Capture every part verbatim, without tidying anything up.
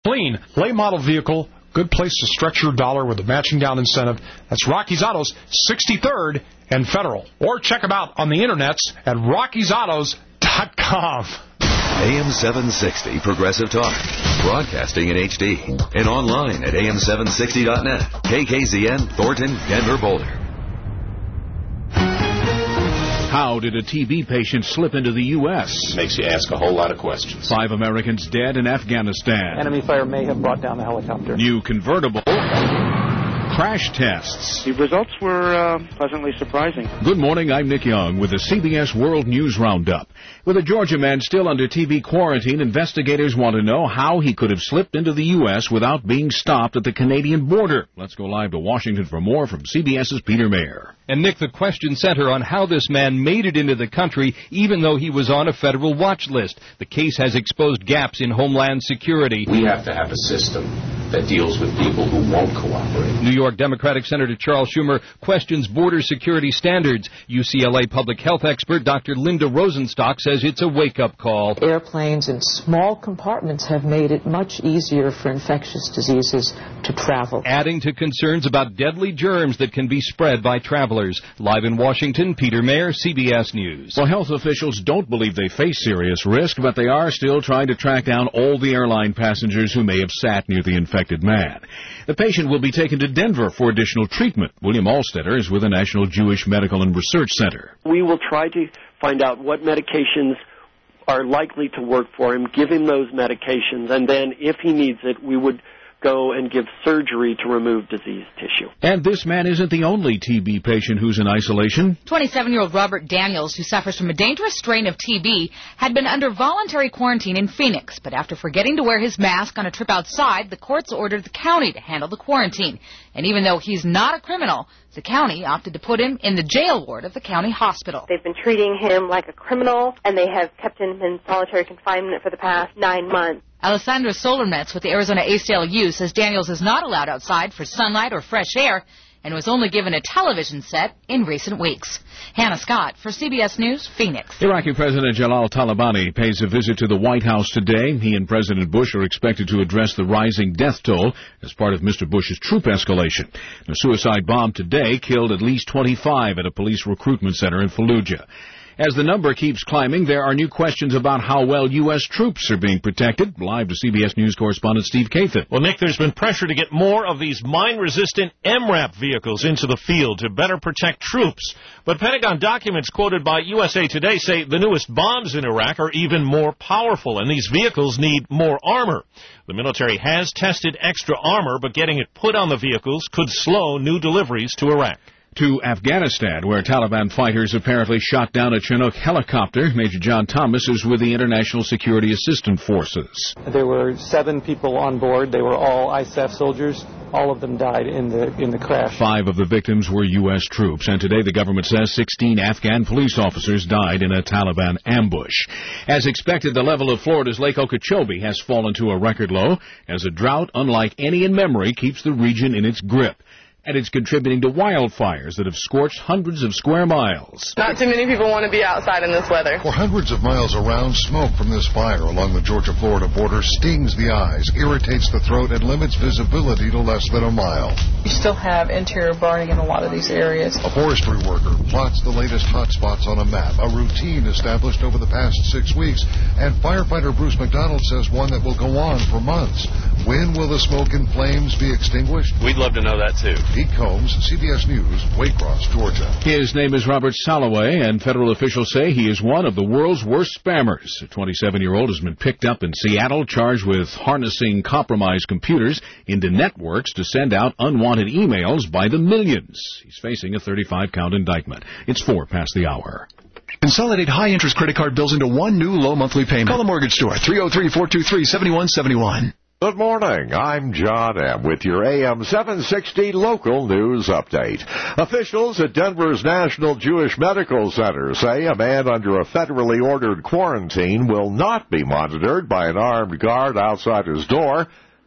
Clean, late model vehicle, good place to stretch your dollar with a matching down incentive. That's Rocky's Autos, sixty-third and Federal. Or check them out on the internets at rockies autos dot com. A M seven sixty Progressive Talk, broadcasting in H D and online at A M seven sixty dot net. K K Z N, Thornton, Denver, Boulder. How did a T B patient slip into the U S? Makes you ask a whole lot of questions. Five Americans dead in Afghanistan. Enemy fire may have brought down the helicopter. New convertible. Crash tests. The results were uh, pleasantly surprising. Good morning, I'm Nick Young with the C B S World News Roundup. With a Georgia man still under T B quarantine, investigators want to know how he could have slipped into the U S without being stopped at the Canadian border. Let's go live to Washington for more from CBS's Peter Mayer. And, Nick, the question center on how this man made it into the country even though he was on a federal watch list. The case has exposed gaps in Homeland Security. We have to have a system that deals with people who won't cooperate. New York Democratic Senator Charles Schumer questions border security standards. U C L A public health expert Doctor Linda Rosenstock says it's a wake-up call. Airplanes in small compartments have made it much easier for infectious diseases to travel. Adding to concerns about deadly germs that can be spread by travelers. Live in Washington, Peter Mayer, C B S News. Well, health officials don't believe they face serious risk, but they are still trying to track down all the airline passengers who may have sat near the infected man. The patient will be taken to Denver for additional treatment. William Alstetter is with the National Jewish Medical and Research Center. We will try to find out what medications are likely to work for him, give him those medications, and then if he needs it, we would go and give surgery to remove diseased tissue. And this man isn't the only T B patient who's in isolation. twenty-seven-year-old Robert Daniels, who suffers from a dangerous strain of T B, had been under voluntary quarantine in Phoenix, but after forgetting to wear his mask on a trip outside, the courts ordered the county to handle the quarantine. And even though he's not a criminal, the county opted to put him in the jail ward of the county hospital. They've been treating him like a criminal, and they have kept him in solitary confinement for the past nine months. Alessandra Solermetz with the Arizona A C L U says Daniels is not allowed outside for sunlight or fresh air and was only given a television set in recent weeks. Hannah Scott for C B S News, Phoenix. Iraqi President Jalal Talabani pays a visit to the White House today. He and President Bush are expected to address the rising death toll as part of Mister Bush's troop escalation. A suicide bomb today killed at least twenty-five at a police recruitment center in Fallujah. As the number keeps climbing, there are new questions about how well U S troops are being protected. Live to C B S News correspondent Steve Kathan. Well, Nick, there's been pressure to get more of these mine-resistant M RAP vehicles into the field to better protect troops. But Pentagon documents quoted by U S A Today say the newest bombs in Iraq are even more powerful, and these vehicles need more armor. The military has tested extra armor, but getting it put on the vehicles could slow new deliveries to Iraq. To Afghanistan, where Taliban fighters apparently shot down a Chinook helicopter. Major John Thomas is with the International Security Assistance Forces. There were seven people on board. They were all I S A F soldiers. All of them died in the in the crash. Five of the victims were U S troops, and today the government says sixteen Afghan police officers died in a Taliban ambush. As expected, the level of Florida's Lake Okeechobee has fallen to a record low as a drought unlike any in memory keeps the region in its grip. And it's contributing to wildfires that have scorched hundreds of square miles. Not too many people want to be outside in this weather. For hundreds of miles around, smoke from this fire along the Georgia-Florida border stings the eyes, irritates the throat, and limits visibility to less than a mile. You still have interior burning in a lot of these areas. A forestry worker plots the latest hot spots on a map, a routine established over the past six weeks, and firefighter Bruce McDonald says one that will go on for months. When will the smoke and flames be extinguished? We'd love to know that, too. Pete Combs, C B S News, Waycross, Georgia. His name is Robert Soloway, and federal officials say he is one of the world's worst spammers. A twenty-seven-year-old has been picked up in Seattle, charged with harnessing compromised computers into networks to send out unwanted emails by the millions. He's facing a thirty-five count indictment. It's four past the hour. Consolidate high-interest credit card bills into one new low monthly payment. Call the mortgage store, three oh three, four two three, seven one seven one. Good morning. I'm John M. with your A M seven sixty local news update. Officials at Denver's National Jewish Medical Center say a man under a federally ordered quarantine will not be monitored by an armed guard outside his door.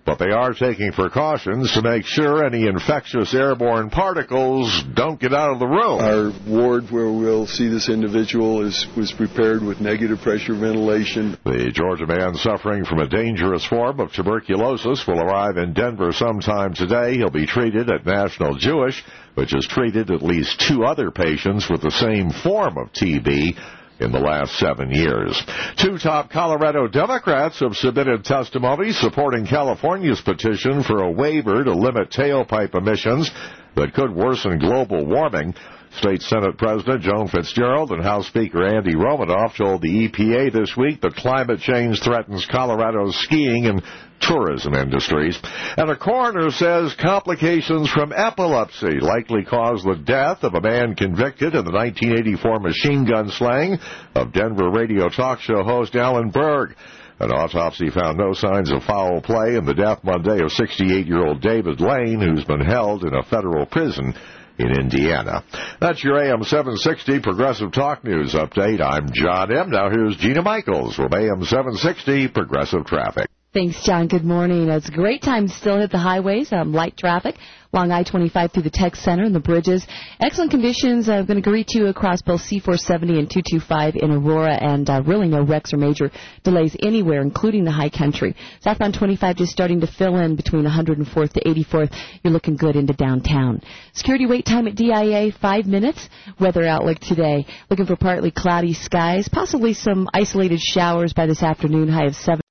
but they are taking precautions to make sure any infectious airborne particles don't get out of the room. Our ward where we'll see this individual is was prepared with negative pressure ventilation. The Georgia man suffering from a dangerous form of tuberculosis will arrive in Denver sometime today. He'll be treated at National Jewish, which has treated at least two other patients with the same form of T B in the last seven years. Two top Colorado Democrats have submitted testimony supporting California's petition for a waiver to limit tailpipe emissions that could worsen global warming. State Senate President Joan Fitzgerald and House Speaker Andy Romanoff told the E P A this week that climate change threatens Colorado's skiing and tourism industries. And a coroner says complications from epilepsy likely caused the death of a man convicted in the nineteen eighty-four machine gun slaying of Denver radio talk show host Alan Berg. An autopsy found no signs of foul play in the death Monday of sixty-eight-year-old David Lane, who's been held in a federal prison in Indiana. That's your A M seven sixty Progressive Talk News update. I'm John M. Now here's Gina Michaels with A M seven sixty Progressive Traffic. Thanks, John. Good morning. It's a great time to still hit the highways. Um, light traffic along I twenty-five through the Tech Center and the bridges. Excellent conditions. I'm going to greet you across both C four seventy and two twenty-five in Aurora, and uh, really no wrecks or major delays anywhere, including the high country. Southbound twenty-five just starting to fill in between one hundred fourth to eighty-fourth. You're looking good into downtown. Security wait time at D I A, five minutes. Weather outlook today. Looking for partly cloudy skies, possibly some isolated showers by this afternoon, high of seven.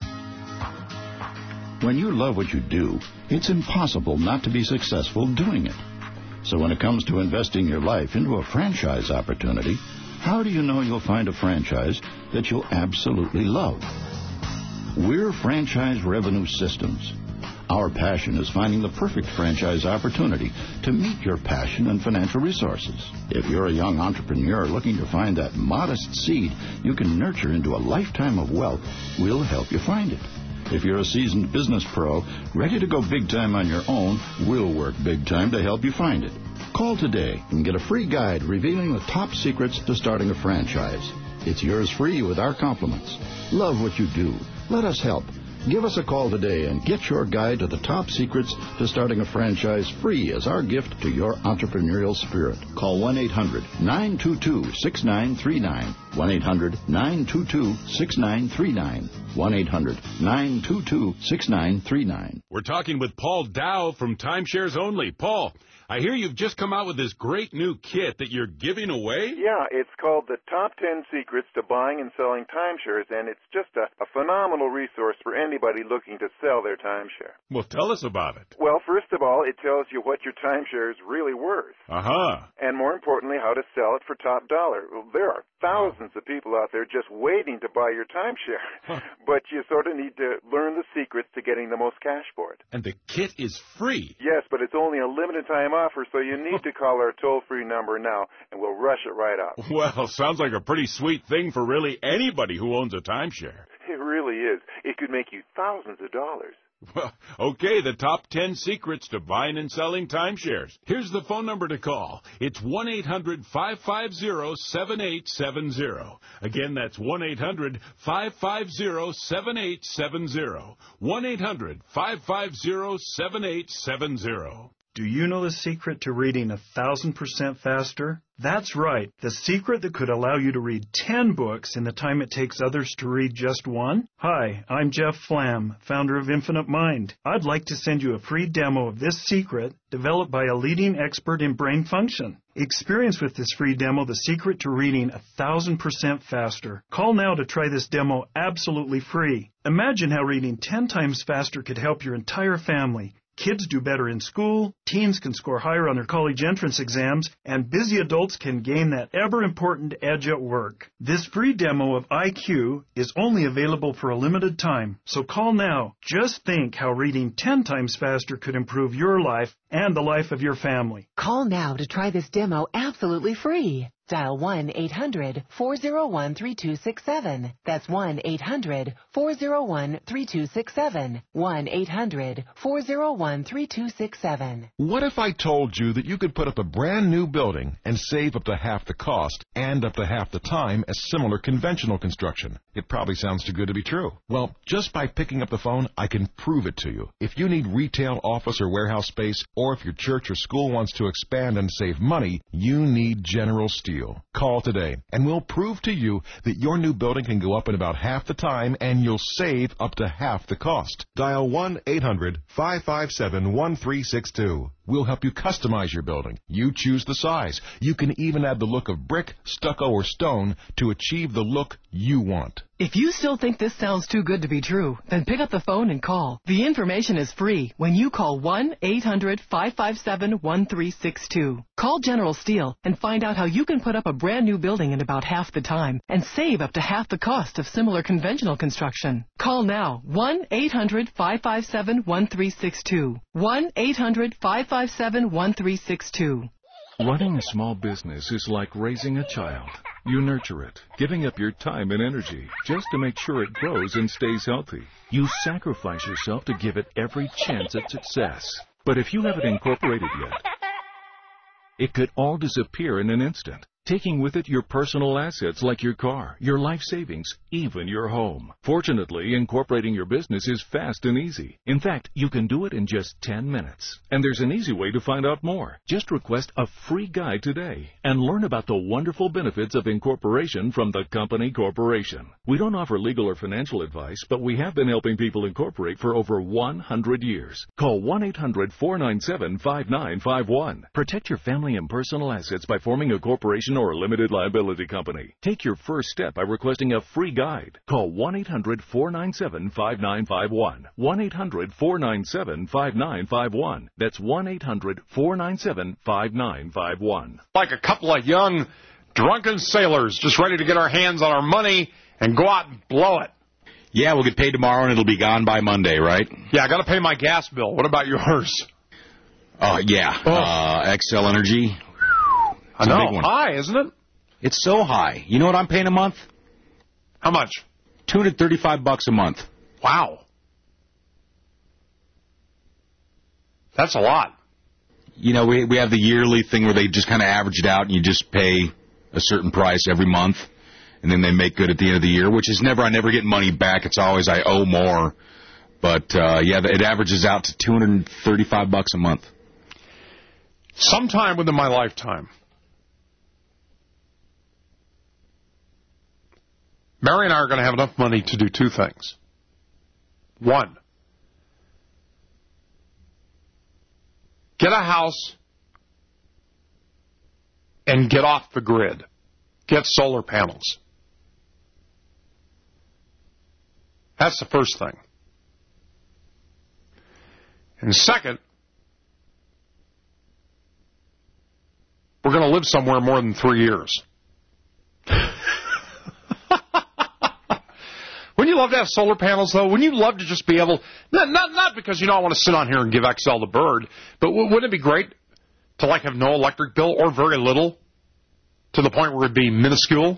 When you love what you do, it's impossible not to be successful doing it. So when it comes to investing your life into a franchise opportunity, how do you know you'll find a franchise that you'll absolutely love? We're Franchise Revenue Systems. Our passion is finding the perfect franchise opportunity to meet your passion and financial resources. If you're a young entrepreneur looking to find that modest seed you can nurture into a lifetime of wealth, we'll help you find it. If you're a seasoned business pro, ready to go big time on your own, we'll work big time to help you find it. Call today and get a free guide revealing the top secrets to starting a franchise. It's yours free with our compliments. Love what you do. Let us help. Give us a call today and get your guide to the top secrets to starting a franchise free as our gift to your entrepreneurial spirit. Call one eight hundred nine two two six nine three nine. one eight hundred nine two two six nine three nine. one eight hundred nine two two six nine three nine. We're talking with Paul Dow from Timeshares Only. Paul, I hear you've just come out with this great new kit that you're giving away? Yeah, it's called the Top ten Secrets to Buying and Selling Timeshares, and it's just a, a phenomenal resource for anybody looking to sell their timeshare. Well, tell us about it. Well, first of all, it tells you what your timeshare is really worth. Uh-huh. And more importantly, how to sell it for top dollar. Well, there are thousands of people out there just waiting to buy your timeshare, huh. But you sort of need to learn the secrets to getting the most cash for it. And the kit is free. Yes, but it's only a limited time offer, so you need to call our toll-free number now, and we'll rush it right out. Well, sounds like a pretty sweet thing for really anybody who owns a timeshare. It really is. It could make you thousands of dollars. Well, okay, the top ten secrets to buying and selling timeshares. Here's the phone number to call. It's one eight hundred five five zero seven eight seven zero. Again, that's one eight hundred five five zero seven eight seven zero. one eight hundred five five zero seven eight seven zero. Do you know the secret to reading a thousand percent faster? That's right, the secret that could allow you to read ten books in the time it takes others to read just one. Hi, I'm Jeff Flam, founder of Infinite Mind. I'd like to send you a free demo of this secret developed by a leading expert in brain function. Experience with this free demo the secret to reading a thousand percent faster. Call now to try this demo absolutely free. Imagine how reading ten times faster could help your entire family. Kids do better in school, teens can score higher on their college entrance exams, and busy adults can gain that ever-important edge at work. This free demo of I Q is only available for a limited time, so call now. Just think how reading ten times faster could improve your life and the life of your family. Call now to try this demo absolutely free. Dial one eight hundred four oh one three two six seven. That's one eight hundred four oh one three two six seven. one eight hundred four oh one three two six seven. What if I told you that you could put up a brand new building and save up to half the cost and up to half the time as similar conventional construction? It probably sounds too good to be true. Well, just by picking up the phone, I can prove it to you. If you need retail, office, or warehouse space, or if your church or school wants to expand and save money, you need General Steel. Call today, and we'll prove to you that your new building can go up in about half the time, and you'll save up to half the cost. Dial one eight hundred five five seven one three six two. We'll help you customize your building. You choose the size. You can even add the look of brick, stucco, or stone to achieve the look you want. If you still think this sounds too good to be true, then pick up the phone and call. The information is free when you call one eight hundred five five seven one three six two. Call General Steel and find out how you can put up a brand new building in about half the time and save up to half the cost of similar conventional construction. Call now, one eight hundred five five seven one three six two. one eight hundred five five seven one three six two. Running a small business is like raising a child. You nurture it, giving up your time and energy just to make sure it grows and stays healthy. You sacrifice yourself to give it every chance at success. But if you haven't incorporated yet, it could all disappear in an instant, taking with it your personal assets like your car, your life savings, even your home. Fortunately, incorporating your business is fast and easy. In fact, you can do it in just ten minutes. And there's an easy way to find out more. Just request a free guide today and learn about the wonderful benefits of incorporation from the company corporation. We don't offer legal or financial advice, but we have been helping people incorporate for over one hundred years. Call one eight hundred four nine seven five nine five one. Protect your family and personal assets by forming a corporation or a limited liability company. Take your first step by requesting a free guide. Call one eight hundred four nine seven five nine five one. one eight hundred four nine seven five nine five one. That's one eight hundred four nine seven five nine five one. Like a couple of young, drunken sailors just ready to get our hands on our money and go out and blow it. Yeah, we'll get paid tomorrow and it'll be gone by Monday, right? Yeah, I got to pay my gas bill. What about yours? Uh, yeah, oh, uh, Xcel Energy. I know, high, isn't it? It's so high. You know what I'm paying a month? How much? two hundred thirty-five bucks a month. Wow. That's a lot. You know, we we have the yearly thing where they just kind of average it out and you just pay a certain price every month, and then they make good at the end of the year, which is never, I never get money back. It's always I owe more. But, uh, yeah, it averages out to two hundred thirty-five bucks a month. Sometime within my lifetime, Mary and I are going to have enough money to do two things. One, get a house and get off the grid. Get solar panels. That's the first thing. And second, we're going to live somewhere more than three years. Wouldn't you love to have solar panels, though? Wouldn't you love to just be able, not not, not because, you know, I want to sit on here and give Xcel the bird, but w- wouldn't it be great to, like, have no electric bill or very little to the point where it'd be minuscule?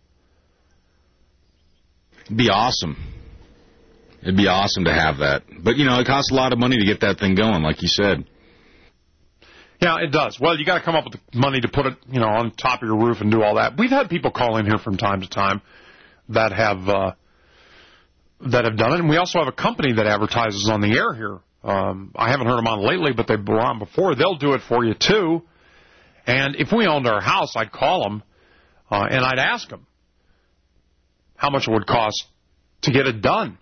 It'd be awesome. It'd be awesome to have that. But, you know, it costs a lot of money to get that thing going, like you said. Yeah, it does. Well, you got to come up with the money to put it, you know, on top of your roof and do all that. We've had people call in here from time to time that have uh, that have done it, and we also have a company that advertises on the air here. Um, I haven't heard them on lately, but they were on before. They'll do it for you too. And if we owned our house, I'd call them uh, and I'd ask them how much it would cost to get it done.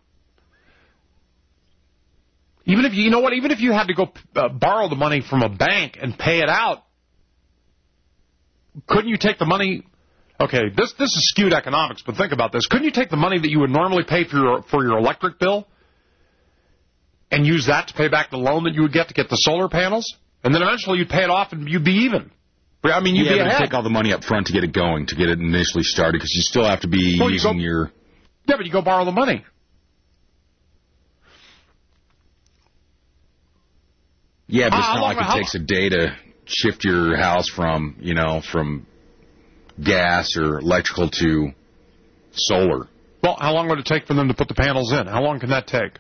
Even if you, you know what, even if you had to go uh, borrow the money from a bank and pay it out, couldn't you take the money? Okay, this this is skewed economics, but think about this. Couldn't you take the money that you would normally pay for your for your electric bill and use that to pay back the loan that you would get to get the solar panels? And then eventually you'd pay it off and you'd be even. I mean, you'd yeah, be but ahead. You take all the money up front to get it going, to get it initially started, because you still have to be well, using you go, your... Yeah, but you go borrow the money. Yeah, but it's How not long- like it how- takes a day to shift your house from, you know, from gas or electrical to solar. Well, how long would it take for them to put the panels in? How long can that take?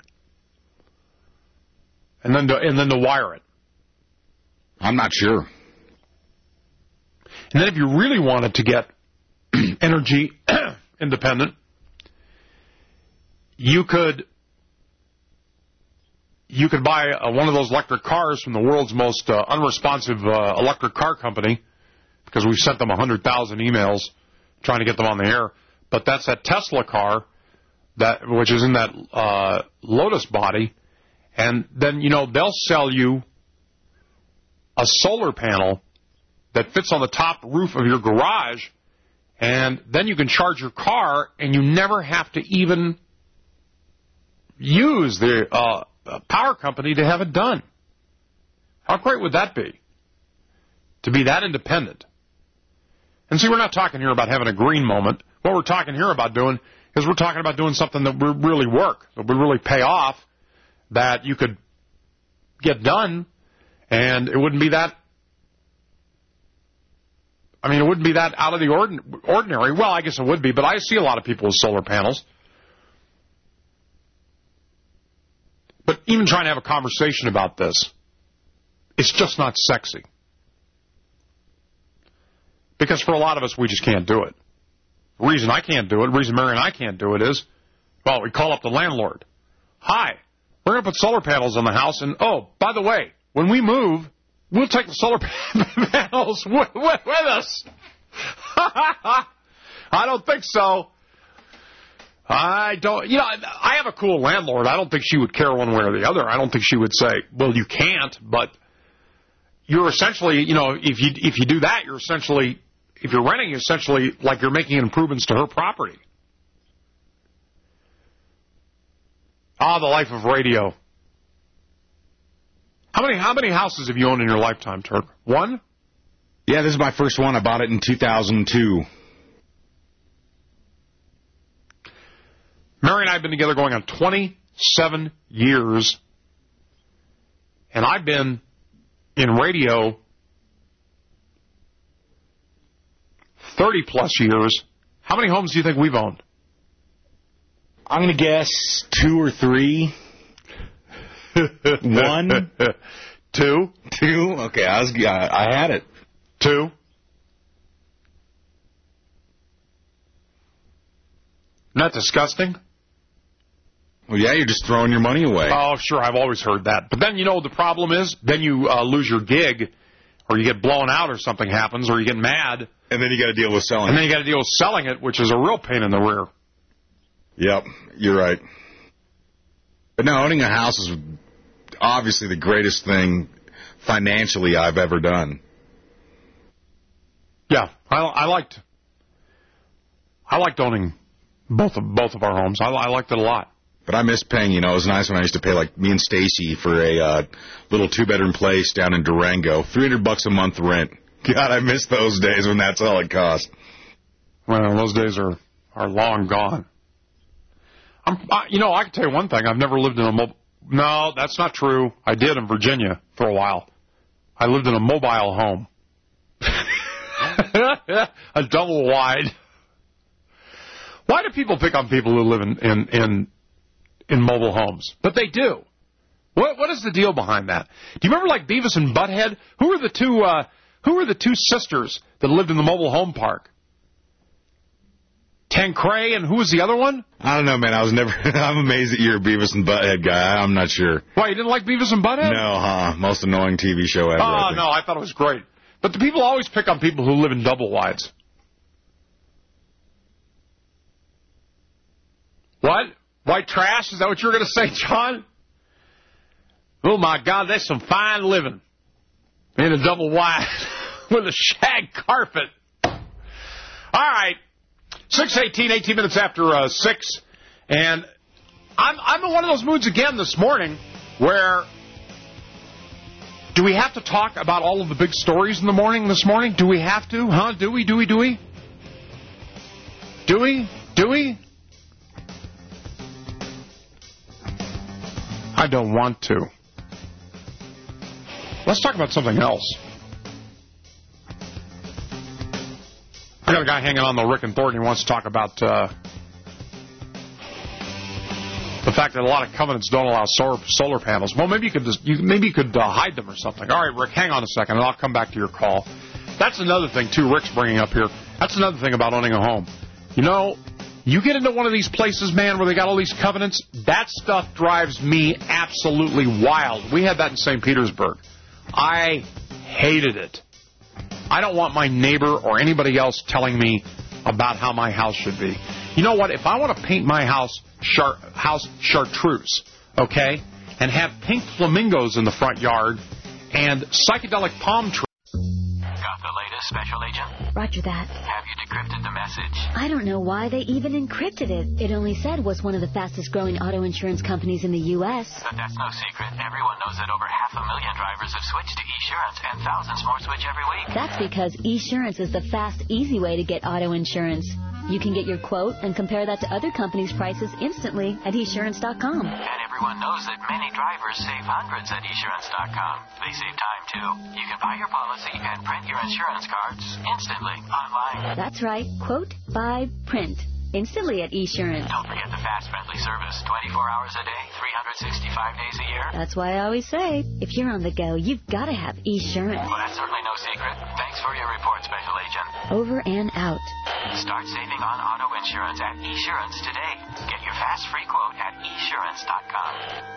And then to, and then to wire it. I'm not sure. And then if you really wanted to get energy independent, you could you could buy uh, one of those electric cars from the world's most uh, unresponsive uh, electric car company, because we've sent them one hundred thousand emails trying to get them on the air. But that's that Tesla car, that which is in that uh, Lotus body, and then, you know, they'll sell you a solar panel that fits on the top roof of your garage, and then you can charge your car, and you never have to even use the uh, power company to have it done. How great would that be, to be that independent? And see, we're not talking here about having a green moment. What we're talking here about doing is we're talking about doing something that would really work, that would really pay off, that you could get done, and it wouldn't be that, I mean, it wouldn't be that out of the ordin- ordinary. Well, I guess it would be, but I see a lot of people with solar panels. But even trying to have a conversation about this, it's just not sexy. Because for a lot of us, we just can't do it. The reason I can't do it, the reason Mary and I can't do it is, well, we call up the landlord. Hi, we're going to put solar panels on the house, and, oh, by the way, when we move, we'll take the solar panels with, with, with us. I don't think so. I don't, you know, I have a cool landlord. I don't think she would care one way or the other. I don't think she would say, well, you can't, but you're essentially, you know, if you if you do that, you're essentially, if you're renting, essentially like you're making improvements to her property. Ah, the life of radio. How many how many houses have you owned in your lifetime, Turk? One? Yeah, this is my first one. I bought it in two thousand two. Mary and I have been together going on twenty-seven years, and I've been in radio thirty plus years. How many homes do you think we've owned? I'm going to guess two or three. One? Two? Two? Okay, I was I, I had it. Two? Isn't that disgusting? Well, yeah, you're just throwing your money away. Oh, sure, I've always heard that. But then, you know, the problem is, then you uh, lose your gig, or you get blown out, or something happens, or you get mad. And then you got to deal with selling And it. then you got to deal with selling it, which is a real pain in the rear. Yep, you're right. But no, owning a house is obviously the greatest thing financially I've ever done. Yeah, I, I liked I liked owning both of both of our homes. I, I liked it a lot. But I miss paying, you know, it was nice when I used to pay, like, me and Stacy for a uh, little two-bedroom place down in Durango. three hundred bucks a month rent. God, I miss those days when that's all it cost. Well, those days are, are long gone. I'm, I, you know, I can tell you one thing. I've never lived in a mobile... No, that's not true. I did in Virginia for a while. I lived in a mobile home. A double wide. Why do people pick on people who live in... in, in in mobile homes? But they do. What what is the deal behind that? Do you remember, like, Beavis and Butthead? Who were the two uh, who were the two sisters that lived in the mobile home park? Tancray, and who was the other one? I don't know, man. I was never. I'm amazed that you're a Beavis and Butthead guy. I'm not sure. Why, you didn't like Beavis and Butthead? No, huh? Most annoying T V show ever. Oh, no, I thought it was great. But the people always pick on people who live in double wides. What? White trash? Is that what you were going to say, John? Oh, my God, that's some fine living in a double wide with a shag carpet. All right. six eighteen, eighteen minutes after uh, six. And I'm, I'm in one of those moods again this morning where do we have to talk about all of the big stories in the morning this morning? Do we have to? Huh? Do we? Do we? Do we? Do we? Do we? I don't want to. Let's talk about something else. I got a guy hanging on the Rick and Thornton. He wants to talk about uh, the fact that a lot of covenants don't allow solar, solar panels. Well, maybe you could just, you, maybe you could uh, hide them or something. All right, Rick, hang on a second, and I'll come back to your call. That's another thing, too, Rick's bringing up here. That's another thing about owning a home. You know, you get into one of these places, man, where they got all these covenants, that stuff drives me absolutely wild. We had that in Saint Petersburg. I hated it. I don't want my neighbor or anybody else telling me about how my house should be. You know what? If I want to paint my house char- house chartreuse, okay, and have pink flamingos in the front yard and psychedelic palm trees. Got the latest, Special Agent? Roger that. Have you decrypted the message? I don't know why they even encrypted it. It only said was one of the fastest growing auto insurance companies in the U S But that's no secret. Everyone knows that over half a million drivers have switched to Esurance, and thousands more switch every week. That's because Esurance is the fast, easy way to get auto insurance. You can get your quote and compare that to other companies' prices instantly at Esurance dot com. And everyone knows that many drivers save hundreds at Esurance dot com. They save time, too. You can buy your policy and print your insurance cards instantly online. That's right. Quote, buy, print. Instantly at Esurance. Don't forget the fast, friendly service. twenty-four hours a day, three hundred sixty-five days a year. That's why I always say, if you're on the go, you've got to have Esurance. Well, that's certainly no secret. Thanks for your report, Special Agent. Over and out. Start saving on auto insurance at Esurance today. Get your fast free quote at Esurance dot com.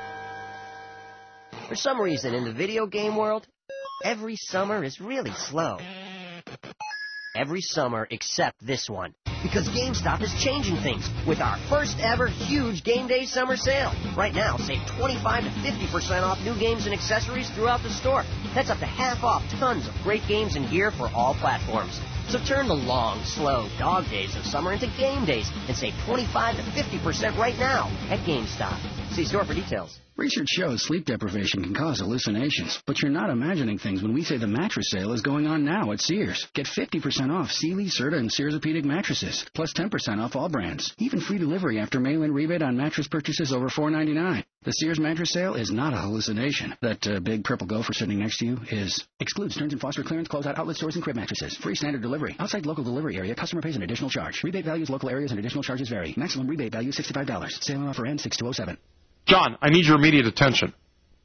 For some reason, in the video game world, every summer is really slow. Every summer except this one. Because GameStop is changing things with our first ever huge Game Day summer sale. Right now, save twenty-five to fifty percent off new games and accessories throughout the store. That's up to half off tons of great games and gear for all platforms. So turn the long, slow dog days of summer into game days and save twenty-five to fifty percent right now at GameStop. See store for details. Research shows sleep deprivation can cause hallucinations, but you're not imagining things when we say the mattress sale is going on now at Sears. Get fifty percent off Sealy, Serta, and Searsopedic mattresses, plus ten percent off all brands. Even free delivery after mail-in rebate on mattress purchases over four ninety-nine. The Sears mattress sale is not a hallucination. That uh, big purple gopher sitting next to you is. Excludes Stearns and Foster clearance closeout outlet stores and crib mattresses. Free standard delivery. Outside local delivery area, customer pays an additional charge. Rebate values, local areas, and additional charges vary. Maximum rebate value sixty-five dollars. Sale and offer ends six two oh seven. John, I need your immediate attention.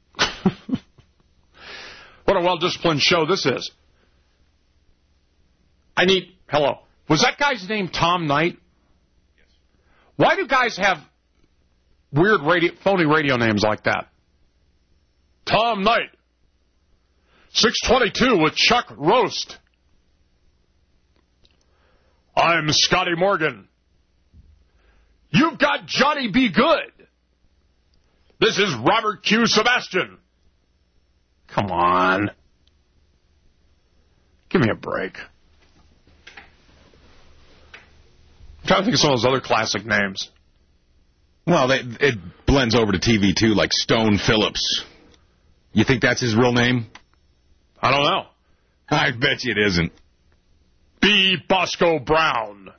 What a well-disciplined show this is. I need... Hello. Was that guy's name Tom Knight? Yes. Why do guys have weird radio, phony radio names like that? Tom Knight. six twenty-two with Chuck Roast. I'm Scotty Morgan. You've got Johnny B. Good. This is Robert Q. Sebastian. Come on. Give me a break. I'm trying to think of some of those other classic names. Well, they, it blends over to T V, too, like Stone Phillips. You think that's his real name? I don't know. I bet you it isn't. B. Bosco Brown.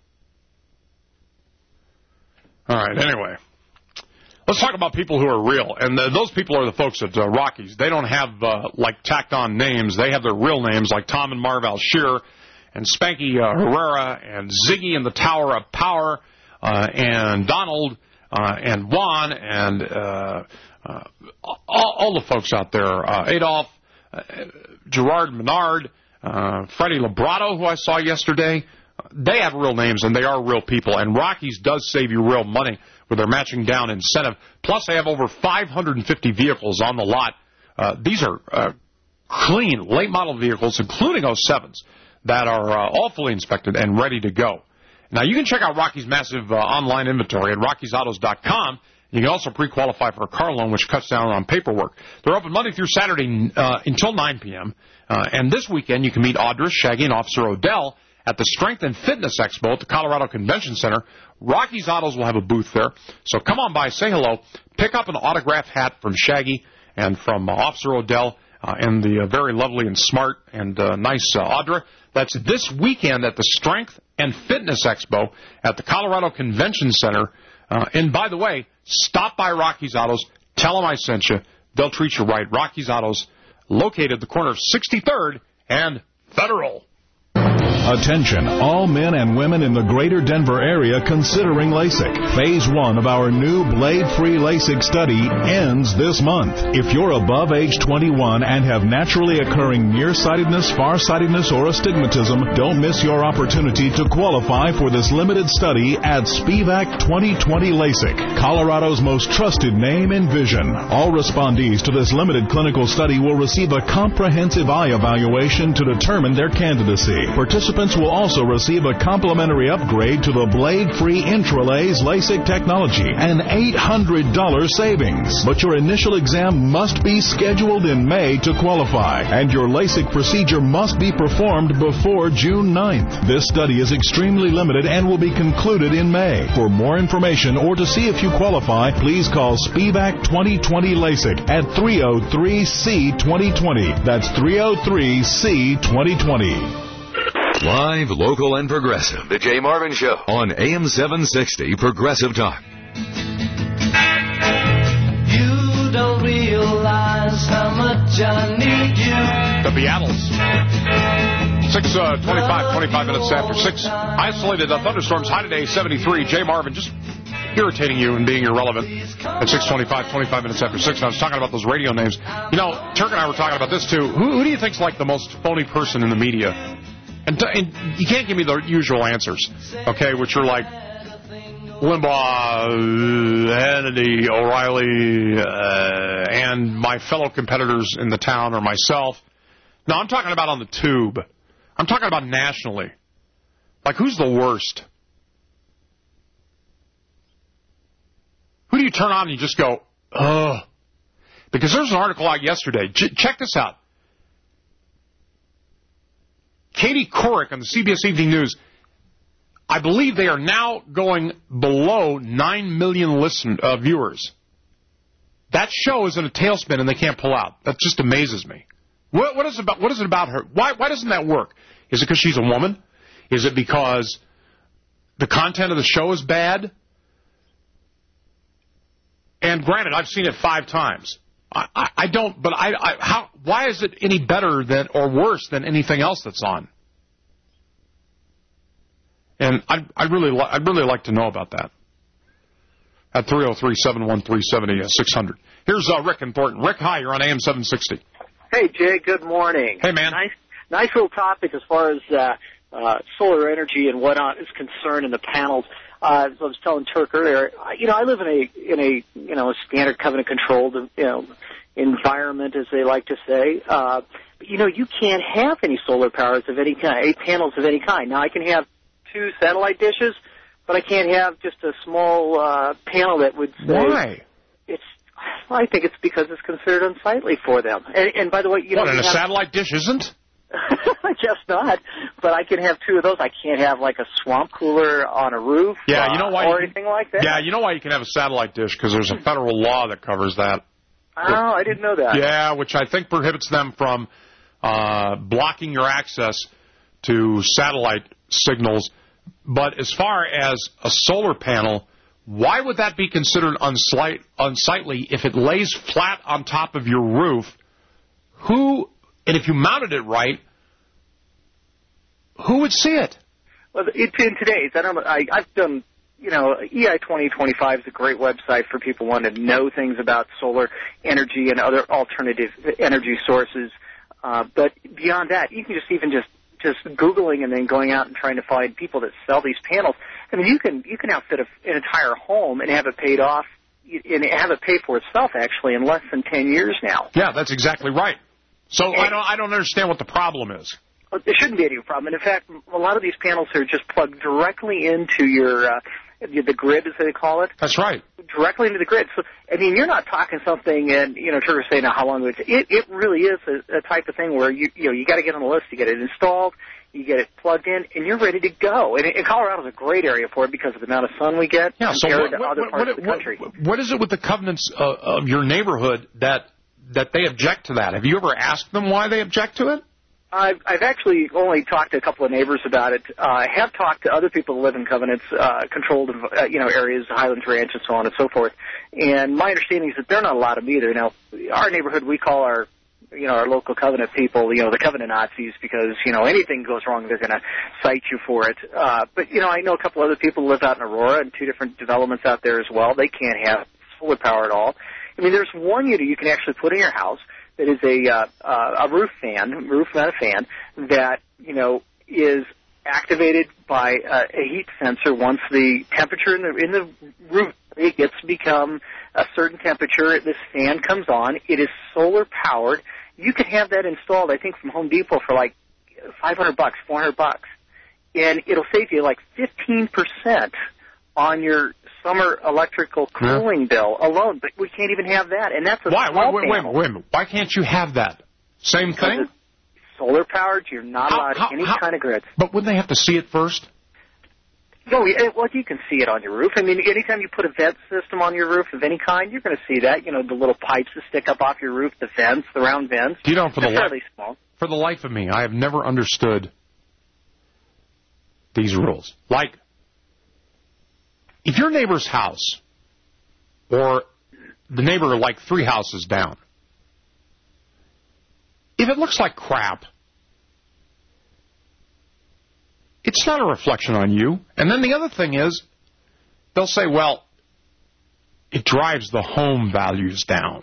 All right, anyway. Let's talk about people who are real. And the, those people are the folks at uh, Rockies. They don't have, uh, like, tacked-on names. They have their real names, like Tom and Marv Alshear and Spanky uh, Herrera and Ziggy in the Tower of Power uh, and Donald uh, and Juan and uh, uh, all, all the folks out there. Uh, Adolph, uh, Gerard Menard, uh, Freddie Labrato, who I saw yesterday. They have real names, and they are real people. And Rockies does save you real money with their matching down incentive. Plus, they have over five hundred fifty vehicles on the lot. Uh, these are uh, clean, late-model vehicles, including oh sevens, that are uh, all fully inspected and ready to go. Now, you can check out Rocky's massive uh, online inventory at Rockies Autos dot com. You can also pre-qualify for a car loan, which cuts down on paperwork. They're open Monday through Saturday uh, until nine p.m. Uh, and this weekend, you can meet Audra, Shaggy, and Officer Odell at the Strength and Fitness Expo at the Colorado Convention Center. Rockies Autos will have a booth there. So come on by, say hello, pick up an autographed hat from Shaggy and from uh, Officer Odell uh, and the uh, very lovely and smart and uh, nice uh, Audra. That's this weekend at the Strength and Fitness Expo at the Colorado Convention Center. Uh, and by the way, stop by Rockies Autos. Tell them I sent you. They'll treat you right. Rockies Autos, located at the corner of sixty-third and Federal. Attention, all men and women in the greater Denver area considering LASIK. Phase one of our new blade-free LASIK study ends this month. If you're above age twenty-one and have naturally occurring nearsightedness, farsightedness, or astigmatism, don't miss your opportunity to qualify for this limited study at Spivak twenty twenty LASIK, Colorado's most trusted name in vision. All respondees to this limited clinical study will receive a comprehensive eye evaluation to determine their candidacy. Participants will also receive a complimentary upgrade to the blade-free Intralaser LASIK technology, an eight hundred dollars savings. But your initial exam must be scheduled in May to qualify, and your LASIK procedure must be performed before June ninth. This study is extremely limited and will be concluded in May. For more information or to see if you qualify, please call Spivak twenty twenty LASIK at three oh three C twenty twenty. That's three oh three C twenty twenty. Live, local, and progressive. The Jay Marvin Show on A M seven sixty Progressive Talk. You don't realize how much I need you. The Beatles. six twenty-five, twenty-five minutes after six. Isolated uh, thunderstorms. High today, seventy-three. Jay Marvin just irritating you and being irrelevant at six twenty-five, twenty-five minutes after six. And I was talking about those radio names. You know, Turk and I were talking about this, too. Who, who do you think's like the most phony person in the media? And, and you can't give me the usual answers, okay, which are like Limbaugh, Hannity, O'Reilly, uh, and my fellow competitors in the town or myself. No, I'm talking about on the tube. I'm talking about nationally. Like, who's the worst? Who do you turn on and you just go, ugh? Because there's an article out yesterday. J- check this out. Katie Couric on the C B S Evening News. I believe they are now going below nine million listen uh, viewers. That show is in a tailspin and they can't pull out. That just amazes me. What, what, is, about, what is it about her? Why, why doesn't that work? Is it because she's a woman? Is it because the content of the show is bad? And granted, I've seen it five times. I, I, I don't, but I, I, how, why is it any better than or worse than anything else that's on? And I, I really, li- I'd really like to know about that. At three oh three, seven one three, seven oh six hundred. Here's uh, Rick in Thornton. Rick, hi, you're on A M seven sixty. Hey, Jay, good morning. Hey, man. Nice, nice little topic as far as uh, uh, solar energy and whatnot is concerned in the panels. Uh, as I was telling Turk earlier, you know, I live in a in a you know a standard covenant controlled you know environment, as they like to say. Uh, but you know, you can't have any solar powers of any kind, any panels of any kind. Now, I can have two satellite dishes, but I can't have just a small uh, panel that would say. Why? It's. I think it's because it's considered unsightly for them. And, and by the way, you what, know, and a have, satellite dish isn't? I guess not, but I can have two of those. I can't have like a swamp cooler on a roof, yeah, uh, you know why or you, anything like that. Yeah, you know why you can have a satellite dish, because there's a federal law that covers that. Oh, I didn't know that. Yeah, which I think prohibits them from uh, blocking your access to satellite signals. But as far as a solar panel, why would that be considered unslight, unsightly if it lays flat on top of your roof? Who... And if you mounted it right, who would see it? Well, it's in today's. I don't know. I, I've done, you know, E I twenty twenty-five is a great website for people wanting to know things about solar energy and other alternative energy sources. Uh, but beyond that, you can just even just just Googling and then going out and trying to find people that sell these panels. I mean, you can you can outfit a, an entire home and have it paid off and have it pay for itself actually in less than ten years now. Yeah, that's exactly right. So and, I don't I don't understand what the problem is. Well, there shouldn't be any problem. And in fact, a lot of these panels are just plugged directly into your uh, the grid, as they call it. That's right. Directly into the grid. So, I mean, you're not talking something, and, you know, Turk was saying, now, how long would it take? It, it really is a, a type of thing where, you you know, you got to get on the list to get it installed, you get it plugged in, and you're ready to go. And, and Colorado's a great area for it because of the amount of sun we get yeah, compared so what, to other what, parts what, of the country. What, what is it with the covenants uh, of your neighborhood that that they object to that? Have you ever asked them why they object to it? I've, I've actually only talked to a couple of neighbors about it. Uh, I have talked to other people who live in covenants, uh, controlled, uh, you know, areas, Highlands Ranch and so on and so forth. And my understanding is that they're not allowed them either. Now, our neighborhood we call our you know, our local Covenant people, you know, the Covenant Nazis, because, you know, anything goes wrong, they're going to cite you for it. Uh, but, you know, I know a couple other people who live out in Aurora and two different developments out there as well. They can't have solar power at all. I mean, there's one unit you can actually put in your house that is a, uh, uh, a roof fan, roof mounted fan, that, you know, is activated by uh, a heat sensor once the temperature in the, in the roof it gets to become a certain temperature. This fan comes on. It is solar powered. You could have that installed, I think, from Home Depot for like five hundred bucks, four hundred bucks, and it'll save you like fifteen percent on your summer electrical cooling yeah. bill alone. But we can't even have that, and that's a why? small Wait, wait, panel. wait, wait a minute. Why can't you have that? Same thing. Solar powered. You're not how, allowed how, any how, kind of grid. But wouldn't they have to see it first? No, well, you can see it on your roof. I mean, anytime you put a vent system on your roof of any kind, you're going to see that. You know, the little pipes that stick up off your roof, the vents, the round vents. You know, for the They're fairly small. For the life of me, I have never understood these rules. Like, if your neighbor's house, or the neighbor like three houses down, if it looks like crap, it's not a reflection on you. And then the other thing is, they'll say, well, it drives the home values down.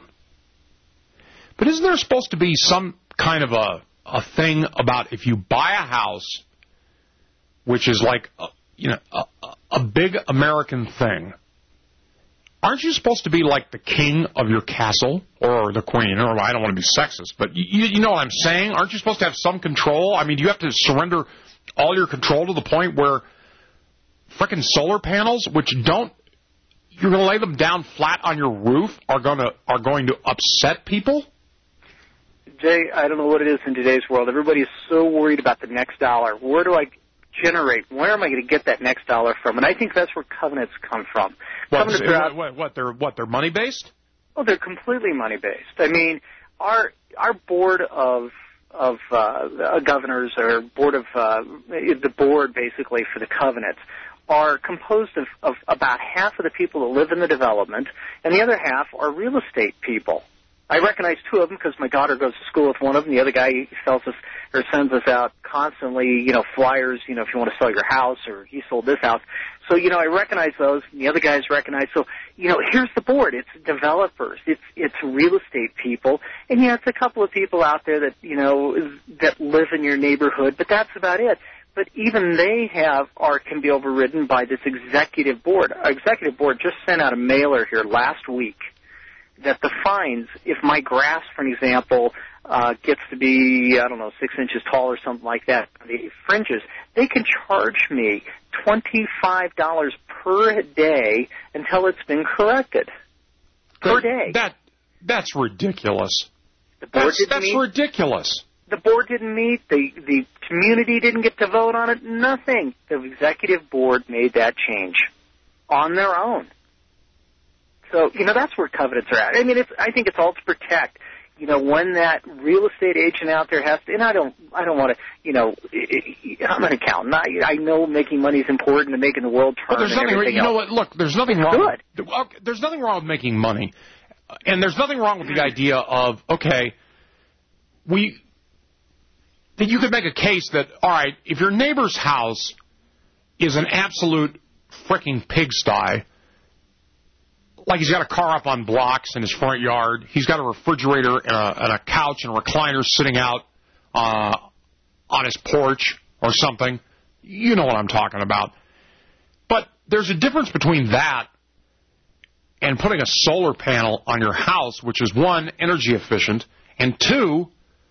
But isn't there supposed to be some kind of a, a thing about if you buy a house, which is like, a, you know, a, a big American thing, aren't you supposed to be like the king of your castle, or the queen, or I don't want to be sexist, but you, you know what I'm saying? Aren't you supposed to have some control? I mean, do you have to surrender all your control to the point where frickin' solar panels, which don't, you're going to lay them down flat on your roof, are going to are going to upset people? Jay, I don't know what it is in today's world. Everybody is so worried about the next dollar. Where do I generate? Where am I going to get that next dollar from? And I think that's where covenants come from. What, covenants what, are out, what, what, they're, what, they're money-based? Oh, they're completely money-based. I mean, our our board of of uh, governors, or board of uh, the board basically for the covenants, are composed of, of about half of the people that live in the development, and the other half are real estate people. I recognize two of them because my daughter goes to school with one of them. The other guy sells us or sends us out constantly, you know, flyers, you know, if you want to sell your house, or he sold this house. So, you know, I recognize those, and the other guys recognize. So, you know, here's the board. It's developers. It's it's real estate people. And, yeah, it's a couple of people out there that, you know, that live in your neighborhood, but that's about it. But even they have or can be overridden by this executive board. Our executive board just sent out a mailer here last week that defines if my grass, for an example, uh, gets to be, I don't know, six inches tall or something like that, the fringes, they can charge me twenty-five dollars per day until it's been corrected. Per day. That That's ridiculous. The board That's, didn't that's meet. ridiculous. The board didn't meet. The, the community didn't get to vote on it. Nothing. The executive board made that change on their own. So, you know, that's where covenants are at. I mean, it's, I think it's all to protect, you know, when that real estate agent out there has to, and I don't, I don't want to, you know, I'm an accountant. I, I know making money is important and making the world turn. But there's and nothing, everything you else. know what, look, there's nothing It's wrong. good. With, there's nothing wrong with making money. And there's nothing wrong with the idea of, okay, we, that you could make a case that, all right, if your neighbor's house is an absolute frickin' pigsty, like he's got a car up on blocks in his front yard, he's got a refrigerator and a, and a couch and recliners sitting out uh, on his porch or something, you know what I'm talking about. But there's a difference between that and putting a solar panel on your house, which is, one, energy efficient, and two,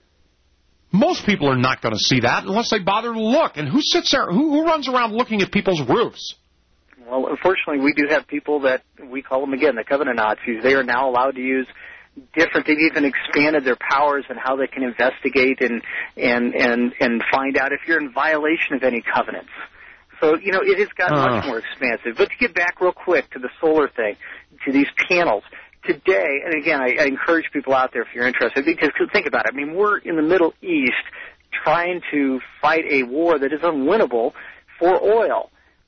most people are not going to see that unless they bother to look. And who sits there, who, who runs around looking at people's roofs? Well, unfortunately, we do have people that, we call them, again, the covenant Nazis. They are now allowed to use different, they've even expanded their powers and how they can investigate and, and, and, and find out if you're in violation of any covenants. So, you know, it has gotten uh. much more expansive. But to get back real quick to the solar thing, to these panels, today, and again, I, I encourage people out there if you're interested, because think about it. I mean, we're in the Middle East trying to fight a war that is unwinnable for oil.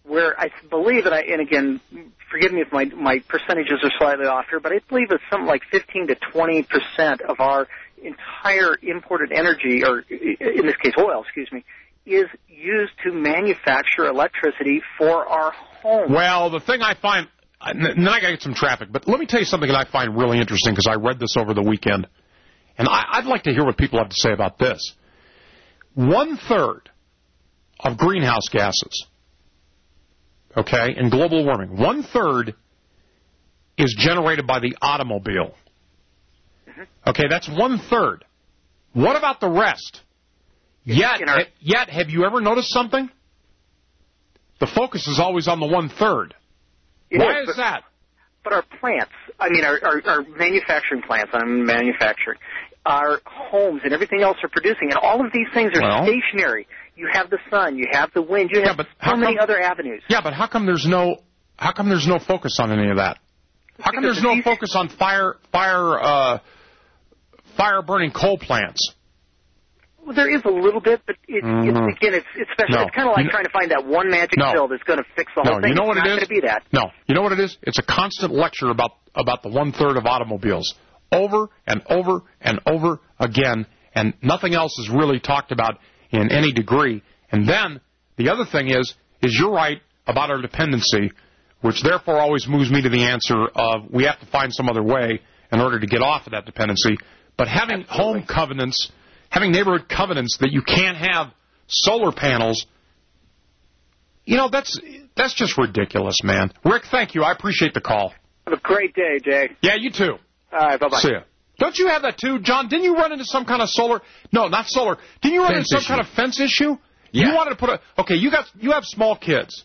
where I believe, and, I, and again, forgive me if my, my percentages are slightly off here, but I believe it's something like fifteen to twenty percent of our entire imported energy, or in this case oil, excuse me, is used to manufacture electricity for our homes. Well, the thing I find, and then I got to get some traffic, but let me tell you something that I find really interesting because I read this over the weekend, and I, I'd like to hear what people have to say about this. One-third of greenhouse gases, okay, in global warming, one-third is generated by the automobile. Okay, that's one-third. What about the rest? Yet, yet, have you ever noticed something? The focus is always on the one-third. Why is, is but, that? But our plants, I mean, our, our, our manufacturing plants, I'm manufacturing, our homes and everything else are producing, and all of these things are well, stationary. You have the sun, you have the wind, you have yeah, but so many come, other avenues. Yeah, but how come there's no, how come there's no focus on any of that? How come there's no these... focus on fire, fire, uh, fire-burning coal plants? Well, there is a little bit, but it, mm-hmm. it's, again, it's, it's special. No. It's kind of like you trying to find that one magic no. pill that's going to fix the whole no. thing. You know it's what not it is? going to be that. No. You know what it is? It's a constant lecture about, about the one-third of automobiles. Over and over and over again, and nothing else is really talked about in any degree. And then the other thing is, is you're right about our dependency, which therefore always moves me to the answer of we have to find some other way in order to get off of that dependency. But having Absolutely. home covenants, having neighborhood covenants that you can't have solar panels, you know, that's that's just ridiculous, man. Rick, thank you. I appreciate the call. Have a great day, Jay. Yeah, you too. All right, bye-bye. See ya. Don't you have that too, John? Didn't you run into some kind of solar? No, not solar. Didn't you run fence into some issue. kind of fence issue? Yeah. You wanted to put a... Okay, you got you have small kids.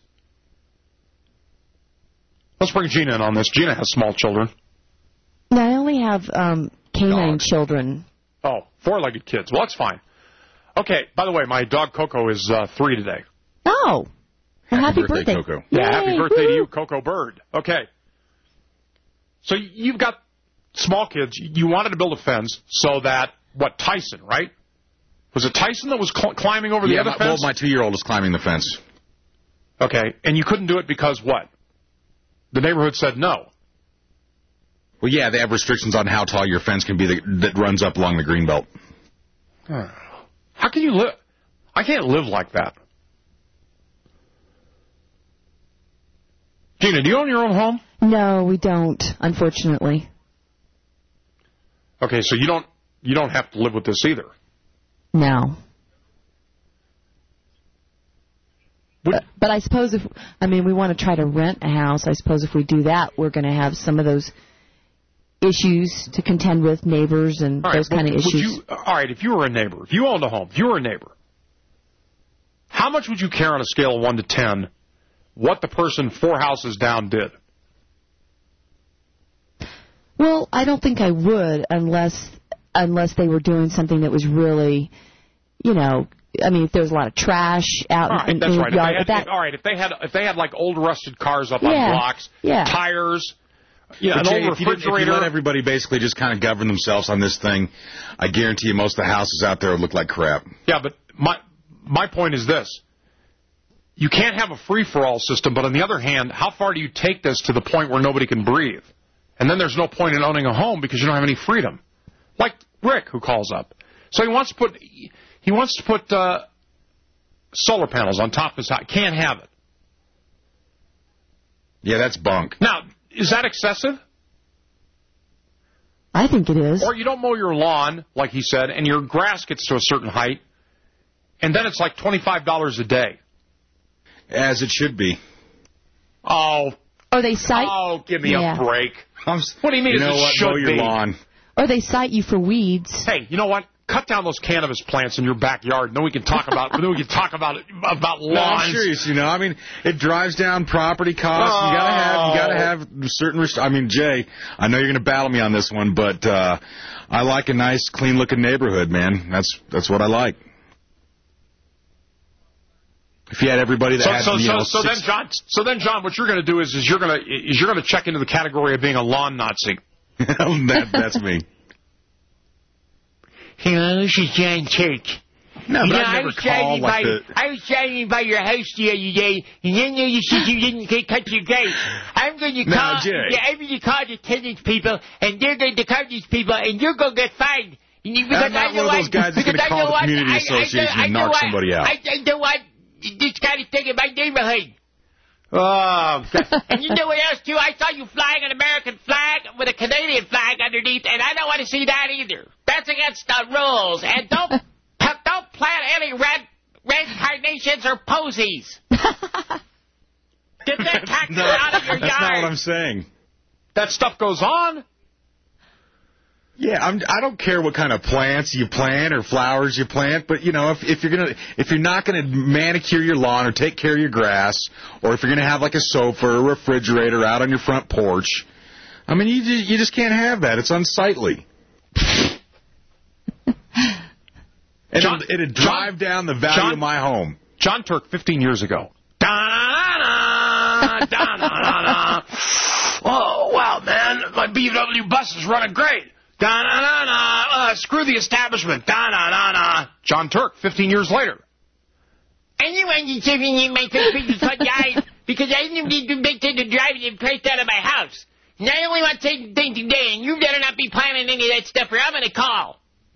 Let's bring Gina in on this. Gina has small children. No, I only have um, canine Dogs. children. Oh, four-legged kids. Well, that's fine. Okay, by the way, my dog Coco is uh, three today. Oh. Well, happy, happy birthday, birthday, Coco. Yay. Yeah, happy birthday Woo. to you, Coco Bird. Okay. So you've got small kids. You wanted to build a fence so that, what, Tyson, right? Was it Tyson that was cl- climbing over yeah, the other my, fence? Well, my two-year-old is climbing the fence. Okay, and you couldn't do it because what? The neighborhood said no. Well, yeah, they have restrictions on how tall your fence can be that, that runs up along the green belt. How can you live? I can't live like that. Gina, do you own your own home? No, we don't, unfortunately. Okay, so you don't you don't have to live with this either. No. But, but I suppose if, I mean, we want to try to rent a house. I suppose if we do that, we're going to have some of those issues to contend with, neighbors and right, those kind of issues. You, all right, if you were a neighbor, if you owned a home, if you were a neighbor, how much would you care on a scale of one to ten what the person four houses down did? Well, I don't think I would unless unless they were doing something that was really, you know, I mean, if there was a lot of trash out all right, in, that's in right. the yard. If they had, that, if, all right, if they had if they had like old rusted cars up yeah, on blocks, yeah. tires, yeah, an Jay, old if you, refrigerator. if you let everybody basically just kind of govern themselves on this thing, I guarantee you most of the houses out there would look like crap. Yeah, but my my point is this. You can't have a free-for-all system, but on the other hand, how far do you take this to the point where nobody can breathe? And then there's no point in owning a home because you don't have any freedom. Like Rick, who calls up. So he wants to put he wants to put uh, solar panels on top of his house. Can't have it. Yeah, that's bunk. Now, is that excessive? I think it is. Or you don't mow your lawn, like he said, and your grass gets to a certain height, and then it's like twenty-five dollars a day. As it should be. Oh. Or they cite... Oh, give me yeah. a break. What do you mean you know it what? should Mow your be? lawn. Or they cite you for weeds. Hey, you know what? Cut down those cannabis plants in your backyard, and then we can talk about then we can talk about about lawns. No, I'm serious. You know, I mean, it drives down property costs. Oh. You gotta have you gotta have certain. Rest- I mean, Jay, I know you're gonna battle me on this one, but uh, I like a nice, clean-looking neighborhood, man. That's that's what I like. If you had everybody that so, had, so, you so, know, so six... then, John, so then, John, what you're going to do is, is you're going to is you're going to check into the category of being a lawn Nazi. that, that's me. Hello, this is John Church. No, you but know, I've I never was driving called, like, by, the- I was driving by your house the other day, and then you said you didn't get cut your gate. I'm going to Now, call, Jay. yeah, I'm going to call the tenants people, and they're going to call these people, and you're going to get fined. And you- Because I'm not I know one of those what- guys that's because gonna I call know the what- community I- I- association I and know knock what- somebody out. I, I know what this kind of thing in my neighborhood. Oh, And you know what else, too? I saw you flying an American flag with a Canadian flag underneath, and I don't want to see that either. That's against the rules. And don't don't plant any red red carnations or posies. Get that cactus No, out of your that's yard. not what I'm saying. That stuff goes on. Yeah, I'm, I don't care what kind of plants you plant or flowers you plant, but you know, if if you're gonna if you're not gonna manicure your lawn or take care of your grass, or if you're gonna have like a sofa or a refrigerator out on your front porch, I mean, you just, you just can't have that. It's unsightly. And John, it'd, it'd drive John, down the value John, of my home. John Turk, fifteen years ago. Da-na-na-na, da-na-na-na. Oh, wow, man, my B M W bus is running great. Da-na-na-na, uh, screw the establishment. Da-na-na-na. John Turk, fifteen years later. And you want to give me my people cut guys because I didn't need to make the driving and place out of my house. And I only want to take the thing today, and you better not be planning any of that stuff, or I'm going to call.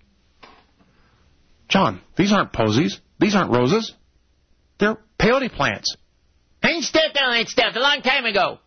John, these aren't posies. These aren't roses. They're peyote plants. I ain't stepped on that stuff a long time ago.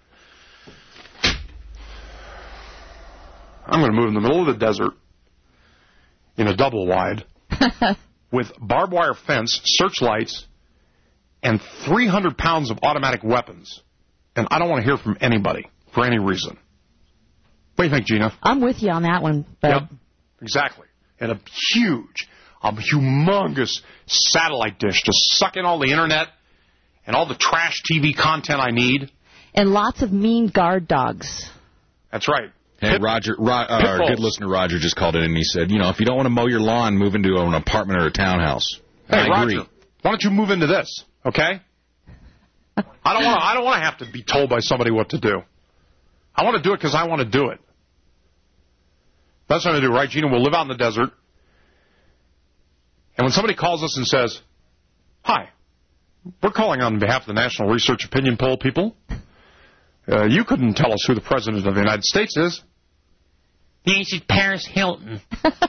I'm going to move in the middle of the desert in a double wide with barbed wire fence, searchlights, and three hundred pounds of automatic weapons. And I don't want to hear from anybody for any reason. What do you think, Gina? I'm with you on that one. But Yep, exactly. And a huge, a humongous satellite dish to suck in all the internet and all the trash T V content I need. And lots of mean guard dogs. That's right. Hey, Pit- Roger, Ro- uh, our bulls. good listener Roger just called in and he said, you know, if you don't want to mow your lawn, move into an apartment or a townhouse. Hey, I Roger, agree. why don't you move into this, okay? I don't want to. I don't want to have to be told by somebody what to do. I want to do it because I want to do it. That's what I'm going to do, right, Gina? We'll live out in the desert. And when somebody calls us and says, hi, we're calling on behalf of the National Research Opinion Poll people. Uh, you couldn't tell us who the President of the United States is. The ancient Paris Hilton.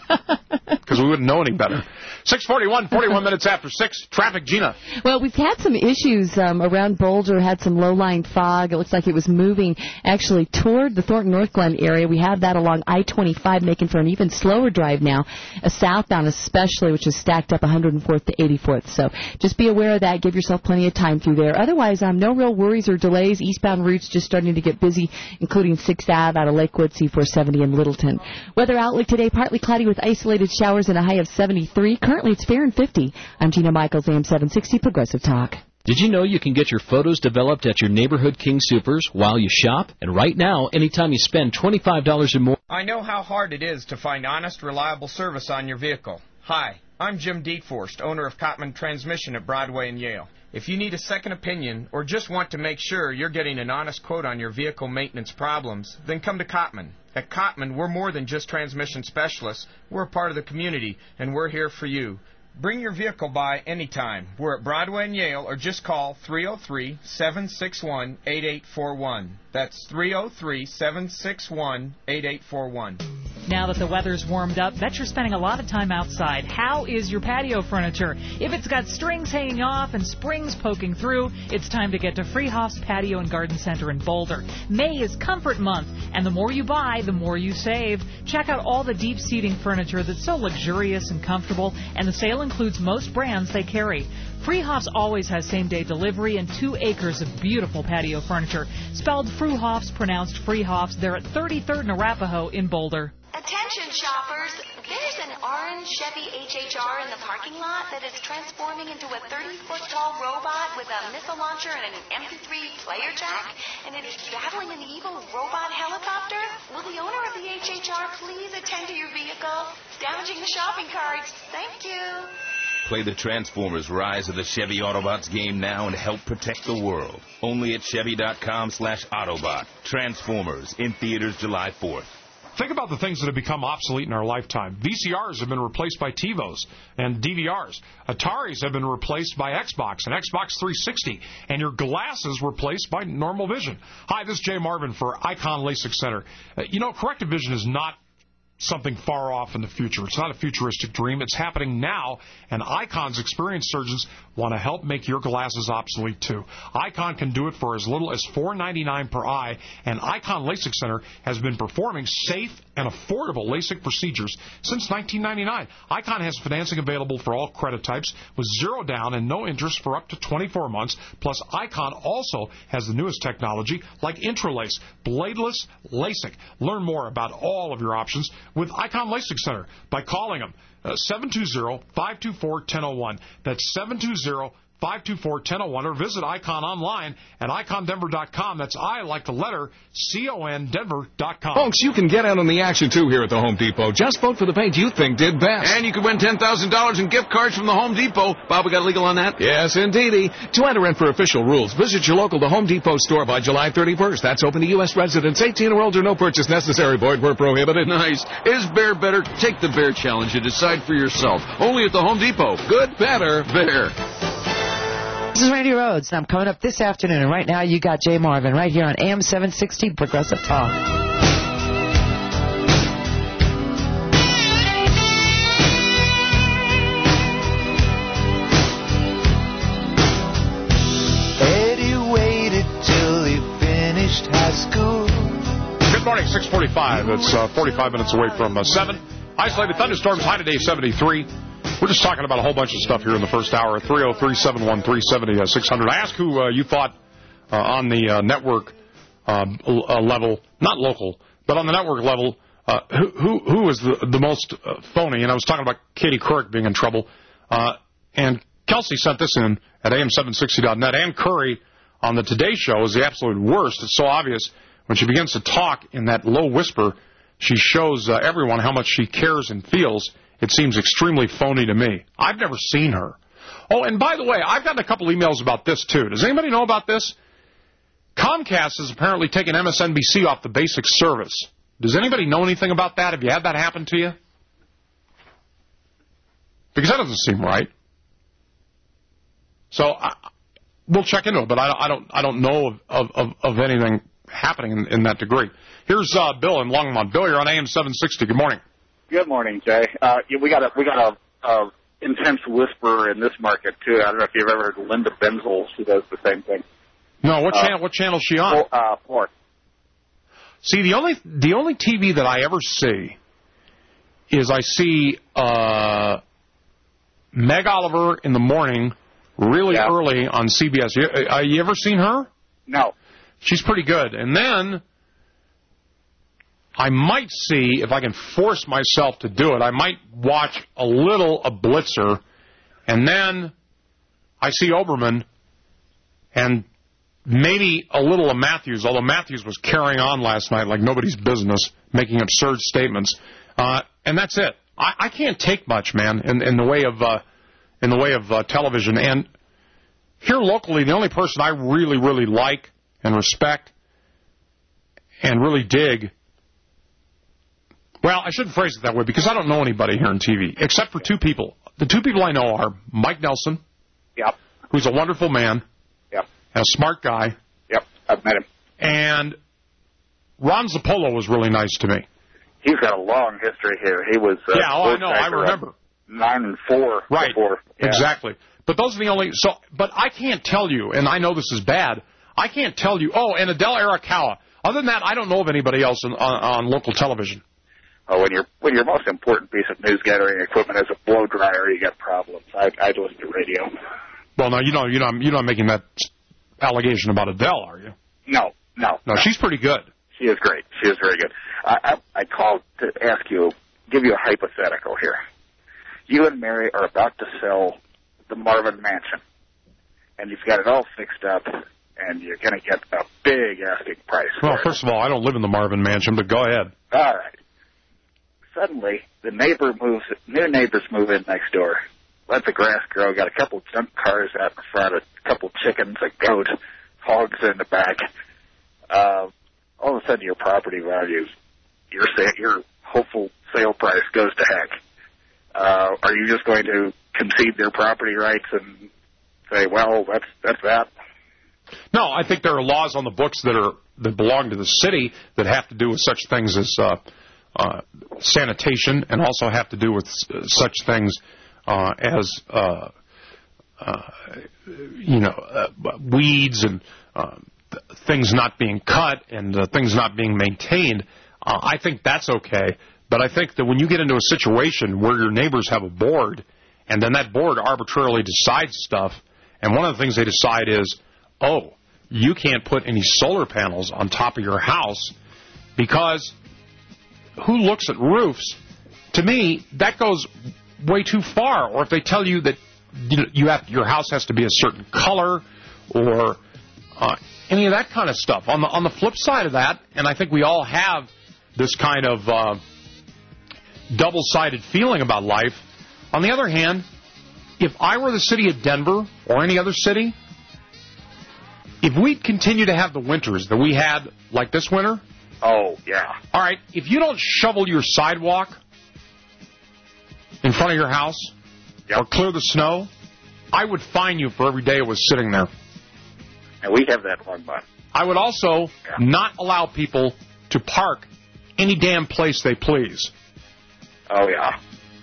Because we wouldn't know any better. six forty-one, forty-one minutes after six. Traffic, Gina. Well, we've had some issues um, around Boulder, had some low-lying fog. It looks like it was moving actually toward the Thornton North Glen area. We have that along I twenty-five, making for an even slower drive now, a southbound especially, which is stacked up one hundred fourth to eighty-fourth. So just be aware of that. Give yourself plenty of time through there. Otherwise, um, no real worries or delays. Eastbound routes just starting to get busy, including sixth Avenue out of Lakewood, C four seventy in Littleton. Weather outlook today, partly cloudy with isolated showers and a high of seventy-three. Currently, it's fair and fifty. I'm Gina Michaels, A M seven sixty Progressive Talk. Did you know you can get your photos developed at your neighborhood King Supers while you shop? And right now, anytime you spend twenty-five dollars or more... I know how hard it is to find honest, reliable service on your vehicle. Hi, I'm Jim Dietforst, owner of Cotman Transmission at Broadway and Yale. If you need a second opinion or just want to make sure you're getting an honest quote on your vehicle maintenance problems, then come to Cotman. At Cotman, we're more than just transmission specialists. We're a part of the community, and we're here for you. Bring your vehicle by anytime. We're at Broadway and Yale, or just call three oh three, seven six one, eight eight four one. That's three oh three, seven six one, eight eight four one. Now that the weather's warmed up, bet you're spending a lot of time outside. How is your patio furniture? If it's got strings hanging off and springs poking through, it's time to get to Freehoff's Patio and Garden Center in Boulder. May is comfort month, and the more you buy, the more you save. Check out all the deep seating furniture that's so luxurious and comfortable, and the sale includes most brands they carry. Freehoff's always has same-day delivery and two acres of beautiful patio furniture. Spelled Fruhoff's, pronounced Freehoff's. They're at thirty-third and Arapahoe in Boulder. Attention shoppers, there's an orange Chevy H H R in the parking lot that is transforming into a thirty-foot tall robot with a missile launcher and an M P three player jack, and it is battling an evil robot helicopter. Will the owner of the H H R please attend to your vehicle? Damaging the shopping carts. Thank you. Play the Transformers Rise of the Chevy Autobots game now and help protect the world. Only at Chevy.com slash Autobot. Transformers in theaters July fourth. Think about the things that have become obsolete in our lifetime. V C Rs have been replaced by TiVos and D V Rs. Ataris have been replaced by Xbox and Xbox three sixty. And your glasses replaced by normal vision. Hi, this is Jay Marvin for Icon LASIK Center. Uh, you know, corrective vision is not something far off in the future. It's not a futuristic dream. It's happening now, and Icon's experienced surgeons want to help make your glasses obsolete too. Icon can do it for as little as four dollars and ninety-nine cents per eye, and Icon LASIK Center has been performing safe and affordable LASIK procedures since nineteen ninety-nine. Icon has financing available for all credit types with zero down and no interest for up to twenty-four months. Plus, Icon also has the newest technology like Intralace, bladeless LASIK. Learn more about all of your options with Icon LASIK Center by calling them uh, seven two zero, five two four, one zero zero one. That's seven two zero, five two four, one zero zero one, or visit Icon online at icon denver dot com. That's I like the letter C O N Denver dot com. Folks, you can get in on the action, too, here at the Home Depot. Just vote for the page you think did best. And you could win ten thousand dollars in gift cards from the Home Depot. Bob, we got legal on that? Yes, indeedy. To enter in for official rules, visit your local The Home Depot store by July thirty-first. That's open to U S residents eighteen or older. No purchase necessary. Void where prohibited. Nice. Is bear better? Take the bear challenge and decide for yourself. Only at the Home Depot. Good, better, bear. This is Randy Rhodes, and I'm coming up this afternoon. And right now, you got Jay Marvin right here on A M seven sixty Progressive Talk. Eddie waited till he finished high school. Good morning, six forty-five. It's uh, forty-five minutes away from uh, seven. Isolated thunderstorms, high today, seventy-three. We're just talking about a whole bunch of stuff here in the first hour. three oh three, seven one three, seven oh six hundred. I asked who uh, you thought uh, on the uh, network uh, uh, level, not local, but on the network level, uh, who, who who was the, the most uh, phony. And I was talking about Katie Couric being in trouble. Uh, and Kelsey sent this in at A M seven sixty dot net. Ann Curry on the Today Show is the absolute worst. It's so obvious. When she begins to talk in that low whisper, she shows uh, everyone how much she cares and feels. It seems extremely phony to me. I've never seen her. Oh, and by the way, I've gotten a couple emails about this, too. Does anybody know about this? Comcast has apparently taken M S N B C off the basic service. Does anybody know anything about that? Have you had that happen to you? Because that doesn't seem right. So I, we'll check into it, but I, I don't I don't know of, of, of anything happening in, in that degree. Here's uh, Bill in Longmont. Bill, you're on A M seven sixty. Good morning. Good morning, Jay. Uh, we got a we got a, a intense whisperer in this market too. I don't know if you've ever heard of Linda Benzel. She does the same thing. No, what uh, channel? What channel is she on? Four, uh, fourth. See, the only the only T V that I ever see is I see uh, Meg Oliver in the morning, really yeah. early on C B S. You, uh, you ever seen her? No. She's pretty good, and then I might see, if I can force myself to do it, I might watch a little of Blitzer, and then I see Oberman, and maybe a little of Matthews, although Matthews was carrying on last night like nobody's business, making absurd statements. Uh, and that's it. I, I can't take much, man, in, in the way of uh, in the way of uh, television. And here locally, the only person I really, really like and respect and really dig, well, I shouldn't phrase it that way because I don't know anybody here in T V except for two people. The two people I know are Mike Nelson, yep, who's a wonderful man, yep, and a smart guy. Yep, I've met him. And Ron Zappolo was really nice to me. He's got a long history here. He was uh, yeah, oh, I know, I remember nine and four. Right, before. Yeah. Exactly. But those are the only. So, but I can't tell you, and I know this is bad. I can't tell you. Oh, and Adele Arakawa. Other than that, I don't know of anybody else on, on, on local television. Oh, when your when your most important piece of news gathering equipment is a blow dryer, you got problems. I I listen to radio. Well, no, you know, you're not you're not making that allegation about Adele, are you? No, no, no. No, she's pretty good. She is great. She is very good. I, I I called to ask you, give you a hypothetical here. You and Mary are about to sell the Marvin Mansion, and you've got it all fixed up, and you're going to get a big asking price. Well, for first of all, I don't live in the Marvin Mansion, but go ahead. All right. Suddenly, the neighbor moves. New neighbors move in next door. Let the grass grow. Got a couple junk cars out in front, a couple chickens, a goat, hogs in the back. Uh, all of a sudden, your property values your sa- your hopeful sale price goes to heck, uh, are you just going to concede their property rights and say, well, that's that's that? No, I think there are laws on the books that are that belong to the city that have to do with such things as uh, uh, sanitation, and also have to do with uh, such things uh, as uh, uh, you know uh, weeds and uh, th- things not being cut and uh, things not being maintained. Uh, I think that's okay, but I think that when you get into a situation where your neighbors have a board, and then that board arbitrarily decides stuff, and one of the things they decide is, oh, you can't put any solar panels on top of your house because who looks at roofs? To me, that goes way too far. Or if they tell you that you have your house has to be a certain color, or uh, any of that kind of stuff. On the on the flip side of that, and I think we all have this kind of uh, double-sided feeling about life. On the other hand, if I were the city of Denver or any other city, if we continue to have the winters that we had like this winter... Oh, yeah. All right, if you don't shovel your sidewalk in front of your house yep. or clear the snow, I would fine you for every day it was sitting there. And we have that one button. I would also yeah. not allow people to park any damn place they please. Oh, yeah.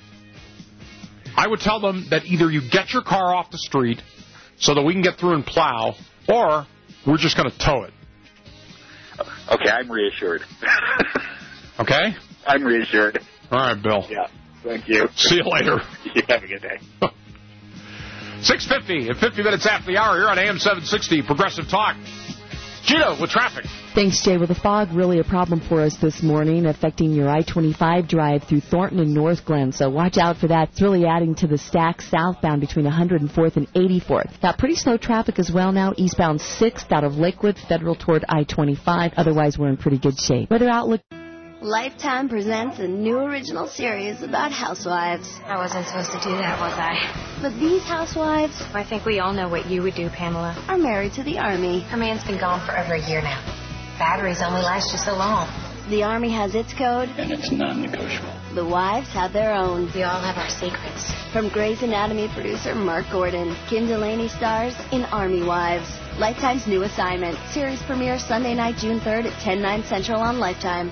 I would tell them that either you get your car off the street so that we can get through and plow, or we're just going to tow it. Okay, I'm reassured. Okay? I'm reassured. All right, Bill. Yeah, thank you. See you later. You have a good day. six fifty at fifty minutes after the hour here on A M seven sixty, Progressive Talk. Gino with traffic. Thanks, Jay. Well, the fog really a problem for us this morning, affecting your I twenty-five drive through Thornton and North Glen. So watch out for that. It's really adding to the stack southbound between one hundred fourth and eighty-fourth. Got pretty slow traffic as well now, eastbound sixth out of Lakewood, Federal toward I twenty-five. Otherwise, we're in pretty good shape. Weather outlook. Lifetime presents a new original series about housewives. I wasn't supposed to do that, was I? But these housewives... I think we all know what you would do, Pamela. ...are married to the Army. Her man's been gone for over a year now. Batteries only last you so long. The Army has its code. And it's non-negotiable. The wives have their own. We all have our secrets. From Grey's Anatomy producer Mark Gordon, Kim Delaney stars in Army Wives. Lifetime's new assignment. Series premieres Sunday night, June third at ten, nine Central on Lifetime.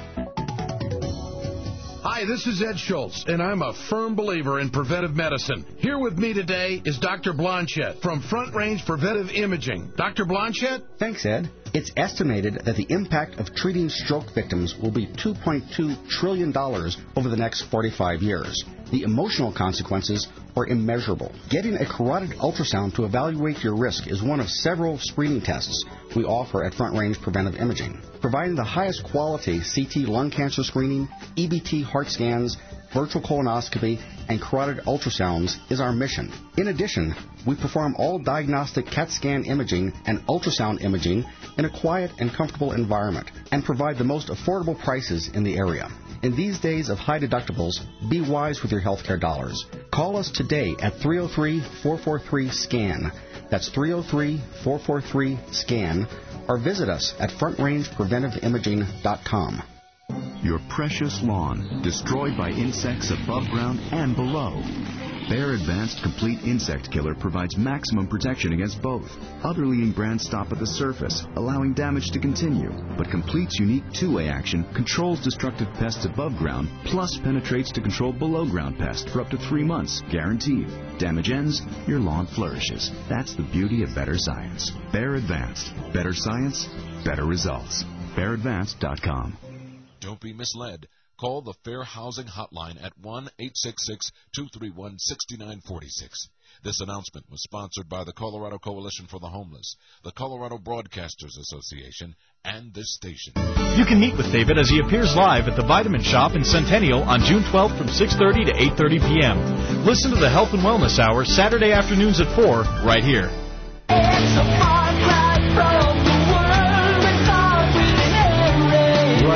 Hi, this is Ed Schultz, and I'm a firm believer in preventive medicine. Here with me today is Doctor Blanchette from Front Range Preventive Imaging. Doctor Blanchette? Thanks, Ed. It's estimated that the impact of treating stroke victims will be two point two trillion dollars over the next forty-five years. The emotional consequences are immeasurable. Getting a carotid ultrasound to evaluate your risk is one of several screening tests we offer at Front Range Preventive Imaging. Providing the highest quality C T lung cancer screening, E B T heart scans, virtual colonoscopy, and carotid ultrasounds is our mission. In addition, we perform all diagnostic CAT scan imaging and ultrasound imaging in a quiet and comfortable environment and provide the most affordable prices in the area. In these days of high deductibles, be wise with your healthcare dollars. Call us today at three oh three, four four three, SCAN. That's three oh three, four four three, SCAN. Or visit us at front range preventive imaging dot com. Your precious lawn, destroyed by insects above ground and below. Bayer Advanced Complete Insect Killer provides maximum protection against both. Other leading brands stop at the surface, allowing damage to continue. But Complete's unique two-way action controls destructive pests above ground, plus penetrates to control below-ground pests for up to three months, guaranteed. Damage ends, your lawn flourishes. That's the beauty of better science. Bayer Advanced. Better science, better results. Bayer Advanced dot com. Don't be misled. Call the Fair Housing Hotline at one eight six six, two three one, six nine four six. This announcement was sponsored by the Colorado Coalition for the Homeless, the Colorado Broadcasters Association, and this station. You can meet with David as he appears live at the Vitamin Shop in Centennial on June twelfth from six thirty to eight thirty p.m. Listen to the Health and Wellness Hour Saturday afternoons at four, right here. It's a far cry from the world we thought we'd inherit. You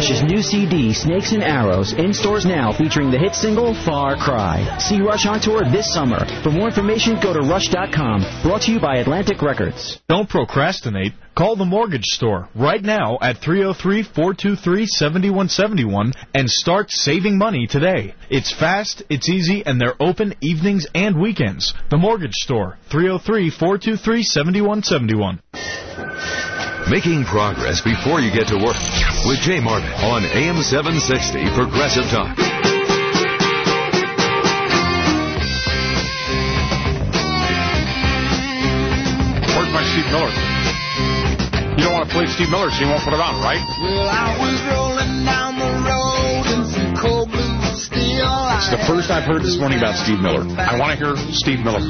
Rush's new C D, Snakes and Arrows, in stores now, featuring the hit single, Far Cry. See Rush on tour this summer. For more information, go to rush dot com. Brought to you by Atlantic Records. Don't procrastinate. Call the Mortgage Store right now at three oh three, four two three, seven one seven one and start saving money today. It's fast, it's easy, and they're open evenings and weekends. The Mortgage Store, three oh three, four two three, seven one seven one. Making progress before you get to work with Jay Marvin on A M seven sixty Progressive Talk. Where's my Steve Miller? You don't want to play Steve Miller, so you won't put it on, right? Well, I was rolling down the road in some cold blue steel. It's the first I've heard this morning about Steve Miller. I want to hear Steve Miller.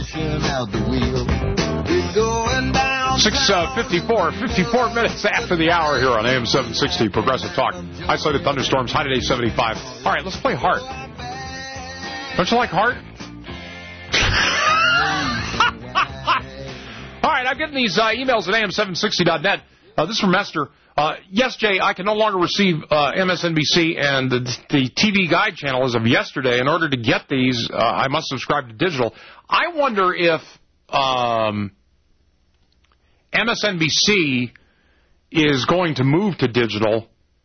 six fifty-four, fifty-four minutes after the hour here on A M seven sixty Progressive Talk. Isolated thunderstorms, high today seventy-five. All right, let's play Heart. Don't you like Heart? All right, I'm getting these uh, emails at A M seven sixty dot net. Uh, this is from Esther. Uh, yes, Jay, I can no longer receive uh, M S N B C and the, the T V Guide channel as of yesterday. In order to get these, uh, I must subscribe to digital. I wonder if um, M S N B C is going to move to digital,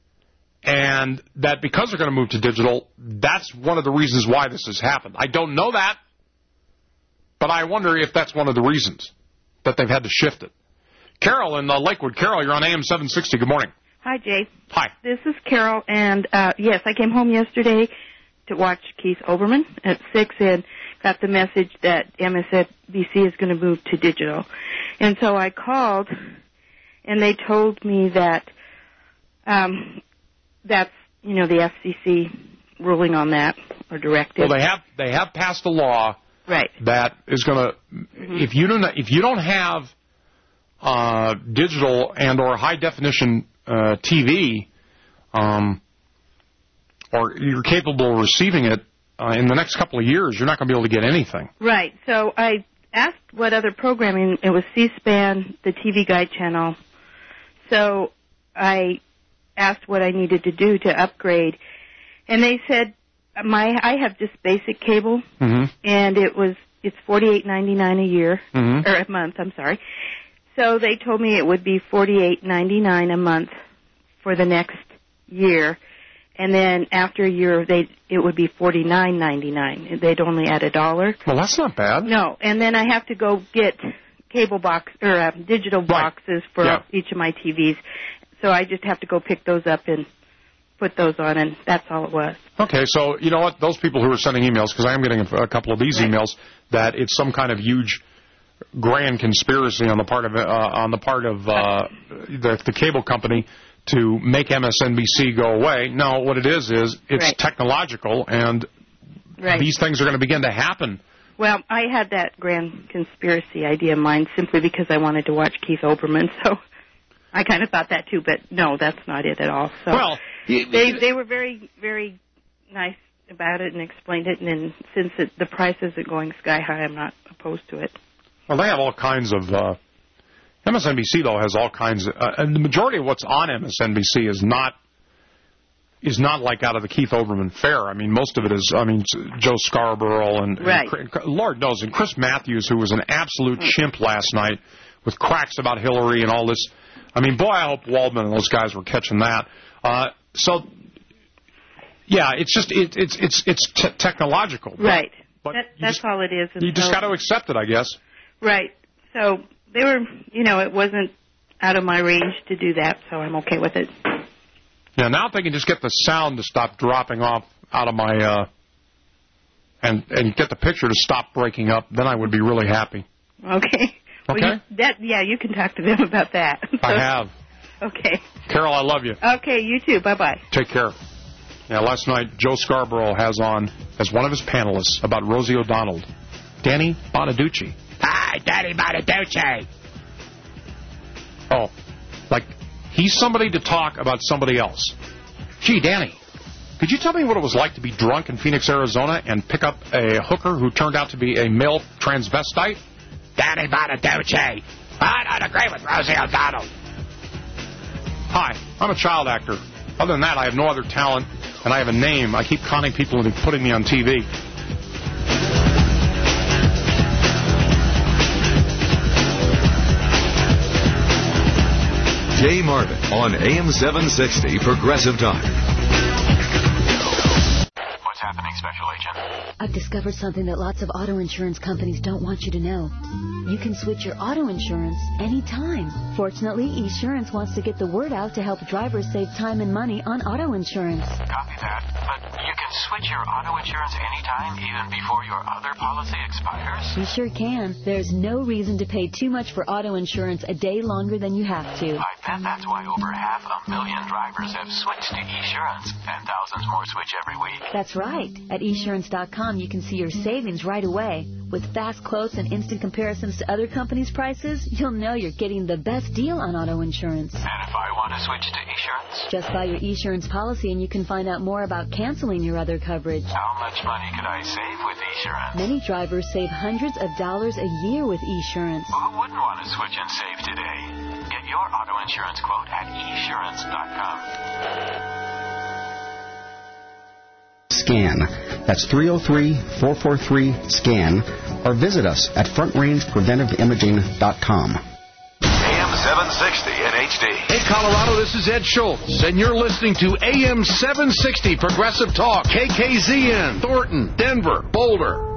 and that because they're going to move to digital, that's one of the reasons why this has happened. I don't know that, but I wonder if that's one of the reasons that they've had to shift it. Carol in uh, Lakewood. Carol, you're on A M seven sixty. Good morning. Hi, Jay. Hi. This is Carol, and uh, yes, I came home yesterday to watch Keith Olbermann at six and got the message that M S N B C is going to move to digital. And so I called, and they told me that um, that's, you know, the F C C ruling on that, or directive. Well, they have they have passed a law right. that is going to, mm-hmm. if you don't if you don't have uh, digital and or high definition uh, T V, um, or you're capable of receiving it uh, in the next couple of years, you're not going to be able to get anything. Right. So I asked what other programming. It was C-SPAN, the T V Guide channel. So I asked what I needed to do to upgrade, and they said my I have just basic cable, mm-hmm. and it was it's forty-eight ninety-nine a year mm-hmm. or a month. I'm sorry. So they told me it would be forty-eight ninety-nine a month for the next year, and then after a year, they it would be forty-nine ninety-nine. They'd only add a dollar. Well, that's not bad. No, and then I have to go get cable box or uh, digital right. boxes for yeah. each of my T Vs. So I just have to go pick those up and put those on, and that's all it was. Okay, so you know what? Those people who are sending emails, because I am getting a, a couple of these right. emails, that it's some kind of huge grand conspiracy on the part of uh, on the part of uh, the, the cable company to make M S N B C go away. No, what it is is it's right. technological, and right. these things are going to begin to happen. Well, I had that grand conspiracy idea in mind simply because I wanted to watch Keith Olbermann, so I kind of thought that too, but no, that's not it at all. So well, they they were very, very nice about it and explained it, and then since it, the price isn't going sky high, I'm not opposed to it. Well, they have all kinds of... Uh, M S N B C, though, has all kinds of... Uh, and the majority of what's on M S N B C is not is not like out of the Keith Olbermann fare. I mean, most of it is, I mean, Joe Scarborough and, right. and Lord knows, and Chris Matthews, who was an absolute chimp last night with cracks about Hillary and all this. I mean, boy, I hope Waldman and those guys were catching that. Uh, so, yeah, it's just, it, it's it's it's t- technological. Right. But, but that, that's just, all it is. And you just so, got to accept it, I guess. Right. So they were, you know, it wasn't out of my range to do that, so I'm okay with it. Yeah, now if they can just get the sound to stop dropping off out of my, uh, and and get the picture to stop breaking up, then I would be really happy. Okay. Okay. Well, you, that, yeah, you can talk to them about that. So, I have. Okay. Carol, I love you. Okay, you too. Bye-bye. Take care. Yeah, last night, Joe Scarborough has on, as one of his panelists, about Rosie O'Donnell, Danny Bonaducci. Hi, Danny Bonaducci. Oh, like, he's somebody to talk about somebody else. Gee, Danny, could you tell me what it was like to be drunk in Phoenix, Arizona, and pick up a hooker who turned out to be a male transvestite? Danny Bonaducci. I don't agree with Rosie O'Donnell. Hi, I'm a child actor. Other than that, I have no other talent, and I have a name. I keep conning people into putting me on T V. Jay Marvin on A M seven sixty Progressive Talk. What's happening, Special Agent? I've discovered something that lots of auto insurance companies don't want you to know. You can switch your auto insurance anytime. Fortunately, Esurance wants to get the word out to help drivers save time and money on auto insurance. Copy that. But you can switch your auto insurance anytime, even before your other policy expires? You sure can. There's no reason to pay too much for auto insurance a day longer than you have to. I bet that's why over half a million drivers have switched to Esurance, and thousands more switch every week. That's right. At Esurance dot com, you can see your savings right away. With fast quotes and instant comparisons to other companies' prices, you'll know you're getting the best deal on auto insurance. And if I want to switch to Esurance? Just buy your Esurance policy and you can find out more about canceling your other coverage. How much money could I save with Esurance? Many drivers save hundreds of dollars a year with Esurance. Well, who wouldn't want to switch and save today? Get your auto insurance quote at Esurance dot com. SCAN. That's three oh three, four four three, SCAN. Or visit us at front range preventive imaging dot com. A M seven sixty in H D. Hey, Colorado, this is Ed Schultz, and you're listening to A M seven sixty Progressive Talk, K K Z N, Thornton, Denver, Boulder.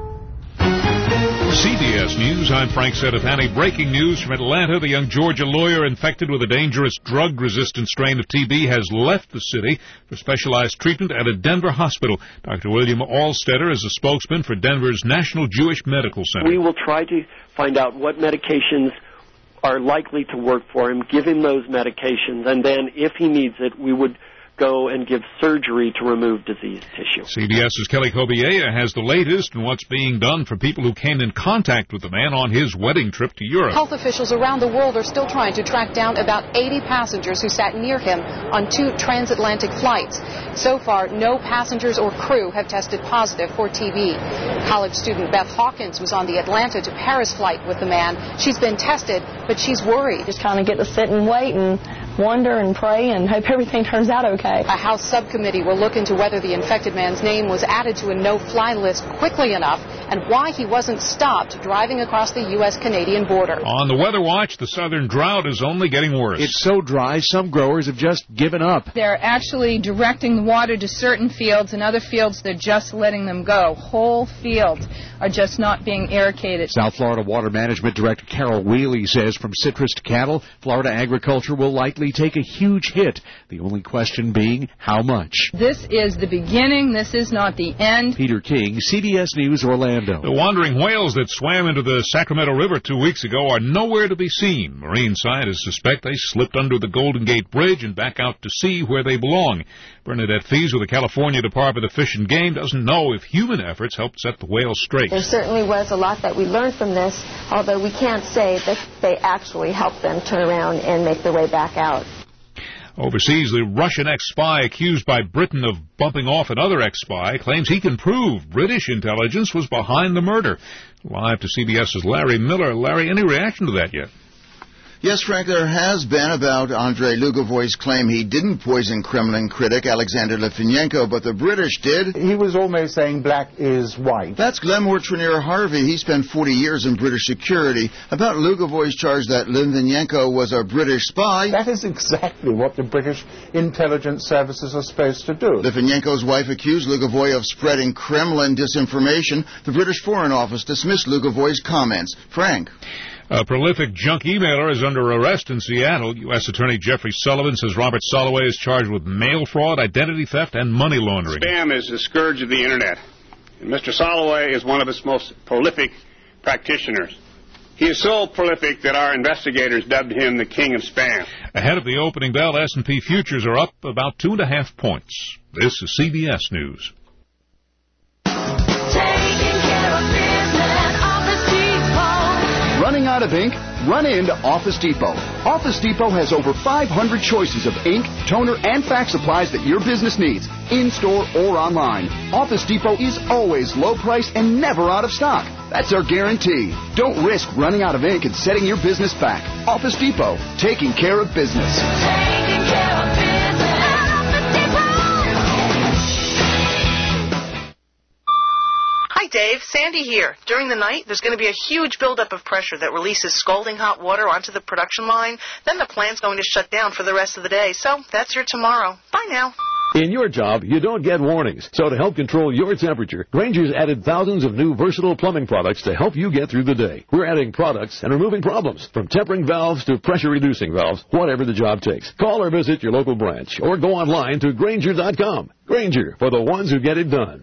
C B S News, I'm Frank Sedapani. Breaking news from Atlanta. The young Georgia lawyer infected with a dangerous drug-resistant strain of T B has left the city for specialized treatment at a Denver hospital. Doctor William Allstetter is a spokesman for Denver's National Jewish Medical Center. We will try to find out what medications are likely to work for him, give him those medications, and then if he needs it, we would go and give surgery to remove diseased tissue. CBS's Kelly Kobiella has the latest on what's being done for people who came in contact with the man on his wedding trip to Europe. Health officials around the world are still trying to track down about eighty passengers who sat near him on two transatlantic flights. So far, no passengers or crew have tested positive for T B. College student Beth Hawkins was on the Atlanta to Paris flight with the man. She's been tested, but she's worried. Just kind of get to sit and wait and wonder and pray and hope everything turns out okay. A House subcommittee will look into whether the infected man's name was added to a no-fly list quickly enough and why he wasn't stopped driving across the U S Canadian border. On the Weather Watch, the southern drought is only getting worse. It's so dry, some growers have just given up. They're actually directing the water to certain fields, and other fields they're just letting them go. Whole fields are just not being irrigated. South Florida Water Management Director Carol Wheely says from citrus to cattle, Florida agriculture will likely take a huge hit. The only question being, how much? This is the beginning. This is not the end. Peter King, C B S News, Orlando. The wandering whales that swam into the Sacramento River two weeks ago are nowhere to be seen. Marine scientists suspect they slipped under the Golden Gate Bridge and back out to sea where they belong. Bernadette Fees with the California Department of Fish and Game doesn't know if human efforts helped set the whales straight. There certainly was a lot that we learned from this, although we can't say that they actually helped them turn around and make their way back out. Overseas, the Russian ex-spy accused by Britain of bumping off another ex-spy claims he can prove British intelligence was behind the murder. Live to CBS's Larry Miller. Larry, any reaction to that yet? Yes, Frank, there has been about Andrei Lugovoy's claim he didn't poison Kremlin critic Alexander Litvinenko, but the British did. He was almost saying black is white. That's Glenmore Trenier Harvey. He spent forty years in British security. About Lugovoy's charge that Litvinenko was a British spy. That is exactly what the British intelligence services are supposed to do. Litvinenko's wife accused Lugovoy of spreading Kremlin disinformation. The British Foreign Office dismissed Lugovoy's comments. Frank. A prolific junk emailer is under arrest in Seattle. U S Attorney Jeffrey Sullivan says Robert Soloway is charged with mail fraud, identity theft, and money laundering. Spam is the scourge of the Internet, and Mister Soloway is one of its most prolific practitioners. He is so prolific that our investigators dubbed him the king of spam. Ahead of the opening bell, S and P futures are up about two and a half points. This is C B S News. Running out of ink? Run into Office Depot. Office Depot has over five hundred choices of ink, toner, and fax supplies that your business needs, in-store or online. Office Depot is always low price and never out of stock. That's our guarantee. Don't risk running out of ink and setting your business back. Office Depot, taking care of business. Taking care of business. Dave. Sandy here. During the night, there's going to be a huge buildup of pressure that releases scalding hot water onto the production line. Then the plant's going to shut down for the rest of the day. So that's your tomorrow. Bye now. In your job, you don't get warnings. So to help control your temperature, Grainger's added thousands of new versatile plumbing products to help you get through the day. We're adding products and removing problems, from tempering valves to pressure-reducing valves, whatever the job takes. Call or visit your local branch or go online to Grainger dot com. Grainger, for the ones who get it done.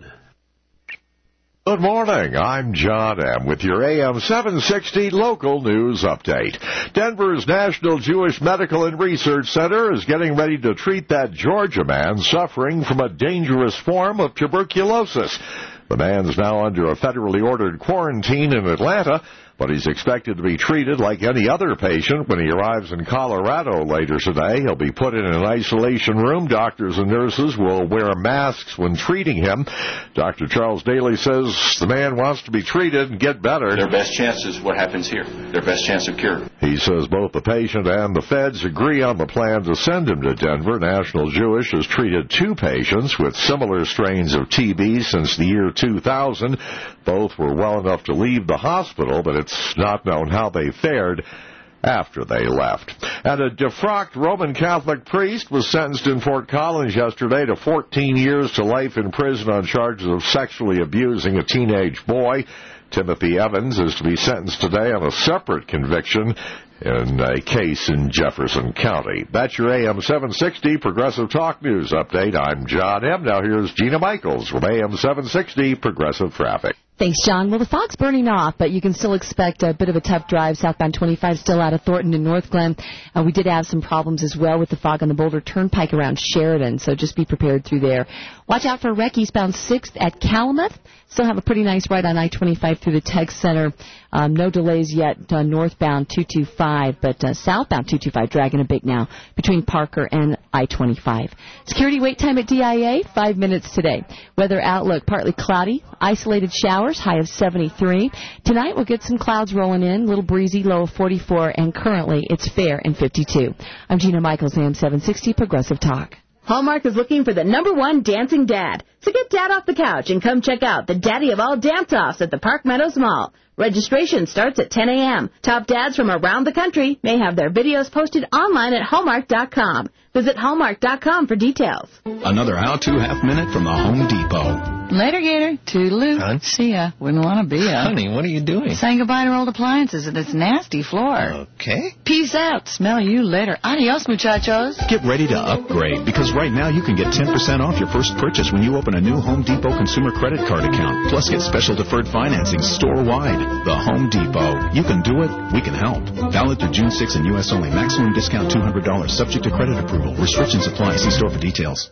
Good morning. I'm John M. with your A M seven sixty local news update. Denver's National Jewish Medical and Research Center is getting ready to treat that Georgia man suffering from a dangerous form of tuberculosis. The man's now under a federally ordered quarantine in Atlanta, but he's expected to be treated like any other patient when he arrives in Colorado later today. He'll be put in an isolation room. Doctors and nurses will wear masks when treating him. Doctor Charles Daly says the man wants to be treated and get better. Their best chance is what happens here. Their best chance of cure. He says both the patient and the feds agree on the plan to send him to Denver. National Jewish has treated two patients with similar strains of T B since the year two thousand. Both were well enough to leave the hospital, but it's not known how they fared after they left. And a defrocked Roman Catholic priest was sentenced in Fort Collins yesterday to fourteen years to life in prison on charges of sexually abusing a teenage boy. Timothy Evans is to be sentenced today on a separate conviction in a case in Jefferson County. That's your A M seven sixty Progressive Talk News update. I'm John M. Now here's Gina Michaels with A M seven sixty Progressive Traffic. Thanks, John. Well, the fog's burning off, but you can still expect a bit of a tough drive southbound twenty-five still out of Thornton and North Glen. Uh, we did have some problems as well with the fog on the Boulder Turnpike around Sheridan, so just be prepared through there. Watch out for a wreck eastbound sixth at Calumet. Still have a pretty nice ride on I twenty-five through the Tech Center. Um, no delays yet uh, northbound two twenty-five, but uh, southbound two twenty-five dragging a bit now between Parker and I twenty-five. Security wait time at D I A, five minutes today. Weather outlook, partly cloudy, isolated showers, high of seventy-three. Tonight we'll get some clouds rolling in, a little breezy, low of forty-four, and currently it's fair and fifty-two. I'm Gina Michaels, A M seven sixty Progressive Talk. Hallmark is looking for the number one dancing dad. So get Dad off the couch and come check out the daddy of all dance-offs at the Park Meadows Mall. Registration starts at ten a.m. Top dads from around the country may have their videos posted online at Hallmark dot com. Visit Hallmark dot com for details. Another how-to half minute from the Home Depot. Later, Gator. Toodaloo. Huh? See ya. Wouldn't want to be ya. Honey, what are you doing? Saying goodbye to old appliances and its nasty floor. Okay. Peace out. Smell you later. Adios, muchachos. Get ready to upgrade, because right now you can get ten percent off your first purchase when you open a new Home Depot consumer credit card account. Plus, get special deferred financing store-wide. The Home Depot. You can do it. We can help. Valid through June sixth in U S only. Maximum discount two hundred dollars. Subject to credit approval. Restrictions apply. See store for details.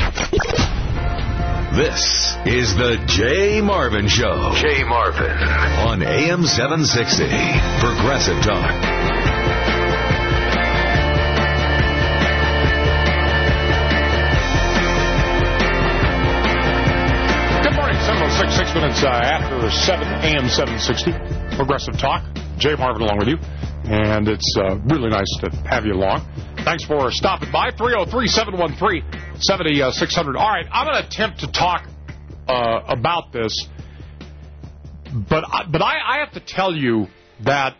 This is the Jay Marvin Show. Jay Marvin on A M seven sixty Progressive Talk. Good morning, seven oh six, six minutes uh, after seven, A M seven sixty Progressive Talk. Jay Marvin along with you, and it's uh, really nice to have you along. Thanks for stopping by. three oh three, seven one three, seven six zero zero. All right, I'm going to attempt to talk uh, about this, but I, but I, I have to tell you that,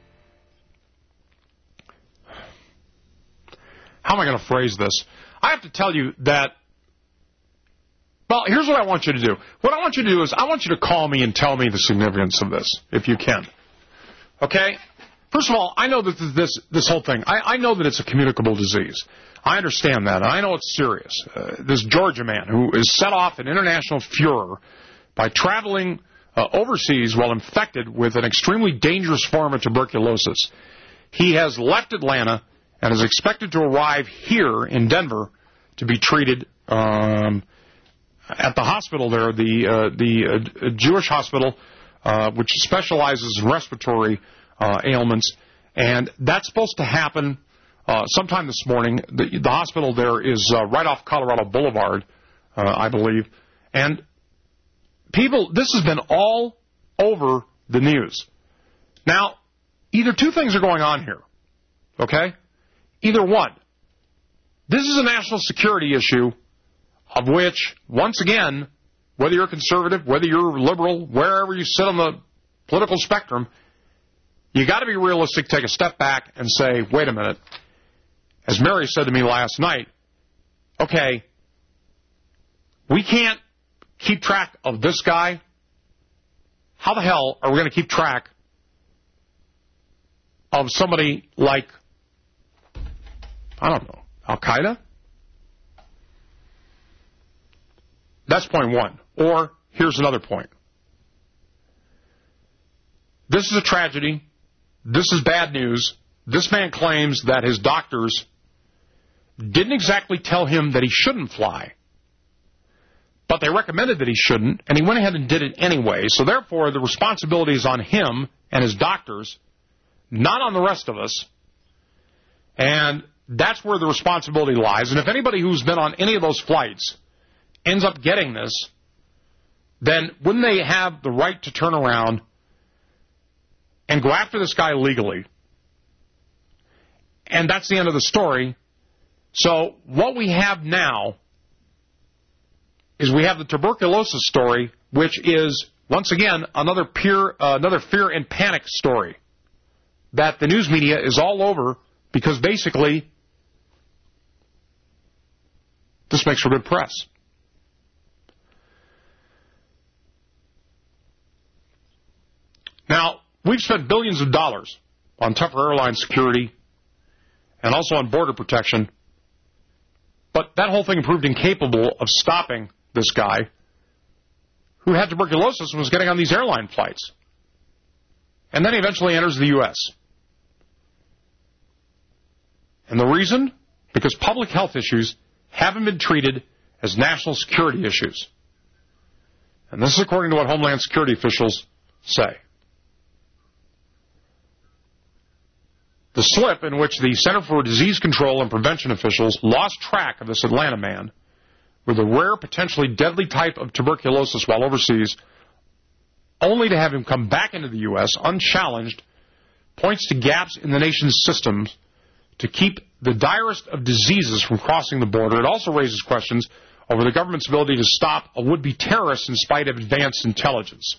how am I going to phrase this? I have to tell you that, well, here's what I want you to do. What I want you to do is I want you to call me and tell me the significance of this, if you can. Okay? First of all, I know that this this whole thing, I, I know that it's a communicable disease. I understand that, and I know it's serious. Uh, this Georgia man who is set off in international furor by traveling uh, overseas while infected with an extremely dangerous form of tuberculosis. He has left Atlanta and is expected to arrive here in Denver to be treated um, at the hospital there, the, uh, the uh, Jewish hospital, uh, which specializes in respiratory Uh, ailments, and that's supposed to happen uh, sometime this morning. The, the hospital there is uh, right off Colorado Boulevard, uh, I believe. And people, this has been all over the news. Now, either two things are going on here, okay? Either one, this is a national security issue of which, once again, whether you're conservative, whether you're liberal, wherever you sit on the political spectrum, you got to be realistic, take a step back and say, wait a minute. As Mary said to me last night, okay, we can't keep track of this guy. How the hell are we going to keep track of somebody like, I don't know, Al-Qaeda? That's point one. Or here's another point. This is a tragedy. This is bad news. This man claims that his doctors didn't exactly tell him that he shouldn't fly, but they recommended that he shouldn't, and he went ahead and did it anyway. So therefore, the responsibility is on him and his doctors, not on the rest of us. And that's where the responsibility lies. And if anybody who's been on any of those flights ends up getting this, then wouldn't they have the right to turn around and go after this guy legally? And that's the end of the story. So what we have now is we have the tuberculosis story, which is, once again, another, pure, uh, another fear and panic story that the news media is all over because basically this makes for good press. Now, we've spent billions of dollars on tougher airline security and also on border protection, but that whole thing proved incapable of stopping this guy who had tuberculosis and was getting on these airline flights. And then he eventually enters the U S And the reason? Because public health issues haven't been treated as national security issues. And this is according to what Homeland Security officials say. The slip in which the Center for Disease Control and Prevention officials lost track of this Atlanta man with a rare, potentially deadly type of tuberculosis while overseas, only to have him come back into the U S unchallenged, points to gaps in the nation's systems to keep the direst of diseases from crossing the border. It also raises questions over the government's ability to stop a would-be terrorist in spite of advanced intelligence.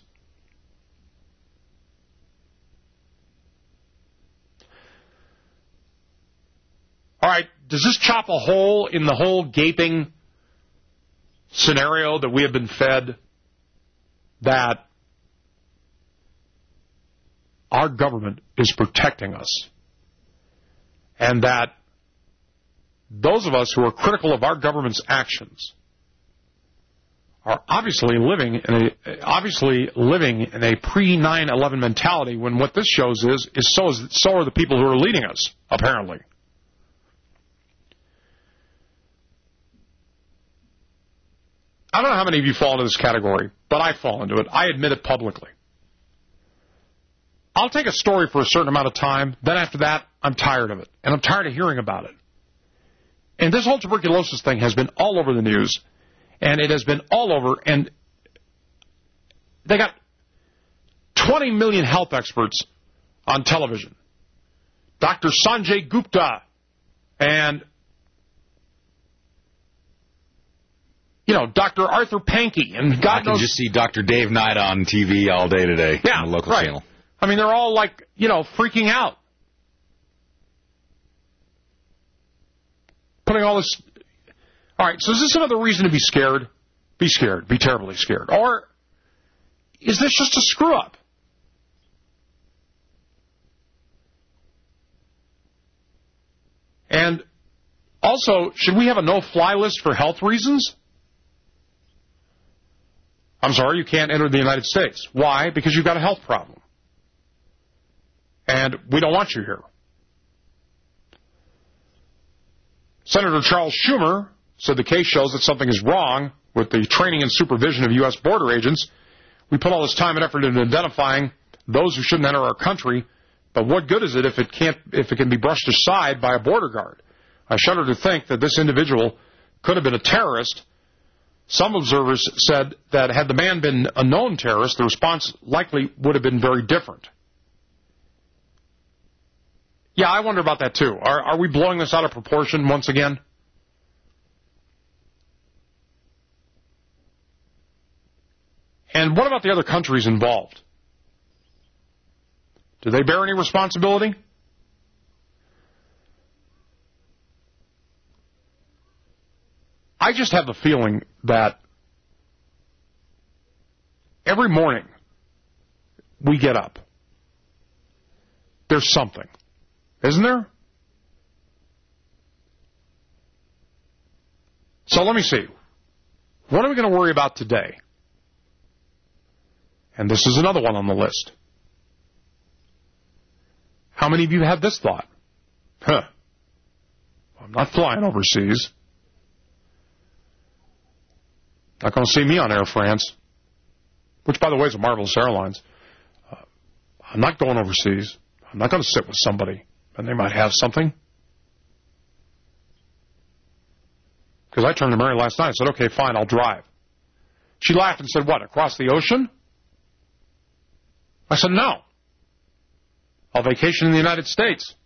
All right, does this chop a hole in the whole gaping scenario that we have been fed that our government is protecting us and that those of us who are critical of our government's actions are obviously living in a obviously living in a pre nine eleven mentality when what this shows is is so is so are the people who are leading us, apparently. I don't know how many of you fall into this category, but I fall into it. I admit it publicly. I'll take a story for a certain amount of time, then after that, I'm tired of it, and I'm tired of hearing about it. And this whole tuberculosis thing has been all over the news, and it has been all over, and they got twenty million health experts on television. Doctor Sanjay Gupta and You know, Doctor Arthur Pankey, and God I can knows... just see Doctor Dave Knight on T V all day today yeah, on the local right. channel. I mean, they're all like, you know, freaking out. Putting all this... All right, so is this another reason to be scared? Be scared. Be terribly scared. Or is this just a screw-up? And also, should we have a no-fly list for health reasons? I'm sorry, you can't enter the United States. Why? Because you've got a health problem. And we don't want you here. Senator Charles Schumer said the case shows that something is wrong with the training and supervision of U S border agents. We put all this time and effort into identifying those who shouldn't enter our country, but what good is it if it can't, if it can be brushed aside by a border guard? I shudder to think that this individual could have been a terrorist. Some observers said that had the man been a known terrorist, the response likely would have been very different. Yeah, I wonder about that too. Are, are we blowing this out of proportion once again? And what about the other countries involved? Do they bear any responsibility? I just have the feeling that every morning we get up, there's something, isn't there? So let me see. What are we going to worry about today? And this is another one on the list. How many of you have this thought? Huh. I'm not flying overseas. Not going to see me on Air France, which, by the way, is a marvelous airlines. Uh, I'm not going overseas. I'm not going to sit with somebody, and they might have something. Because I turned to Mary last night and said, okay, fine, I'll drive. She laughed and said, what, across the ocean? I said, no. I'll vacation in the United States.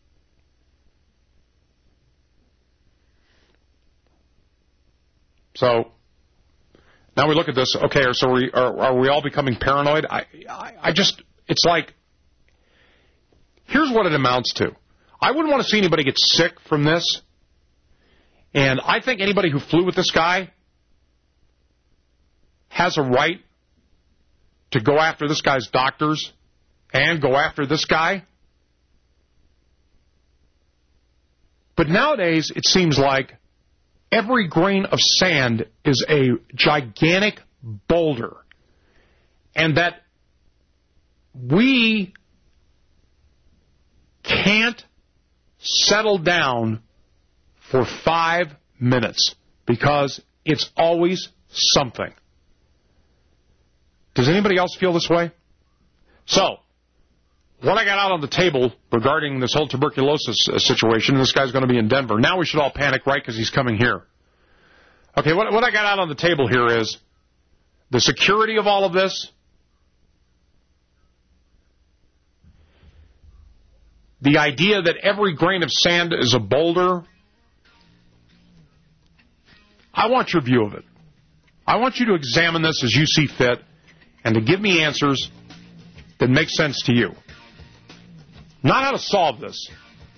So now we look at this, okay, so are we, are, are we all becoming paranoid? I, I, I just, it's like, here's what it amounts to. I wouldn't want to see anybody get sick from this. And I think anybody who flew with this guy has a right to go after this guy's doctors and go after this guy. But nowadays, it seems like every grain of sand is a gigantic boulder. And that we can't settle down for five minutes because it's always something. Does anybody else feel this way? So, what I got out on the table regarding this whole tuberculosis uh, situation, this guy's going to be in Denver. Now we should all panic, right, because he's coming here. Okay, what, what I got out on the table here is the security of all of this, the idea that every grain of sand is a boulder. I want your view of it. I want you to examine this as you see fit and to give me answers that make sense to you. Not how to solve this,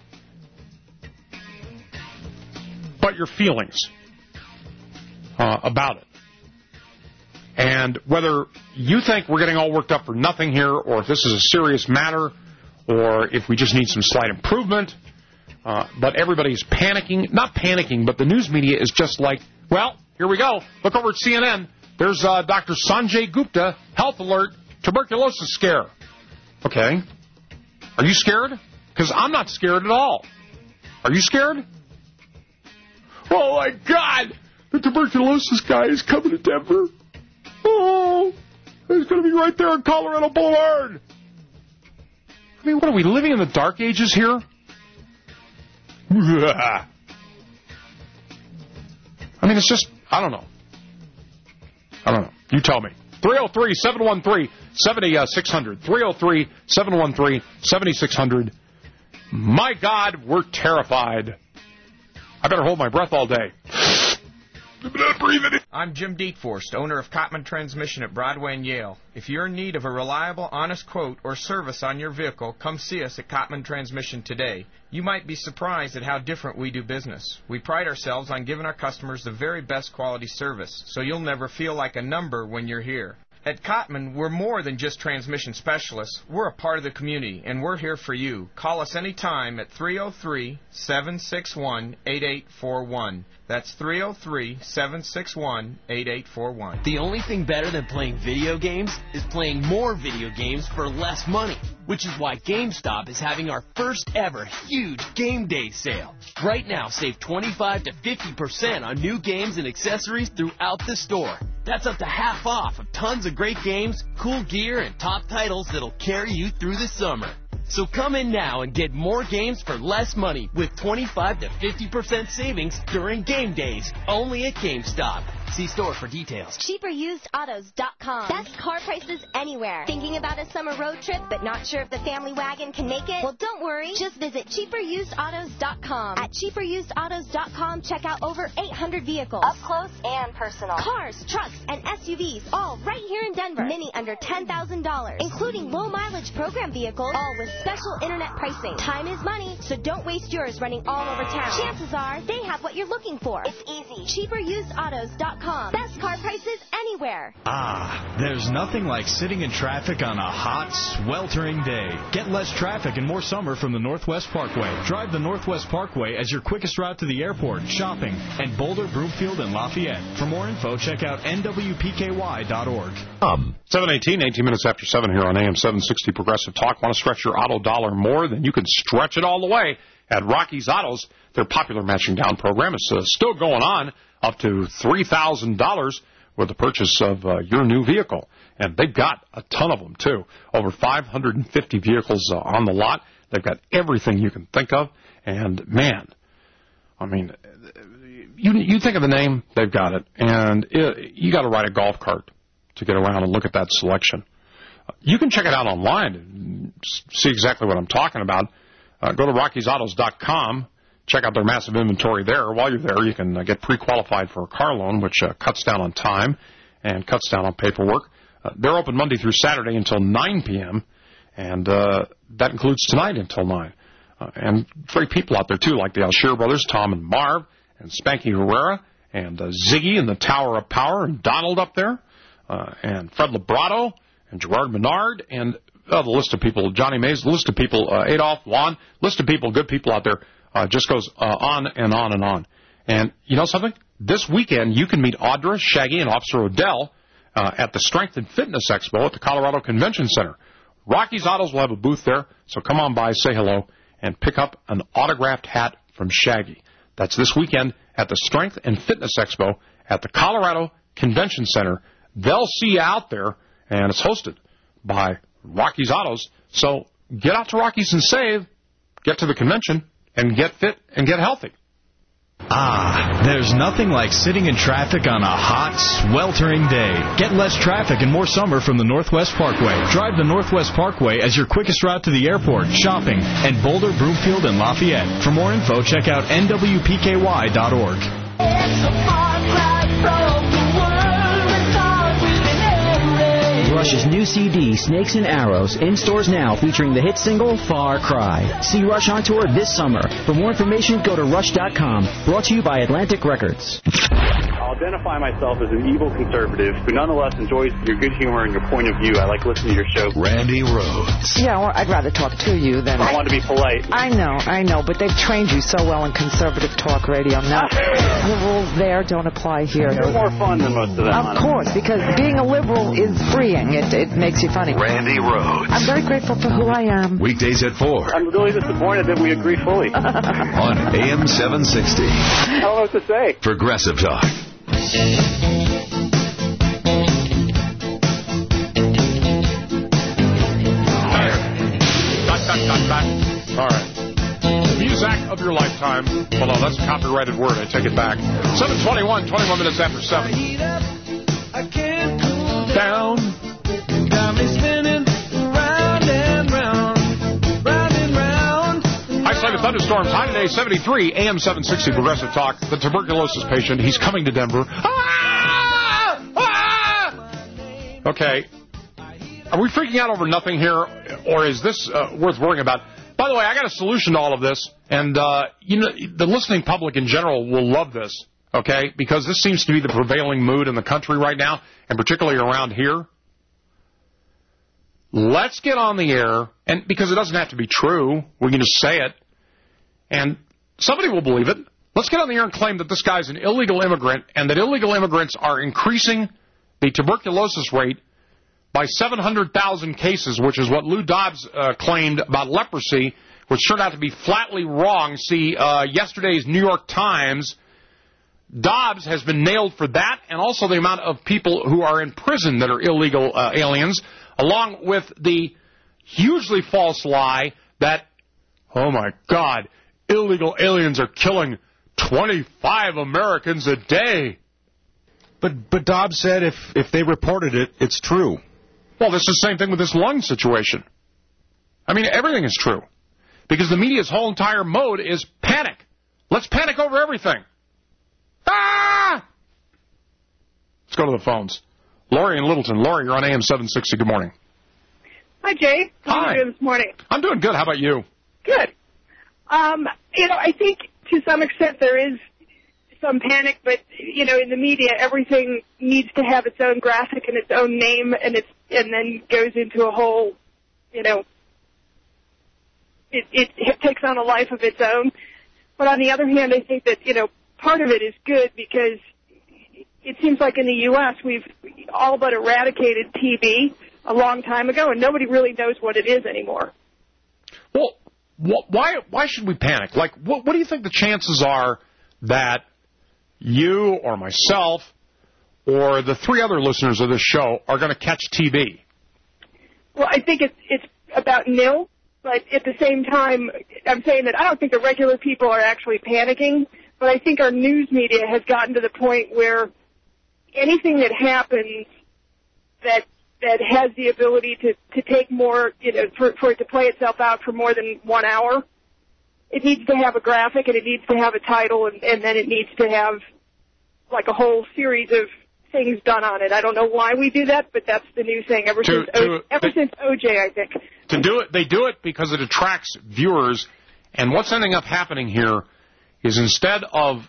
but your feelings uh, about it. And whether you think we're getting all worked up for nothing here, or if this is a serious matter, or if we just need some slight improvement, uh, but everybody's panicking. Not panicking, but the news media is just like, well, here we go. Look over at C N N. There's uh, Doctor Sanjay Gupta, health alert, tuberculosis scare. Okay. Are you scared? Because I'm not scared at all. Are you scared? Oh, my God. The tuberculosis guy is coming to Denver. Oh, he's going to be right there on Colorado Boulevard. I mean, what are we, living in the dark ages here? I mean, it's just, I don't know. I don't know. You tell me. three oh three, seven one three, seven six zero zero. three oh three, seven one three, seven six zero zero. My God, we're terrified. I better hold my breath all day. I'm not breathing. I'm Jim Dietforst, owner of Cotman Transmission at Broadway and Yale. If you're in need of a reliable, honest quote or service on your vehicle, come see us at Cotman Transmission today. You might be surprised at how different we do business. We pride ourselves on giving our customers the very best quality service, so you'll never feel like a number when you're here. At Cotman, we're more than just transmission specialists. We're a part of the community, and we're here for you. Call us anytime at three oh three, seven six one, eight eight four one. That's three oh three, seven six one, eight eight four one. The only thing better than playing video games is playing more video games for less money, which is why GameStop is having our first ever huge game day sale. Right now, save twenty-five to fifty percent on new games and accessories throughout the store. That's up to half off of tons of great games, cool gear, and top titles that'll carry you through the summer. So come in now and get more games for less money with twenty-five to fifty percent savings during game days, only at GameStop. See store for details. cheaper used autos dot com. Best car prices anywhere. Thinking about a summer road trip but not sure if the family wagon can make it? Well, don't worry. Just visit cheaper used autos dot com. At cheaper used autos dot com, check out over eight hundred vehicles. Up close and personal. Cars, trucks, and S U Vs, all right here in Denver. Many under ten thousand dollars, including low mileage program vehicles, all with special internet pricing. Time is money, so don't waste yours running all over town. Chances are they have what you're looking for. It's easy. cheaper used autos dot com. Best car prices anywhere. Ah, there's nothing like sitting in traffic on a hot, sweltering day. Get less traffic and more summer from the Northwest Parkway. Drive the Northwest Parkway as your quickest route to the airport, shopping, and Boulder, Broomfield, and Lafayette. For more info, check out N W P K Y dot org. Um, seven eighteen, eighteen minutes after seven here on A M seven sixty Progressive Talk. Want to stretch your auto dollar more? Then you can stretch it all the way at Rocky's Autos. Their popular matching down program is uh, still going on, up to three thousand dollars with the purchase of uh, your new vehicle. And they've got a ton of them, too. Over five hundred fifty vehicles uh, on the lot. They've got everything you can think of. And, man, I mean, you you think of the name, they've got it. And it, you got to ride a golf cart to get around and look at that selection. You can check it out online and see exactly what I'm talking about. Uh, go to Rockies Autos dot com. Check out their massive inventory there. While you're there, you can uh, get pre-qualified for a car loan, which uh, cuts down on time and cuts down on paperwork. Uh, they're open Monday through Saturday until nine p.m., and uh, that includes tonight until nine. Uh, and great people out there, too, like the Alshear brothers, Tom and Marv, and Spanky Herrera, and uh, Ziggy in the Tower of Power, and Donald up there, uh, and Fred Librato, and Gerard Menard, and uh, the list of people, Johnny Mays, the list of people, uh, Adolph, Juan, list of people, good people out there, uh, just goes uh, on and on and on. And you know something? This weekend, you can meet Audra, Shaggy, and Officer Odell uh, at the Strength and Fitness Expo at the Colorado Convention Center. Rocky's Autos will have a booth there, so come on by, say hello, and pick up an autographed hat from Shaggy. That's this weekend at the Strength and Fitness Expo at the Colorado Convention Center. They'll see you out there, and it's hosted by Rocky's Autos. So get out to Rocky's and save, get to the convention, and get fit and get healthy. Ah, there's nothing like sitting in traffic on a hot, sweltering day. Get less traffic and more summer from the Northwest Parkway. Drive the Northwest Parkway as your quickest route to the airport, shopping, and Boulder, Broomfield, and Lafayette. For more info, check out N W P K Y dot org. Rush's new C D, Snakes and Arrows, in stores now, featuring the hit single, Far Cry. See Rush on tour this summer. For more information, go to rush dot com. Brought to you by Atlantic Records. I'll identify myself as an evil conservative who nonetheless enjoys your good humor and your point of view. I like listening to your show. Randy Rhodes. Yeah, well, I'd rather talk to you than... I want to be polite. I know, I know, but they've trained you so well in conservative talk radio. Now, the rules there don't apply here. You're more fun than most of them. Of course, because being a liberal is freeing. It, it makes you funny. Randy Rhodes. I'm very grateful for who I am. Weekdays at four. I'm really disappointed that we agree fully. On A M seven sixty. I don't know what to say. Progressive Talk. All right. Muzak of your lifetime. Hold on, that's a copyrighted word. I take it back. seven twenty-one, twenty-one minutes after seven. Down. Got me spinning round and round, round and round. Isolated thunderstorms. High today, seventy-three. A M seven sixty Progressive Talk. The tuberculosis patient. He's coming to Denver. Ah! Ah! Okay. Are we freaking out over nothing here, or is this uh, worth worrying about? By the way, I got a solution to all of this, and uh, you know, the listening public in general will love this, okay? Because this seems to be the prevailing mood in the country right now, and particularly around here. Let's get on the air, and because it doesn't have to be true, we can just say it, and somebody will believe it. Let's get on the air and claim that this guy's an illegal immigrant, and that illegal immigrants are increasing the tuberculosis rate by seven hundred thousand cases, which is what Lou Dobbs uh, claimed about leprosy, which turned out to be flatly wrong. See, uh, yesterday's New York Times, Dobbs has been nailed for that, and also the amount of people who are in prison that are illegal uh, aliens, along with the hugely false lie that, oh my God, illegal aliens are killing twenty-five Americans a day. But but Dobbs said if, if they reported it, it's true. Well, this is the same thing with this lung situation. I mean, everything is true. Because the media's whole entire mode is panic. Let's panic over everything. Ah! Let's go to the phones. Lori in Littleton. Lori, you're on A M seven sixty. Good morning. Hi, Jay. How Hi. are you doing this morning? I'm doing good. How about you? Good. Um, you know, I think to some extent there is some panic, but, you know, in the media, everything needs to have its own graphic and its own name, and it's and then goes into a whole, you know, it, it, it takes on a life of its own. But on the other hand, I think that, you know, part of it is good because it seems like in the U S we've all but eradicated T B a long time ago, and nobody really knows what it is anymore. Well, wh- why why should we panic? Like, what, what do you think the chances are that you or myself or the three other listeners of this show are going to catch T B? Well, I think it's it's about nil, but at the same time, I'm saying that I don't think the regular people are actually panicking, but I think our news media has gotten to the point where anything that happens that that has the ability to, to take more, you know, for, for it to play itself out for more than one hour, it needs to have a graphic and it needs to have a title, and, and then it needs to have like a whole series of things done on it. I don't know why we do that, but that's the new thing ever To- since to- o, ever since O J, I think. To do it, they do it because it attracts viewers, and what's ending up happening here is instead of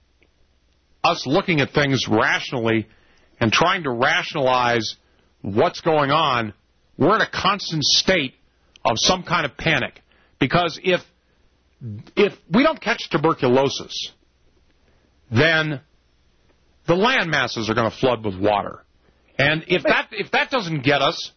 us looking at things rationally and trying to rationalize what's going on, we're in a constant state of some kind of panic. Because if if we don't catch tuberculosis, then the land masses are going to flood with water. And if that if that doesn't get us,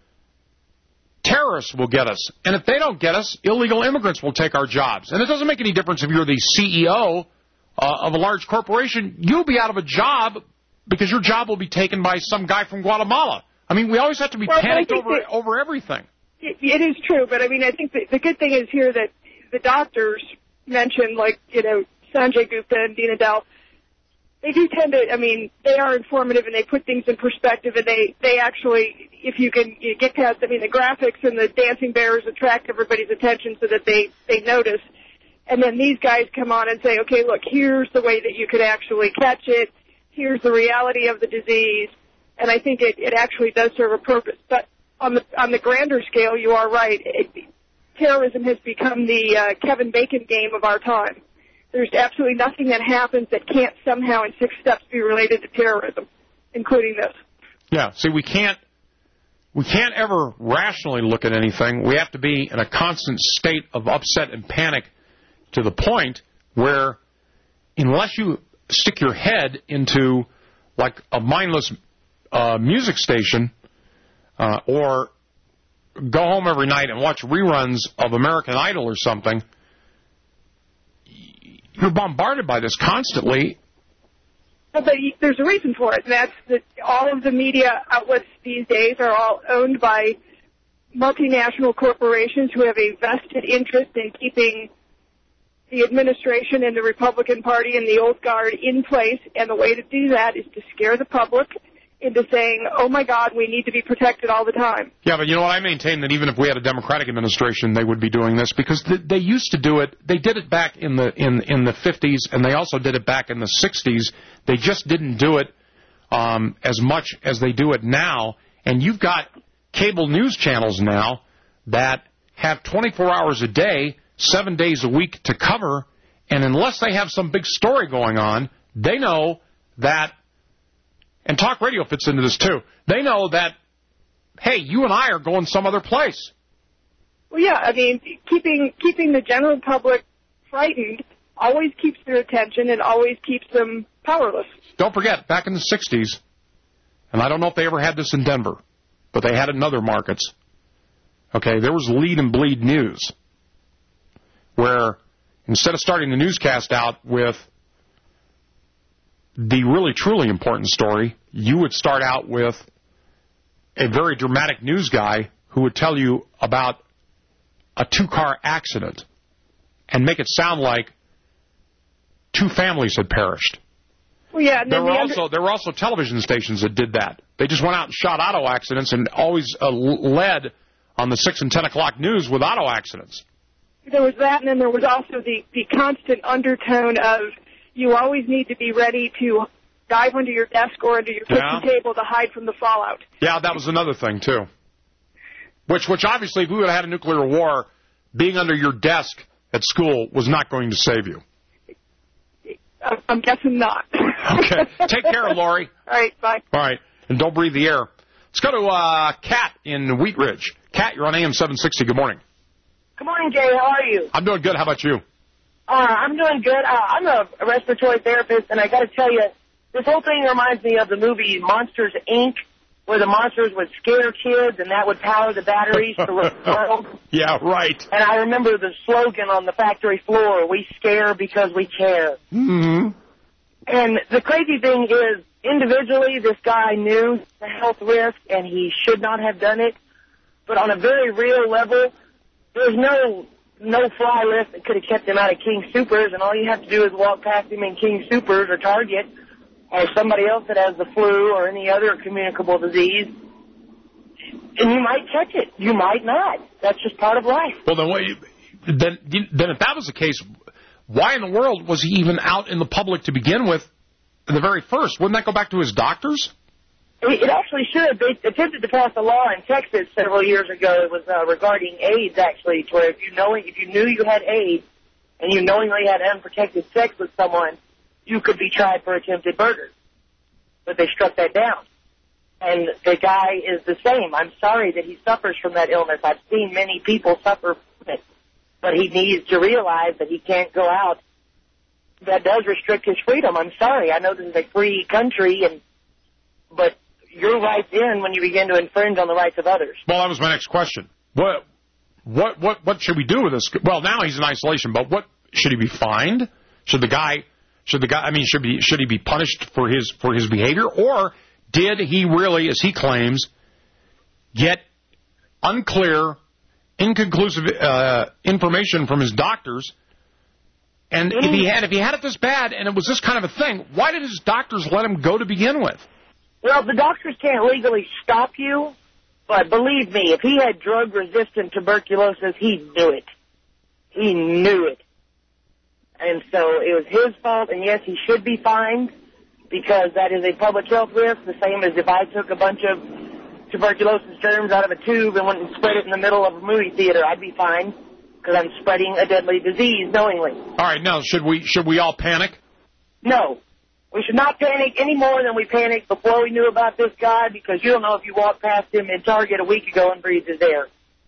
terrorists will get us. And if they don't get us, illegal immigrants will take our jobs. And it doesn't make any difference if you're the C E O uh, of a large corporation. You'll be out of a job because your job will be taken by some guy from Guatemala. I mean, we always have to be Well, I panicked think over that- over everything. It, it is true, but I mean, I think the, the good thing is here that the doctors mentioned, like, you know, Sanjay Gupta and Dina Dal, they do tend to, I mean, they are informative and they put things in perspective, and they, they actually, if you can you get past, I mean, the graphics and the dancing bears attract everybody's attention so that they, they notice. And then these guys come on and say, okay, look, here's the way that you could actually catch it. Here's the reality of the disease. And I think it, it actually does serve a purpose. But on the on the grander scale, you are right. It, terrorism has become the uh, Kevin Bacon game of our time. There's absolutely nothing that happens that can't somehow in six steps be related to terrorism, including this. Yeah, see, we can't we can't ever rationally look at anything. We have to be in a constant state of upset and panic to the point where unless you stick your head into like a mindless uh, music station uh, or go home every night and watch reruns of American Idol or something, you're bombarded by this constantly. But there's a reason for it, and that's that all of the media outlets these days are all owned by multinational corporations who have a vested interest in keeping the administration and the Republican Party and the old guard in place, and the way to do that is to scare the public into saying, oh, my God, we need to be protected all the time. Yeah, but you know what? I maintain that even if we had a Democratic administration, they would be doing this because th- they used to do it. They did it back in the in in the fifties, and they also did it back in the sixties. They just didn't do it um, as much as they do it now. And you've got cable news channels now that have twenty-four hours a day, seven days a week to cover, and unless they have some big story going on, they know that. And talk radio fits into this, too. They know that, hey, you and I are going some other place. Well, yeah, I mean, keeping keeping the general public frightened always keeps their attention and always keeps them powerless. Don't forget, back in the sixties, and I don't know if they ever had this in Denver, but they had it in other markets. Okay, there was Lead and Bleed News, where instead of starting the newscast out with the really, truly important story, you would start out with a very dramatic news guy who would tell you about a two-car accident and make it sound like two families had perished. Well, yeah, and there then were the also under- there were also television stations that did that. They just went out and shot auto accidents and always uh, led on the six and ten o'clock news with auto accidents. There was that, and then there was also the, the constant undertone of you always need to be ready to dive under your desk or under your kitchen Yeah. table to hide from the fallout. Yeah, that was another thing, too. Which, which obviously, if we would have had a nuclear war, being under your desk at school was not going to save you. I'm guessing not. Okay. Take care, Lori. All right, bye. All right. And don't breathe the air. Let's go to uh, Kat in Wheat Ridge. Kat, you're on A M seven sixty. Good morning. Good morning, Jay. How are you? I'm doing good. How about you? Uh, I'm doing good. Uh, I'm a respiratory therapist, and I got to tell you, this whole thing reminds me of the movie Monsters, Incorporated, where the monsters would scare kids, and that would power the batteries to run the world. Yeah, right. And I remember the slogan on the factory floor, we scare because we care. Mm-hmm. And the crazy thing is, individually, this guy knew the health risk, and he should not have done it. But on a very real level, there's no no-fly list that could have kept him out of King Soopers, and all you have to do is walk past him in King Soopers or Target or somebody else that has the flu or any other communicable disease, and you might catch it. You might not. That's just part of life. Well, then, what you, then, then if that was the case, why in the world was he even out in the public to begin with in the very first? Wouldn't that go back to his doctors? It actually should. They attempted to pass a law in Texas several years ago. It was uh, regarding AIDS, actually, to where if you know if you knew you had AIDS and you knowingly had unprotected sex with someone, you could be tried for attempted murder. But they struck that down. And the guy is the same. I'm sorry that he suffers from that illness. I've seen many people suffer from it. But he needs to realize that he can't go out. That does restrict his freedom. I'm sorry. I know this is a free country, and but your rights end when you begin to infringe on the rights of others. Well, that was my next question. What, what, what, what should we do with this? Well, now he's in isolation, but what should he be fined? Should the guy, should the guy? I mean, should be should he be punished for his for his behavior, or did he really, as he claims, get unclear, inconclusive uh, information from his doctors? And if he had if he had it this bad, and it was this kind of a thing, why did his doctors let him go to begin with? Well, the doctors can't legally stop you, but believe me, if he had drug-resistant tuberculosis, he knew it. He knew it. And so it was his fault, and yes, he should be fined, because that is a public health risk, the same as if I took a bunch of tuberculosis germs out of a tube and went and spread it in the middle of a movie theater. I'd be fined, because I'm spreading a deadly disease knowingly. All right, now, should we should we all panic? No. We should not panic any more than we panicked before we knew about this guy, because you don't know if you walked past him in Target a week ago and breathed his air.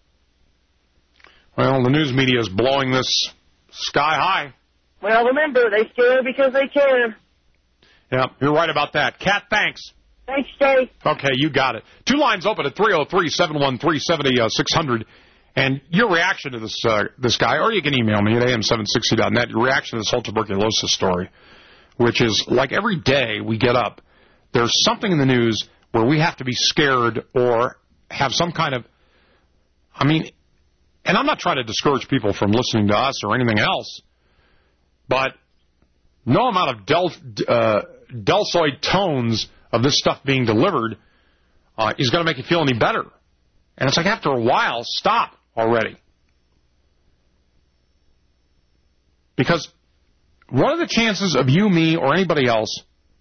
Well, the news media is blowing this sky high. Well, remember, they scare because they care. Yeah, you're right about that. Kat, thanks. Thanks, Jay. Okay, you got it. Two lines open at three oh three, seven one three, seven oh six hundred. And your reaction to this uh, this guy, or you can email me at A M seven sixty dot net, your reaction to this whole tuberculosis story, which is like every day we get up, there's something in the news where we have to be scared or have some kind of, I mean, and I'm not trying to discourage people from listening to us or anything else, but no amount of del, uh, deltoid tones of this stuff being delivered uh, is going to make you feel any better. And it's like after a while, stop already. Because what are the chances of you, me, or anybody else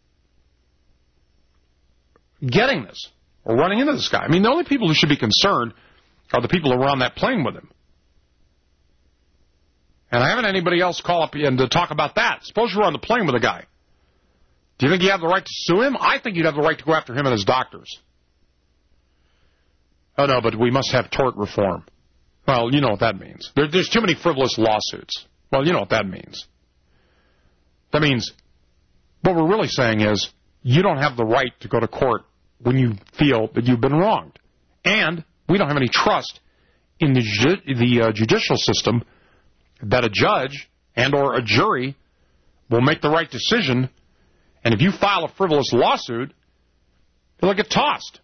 getting this or running into this guy? I mean, the only people who should be concerned are the people who were on that plane with him. And I haven't had anybody else call up and to talk about that. Suppose you were on the plane with a guy. Do you think you have the right to sue him? I think you'd have the right to go after him and his doctors. Oh, no, but we must have tort reform. Well, you know what that means. There, there's too many frivolous lawsuits. Well, you know what that means. That means what we're really saying is you don't have the right to go to court when you feel that you've been wronged. And we don't have any trust in the, ju- the uh, judicial system that a judge and or a jury will make the right decision. And if you file a frivolous lawsuit, it'll get tossed.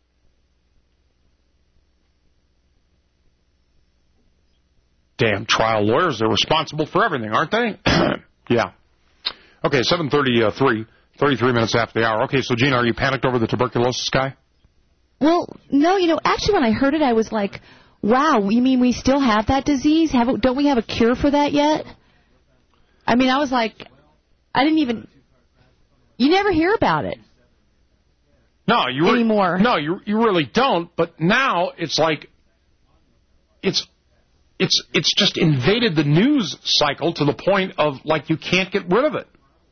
Damn trial lawyers, they're responsible for everything, aren't they? Yeah. Okay, seven thirty-three. thirty-three minutes after the hour. Okay, so, Gina, are you panicked over the tuberculosis guy? Well, no, you know, actually when I heard it, I was like, wow, you mean we still have that disease? Have, don't we have a cure for that yet? I mean, I was like, I didn't even, you never hear about it. No, you re- anymore. No, you you really don't, but now it's like, it's, it's, it's just invaded the news cycle to the point of, like, you can't get rid of it.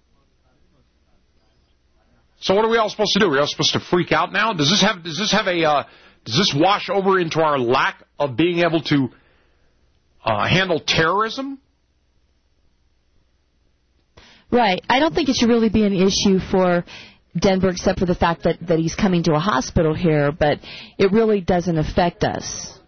So what are we all supposed to do? Are we all supposed to freak out now? Does this have does this have a uh, does this wash over into our lack of being able to uh, handle terrorism? Right. I don't think it should really be an issue for Denver, except for the fact that, that he's coming to a hospital here, but it really doesn't affect us.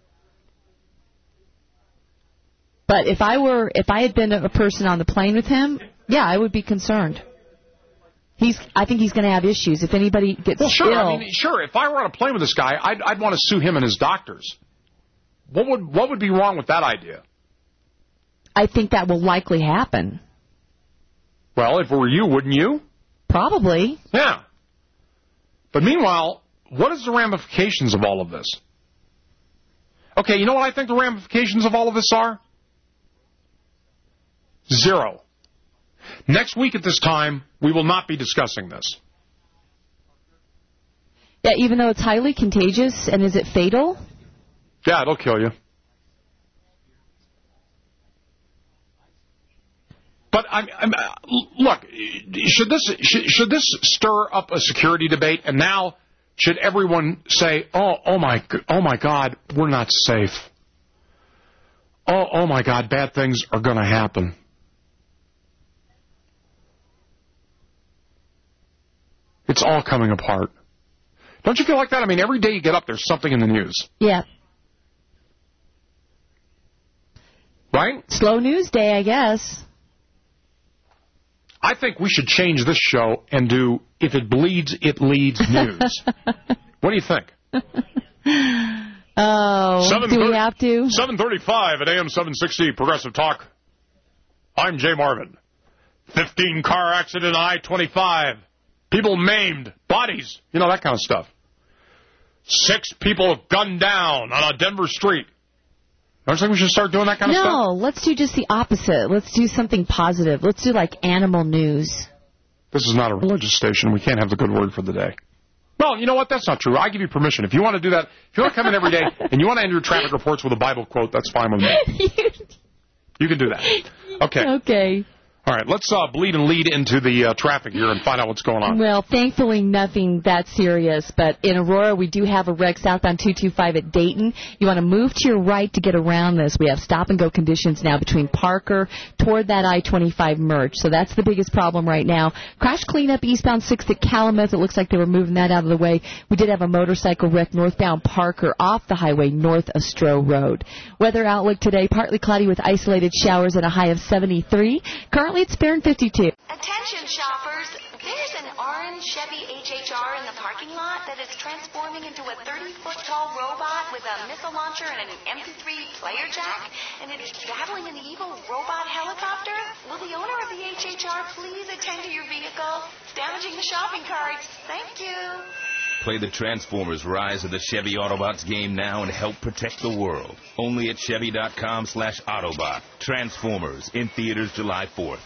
But if I were if I had been a person on the plane with him, yeah, I would be concerned. He's. I think he's going to have issues. If anybody gets well, sure. ill... I mean, sure. If I were on a plane with this guy, I'd, I'd want to sue him and his doctors. What would what would be wrong with that idea? I think that will likely happen. Well, if it were you, wouldn't you? Probably. Yeah. But meanwhile, what is the ramifications of all of this? Okay, you know what I think the ramifications of all of this are? Zero. Next week at this time, we will not be discussing this. Yeah, even though it's highly contagious, and is it fatal? Yeah, it'll kill you. But I'm, I'm look, should this should, should this stir up a security debate? And now should everyone say, "Oh, oh my, oh my God, we're not safe. Oh, oh my God, bad things are going to happen." It's all coming apart. Don't you feel like that? I mean, every day you get up, there's something in the news. Yeah. Right? Slow news day, I guess. I think we should change this show and do If It Bleeds, It Leads news. What do you think? Oh, do we have to? seven thirty-five at A M seven sixty, Progressive Talk. I'm Jay Marvin. fifteen car accident I twenty-five. People maimed, bodies, you know, that kind of stuff. Six people gunned down on a Denver street. Don't you think we should start doing that kind of no, stuff? No, let's do just the opposite. Let's do something positive. Let's do, like, animal news. This is not a religious station. We can't have the good word for the day. Well, you know what? That's not true. I give you permission. If you want to do that, if you want to come in every day and you want to end your traffic reports with a Bible quote, that's fine with me. You can do that. Okay. Okay. All right, let's uh, bleed and lead into the uh, traffic here and find out what's going on. Well, thankfully nothing that serious, but in Aurora we do have a wreck southbound two two five at Dayton. You want to move to your right to get around this. We have stop-and-go conditions now between Parker toward that I twenty-five merge, so that's the biggest problem right now. Crash cleanup eastbound sixth at Calumet. It looks like they were moving that out of the way. We did have a motorcycle wreck northbound Parker off the highway north of Stroh Road. Weather outlook today, partly cloudy with isolated showers and a high of seventy-three. Currently it's fair and fifty-two. Attention shoppers, there's an orange Chevy H H R in the parking lot that is transforming into a thirty-foot tall robot with a missile launcher and an M P three player jack, and it is battling an evil robot helicopter. Will the owner of the H H R please attend to your vehicle? It's damaging the shopping carts. Thank you. Play the Transformers Rise of the Chevy Autobots game now and help protect the world. Only at Chevy.com slash Autobot. Transformers in theaters July fourth.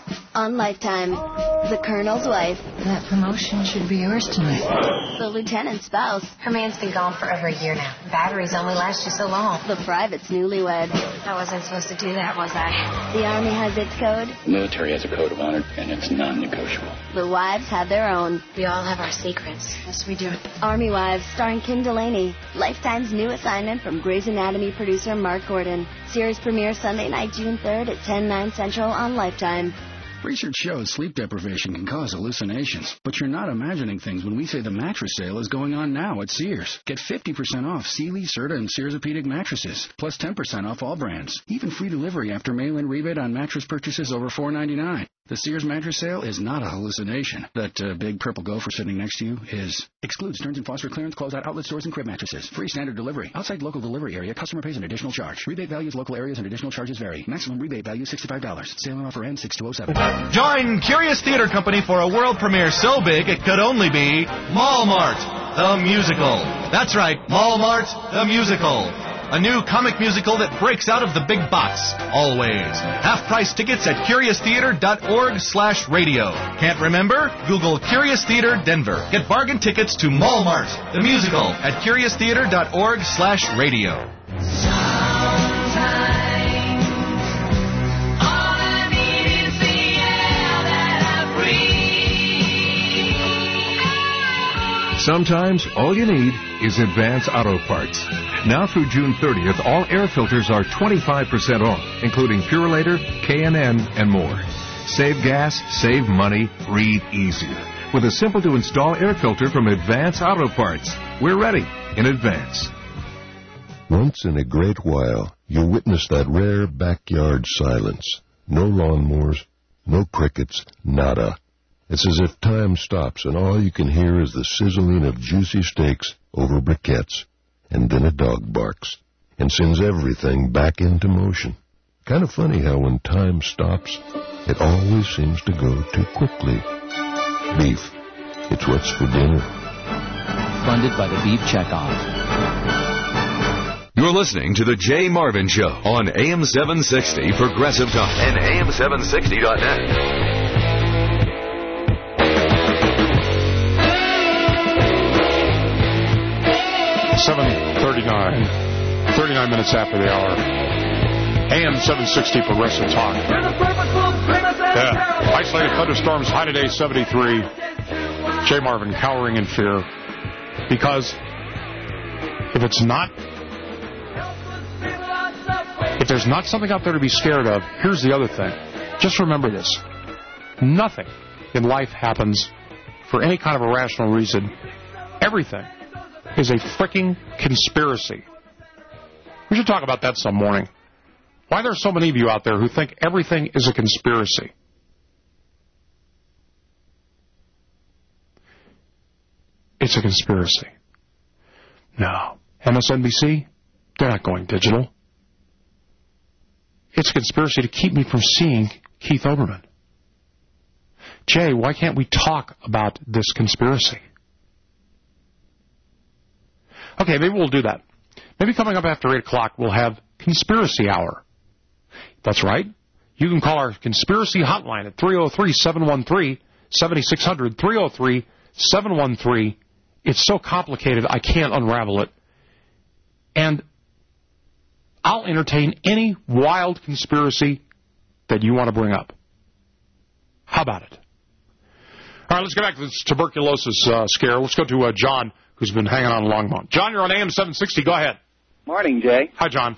On Lifetime, the Colonel's wife. That promotion should be yours tonight. The Lieutenant's spouse. Her man's been gone for over a year now. Batteries only last you so long. The Private's newlywed. I wasn't supposed to do that, was I? The Army has its code. The military has a code of honor, and it's non-negotiable. The wives have their own. We all have our secrets. Yes, we do. Army Wives, starring Kim Delaney. Lifetime's new assignment from Grey's Anatomy producer Mark Gordon. Series premiere Sunday night, June third at ten, nine Central on Lifetime. Research shows sleep deprivation can cause hallucinations, but you're not imagining things when we say the mattress sale is going on now at Sears. Get fifty percent off Sealy, Serta, and Sears-Pedic mattresses, plus ten percent off all brands. Even free delivery after mail-in rebate on mattress purchases over four ninety-nine. The Sears mattress sale is not a hallucination. That uh, big purple gopher sitting next to you is. Excludes Stearns and Foster clearance closeout outlet stores and crib mattresses. Free standard delivery. Outside local delivery area, customer pays an additional charge. Rebate values, local areas, and additional charges vary. Maximum rebate value sixty-five dollars. Sale and offer ends six two oh seven. Join Curious Theater Company for a world premiere so big it could only be Mall Mart, the musical. That's right, Mall Mart, the musical. A new comic musical that breaks out of the big box. Always. Half-price tickets at curious theater dot org slash radio. Can't remember? Google Curious Theater Denver. Get bargain tickets to Mall Mart, the musical, at curious theater dot org slash radio. Sometimes all you need is Advance Auto Parts. Now through June thirtieth, all air filters are twenty-five percent off, including Purolator, K and N, and more. Save gas, save money, breathe easier with a simple-to-install air filter from Advance Auto Parts. We're ready in advance. Once in a great while, you witness that rare backyard silence. No lawnmowers, no crickets, nada. It's as if time stops and all you can hear is the sizzling of juicy steaks over briquettes. And then a dog barks and sends everything back into motion. Kind of funny how when time stops, it always seems to go too quickly. Beef. It's what's for dinner. Funded by the Beef Checkoff. You're listening to The Jay Marvin Show on A M seven sixty Progressive Talk and A M seven sixty dot net. seven thirty-nine. thirty-nine minutes after the hour. A M seven sixty Progressive Talk. Yeah. Isolated thunderstorms, high today seventy-three. Jay Marvin cowering in fear. Because if it's not, if there's not something out there to be scared of, here's the other thing. Just remember this. Nothing in life happens for any kind of a rational reason. Everything is a fricking conspiracy. We should talk about that some morning. Why there are so many of you out there who think everything is a conspiracy. It's a conspiracy. No. M S N B C, they're not going digital. It's a conspiracy to keep me from seeing Keith Olbermann. Jay, why can't we talk about this conspiracy? Okay, maybe we'll do that. Maybe coming up after eight o'clock, we'll have Conspiracy Hour. That's right. You can call our conspiracy hotline at three oh three, seven one three, seven six zero zero, three oh three, seven one three. It's so complicated, I can't unravel it. And I'll entertain any wild conspiracy that you want to bring up. How about it? All right, let's get back to this tuberculosis uh, scare. Let's go to uh, John, who's been hanging on Longmont. John, you're on A M seven sixty. Go ahead. Morning, Jay. Hi, John.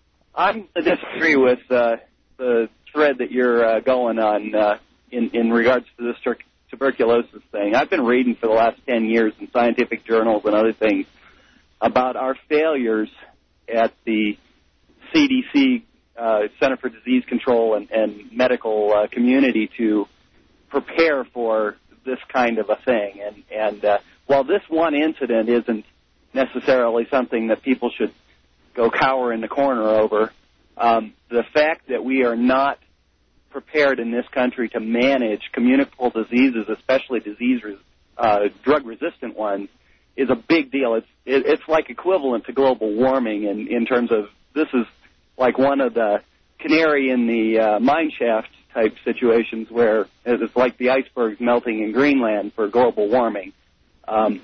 I disagree with uh, the thread that you're uh, going on uh, in, in regards to this tur- tuberculosis thing. I've been reading for the last ten years in scientific journals and other things about our failures at the C D C, uh, Center for Disease Control, and, and medical uh, community to prepare for this kind of a thing. And, and uh, while this one incident isn't necessarily something that people should go cower in the corner over, um, the fact that we are not prepared in this country to manage communicable diseases, especially disease uh, drug-resistant ones, is a big deal. It's it, it's like equivalent to global warming in, in terms of this is like one of the canary in the uh, mine shaft type situations where it's like the icebergs melting in Greenland for global warming. Um,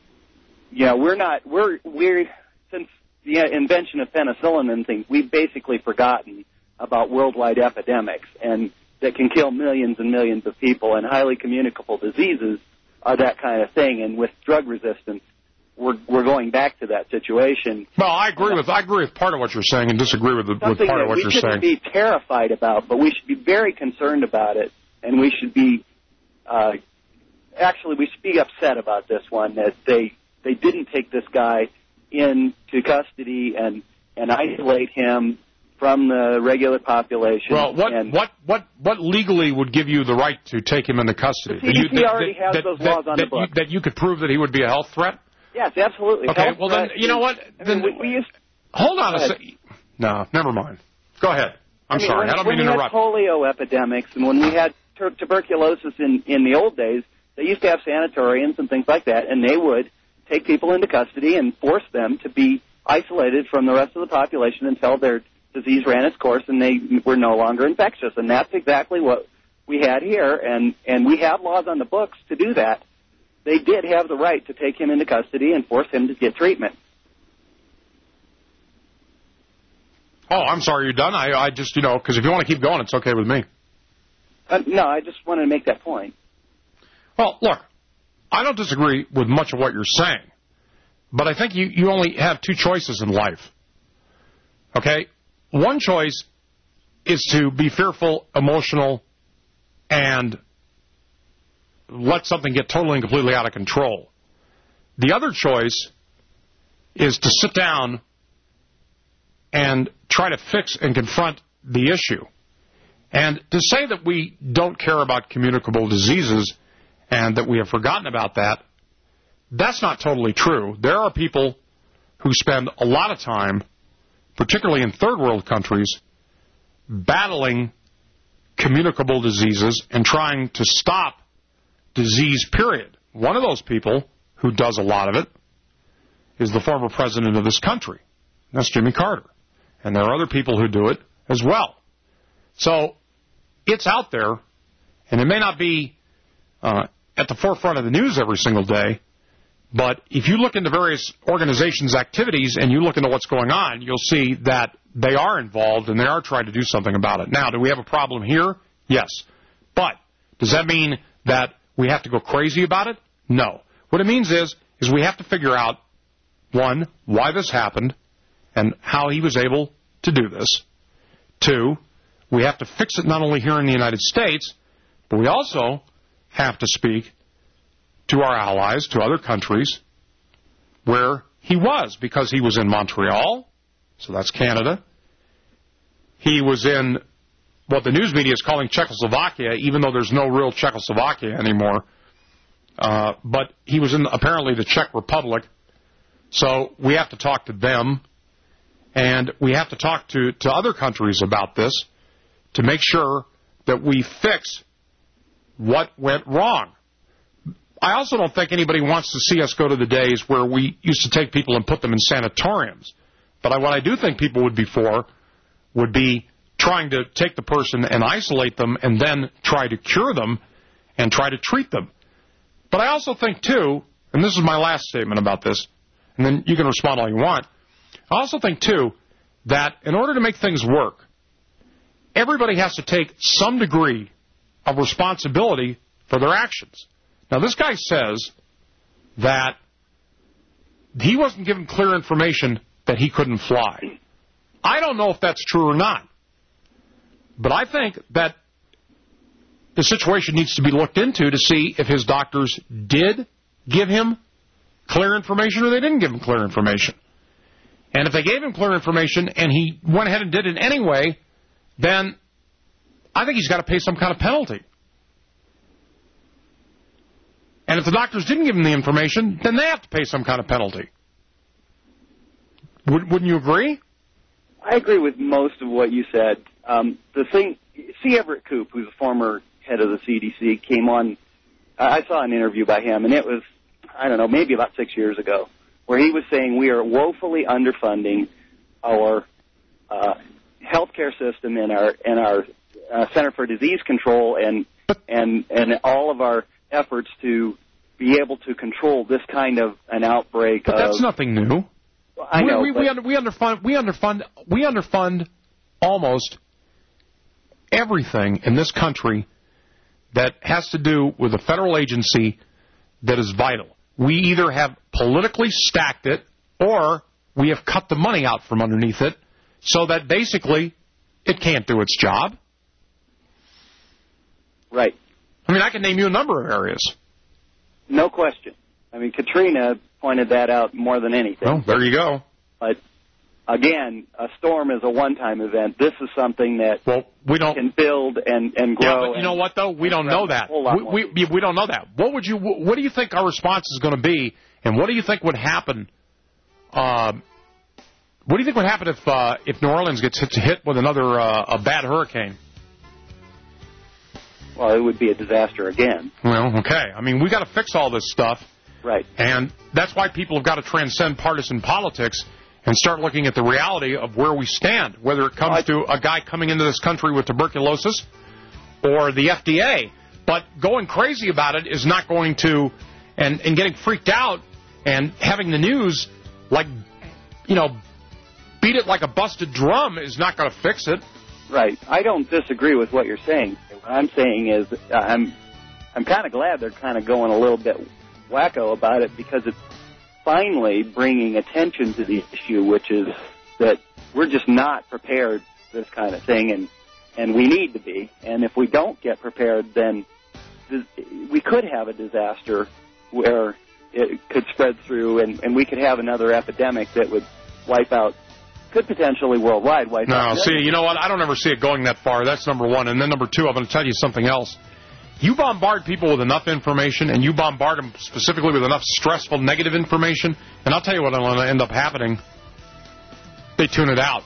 you know, we're not we're we're since the invention of penicillin and things, we've basically forgotten about worldwide epidemics and that can kill millions and millions of people, and highly communicable diseases are that kind of thing. And with drug resistance, we're we're going back to that situation. Well, I agree with I agree with part of what you're saying and disagree with, the, with part of what you're saying. Something that we shouldn't be terrified about, but we should be very concerned about it, and we should be uh, actually we should be upset about this one, that they they didn't take this guy into custody and and isolate him from the regular population. Well, what and what what what legally would give you the right to take him into custody? The C D C That you- that- already that- has that- those that- laws on that the books. You, that you could prove that he would be a health threat? Yes, absolutely. Okay, Health well then, threat you know what? is- I Then mean, we, we used. hold on Go a ahead. second. No, never mind. Go ahead. I'm I mean, sorry. When, I don't when mean to we interrupt. had polio epidemics and when we had tur- tuberculosis in, in the old days, they used to have sanatoriums and things like that, and they would take people into custody and force them to be isolated from the rest of the population until their disease ran its course and they were no longer infectious. And that's exactly what we had here, and, and we have laws on the books to do that. They did have the right to take him into custody and force him to get treatment. Oh, I'm sorry. You're done? I, I just, you know, because if you want to keep going, it's okay with me. Uh, no, I just wanted to make that point. Well, look, I don't disagree with much of what you're saying, but I think you, you only have two choices in life. Okay? One choice is to be fearful, emotional, and let something get totally and completely out of control. The other choice is to sit down and try to fix and confront the issue. And to say that we don't care about communicable diseases and that we have forgotten about that, that's not totally true. There are people who spend a lot of time, particularly in third world countries, battling communicable diseases and trying to stop disease, period. One of those people who does a lot of it is the former president of this country. That's Jimmy Carter. And there are other people who do it as well. So it's out there, and it may not be uh, at the forefront of the news every single day, but if you look into various organizations' activities and you look into what's going on, you'll see that they are involved and they are trying to do something about it. Now, do we have a problem here? Yes. But does that mean that we have to go crazy about it? No. What it means is, is we have to figure out, one, why this happened and how he was able to do this. Two, we have to fix it not only here in the United States, but we also have to speak to our allies, to other countries, where he was, because he was in Montreal, so that's Canada. He was in what the news media is calling Czechoslovakia, even though there's no real Czechoslovakia anymore. Uh, but he was in, apparently, the Czech Republic. So we have to talk to them, and we have to talk to, to other countries about this to make sure that we fix what went wrong. I also don't think anybody wants to see us go to the days where we used to take people and put them in sanatoriums. But I, what I do think people would be for would be trying to take the person and isolate them and then try to cure them and try to treat them. But I also think, too, and this is my last statement about this, and then you can respond all you want, I also think, too, that in order to make things work, everybody has to take some degree of responsibility for their actions. Now, this guy says that he wasn't given clear information that he couldn't fly. I don't know if that's true or not. But I think that the situation needs to be looked into to see if his doctors did give him clear information or they didn't give him clear information. And if they gave him clear information and he went ahead and did it anyway, then I think he's got to pay some kind of penalty. And if the doctors didn't give him the information, then they have to pay some kind of penalty. Would, wouldn't you agree? I agree with most of what you said. Um, the thing, C. Everett Koop, who's a former head of the C D C, came on. I saw an interview by him, and it was, I don't know, maybe about six years ago, where he was saying we are woefully underfunding our uh, healthcare system and our and our uh, Center for Disease Control and and and all of our efforts to be able to control this kind of an outbreak. But of, that's nothing new. I know. We, we, but, we, under, we underfund. We underfund. We underfund almost everything in this country that has to do with a federal agency that is vital. We either have politically stacked it or we have cut the money out from underneath it so that basically it can't do its job. Right. I mean, I can name you a number of areas. No question. I mean, Katrina pointed that out more than anything. Well, there you go. But again, a storm is a one-time event. This is something that well, we don't, can build and, and grow. Yeah, but you know what, though? We don't know that. We, we, we don't know that. What would you? What do you think our response is going to be, and what do you think would happen? Uh, what do you think would happen if uh, if New Orleans gets hit, hit with another uh, a bad hurricane? Well, it would be a disaster again. Well, okay. I mean, we got to fix all this stuff. Right. And that's why people have got to transcend partisan politics and start looking at the reality of where we stand, whether it comes to a guy coming into this country with tuberculosis or the F D A. But going crazy about it is not going to, and, and getting freaked out and having the news, like, you know, beat it like a busted drum is not going to fix it. Right. I don't disagree with what you're saying. What I'm saying is uh, I'm I'm kind of glad they're kind of going a little bit wacko about it, because it's finally bringing attention to the issue, which is that we're just not prepared for this kind of thing, and, and we need to be. And if we don't get prepared, then th- we could have a disaster where it could spread through, and, and we could have another epidemic that would wipe out, could potentially worldwide wipe no, out. No, see, you know what? I don't ever see it going that far. That's number one. And then number two, I'm going to tell you something else. You bombard people with enough information, and you bombard them specifically with enough stressful, negative information, and I'll tell you what will end up happening. They tune it out.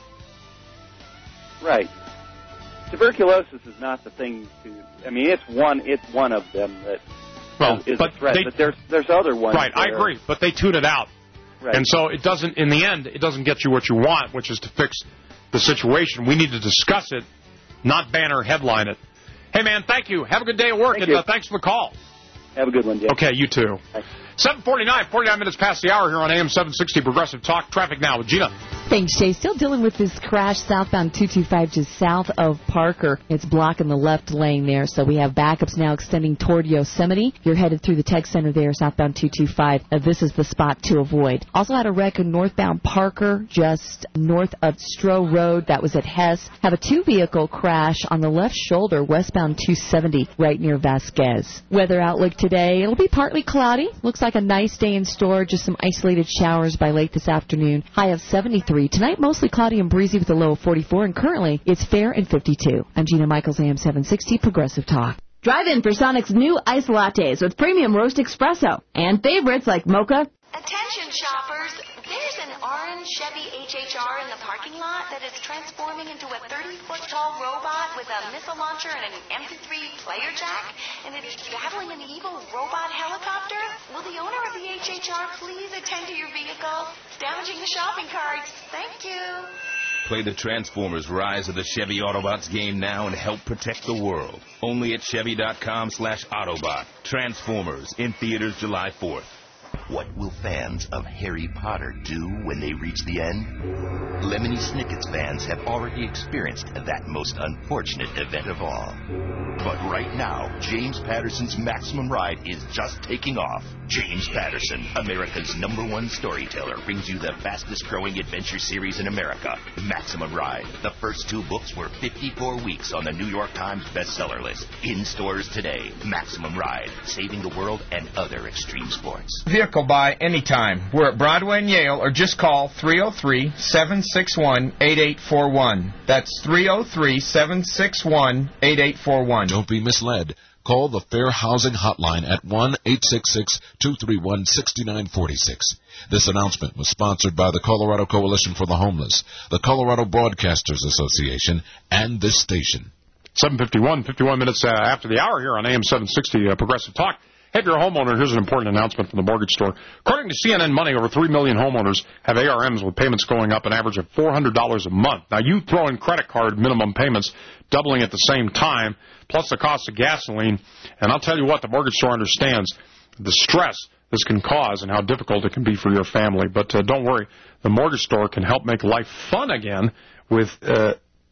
Right. Tuberculosis is not the thing to. I mean, it's one. It's one of them that well, is but a threat. They, but there's there's other ones. Right. I agree, but they tune it out. Right. And so it doesn't. In the end, it doesn't get you what you want, which is to fix the situation. We need to discuss it, not banner headline it. Hey, man, thank you. Have a good day at work, Thank and you. Uh, thanks for the call. Have a good one, Jay. Okay, you too. Thanks. seven forty-nine, forty-nine minutes past the hour here on A M seven sixty Progressive Talk. Traffic now with Gina. Thanks, Jay. Still dealing with this crash southbound two two five just south of Parker. It's blocking the left lane there, so we have backups now extending toward Yosemite. You're headed through the tech center there, southbound two two five. Uh, this is the spot to avoid. Also had a wreck in northbound Parker, just north of Stroh Road. That was at Hess. Have a two-vehicle crash on the left shoulder, westbound two seventy, right near Vasquez. Weather outlook today, it'll be partly cloudy. Looks like a nice day in store. Just some isolated showers by late this afternoon. High of seventy-three. Tonight, mostly cloudy and breezy with a low of forty-four, and currently it's fair and fifty-two. I'm Gina Michaels, A M seven sixty Progressive Talk. Drive in for Sonic's new iced lattes with premium roast espresso and favorites like mocha. Attention shoppers, there's an orange Chevy H H R in the parking lot that is transforming into a thirty-foot tall robot with a missile launcher and an M P three player jack, and it is battling an evil robot helicopter. Will the owner of the H H R please attend to your vehicle? It's damaging the shopping carts. Thank you. Play the Transformers Rise of the Chevy Autobots game now and help protect the world. Only at Chevy.com slash Autobot. Transformers in theaters July fourth. What will fans of Harry Potter do when they reach the end? Lemony Snicket's fans have already experienced that most unfortunate event of all. But right now, James Patterson's Maximum Ride is just taking off. James Patterson, America's number one storyteller, brings you the fastest-growing adventure series in America, Maximum Ride. The first two books were fifty-four weeks on the New York Times bestseller list. In stores today, Maximum Ride, saving the world and other extreme sports. Vehicle buy anytime. We're at Broadway and Yale, or just call three oh three, seven six one, eight eight four one. That's three oh three, seven six one, eight eight four one. Don't be misled. Call the Fair Housing Hotline at one eight six six, two three one, six nine four six. This announcement was sponsored by the Colorado Coalition for the Homeless, the Colorado Broadcasters Association, and this station. seven fifty-one, fifty-one minutes uh, after the hour here on A M seven sixty uh, Progressive Talk. Hey, if you're a homeowner, here's an important announcement from the mortgage store. According to C N N Money, over three million homeowners have A R Ms with payments going up an average of four hundred dollars a month. Now, you throw in credit card minimum payments doubling at the same time, plus the cost of gasoline, and I'll tell you what, the mortgage store understands the stress this can cause and how difficult it can be for your family. But uh, don't worry, the mortgage store can help make life fun again with uh,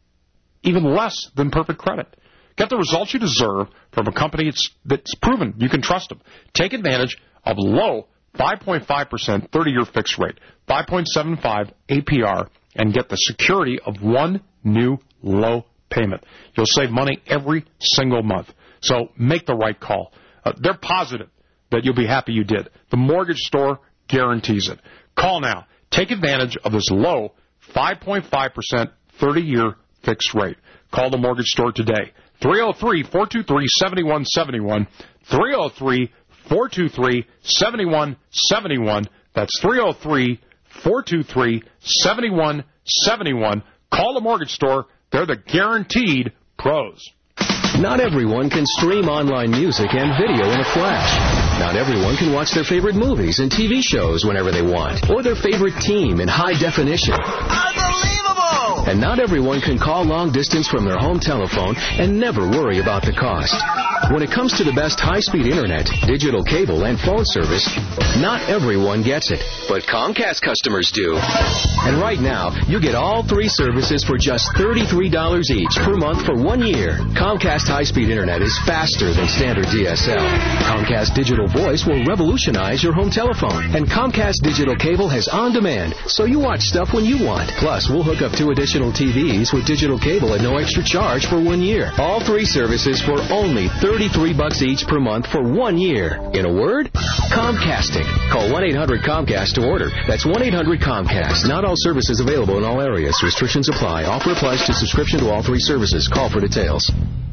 even less than perfect credit. Get the results you deserve from a company that's, that's proven you can trust them. Take advantage of low five point five percent thirty-year fixed rate, five point seven five A P R, and get the security of one new low payment. You'll save money every single month. So make the right call. Uh, they're positive that you'll be happy you did. The mortgage store guarantees it. Call now. Take advantage of this low five point five percent, thirty-year fixed rate. Call the mortgage store today. three oh three, four two three, seven one seven one. three oh three, four two three, seven one seven one. That's three oh three, four two three, seven one seven one. Call the mortgage store. They're the guaranteed pros. Not everyone can stream online music and video in a flash. Not everyone can watch their favorite movies and T V shows whenever they want, or their favorite team in high definition. Unbelievable! And not everyone can call long distance from their home telephone and never worry about the cost. When it comes to the best high-speed internet, digital cable, and phone service, not everyone gets it, but Comcast customers do. And right now, you get all three services for just thirty-three dollars each per month for one year. Comcast high-speed internet is faster than standard D S L. Comcast Digital Voice will revolutionize your home telephone. And Comcast Digital Cable has on-demand, so you watch stuff when you want. Plus, we'll hook up two additional T Vs with digital cable at no extra charge for one year. All three services for only thirty-three bucks each per month for one year. In a word, Comcasting. Call one eight hundred Comcast to order. That's one eight hundred Comcast. Not all services available in all areas. Restrictions apply. Offer applies to subscription to all three services. Call for details.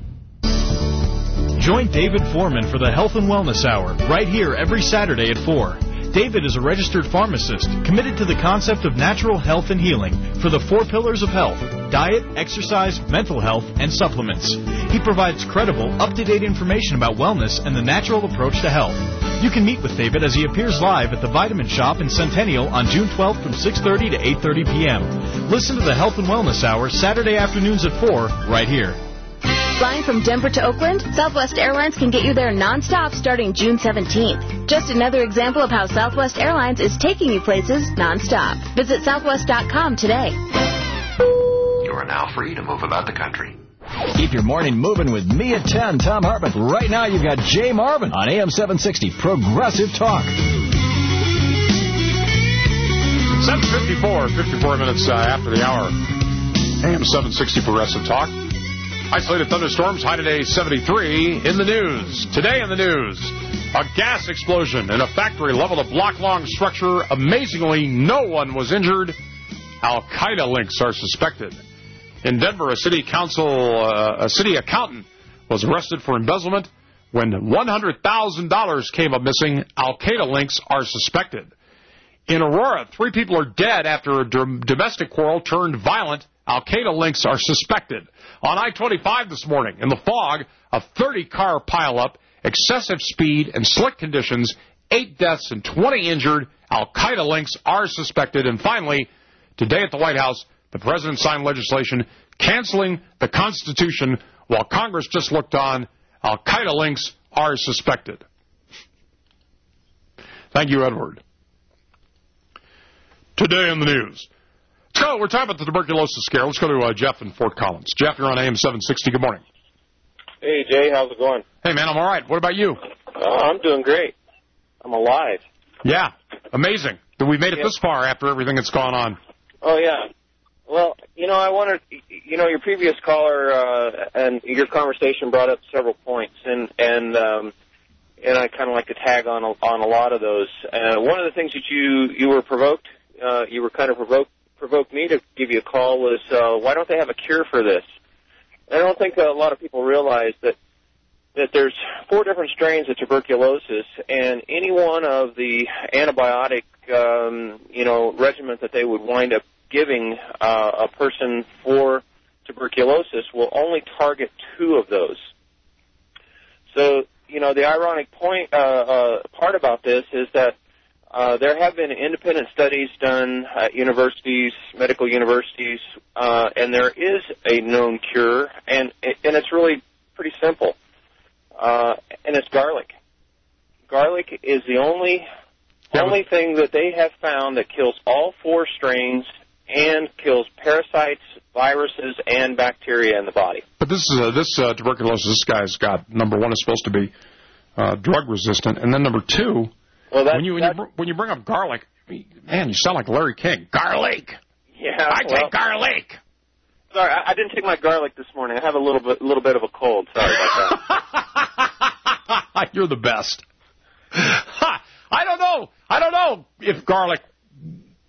Join David Foreman for the Health and Wellness Hour right here every Saturday at four. David is a registered pharmacist committed to the concept of natural health and healing for the four pillars of health: diet, exercise, mental health, and supplements. He provides credible, up-to-date information about wellness and the natural approach to health. You can meet with David as he appears live at the Vitamin Shop in Centennial on June twelfth from six thirty to eight thirty p.m. Listen to the Health and Wellness Hour Saturday afternoons at four right here. Flying from Denver to Oakland, Southwest Airlines can get you there nonstop starting June seventeenth. Just another example of how Southwest Airlines is taking you places nonstop. Visit southwest dot com today. You are now free to move about the country. Keep your morning moving with me at ten, Tom Hartman. Right now you've got Jay Marvin on A M seven sixty, Progressive Talk. seven fifty-four, fifty-four minutes uh, after the hour. A M seven sixty, Progressive Talk. Isolated thunderstorms, high today seventy-three. In the news. Today in the news, a gas explosion in a factory leveled a block-long structure. Amazingly, no one was injured. Al-Qaeda links are suspected. In Denver, a city council, uh, a city accountant was arrested for embezzlement when one hundred thousand dollars came up missing. Al-Qaeda links are suspected. In Aurora, three people are dead after a domestic quarrel turned violent. Al-Qaeda links are suspected. On I twenty-five this morning, in the fog, a thirty-car pileup, excessive speed, and slick conditions, eight deaths and twenty injured. Al-Qaeda links are suspected. And finally, today at the White House, the president signed legislation canceling the Constitution while Congress just looked on. Al-Qaeda links are suspected. Thank you, Edward. Today in the news. So we're talking about the tuberculosis scare. Let's go to uh, Jeff in Fort Collins. Jeff, you're on A M seven sixty. Good morning. Hey, Jay. How's it going? Hey, man, I'm all right. What about you? Uh, I'm doing great. I'm alive. Yeah, amazing that we made it Yep. this far after everything that's gone on. Oh, yeah. Well, you know, I wanted, you know, your previous caller uh, and your conversation brought up several points, and and um, and I kind of like to tag on a, on a lot of those. Uh, one of the things that you you were provoked, uh, you were kind of provoked. provoked me to give you a call was, uh, why don't they have a cure for this? I don't think a lot of people realize that that there's four different strains of tuberculosis, and any one of the antibiotic, um, you know, regimen that they would wind up giving uh, a person for tuberculosis will only target two of those. So, you know, the ironic point, uh, uh, part about this is that Uh, there have been independent studies done at universities, medical universities, uh, and there is a known cure, and and it's really pretty simple, uh, and it's garlic. Garlic is the only only thing that they have found that kills all four strains and kills parasites, viruses, and bacteria in the body. But this is uh, this uh, tuberculosis. This guy's got, number one, is supposed to be uh, drug resistant, and then number two. Well, that's, when you when you, when you bring up garlic, man, you sound like Larry King. Garlic. Yeah, I well, take garlic. Sorry, I, I didn't take my garlic this morning. I have a little bit, little bit of a cold. Sorry about that. You're the best. Ha! I don't know. I don't know if garlic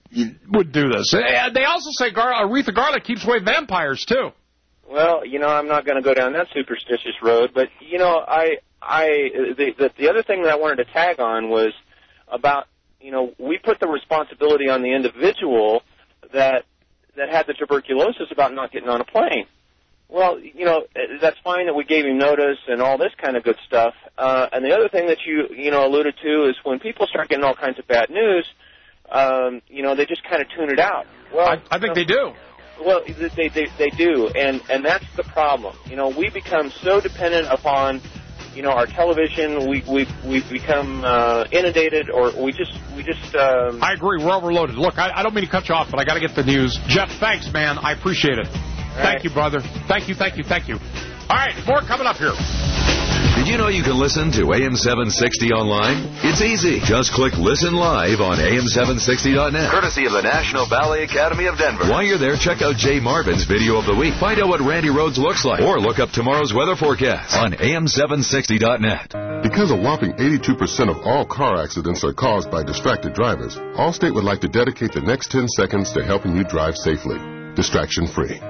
would do this. They also say Gar- Aretha Garlic keeps away vampires, too. Well, you know, I'm not going to go down that superstitious road, but, you know, I, I, the, the, the other thing that I wanted to tag on was about, you know, we put the responsibility on the individual that, that had the tuberculosis about not getting on a plane. Well, you know, that's fine that we gave him notice and all this kind of good stuff. Uh, and the other thing that you, you know, alluded to is when people start getting all kinds of bad news, um, you know, they just kind of tune it out. Well, I, I think you know, they do. Well, they, they they do, and and that's the problem. You know, we become so dependent upon, you know, our television. We we we've become uh, inundated, or we just we just. Um... I agree. We're overloaded. Look, I, I don't mean to cut you off, but I got to get the news. Jeff, thanks, man. I appreciate it. All thank right. you, brother. Thank you, thank you, thank you. All right, more coming up here. Did you know you can listen to A M seven sixty online? It's easy. Just click Listen Live on A M seven sixty dot net. Courtesy of the National Ballet Academy of Denver. While you're there, check out Jay Marvin's video of the week. Find out what Randy Rhodes looks like. Or look up tomorrow's weather forecast on A M seven sixty dot net. Because a whopping eighty-two percent of all car accidents are caused by distracted drivers, Allstate would like to dedicate the next ten seconds to helping you drive safely, distraction-free.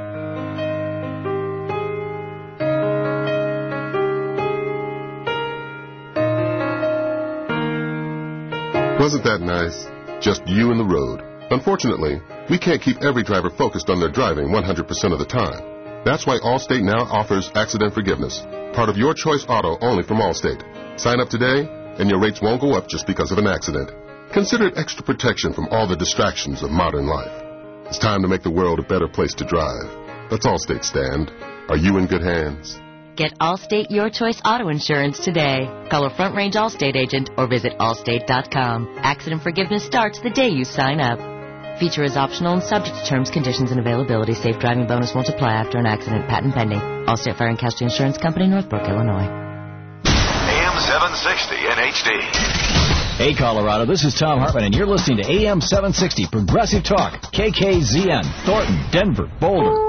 Wasn't that nice? Just you and the road. Unfortunately, we can't keep every driver focused on their driving one hundred percent of the time. That's why Allstate now offers accident forgiveness, part of your choice auto only from Allstate. Sign up today, and your rates won't go up just because of an accident. Consider it extra protection from all the distractions of modern life. It's time to make the world a better place to drive. Let's Allstate stand. Are you in good hands? Get Allstate Your Choice Auto Insurance today. Call a Front Range Allstate agent or visit allstate dot com. Accident forgiveness starts the day you sign up. Feature is optional and subject to terms, conditions, and availability. Safe driving bonus won't apply after an accident. Patent pending. Allstate Fire and Casualty Insurance Company, Northbrook, Illinois. A M seven sixty in H D. Hey, Colorado, this is Tom Hartman, and you're listening to A M seven sixty Progressive Talk, K K Z N, Thornton, Denver, Boulder.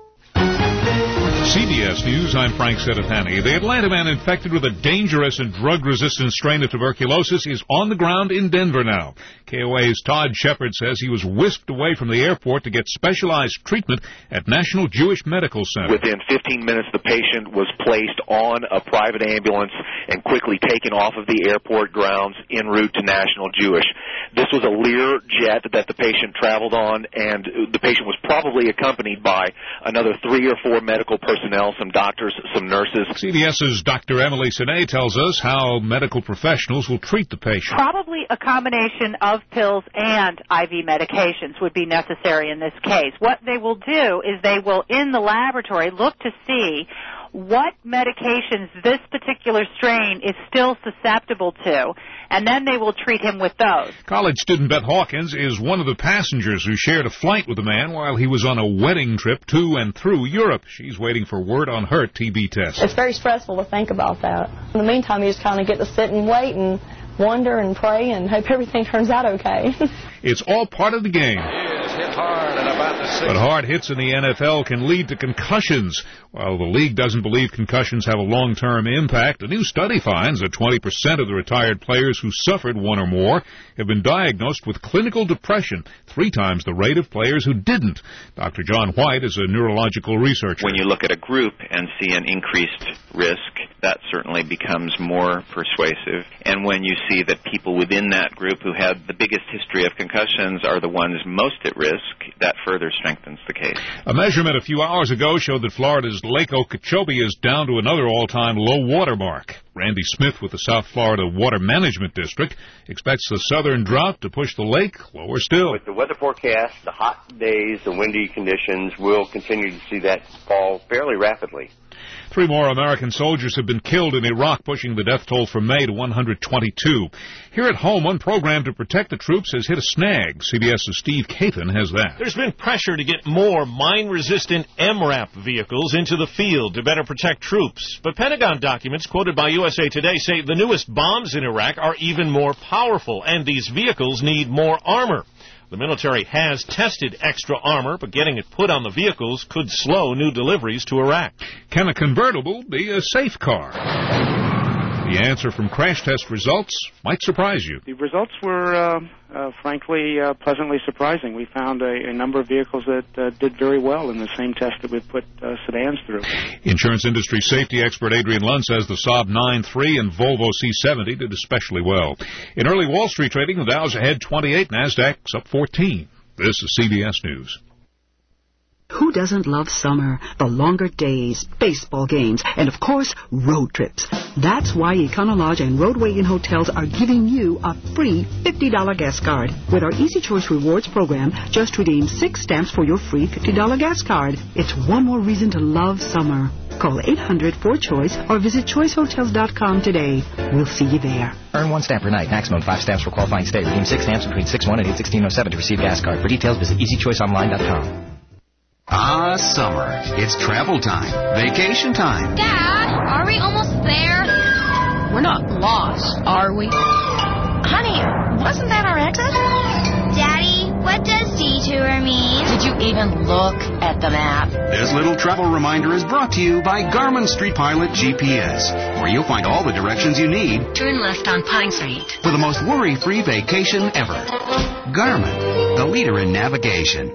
C B S News, I'm Frank Sedithani. The Atlanta man infected with a dangerous and drug-resistant strain of tuberculosis is on the ground in Denver now. K O A's Todd Shepard says he was whisked away from the airport to get specialized treatment at National Jewish Medical Center. Within fifteen minutes, the patient was placed on a private ambulance and quickly taken off of the airport grounds en route to National Jewish. This was a Lear jet that the patient traveled on, and the patient was probably accompanied by another three or four medical personnel, some doctors, some nurses. CBS's Doctor Emily Sine tells us how medical professionals will treat the patient. Probably a combination of pills and I V medications would be necessary in this case. What they will do is they will, in the laboratory, look to see what medications this particular strain is still susceptible to, and then they will treat him with those. College student Beth Hawkins is one of the passengers who shared a flight with the man while he was on a wedding trip to and through Europe. She's waiting for word on her T B test. It's very stressful to think about that. In the meantime, you just kind of get to sit and wait and wonder and pray and hope everything turns out okay. It's all part of the game. Hit hard and about the six. But hard hits in the N F L can lead to concussions. While the league doesn't believe concussions have a long-term impact, a new study finds that twenty percent of the retired players who suffered one or more have been diagnosed with clinical depression, three times the rate of players who didn't. Doctor John White is a neurological researcher. When you look at a group and see an increased risk, that certainly becomes more persuasive. And when you see that people within that group who had the biggest history of concussions are the ones most at risk, that further strengthens the case. A measurement a few hours ago showed that Florida's Lake Okeechobee is down to another all-time low water mark. Randy Smith with the South Florida Water Management District expects the southern drought to push the lake lower still. With the weather forecast, the hot days, the windy conditions, we'll continue to see that fall fairly rapidly. Three more American soldiers have been killed in Iraq, pushing the death toll from May to one hundred twenty-two. Here at home, one program to protect the troops has hit a snag. CBS's Steve Kathan has that. There's been pressure to get more mine-resistant M RAP vehicles into the field to better protect troops. But Pentagon documents quoted by U S A Today say the newest bombs in Iraq are even more powerful, and these vehicles need more armor. The military has tested extra armor, but getting it put on the vehicles could slow new deliveries to Iraq. Can a convertible be a safe car? The answer from crash test results might surprise you. The results were, uh, uh, frankly, uh, pleasantly surprising. We found a, a number of vehicles that uh, did very well in the same test that we put uh, sedans through. Insurance industry safety expert Adrian Lund says the Saab nine three and Volvo C seventy did especially well. In early Wall Street trading, the Dow's ahead twenty-eight, NASDAQ's up fourteen. This is C B S News. Who doesn't love summer? The longer days, baseball games, and of course, road trips. That's why Econo Lodge and Roadway Inn Hotels are giving you a free fifty dollar gas card. With our Easy Choice Rewards program, just redeem six stamps for your free fifty dollar gas card. It's one more reason to love summer. Call eight hundred four choice or visit choice hotels dot com today. We'll see you there. Earn one stamp per night. Maximum five stamps for qualifying stay. Redeem six stamps between six one and eight sixteen oh seven to receive gas card. For details, visit easy choice online dot com. Ah, summer. It's travel time. Vacation time. Dad, are we almost there? We're not lost, are we? Honey, wasn't that our exit? Daddy, what does detour mean? Did you even look at the map? This little travel reminder is brought to you by Garmin Street Pilot G P S, where you'll find all the directions you need. Turn left on Pine Street. For the most worry-free vacation ever. Garmin, the leader in navigation.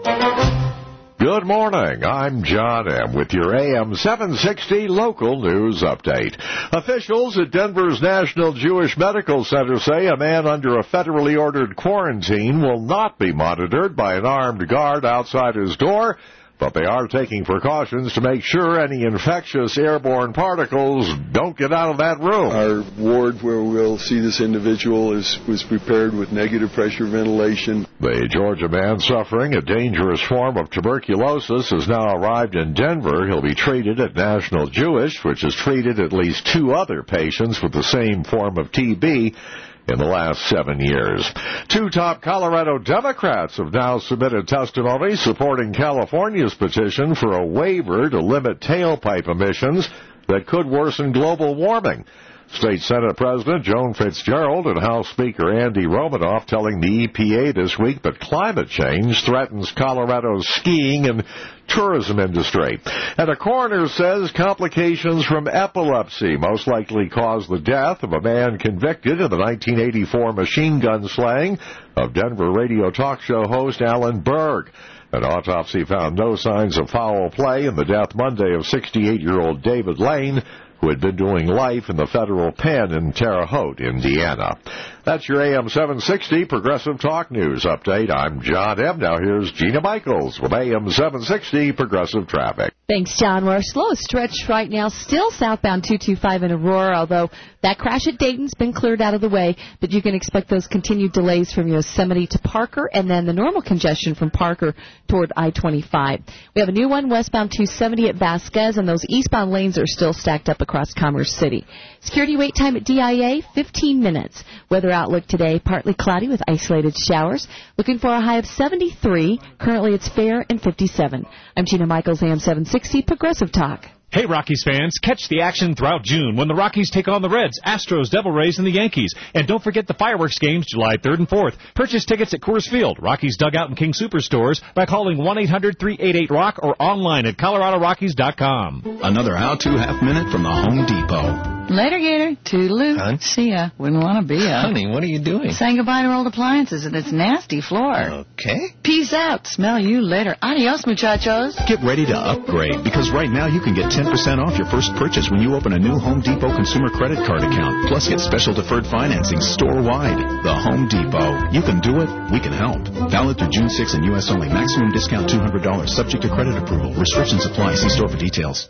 Good morning. I'm John M. with your A M seven sixty local news update. Officials at Denver's National Jewish Medical Center say a man under a federally ordered quarantine will not be monitored by an armed guard outside his door, but they are taking precautions to make sure any infectious airborne particles don't get out of that room. Our ward where we'll see this individual is was prepared with negative pressure ventilation. The Georgia man suffering a dangerous form of tuberculosis has now arrived in Denver. He'll be treated at National Jewish, which has treated at least two other patients with the same form of T B in the last seven years. Two top Colorado Democrats have now submitted testimony supporting California's petition for a waiver to limit tailpipe emissions that could worsen global warming. State Senate President Joan Fitzgerald and House Speaker Andy Romanoff telling the E P A this week that climate change threatens Colorado's skiing and tourism industry. And a coroner says complications from epilepsy most likely caused the death of a man convicted in the nineteen eighty-four machine gun slaying of Denver radio talk show host Alan Berg. An autopsy found no signs of foul play in the death Monday of sixty-eight-year-old David Lane, who had been doing life in the federal pen in Terre Haute, Indiana. That's your A M seven sixty Progressive Talk News update. I'm John M. Now here's Gina Michaels with A M seven sixty Progressive Traffic. Thanks, John. Our slowest stretch right now still southbound two two five in Aurora, although that crash at Dayton's been cleared out of the way, but you can expect those continued delays from Yosemite to Parker and then the normal congestion from Parker toward I twenty-five. We have a new one westbound two seventy at Vasquez, and those eastbound lanes are still stacked up across Commerce City. Security wait time at D I A, fifteen minutes. Weather outlook today, partly cloudy with isolated showers. Looking for a high of seventy-three. Currently it's fair and fifty-seven. I'm Gina Michaels, A M seven sixty Progressive Talk. Hey, Rockies fans, catch the action throughout June when the Rockies take on the Reds, Astros, Devil Rays, and the Yankees. And don't forget the fireworks games July third and fourth. Purchase tickets at Coors Field, Rockies Dugout, and King Superstores by calling one eight hundred three eight eight rock or online at colorado rockies dot com. Another how-to half minute from the Home Depot. Later, Gator. Toodaloo. Huh? See ya. Wouldn't want to be ya. Honey, what are you doing? Saying goodbye to old appliances and its nasty floor. Okay. Peace out. Smell you later. Adios, muchachos. Get ready to upgrade, because right now you can get ten percent off your first purchase when you open a new Home Depot consumer credit card account. Plus, get special deferred financing store-wide. The Home Depot. You can do it. We can help. Valid through June sixth in U S only. Maximum discount two hundred dollars. Subject to credit approval. Restrictions apply. See store for details.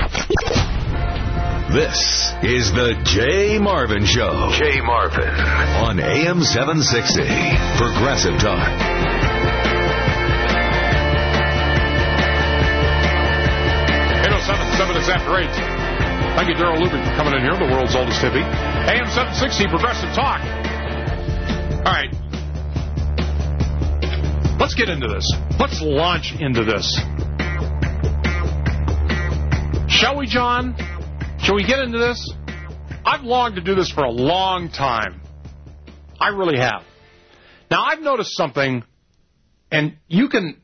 This is the Jay Marvin Show. Jay Marvin on A M seven sixty Progressive Talk. eight oh seven, seven is after eight. Thank you, Daryl Luby, for coming in here, the world's oldest hippie. A M seven sixty Progressive Talk. All right. Let's get into this. Let's launch into this. Shall we, John? Shall we get into this? I've longed to do this for a long time. I really have. Now, I've noticed something, and you can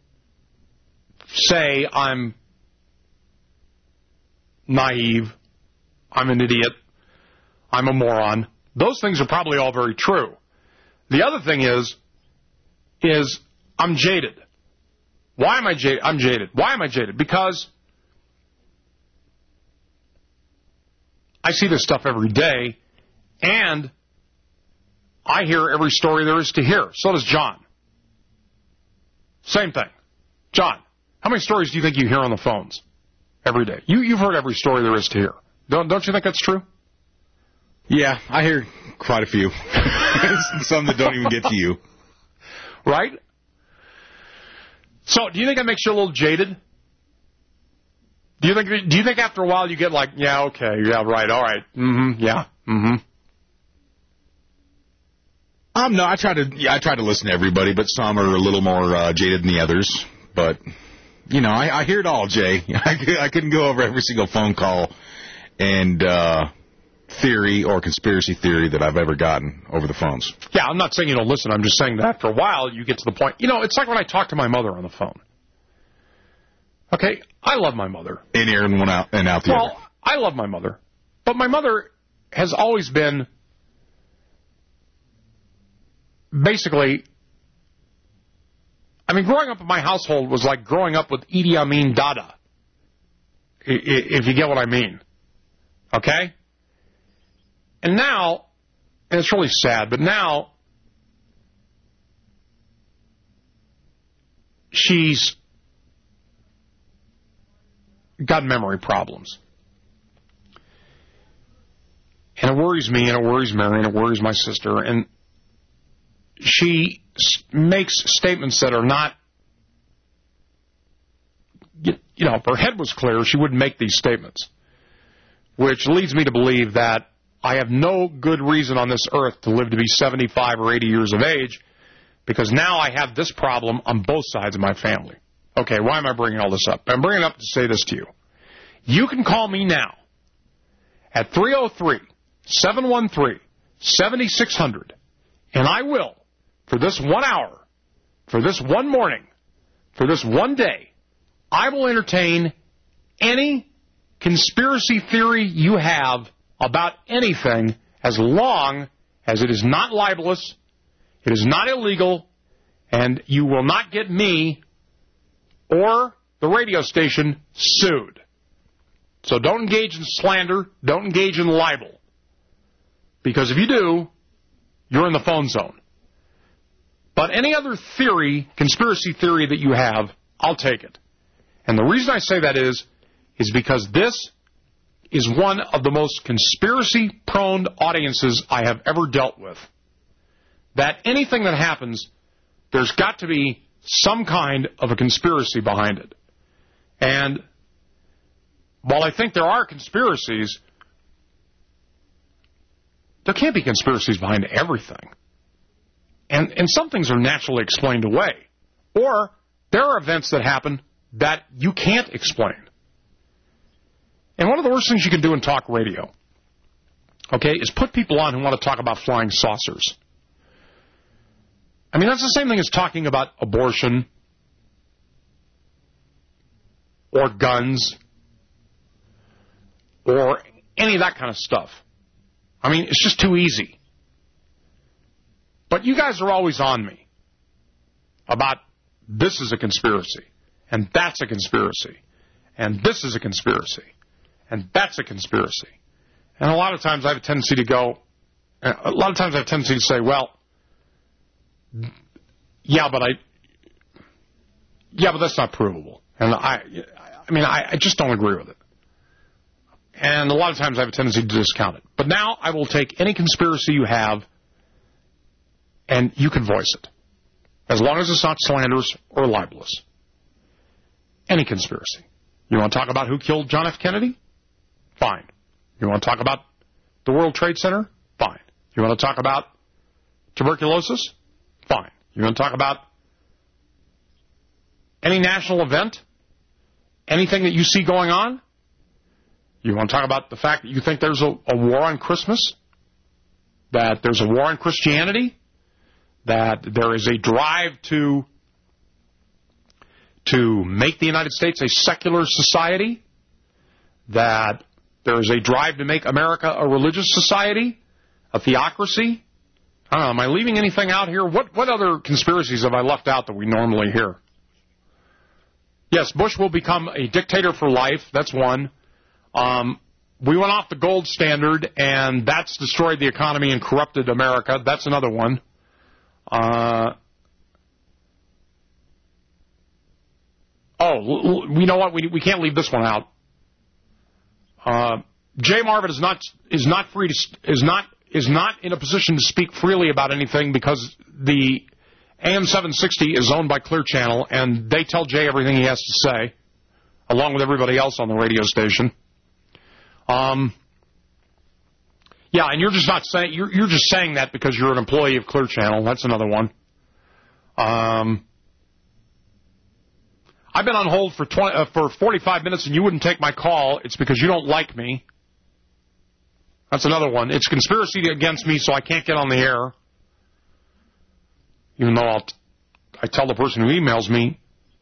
say I'm naive, I'm an idiot, I'm a moron. Those things are probably all very true. The other thing is, is I'm jaded. Why am I jaded? I'm jaded. Why am I jaded? Because I see this stuff every day, and I hear every story there is to hear. So does John. Same thing. John, how many stories do you think you hear on the phones every day? You, you've heard every story there is to hear. Don't, don't you think that's true? Yeah, I hear quite a few. Some that don't even get to you. Right? So, do you think that makes you a little jaded? Do you think Do you think after a while you get like, yeah, okay, yeah, right, all right, mm-hmm, yeah, mm-hmm? Um, no, I try to yeah, I try to listen to everybody, but some are a little more uh, jaded than the others. But, you know, I, I hear it all, Jay. I, I couldn't go over every single phone call and uh, theory or conspiracy theory that I've ever gotten over the phones. Yeah, I'm not saying you don't listen. I'm just saying that after a while you get to the point. You know, it's like when I talk to my mother on the phone. Okay, I love my mother. In ear and one out and out the well, other. Well, I love my mother. But my mother has always been basically, I mean, growing up in my household was like growing up with Idi Amin Dada, if you get what I mean. Okay? And now, and it's really sad, but now she's got memory problems. And it worries me, and it worries Mary, and it worries my sister. And she makes statements that are not, you know, if her head was clear, she wouldn't make these statements. Which leads me to believe that I have no good reason on this earth to live to be seventy-five or eighty years of age, because now I have this problem on both sides of my family. Okay, why am I bringing all this up? I'm bringing it up to say this to you. You can call me now at three oh three, seven one three, seven six zero zero, and I will, for this one hour, for this one morning, for this one day, I will entertain any conspiracy theory you have about anything, as long as it is not libelous, it is not illegal, and you will not get me or the radio station sued. So don't engage in slander, don't engage in libel. Because if you do, you're in the phone zone. But any other theory, conspiracy theory that you have, I'll take it. And the reason I say that is, is because this is one of the most conspiracy-prone audiences I have ever dealt with. That anything that happens, there's got to be some kind of a conspiracy behind it. And while I think there are conspiracies, there can't be conspiracies behind everything. And, and some things are naturally explained away. Or there are events that happen that you can't explain. And one of the worst things you can do in talk radio, okay, is put people on who want to talk about flying saucers. I mean, that's the same thing as talking about abortion or guns or any of that kind of stuff. I mean, it's just too easy. But you guys are always on me about this is a conspiracy, and that's a conspiracy, and this is a conspiracy, and that's a conspiracy. And a lot of times I have a tendency to go, a lot of times I have a tendency to say, well, yeah, but I, yeah, but that's not provable. And I, I mean, I, I just don't agree with it. And a lot of times I have a tendency to discount it. But now I will take any conspiracy you have, and you can voice it, as long as it's not slanderous or libelous. Any conspiracy. You want to talk about who killed John F. Kennedy? Fine. You want to talk about the World Trade Center? Fine. You want to talk about tuberculosis? Fine. You want to talk about any national event? Anything that you see going on? You want to talk about the fact that you think there's a, a war on Christmas? That there's a war on Christianity? That there is a drive to, to make the United States a secular society? That there is a drive to make America a religious society, a theocracy. I don't know, am I leaving anything out here? What what other conspiracies have I left out that we normally hear? Yes, Bush will become a dictator for life. That's one. Um, we went off the gold standard, and that's destroyed the economy and corrupted America. That's another one. Uh, oh, you know what? We we can't leave this one out. Uh, Jay Marvin is not is not free to is not is not in a position to speak freely about anything because the A M seven sixty is owned by Clear Channel, and they tell Jay everything he has to say, along with everybody else on the radio station. Um, yeah, and you're just not saying you're you're just saying that because you're an employee of Clear Channel. That's another one. Um, I've been on hold for twenty uh, for forty-five minutes, and you wouldn't take my call. It's because you don't like me. That's another one. It's conspiracy against me, so I can't get on the air. Even though I'll t- I tell the person who emails me,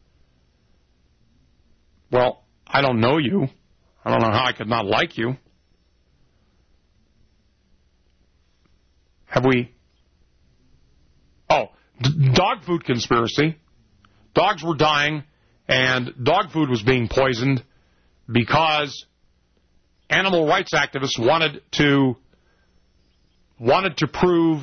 well, I don't know you. I don't know how I could not like you. Have we? Oh, d- dog food conspiracy. Dogs were dying, and dog food was being poisoned because animal rights activists wanted to wanted to prove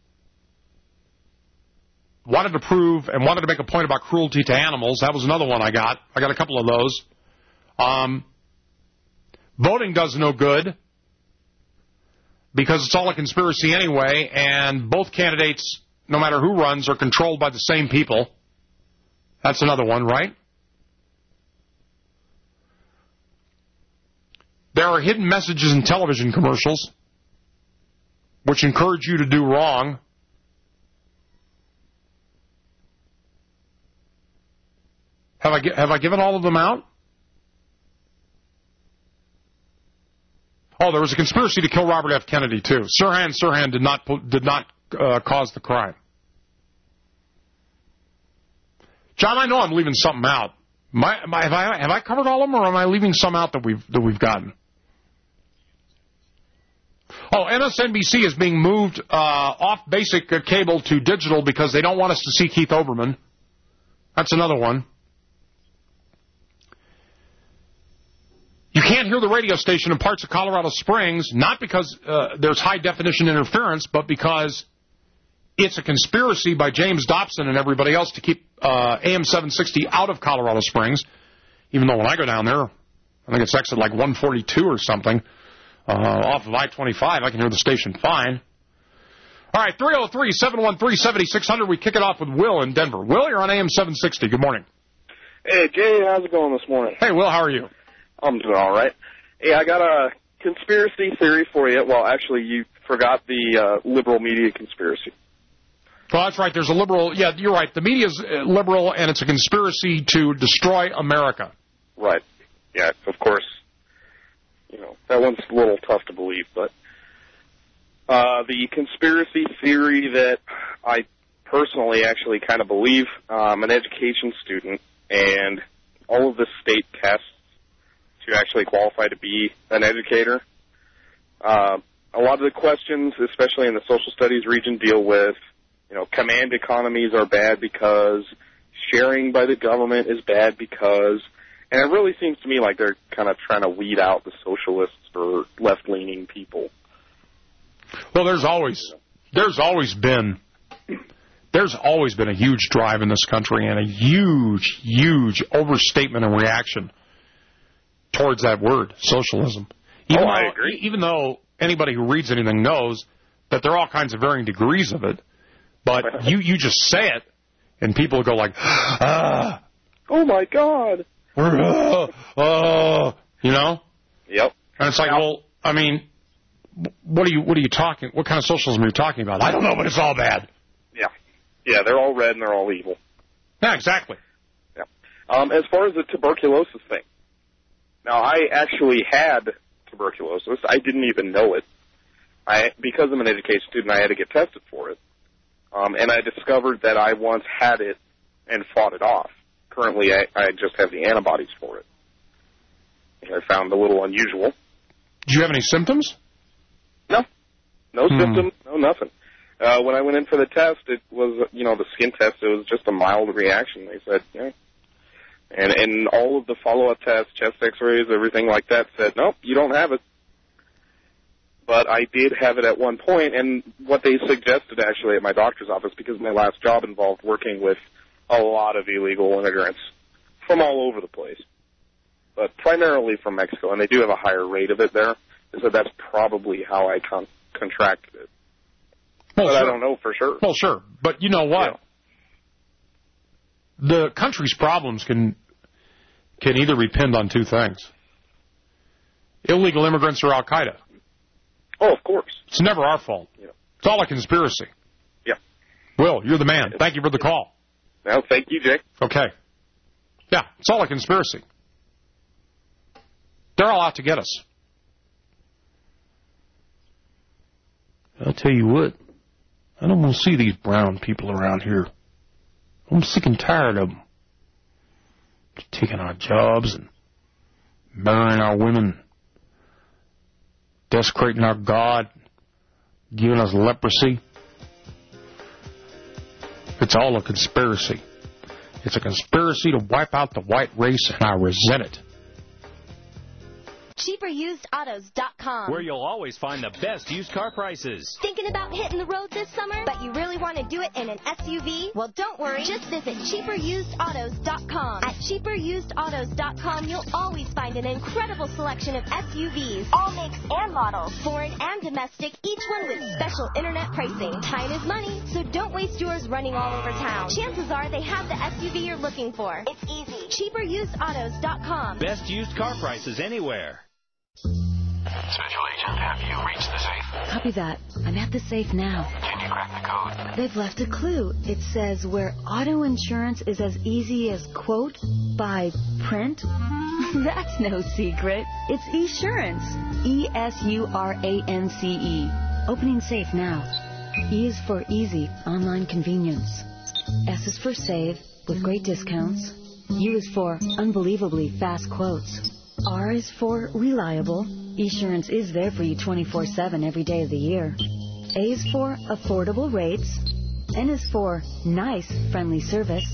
wanted to prove and wanted to make a point about cruelty to animals. That was another one I got. I got a couple of those. Um, voting does no good because it's all a conspiracy anyway, and both candidates, no matter who runs, are controlled by the same people. That's another one, right? There are hidden messages in television commercials which encourage you to do wrong. Have I, have I given all of them out? Oh, there was a conspiracy to kill Robert F. Kennedy, too. Sirhan Sirhan did not, did not uh, cause the crime. John, I know I'm leaving something out. My, my, have, I, have I covered all of them, or am I leaving some out that we've, that we've gotten? Oh, M S N B C is being moved uh, off basic uh, cable to digital because they don't want us to see Keith Olbermann. That's another one. You can't hear the radio station in parts of Colorado Springs, not because uh, there's high-definition interference, but because it's a conspiracy by James Dobson and everybody else to keep uh, A M seven sixty out of Colorado Springs, even though when I go down there, I think it's exit like one forty-two or something, uh, off of I twenty-five, I can hear the station fine. All right, three oh three, seven one three, seven six zero zero. We kick it off with Will in Denver. Will, you're on A M seven sixty. Good morning. Hey, Jay, how's it going this morning? Hey, Will, how are you? I'm doing all right. Hey, I got a conspiracy theory for you. Well, actually, you forgot the uh, liberal media conspiracy. Well, that's right. There's a liberal. Yeah, you're right. The media's liberal, and it's a conspiracy to destroy America. Right. Yeah, of course. You know, that one's a little tough to believe, but uh, the conspiracy theory that I personally actually kind of believe, I'm an education student, and all of the state tests to actually qualify to be an educator. Uh, a lot of the questions, especially in the social studies region, deal with, you know, command economies are bad because, sharing by the government is bad because, and it really seems to me like they're kind of trying to weed out the socialists or left-leaning people. Well, there's always, there's always been, there's always been a huge drive in this country and a huge, huge overstatement and reaction towards that word, socialism. Even oh, though, I agree. Even though anybody who reads anything knows that there are all kinds of varying degrees of it, but you, you just say it, and people go like, ah. Oh, my God. Uh, uh, you know? Yep. And it's like, now, well, I mean, what are you, what are you talking, what kind of socialism are you talking about? I don't know, but it's all bad. Yeah. Yeah, they're all red and they're all evil. Yeah, exactly. Yeah. Um, as far as the tuberculosis thing, now, I actually had tuberculosis. I didn't even know it. I, because I'm an education student, I had to get tested for it. Um, and I discovered that I once had it and fought it off. Currently, I, I just have the antibodies for it. And I found it a little unusual. Did you have any symptoms? No. No Hmm. symptoms, no nothing. Uh, when I went in for the test, it was, you know, the skin test, it was just a mild reaction. They said, yeah. And, and all of the follow-up tests, chest x-rays, everything like that said, nope, you don't have it. But I did have it at one point, and what they suggested actually at my doctor's office, because my last job involved working with a lot of illegal immigrants from all over the place, but primarily from Mexico, and they do have a higher rate of it there. So that's probably how I con- contracted it. Well, but sure. I don't know for sure. Well, sure. But you know what? Yeah. The country's problems can can either depend on two things. Illegal immigrants or Al-Qaeda. Oh, of course. It's never our fault. Yeah. It's all a conspiracy. Yeah. Will, you're the man. Thank you for the call. Well, thank you, Jake. Okay. Yeah, it's all a conspiracy. They're all out to get us. I'll tell you what. I don't want to see these brown people around here. I'm sick and tired of them. Taking our jobs and marrying our women, desecrating our God, giving us leprosy. It's all a conspiracy. It's a conspiracy to wipe out the white race, and I resent it. cheaper used autos dot com. Where you'll always find the best used car prices. Thinking about hitting the road this summer, but you really want to do it in an S U V? Well, don't worry. Just visit cheaper used autos dot com. At cheaper used autos dot com, you'll always find an incredible selection of S U Vs, all makes and models, foreign and domestic, each one with special internet pricing. Time is money, so don't waste yours running all over town. Chances are they have the S U V you're looking for. It's easy. cheaper used autos dot com. Best used car prices anywhere. Special Agent, have you reached the safe? Copy that. I'm at the safe now. Can you crack the code? They've left a clue. It says where auto insurance is as easy as quote, buy, print. That's no secret. It's Esurance. E S U R A N C E. Opening safe now. E is for easy, online convenience. S is for save, with great discounts. U is for unbelievably fast quotes. R is for reliable. Esurance is there for you twenty-four seven every day of the year. A is for affordable rates. N is for nice, friendly service.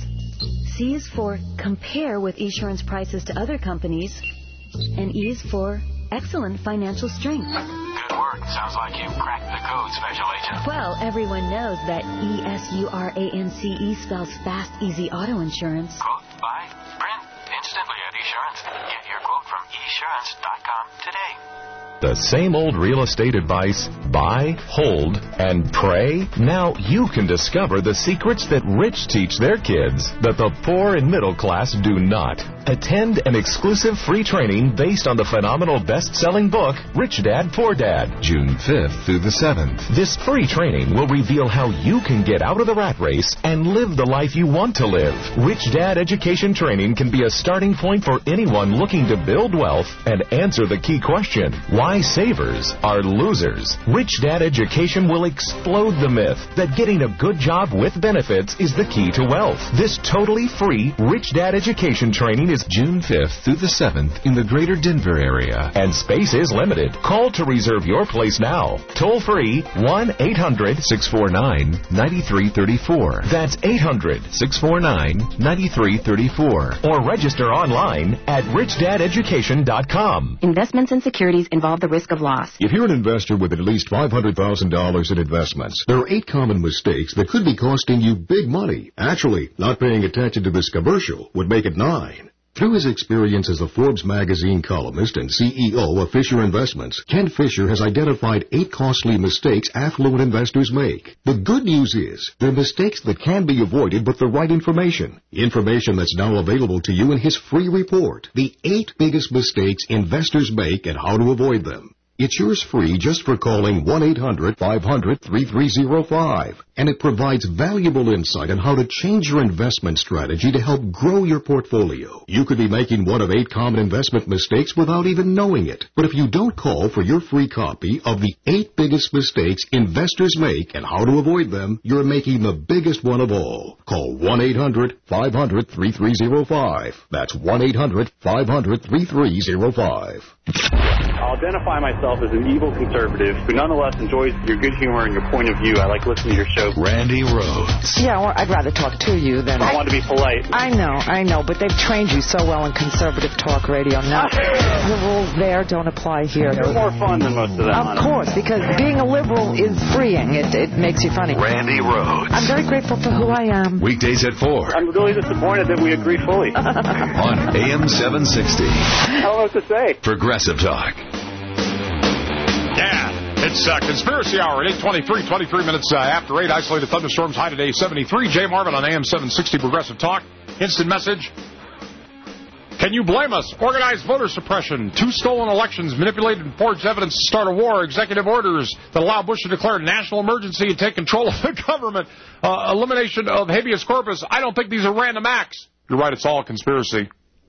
C is for compare with Esurance prices to other companies. And E is for excellent financial strength. Good work. Sounds like you cracked the code, Special Agent. Well, everyone knows that E S U R A N C E spells fast, easy auto insurance. Quote, buy, print, instantly at Esurance. Get your quote from Esurance dot com today. The same old real estate advice, buy, hold, and pray? Now you can discover the secrets that rich teach their kids that the poor and middle class do not. Attend an exclusive free training based on the phenomenal best-selling book, Rich Dad, Poor Dad, June fifth through the seventh. This free training will reveal how you can get out of the rat race and live the life you want to live. Rich Dad Education Training can be a starting point for anyone looking to build wealth and answer the key question, why savers are losers. Rich Dad Education will explode the myth that getting a good job with benefits is the key to wealth. This totally free Rich Dad Education Training is June fifth through the seventh in the greater Denver area, and space is limited. Call to reserve your place now. Toll free one eight hundred six four nine nine three three four. That's eight hundred six four nine nine three three four. Or register online at rich dad education dot com. Investments and securities involve the risk of loss. If you're an investor with at least five hundred thousand dollars in investments, there are eight common mistakes that could be costing you big money. Actually, not paying attention to this commercial would make it nine. Through his experience as a Forbes magazine columnist and C E O of Fisher Investments, Ken Fisher has identified eight costly mistakes affluent investors make. The good news is, they're mistakes that can be avoided with the right information. Information that's now available to you in his free report, The Eight Biggest Mistakes Investors Make and How to Avoid Them. It's yours free just for calling one eight hundred five hundred thirty-three oh five. And it provides valuable insight on how to change your investment strategy to help grow your portfolio. You could be making one of eight common investment mistakes without even knowing it. But if you don't call for your free copy of The Eight Biggest Mistakes Investors Make and How to Avoid Them, you're making the biggest one of all. Call one eight hundred five hundred thirty-three oh five. That's one eight hundred five hundred thirty-three oh five. I'll identify myself as an evil conservative who nonetheless enjoys your good humor and your point of view. I like listening to your show. Randy Rhodes. Yeah, well, I'd rather talk to you than... I want to be polite. I know, I know, but they've trained you so well in conservative talk radio. Now, the rules there don't apply here. They're more fun than most of them. Of course, because being a liberal is freeing. It, it makes you funny. Randy Rhodes. I'm very grateful for who I am. Weekdays at four. I'm really disappointed that we agree fully. On A M seven sixty. I don't know what to say. Progressive Talk. Yeah, it's uh, Conspiracy Hour at eight twenty-three, twenty-three minutes uh, after eight. Isolated thunderstorms, high today seventy-three. Jay Marvin on A M seven sixty Progressive Talk. Instant message. Can you blame us? Organized voter suppression, two stolen elections, manipulated and forged evidence to start a war, executive orders that allow Bush to declare a national emergency and take control of the government, uh, elimination of habeas corpus. I don't think these are random acts. You're right, it's all a conspiracy.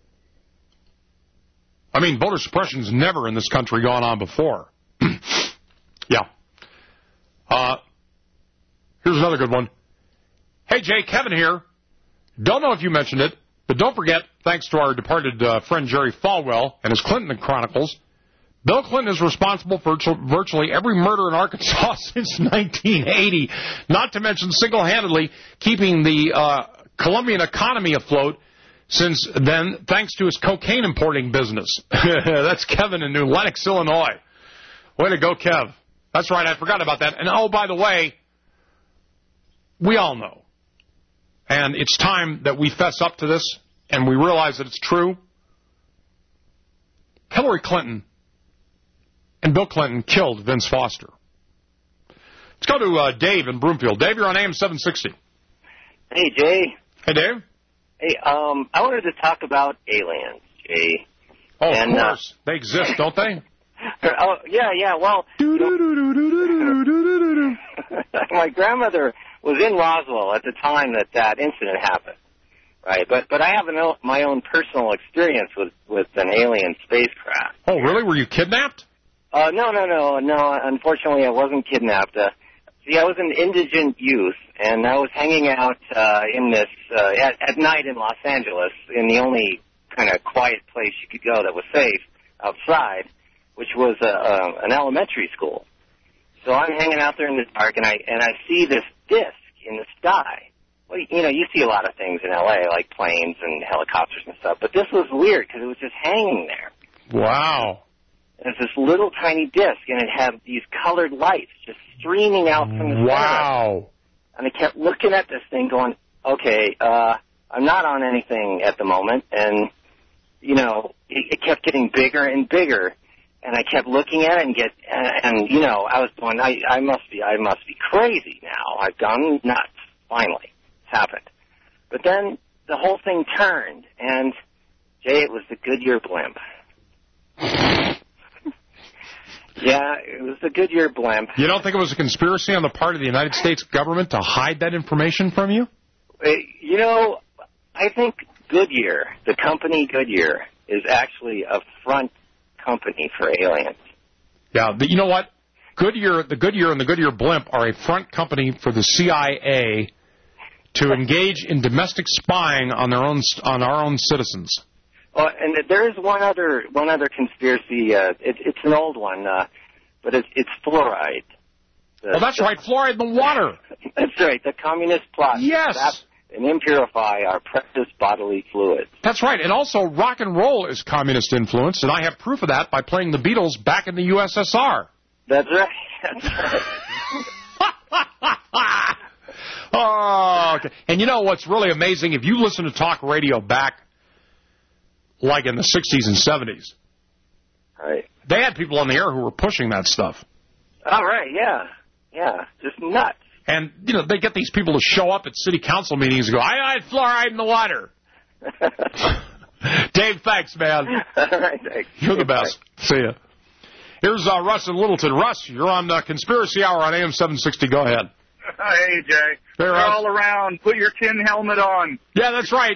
I mean, voter suppression's never in this country gone on before. Yeah. Uh, here's another good one. Hey, Jay, Kevin here. Don't know if you mentioned it, but don't forget, thanks to our departed uh, friend Jerry Falwell and his Clinton Chronicles, Bill Clinton is responsible for virtually every murder in Arkansas since nineteen eighty, not to mention single-handedly keeping the uh, Colombian economy afloat since then, thanks to his cocaine importing business. That's Kevin in New Lenox, Illinois. Way to go, Kev. That's right, I forgot about that. And, oh, by the way, we all know. And it's time that we fess up to this and we realize that it's true. Hillary Clinton and Bill Clinton killed Vince Foster. Let's go to uh, Dave in Broomfield. Dave, you're on A M seven sixty. Hey, Jay. Hey, Dave. Hey, um, I wanted to talk about aliens, Jay. Oh, and, of course. Uh, they exist, don't they? Oh, yeah, yeah, well... my grandmother was in Roswell at the time that that incident happened, right? But but I have an, my own personal experience with, with an alien spacecraft. Oh, really? Were you kidnapped? Uh, no, no, no, no. Unfortunately, I wasn't kidnapped. Uh, see, I was an indigent youth, and I was hanging out uh, in this uh, at, at night in Los Angeles in the only kind of quiet place you could go that was safe outside, which was a, a, an elementary school. So I'm hanging out there in the dark, and I and I see this disc in the sky. Well, you know, you see a lot of things in L A, like planes and helicopters and stuff, but this was weird because it was just hanging there. Wow. And it's this little tiny disc, and it had these colored lights just streaming out from the wow. center. And I kept looking at this thing going, okay, uh, I'm not on anything at the moment, and, you know, it, it kept getting bigger and bigger. And I kept looking at it and get, and, and you know, I was going, I, I must be, I must be crazy now. I've gone nuts. Finally, it's happened. But then the whole thing turned, and Jay, it was the Goodyear blimp. Yeah, it was the Goodyear blimp. You don't think it was a conspiracy on the part of the United States government to hide that information from you? You know, I think Goodyear, the company Goodyear, is actually a front company for aliens. Yeah, but you know what? Goodyear, the Goodyear and the Goodyear blimp are a front company for the C I A to engage in domestic spying on their own on our own citizens. Oh, and there is one other one other conspiracy. Uh, it, it's an old one, uh, but it's, it's fluoride. The, oh, that's the, right, fluoride in the water. That's right, the communist plot. Yes. That, and impurify our precious bodily fluids. That's right. And also, rock and roll is communist influenced, and I have proof of that by playing the Beatles back in the U S S R. That's right. That's right. Oh, okay. And you know what's really amazing? If you listen to talk radio back, like in the sixties and seventies, right, they had people on the air who were pushing that stuff. All right, yeah. Yeah, just nuts. And, you know, they get these people to show up at city council meetings and go, I had fluoride in the water. Dave, thanks, man. All right, thanks. You're the best. See ya. Here's uh, Russ in Littleton. Russ, you're on uh, Conspiracy Hour on A M seven sixty. Go ahead. Hey, Jay. Hey, They're Russ. all around. Put your tin helmet on. Yeah, that's right.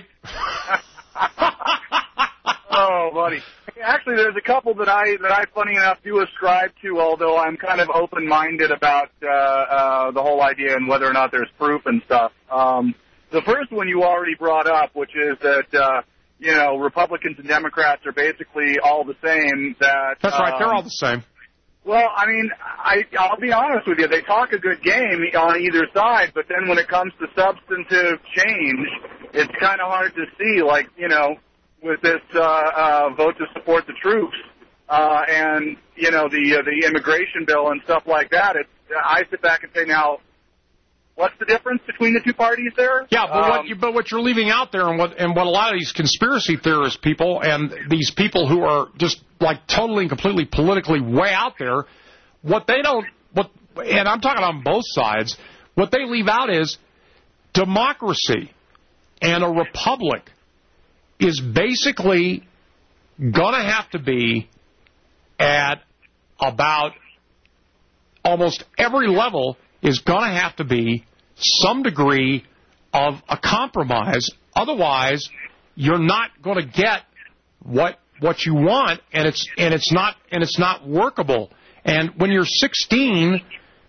Oh, buddy. Actually, there's a couple that I that I, funny enough, do ascribe to, although I'm kind of open-minded about uh, uh, the whole idea and whether or not there's proof and stuff. Um, the first one you already brought up, which is that uh, you know, Republicans and Democrats are basically all the same. That That's right. um, They're all the same. Well, I mean, I, I'll be honest with you. They talk a good game on either side, but then when it comes to substantive change, it's kind of hard to see, like, you know, with this uh, uh, vote to support the troops uh, and, you know, the uh, the immigration bill and stuff like that. It's, I sit back and say, now, what's the difference between the two parties there? Yeah, but, um, what you, but what you're leaving out there and what, and what a lot of these conspiracy theorist people and these people who are just like totally and completely politically way out there, what they don't, what, and I'm talking on both sides, what they leave out is democracy and a republic is basically going to have to be at about almost every level is going to have to be some degree of a compromise. Otherwise, you're not going to get what what you want, and it's and it's not and it's not workable. And when you're sixteen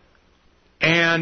and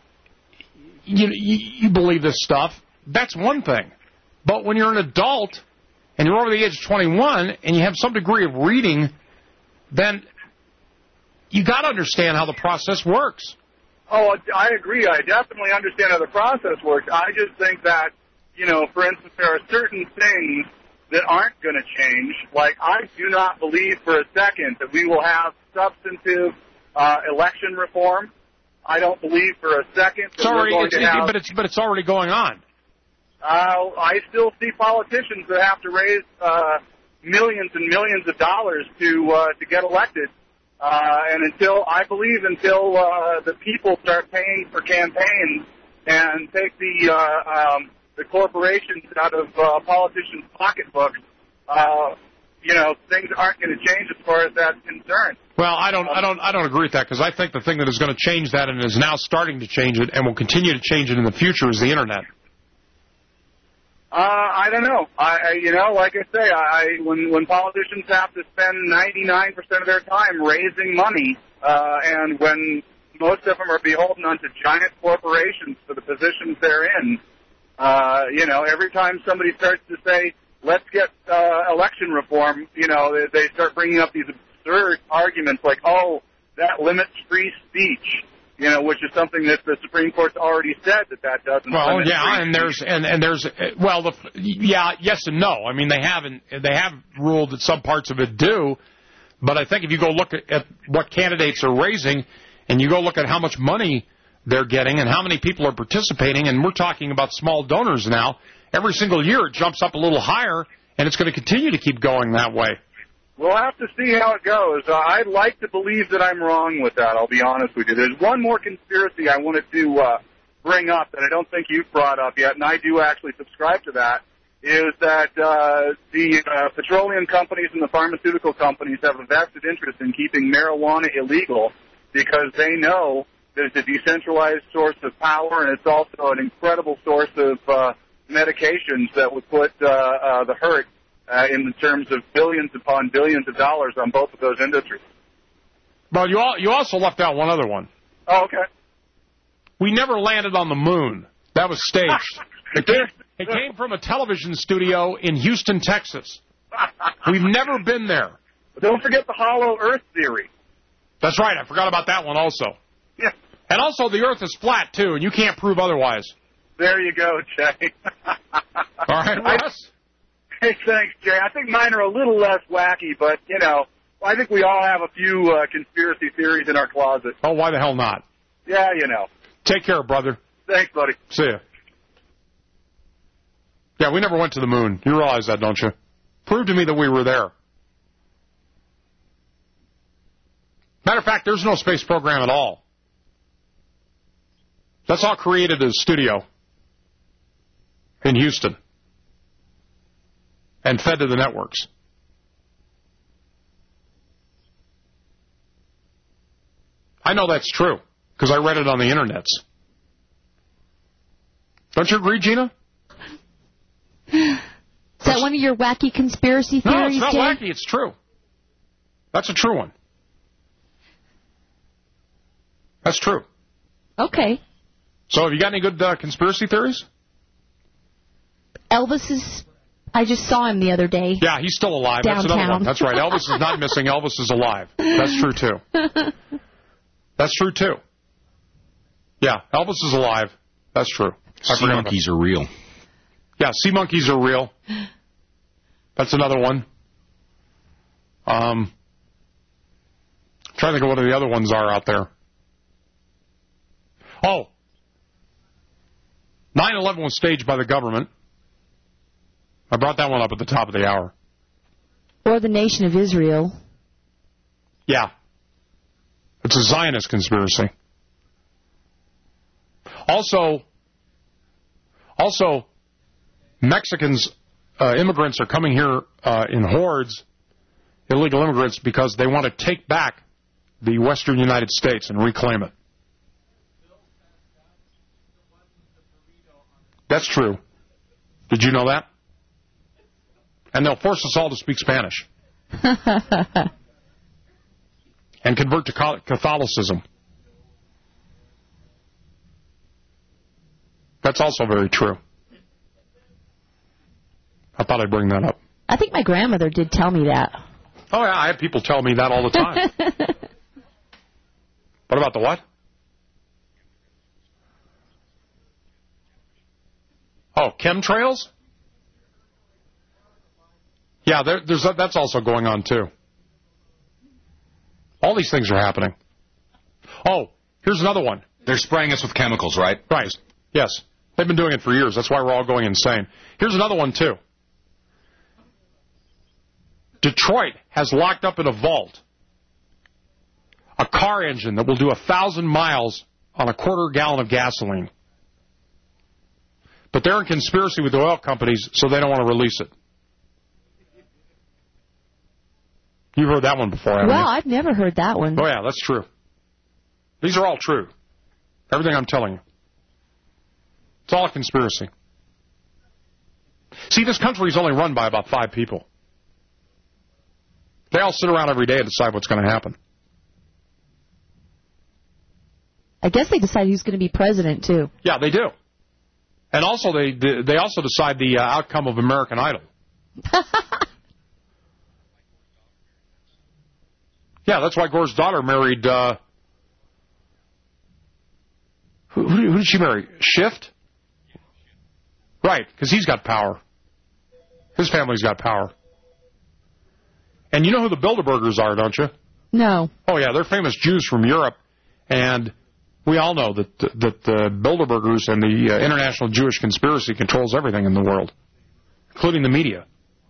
you you, you believe this stuff, that's one thing. But when you're an adult and you're over the age of twenty-one and you have some degree of reading, then you got to understand how the process works. Oh, I agree. I definitely understand how the process works. I just think that, you know, for instance, there are certain things that aren't going to change. Like, I do not believe for a second that we will have substantive uh, election reform. I don't believe for a second that It's already, we're going it's, to have... but it's but it's already going on. Uh, I still see politicians that have to raise uh, millions and millions of dollars to uh, to get elected. Uh, and until, I believe, until uh, the people start paying for campaigns and take the uh, um, the corporations out of uh, politicians' pocketbooks, uh, you know, things aren't going to change as far as that's concerned. Well, I don't, I don't, I don't agree with that because I think the thing that is going to change that and is now starting to change it and will continue to change it in the future is the internet. Uh, I don't know. I, I, you know, like I say, I, when when politicians have to spend ninety-nine percent of their time raising money, uh, and when most of them are beholden unto giant corporations for the positions they're in, uh, you know, every time somebody starts to say, let's get uh, election reform, you know, they, they start bringing up these absurd arguments like, oh, that limits free speech. You know, which is something that the Supreme Court's already said that that doesn't. Well, limit yeah, free and there's and and there's well, the yeah, yes and no. I mean, they haven't they have ruled that some parts of it do, but I think if you go look at, at what candidates are raising, and you go look at how much money they're getting and how many people are participating, and we're talking about small donors now. Every single year, it jumps up a little higher, and it's going to continue to keep going that way. We'll have to see how it goes. Uh, I'd like to believe that I'm wrong with that, I'll be honest with you. There's one more conspiracy I wanted to uh, bring up that I don't think you've brought up yet, and I do actually subscribe to that, is that uh, the uh, petroleum companies and the pharmaceutical companies have a vested interest in keeping marijuana illegal because they know that it's a decentralized source of power, and it's also an incredible source of uh, medications that would put uh, uh, the hurt Uh, in terms of billions upon billions of dollars on both of those industries. Well, you all, you also left out one other one. Oh, okay. We never landed on the moon. That was staged. It came, it came from a television studio in Houston, Texas. We've never been there. Don't forget the hollow Earth theory. That's right. I forgot about that one also. Yeah. And also the Earth is flat, too, and you can't prove otherwise. There you go, Jay. All right, Russ? Hey, thanks, Jay. I think mine are a little less wacky, but, you know, I think we all have a few uh, conspiracy theories in our closet. Oh, why the hell not? Yeah, you know. Take care, brother. Thanks, buddy. See ya. Yeah, we never went to the moon. You realize that, don't you? Prove to me that we were there. Matter of fact, there's no space program at all. That's all created as a studio in Houston and fed to the networks. I know that's true because I read it on the internets. Don't you agree, Gina? Is that one of your wacky conspiracy theories, No, it's not Jay? wacky. It's true. That's a true one. That's true. Okay. So have you got any good uh, conspiracy theories? Elvis's I just saw him the other day. Yeah, he's still alive. Downtown. That's another one. That's right. Elvis is not missing. Elvis is alive. That's true, too. That's true, too. Yeah, Elvis is alive. That's true. Sea monkeys are real. Yeah, sea monkeys are real. That's another one. Um, trying to think of what the other ones are out there. Oh, nine eleven was staged by the government. I brought that one up at the top of the hour. Or the nation of Israel. Yeah. It's a Zionist conspiracy. Also, also, Mexicans, uh, immigrants are coming here uh, in hordes, illegal immigrants, because they want to take back the western United States and reclaim it. That's true. Did you know that? And they'll force us all to speak Spanish. And convert to Catholicism. That's also very true. I thought I'd bring that up. I think my grandmother did tell me that. Oh, yeah, I have people tell me that all the time. What about the what? Oh, chemtrails? Yeah, there, there's that's also going on, too. All these things are happening. Oh, here's another one. They're spraying us with chemicals, right? Right. Yes. They've been doing it for years. That's why we're all going insane. Here's another one, too. Detroit has locked up in a vault a car engine that will do a thousand miles on a quarter gallon of gasoline. But they're in conspiracy with the oil companies, so they don't want to release it. You've heard that one before, haven't well, you? Well, I've never heard that one. Oh, yeah, that's true. These are all true. Everything I'm telling you. It's all a conspiracy. See, this country is only run by about five people. They all sit around every day and decide what's going to happen. I guess they decide who's going to be president, too. Yeah, they do. And also, they they also decide the uh, outcome of American Idol. Yeah, that's why Gore's daughter married, uh, who, who, who did she marry? Shift? Right, because he's got power. His family's got power. And you know who the Bilderbergers are, don't you? No. Oh, yeah, they're famous Jews from Europe, and we all know that that the Bilderbergers and the uh, international Jewish conspiracy controls everything in the world, including the media.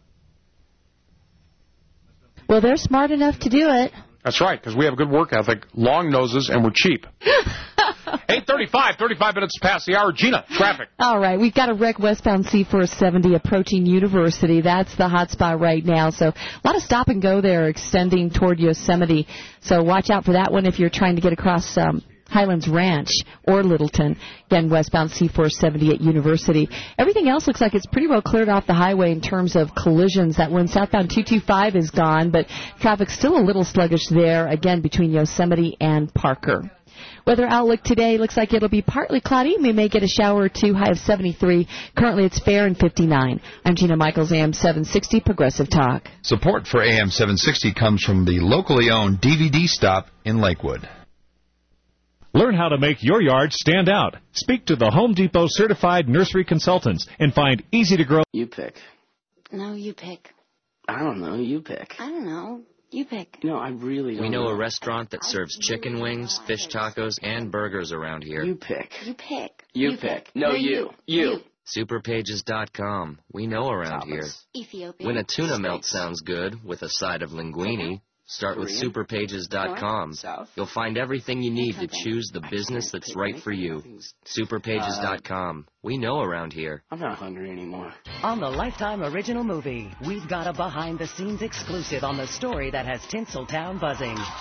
Well, they're smart enough to do it. That's right, because we have a good work ethic, long noses, and we're cheap. eight thirty-five, thirty-five minutes past the hour. Gina, traffic. All right, we've got a wreck westbound C four seventy approaching University. That's the hot spot right now. So a lot of stop and go there extending toward Yosemite. So watch out for that one if you're trying to get across um, Highlands Ranch or Littleton. Again, westbound C four seventy at University. Everything else looks like it's pretty well cleared off the highway in terms of collisions. That one southbound two two five is gone, but traffic's still a little sluggish there, again, between Yosemite and Parker. Weather outlook today looks like it'll be partly cloudy. We may get a shower or two, high of seventy-three. Currently it's fair and fifty-nine. I'm Gina Michaels, A M seven sixty Progressive Talk. Support for A M seven sixty comes from the locally owned D V D Stop in Lakewood. Learn how to make your yard stand out. Speak to the Home Depot certified nursery consultants and find easy-to-grow. You pick. No, you pick. I don't know. You pick. I don't know. You pick. No, I really don't We know know. a restaurant that serves chicken wings, fish tacos, and burgers around here. You pick. You pick. You, you pick. pick. No, no, you. You. you. Superpages dot com. We know around Tapas. here. Ethiopia. When a tuna States. melt sounds good with a side of linguine, start with superpages dot com. You'll find everything you need to choose the business that's right for you. superpages dot com. We know around here. I'm not hungry anymore. On the Lifetime Original Movie, we've got a behind-the-scenes exclusive on the story that has Tinseltown buzzing.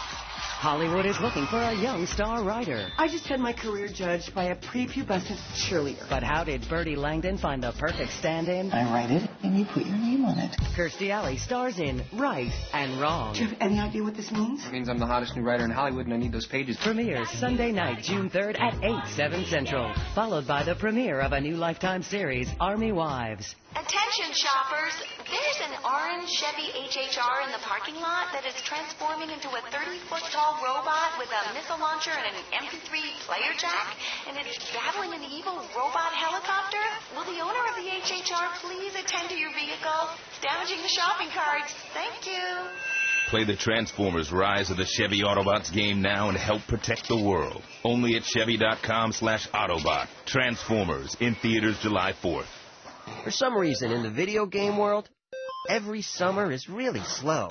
Hollywood is looking for a young star writer. I just had my career judged by a prepubescent cheerleader. But how did Bertie Langdon find the perfect stand-in? I write it, and you put your name on it. Kirstie Alley stars in Right and Wrong. Do you have any idea what this means? It means I'm the hottest new writer in Hollywood, and I need those pages. Premieres Sunday night, June third at eight, seven Central. Followed by the premiere of a new Lifetime series, Army Wives. Attention shoppers, there's an orange Chevy H H R in the parking lot that is transforming into a thirty-foot tall robot with a missile launcher and an M P three player jack, and it's battling an evil robot helicopter. Will the owner of the H H R please attend to your vehicle? It's damaging the shopping carts. Thank you. Play the Transformers Rise of the Chevy Autobots game now and help protect the world. Only at Chevy.com slash Autobot. Transformers in theaters July fourth. For some reason, in the video game world, every summer is really slow.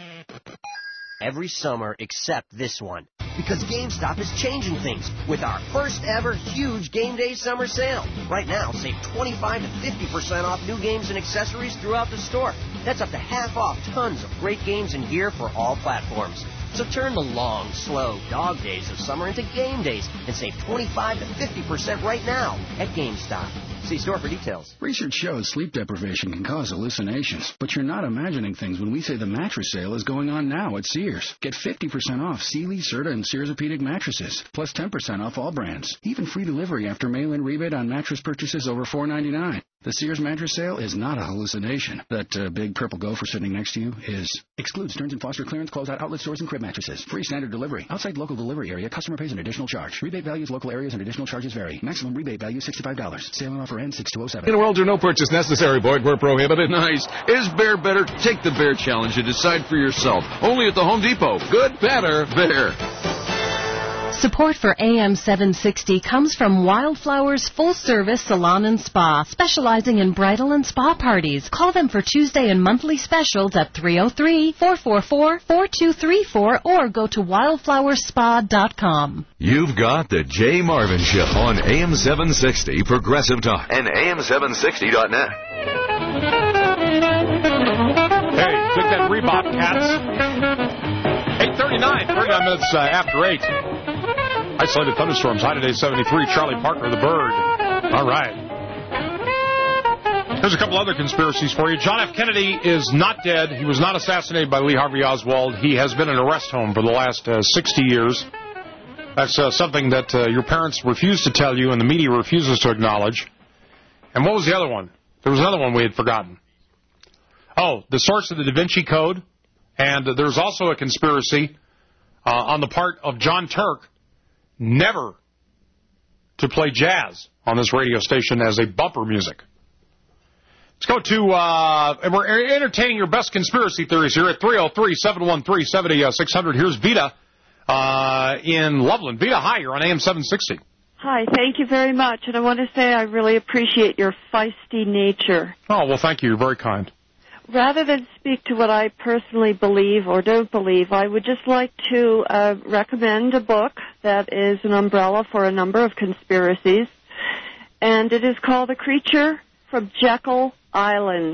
Every summer except this one. Because GameStop is changing things with our first ever huge Game Day summer sale. Right now, save twenty-five to fifty percent off new games and accessories throughout the store. That's up to half off tons of great games and gear for all platforms. So turn the long, slow dog days of summer into game days and save twenty-five to fifty percent right now at GameStop. See store for details. Research shows sleep deprivation can cause hallucinations, but you're not imagining things when we say the mattress sale is going on now at Sears. Get fifty percent off Sealy, Serta, and Sears-Orthopedic mattresses, plus ten percent off all brands. Even free delivery after mail-in rebate on mattress purchases over four ninety-nine. The Sears mattress sale is not a hallucination. That uh, big purple gopher sitting next to you is. Excludes Stearns and Foster clearance closeout outlet stores and crib mattresses. Free standard delivery. Outside local delivery area, customer pays an additional charge. Rebate values, local areas, and additional charges vary. Maximum rebate value sixty-five dollars. Sale and offer ends six two oh seven. In a world where no purchase necessary, void where prohibited. Nice. Is Bear better? Take the Bear Challenge and decide for yourself. Only at the Home Depot. Good, better, Bear. Support for A M seven sixty comes from Wildflowers Full Service Salon and Spa, specializing in bridal and spa parties. Call them for Tuesday and monthly specials at three oh three, four four four, four two three four or go to wildflowers spa dot com. You've got the Jay Marvin Show on A M seven sixty Progressive Talk and A M seven sixty dot net. Hey, take that Reebok, cats. eight thirty-nine, thirty-nine minutes uh, after eight. Isolated thunderstorms. High today, seventy-three. Charlie Parker, the bird. All right. Here's a couple other conspiracies for you. John F. Kennedy is not dead. He was not assassinated by Lee Harvey Oswald. He has been in a rest home for the last uh, sixty years. That's uh, something that uh, your parents refuse to tell you and the media refuses to acknowledge. And what was the other one? There was another one we had forgotten. Oh, the source of the Da Vinci Code. And uh, there's also a conspiracy uh, on the part of John Turk never to play jazz on this radio station as a bumper music. Let's go to, uh, and we're entertaining your best conspiracy theories here at three oh three, seven one three, seven six hundred. Here's Vita uh, in Loveland. Vita, hi, you're on A M seven sixty. Hi, thank you very much. And I want to say I really appreciate your feisty nature. Oh, well, thank you. You're very kind. Rather than speak to what I personally believe or don't believe, I would just like to uh, recommend a book that is an umbrella for a number of conspiracies, and it is called A Creature from Jekyll Island.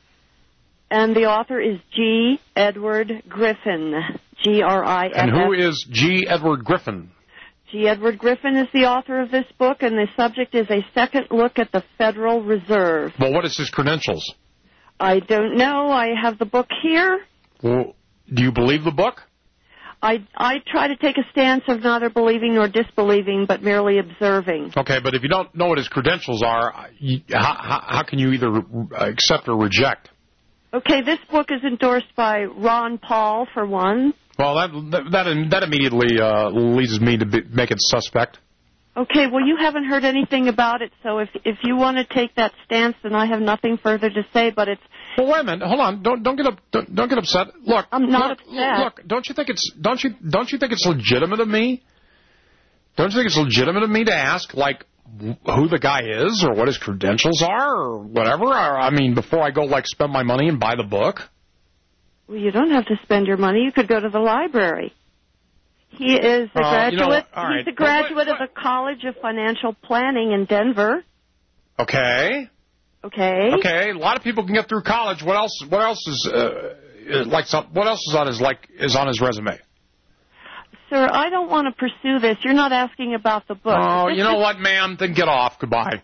And the author is G. Edward Griffin, G R I F F. And who is G. Edward Griffin? G. Edward Griffin is the author of this book, and the subject is a second look at the Federal Reserve. Well, what is his credentials? I don't know. I have the book here. Well, do you believe the book? I, I try to take a stance of neither believing nor disbelieving, but merely observing. Okay, but if you don't know what his credentials are, you, how, how can you either accept or reject? Okay, this book is endorsed by Ron Paul, for one. Well, that that, that immediately uh, leads me to be, make it suspect. Okay, well, you haven't heard anything about it, so if if you want to take that stance, then I have nothing further to say, but it's... Well, wait a minute. Hold on. Don't don't get up. Don't, don't get upset. Look, I'm not look, upset. Look, don't you think it's don't you don't you think it's legitimate of me? Don't you think it's legitimate of me to ask, like, who the guy is or what his credentials are or whatever? Or, I mean, before I go, like, spend my money and buy the book? Well, you don't have to spend your money. You could go to the library. He is a uh, graduate. You know what? All right. He's a graduate of the College of Financial Planning in Denver. Okay. Okay. Okay. A lot of people can get through college. What else? What else is uh, like? Some, what else is on his like is on his resume? sir, I don't want to pursue this. You're not asking about the book. Oh, This you know is- what, ma'am? Then get off. Goodbye.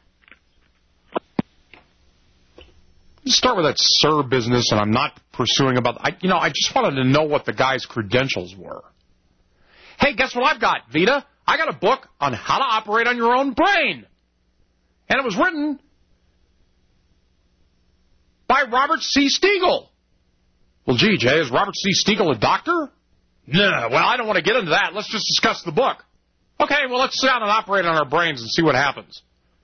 You start with that sir business, and I'm not pursuing about... I, you know, I just wanted to know what the guy's credentials were. Hey, guess what I've got, Vita? I got a book on how to operate on your own brain. And it was written by Robert C. Stiegel. Well, gee, Jay, is Robert C. Stiegel a doctor? No, well, I don't want to get into that. Let's just discuss the book. Okay, well, let's sit down and operate on our brains and see what happens.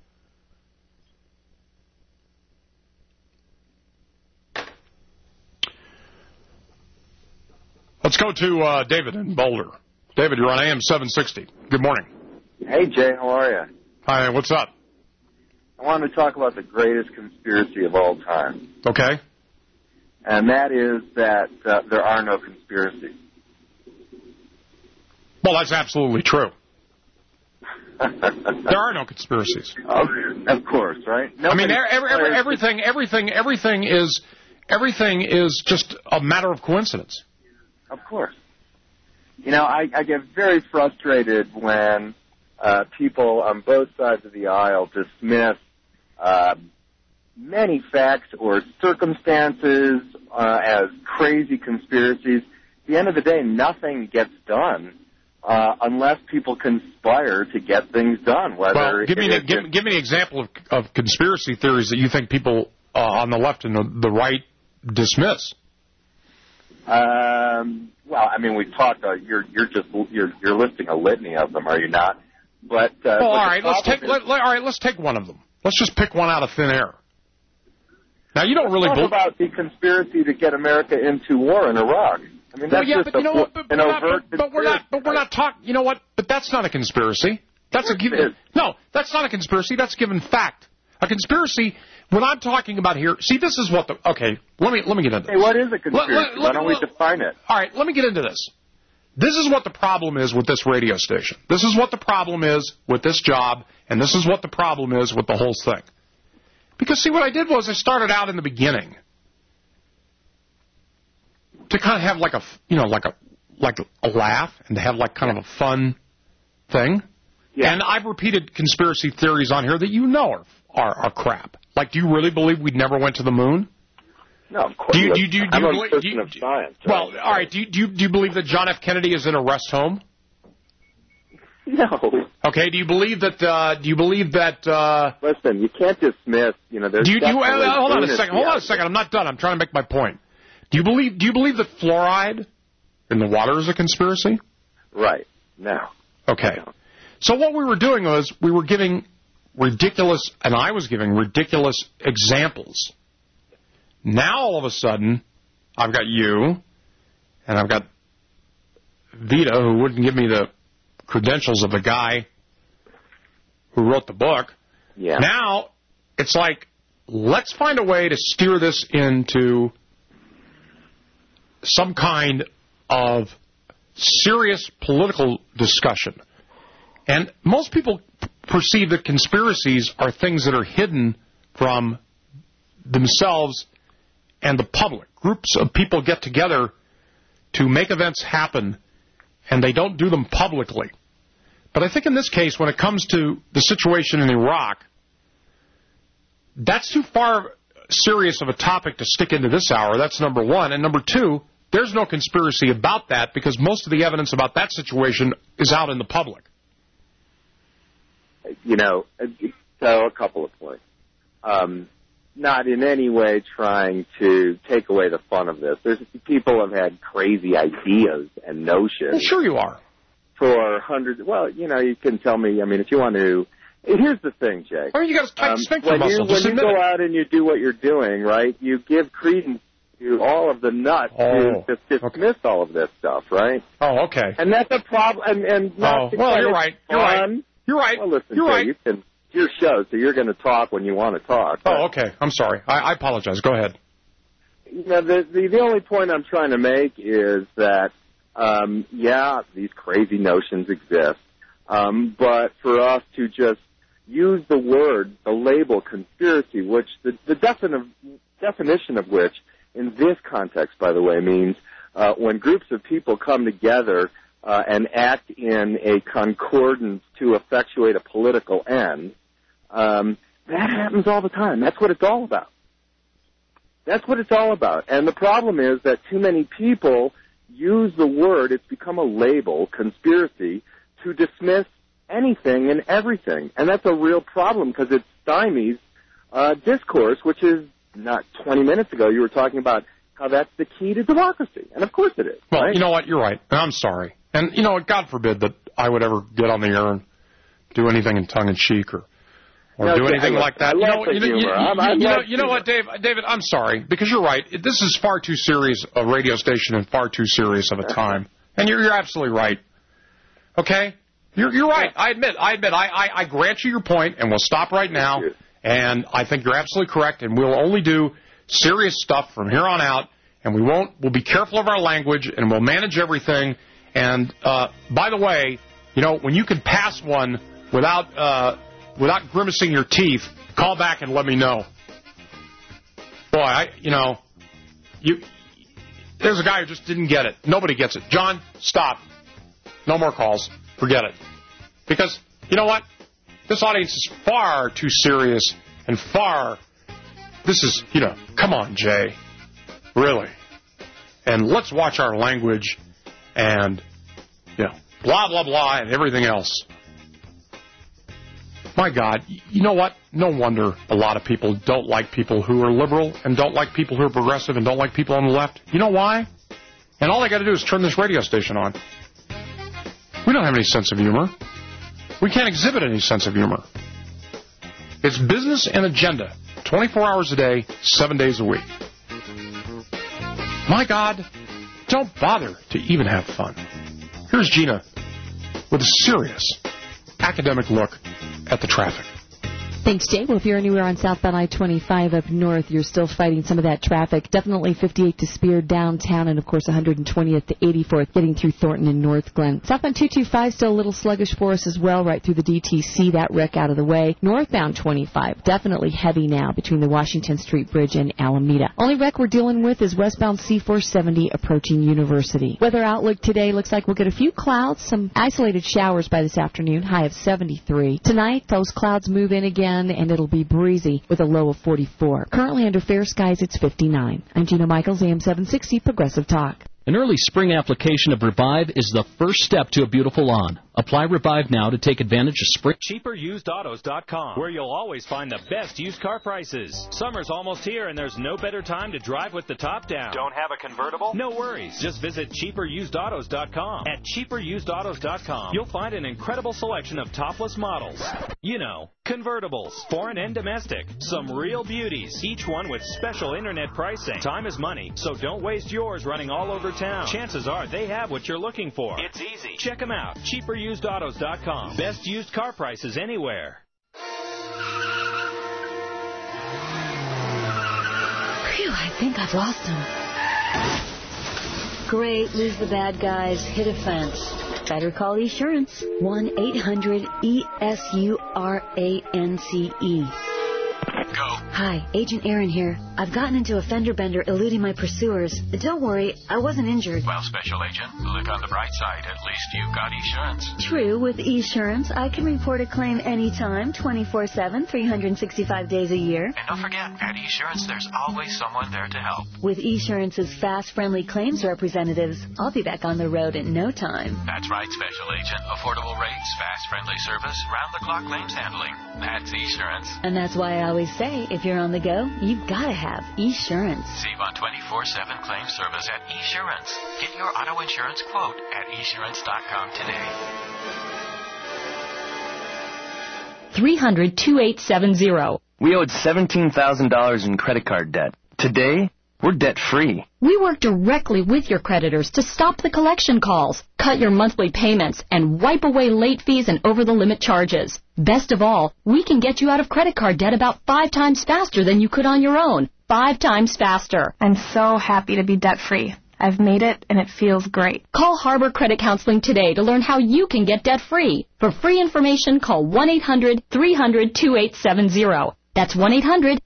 Let's go to uh, David in Boulder. David, you're on A M seven sixty. Good morning. Hey, Jay, how are you? Hi, what's up? I wanted to talk about the greatest conspiracy of all time. Okay. And that is that uh, there are no conspiracies. Well, that's absolutely true. There are no conspiracies. Of, of course, right? I mean, Nobody every, every, declares- everything, everything, everything is, everything is just a matter of coincidence. Of course. You know, I, I get very frustrated when uh, people on both sides of the aisle dismiss uh, many facts or circumstances uh, as crazy conspiracies. At the end of the day, nothing gets done uh, unless people conspire to get things done. Whether Well, give me, it an, give, give me an example of, of conspiracy theories that you think people uh, on the left and the, the right dismiss. Um, well, I mean, we talked. Uh, you're you're just you're you're listing a litany of them, are you not? But uh, well, but all the right, let's problem take is- let, let, all right, let's take one of them. Let's just pick one out of thin air. Now, you don't really talk bel- about the conspiracy to get America into war in Iraq. I mean, Well, that's yeah, just but you know a, what? But, an we're not, overt but, but we're not. But we're not talking. You know what? But that's not a conspiracy. That's a given. No, that's not a conspiracy. That's a given fact. A conspiracy. What I'm talking about here. See, this is what the. Okay, let me let me get into this. Hey, what is a conspiracy? Let- let- Why don't we let- define it? All right, let me get into this. This is what the problem is with this radio station. This is what the problem is with this job, and this is what the problem is with the whole thing. Because, see, what I did was I started out in the beginning to kind of have like a, you know, like a, like a laugh and to have like kind of a fun thing. Yeah. And I've repeated conspiracy theories on here that you know are, are, are crap. Like, do you really believe we never went to the moon? No, of course. Do you, do you, do you, do I'm you a believe, person do you, of science. well, all right. Do you, do you do you believe that John F. Kennedy is in a rest home? No. Okay. Do you believe that? Uh, do you believe that? Uh, Listen, you can't dismiss. You know, there's do you, do you definitely uh, hold on a lunacy second? Hold on out a second. I'm not done. I'm trying to make my point. Do you believe? Do you believe that fluoride in the water is a conspiracy? Right. No. Okay. So what we were doing was we were giving ridiculous, and I was giving ridiculous examples. Now all of a sudden, I've got you, and I've got Vita, who wouldn't give me the credentials of the guy who wrote the book. Yeah. Now it's like, let's find a way to steer this into some kind of serious political discussion. And most people p- perceive that conspiracies are things that are hidden from themselves and the public. Groups of people get together to make events happen, and they don't do them publicly. But I think in this case, when it comes to the situation in Iraq, that's too far serious of a topic to stick into this hour. That's number one. And number two, there's no conspiracy about that because most of the evidence about that situation is out in the public. You know, so a couple of points. Um, not in any way trying to take away the fun of this. There's people have had crazy ideas and notions. Well, sure you are. For hundreds. Well, you know, you can tell me. I mean, if you want to. Here's the thing, Jay. Or you got to tight Um, sphincter when muscle. you, when Just you admit go it. out and you do what you're doing, right? You give credence to all of the nuts Oh, to, to dismiss all of this stuff, right? Oh, okay. And that's a problem. And, and not Oh, to well, get you're it right. You're right. fun. You're right. Well, listen, You're Jay, right. you can. It's your show, so you're going to talk when you want to talk. Oh, okay. I'm sorry. I, I apologize. Go ahead. You know, the, the the only point I'm trying to make is that, um, yeah, these crazy notions exist, um, but for us to just use the word, the label conspiracy, which the, the defin- definition of which, in this context, by the way, means uh, when groups of people come together uh, and act in a concordance to effectuate a political end, um, that happens all the time. That's what it's all about. That's what it's all about. And the problem is that too many people use the word, it's become a label, conspiracy, to dismiss anything and everything. And that's a real problem because it stymies uh, discourse, which is not twenty minutes ago you were talking about how that's the key to democracy. And of course it is. Well, right? You know what? You're right. And I'm sorry. And, you know what? God forbid that I would ever get on the air and do anything in tongue-in-cheek or Or no, do anything I, like that. I You know, love the you, know, you, humor. you, I'm- I you know, love you know what, Dave? David, I'm sorry, because you're right. This is far too serious a radio station and far too serious of a time. And you're, you're absolutely right. Okay? You're, you're right. I admit. I admit. I, I, I grant you your point, and we'll stop right now. And I think you're absolutely correct, and we'll only do serious stuff from here on out, and we won't. We'll be careful of our language, and we'll manage everything. And uh, by the way, you know, when you can pass one without uh, without grimacing your teeth, call back and let me know. Boy, I, you know, you. There's a guy who just didn't get it. Nobody gets it. John, stop. No more calls. Forget it. Because, you know what? This audience is far too serious and far... This is, you know, come on, Jay. Really. And let's watch our language and, you know, blah, blah, blah, and everything else. My God, you know what? No wonder a lot of people don't like people who are liberal and don't like people who are progressive and don't like people on the left. You know why? And all they got to do is turn this radio station on. We don't have any sense of humor. We can't exhibit any sense of humor. It's business and agenda, twenty-four hours a day, seven days a week. My God, don't bother to even have fun. Here's Gina with a serious academic look at the traffic. Thanks, Jay. Well, if you're anywhere on southbound I twenty-five up north, you're still fighting some of that traffic. Definitely fifty-eight to Spear downtown, and, of course, one hundred twentieth to eighty-fourth getting through Thornton and North Glen. Southbound two twenty-five still a little sluggish for us as well, right through the D T C, that wreck out of the way. Northbound twenty-five, definitely heavy now between the Washington Street Bridge and Alameda. Only wreck we're dealing with is westbound C four seventy approaching University. Weather outlook today looks like we'll get a few clouds, some isolated showers by this afternoon, high of seventy-three. Tonight, those clouds move in again, and it'll be breezy with a low of forty-four. Currently under fair skies, it's fifty-nine. I'm Gina Michaels, A M seven sixty Progressive Talk. An early spring application of Revive is the first step to a beautiful lawn. Apply Revive now to take advantage of spring. cheaper used autos dot com, where you'll always find the best used car prices. Summer's almost here, and there's no better time to drive with the top down. Don't have a convertible? No worries. Just visit cheaper used autos dot com. At cheaper used autos dot com, you'll find an incredible selection of topless models. You know, convertibles, foreign and domestic. Some real beauties, each one with special internet pricing. Time is money, so don't waste yours running all over town. Chances are they have what you're looking for. It's easy. Check them out. cheaper used autos dot com. Best used car prices anywhere. Phew, I think I've lost him. Great, lose the bad guys, hit a fence. Better call Esurance. one eight hundred E S U R A N C E. Go. Hi, Agent Aaron here. I've gotten into a fender bender eluding my pursuers. Don't worry, I wasn't injured. Well, Special Agent, look on the bright side. At least you've got Esurance. True, with Esurance, I can report a claim anytime, twenty-four seven, three hundred sixty-five days a year. And don't forget, at Esurance, there's always someone there to help. With Esurance's fast, friendly claims representatives, I'll be back on the road in no time. That's right, Special Agent. Affordable rates, fast, friendly service, round-the-clock claims handling. That's Esurance. And that's why I always say, if you're on the go, you've got to have Esurance. Save on twenty-four seven claim service at Esurance. Get your auto insurance quote at esurance dot com today. three hundred, twenty-eight seventy. We owed seventeen thousand dollars in credit card debt. Today, we're debt-free. We work directly with your creditors to stop the collection calls, cut your monthly payments, and wipe away late fees and over-the-limit charges. Best of all, we can get you out of credit card debt about five times faster than you could on your own. Five times faster. I'm so happy to be debt-free. I've made it, and it feels great. Call Harbor Credit Counseling today to learn how you can get debt-free. For free information, call one eight hundred, three hundred, twenty-eight seventy. That's one eight hundred,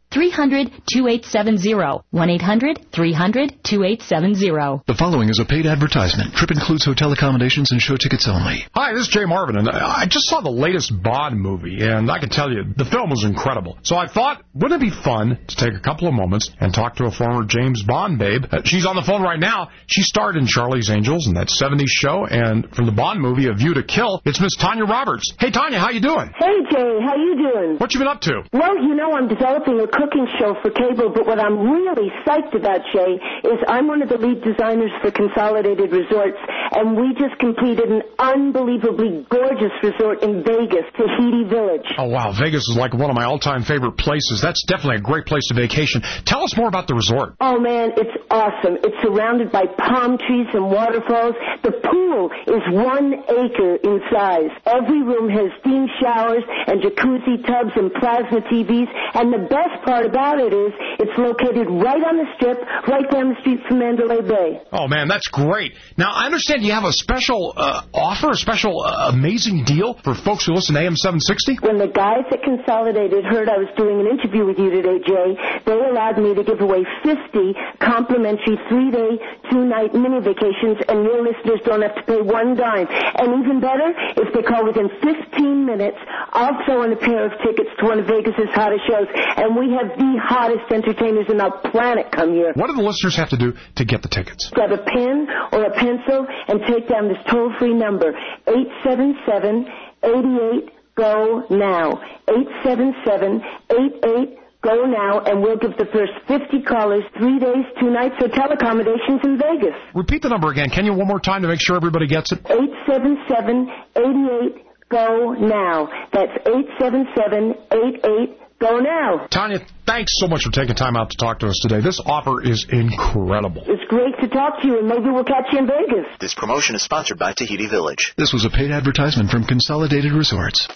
three hundred, two eight seven zero. one eight hundred, three hundred, two eight seven zero. The following is a paid advertisement. Trip includes hotel accommodations and show tickets only. Hi, this is Jay Marvin, and I just saw the latest Bond movie, and I can tell you, the film was incredible. So I thought, wouldn't it be fun to take a couple of moments and talk to a former James Bond babe? Uh, she's on the phone right now. She starred in Charlie's Angels and that seventies show, and from the Bond movie, A View to Kill, it's Miss Tanya Roberts. Hey, Tanya, how you doing? Hey, Jay, how you doing? What you been up to? Well, you know, I'm developing a cooking show for cable, but what I'm really psyched about, Jay, is I'm one of the lead designers for Consolidated Resorts, and we just completed an unbelievably gorgeous resort in Vegas, Tahiti Village. Oh, wow, Vegas is like one of my all-time favorite places. That's definitely a great place to vacation. Tell us more about the resort. Oh, man, it's awesome. It's surrounded by palm trees and waterfalls. The pool is one acre in size. Every room has steam showers and jacuzzi tubs and plasma T Vs, and the best part about it is it's located right on the Strip, right down the street from Mandalay Bay. Oh, man, that's great. Now, I understand you have a special uh, offer, a special uh, amazing deal for folks who listen to A M seven sixty? When the guys at Consolidated heard I was doing an interview with you today, Jay, they allowed me to give away fifty complimentary three-day, two-night mini vacations, and your listeners don't have to pay one dime. And even better, if they call within fifteen minutes, I'll throw in a pair of tickets to one of Vegas's hottest shows, and we have the hottest entertainers in the planet come here. What do the listeners have to do to get the tickets? Grab a pen or a pencil and take down this toll-free number, eight seven seven, eight eight, G O, now. eight seven seven, eight eight, G O now, and we'll give the first fifty callers three days, two nights hotel accommodations in Vegas. Repeat the number again. Can you one more time to make sure everybody gets it? eight seven seven, eight eight, G O now. That's eight seven seven, eight eight, G O now. Tanya, thanks so much for taking time out to talk to us today. This offer is incredible. It's great to talk to you, and maybe we'll catch you in Vegas. This promotion is sponsored by Tahiti Village. This was a paid advertisement from Consolidated Resorts.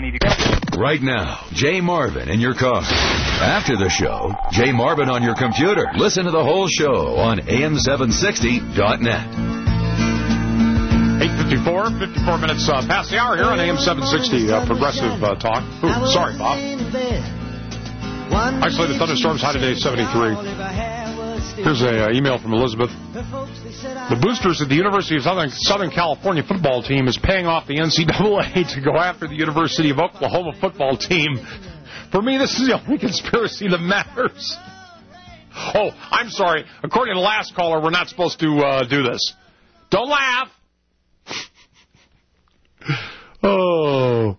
Right now, Jay Marvin in your car. After the show, Jay Marvin on your computer. Listen to the whole show on A M seven sixty dot net. eight fifty-four, fifty-four minutes uh, past the hour here on A M seven sixty, uh, Progressive uh, Talk. Ooh, sorry, Bob. Isolated thunderstorms, high today, seventy-three. Here's an uh, email from Elizabeth. The boosters at the University of Southern, Southern California football team is paying off the N C double A to go after the University of Oklahoma football team. For me, this is the only conspiracy that matters. Oh, I'm sorry. According to the last caller, we're not supposed to uh, do this. Don't laugh. Oh.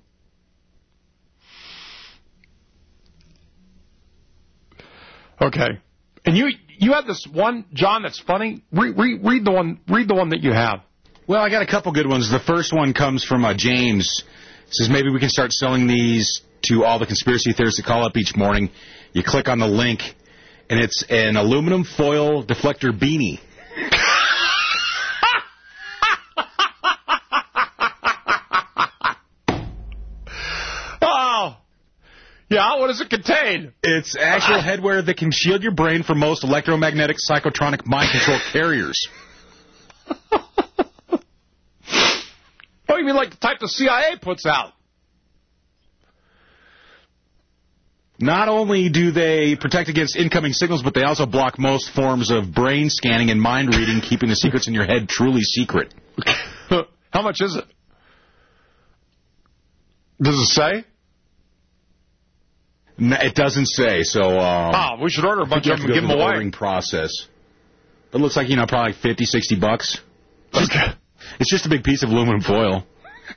Okay. And you you had this one, John, that's funny. Read, read, read the one. Read the one that you have. Well, I got a couple good ones. The first one comes from uh, James. It says maybe we can start selling these to all the conspiracy theorists that call up each morning. You click on the link, and it's an aluminum foil deflector beanie. Oh. Yeah, what does it contain? It's actual headwear that can shield your brain from most electromagnetic psychotronic mind control carriers. Oh, you mean like the type the C I A puts out? Not only do they protect against incoming signals, but they also block most forms of brain scanning and mind reading, keeping the secrets in your head truly secret. How much is it? Does it say? No, it doesn't say, so... Um, oh, we should order a bunch of them and give them away. The process. It looks like, you know, probably fifty, sixty bucks. Okay. It's just a big piece of aluminum foil.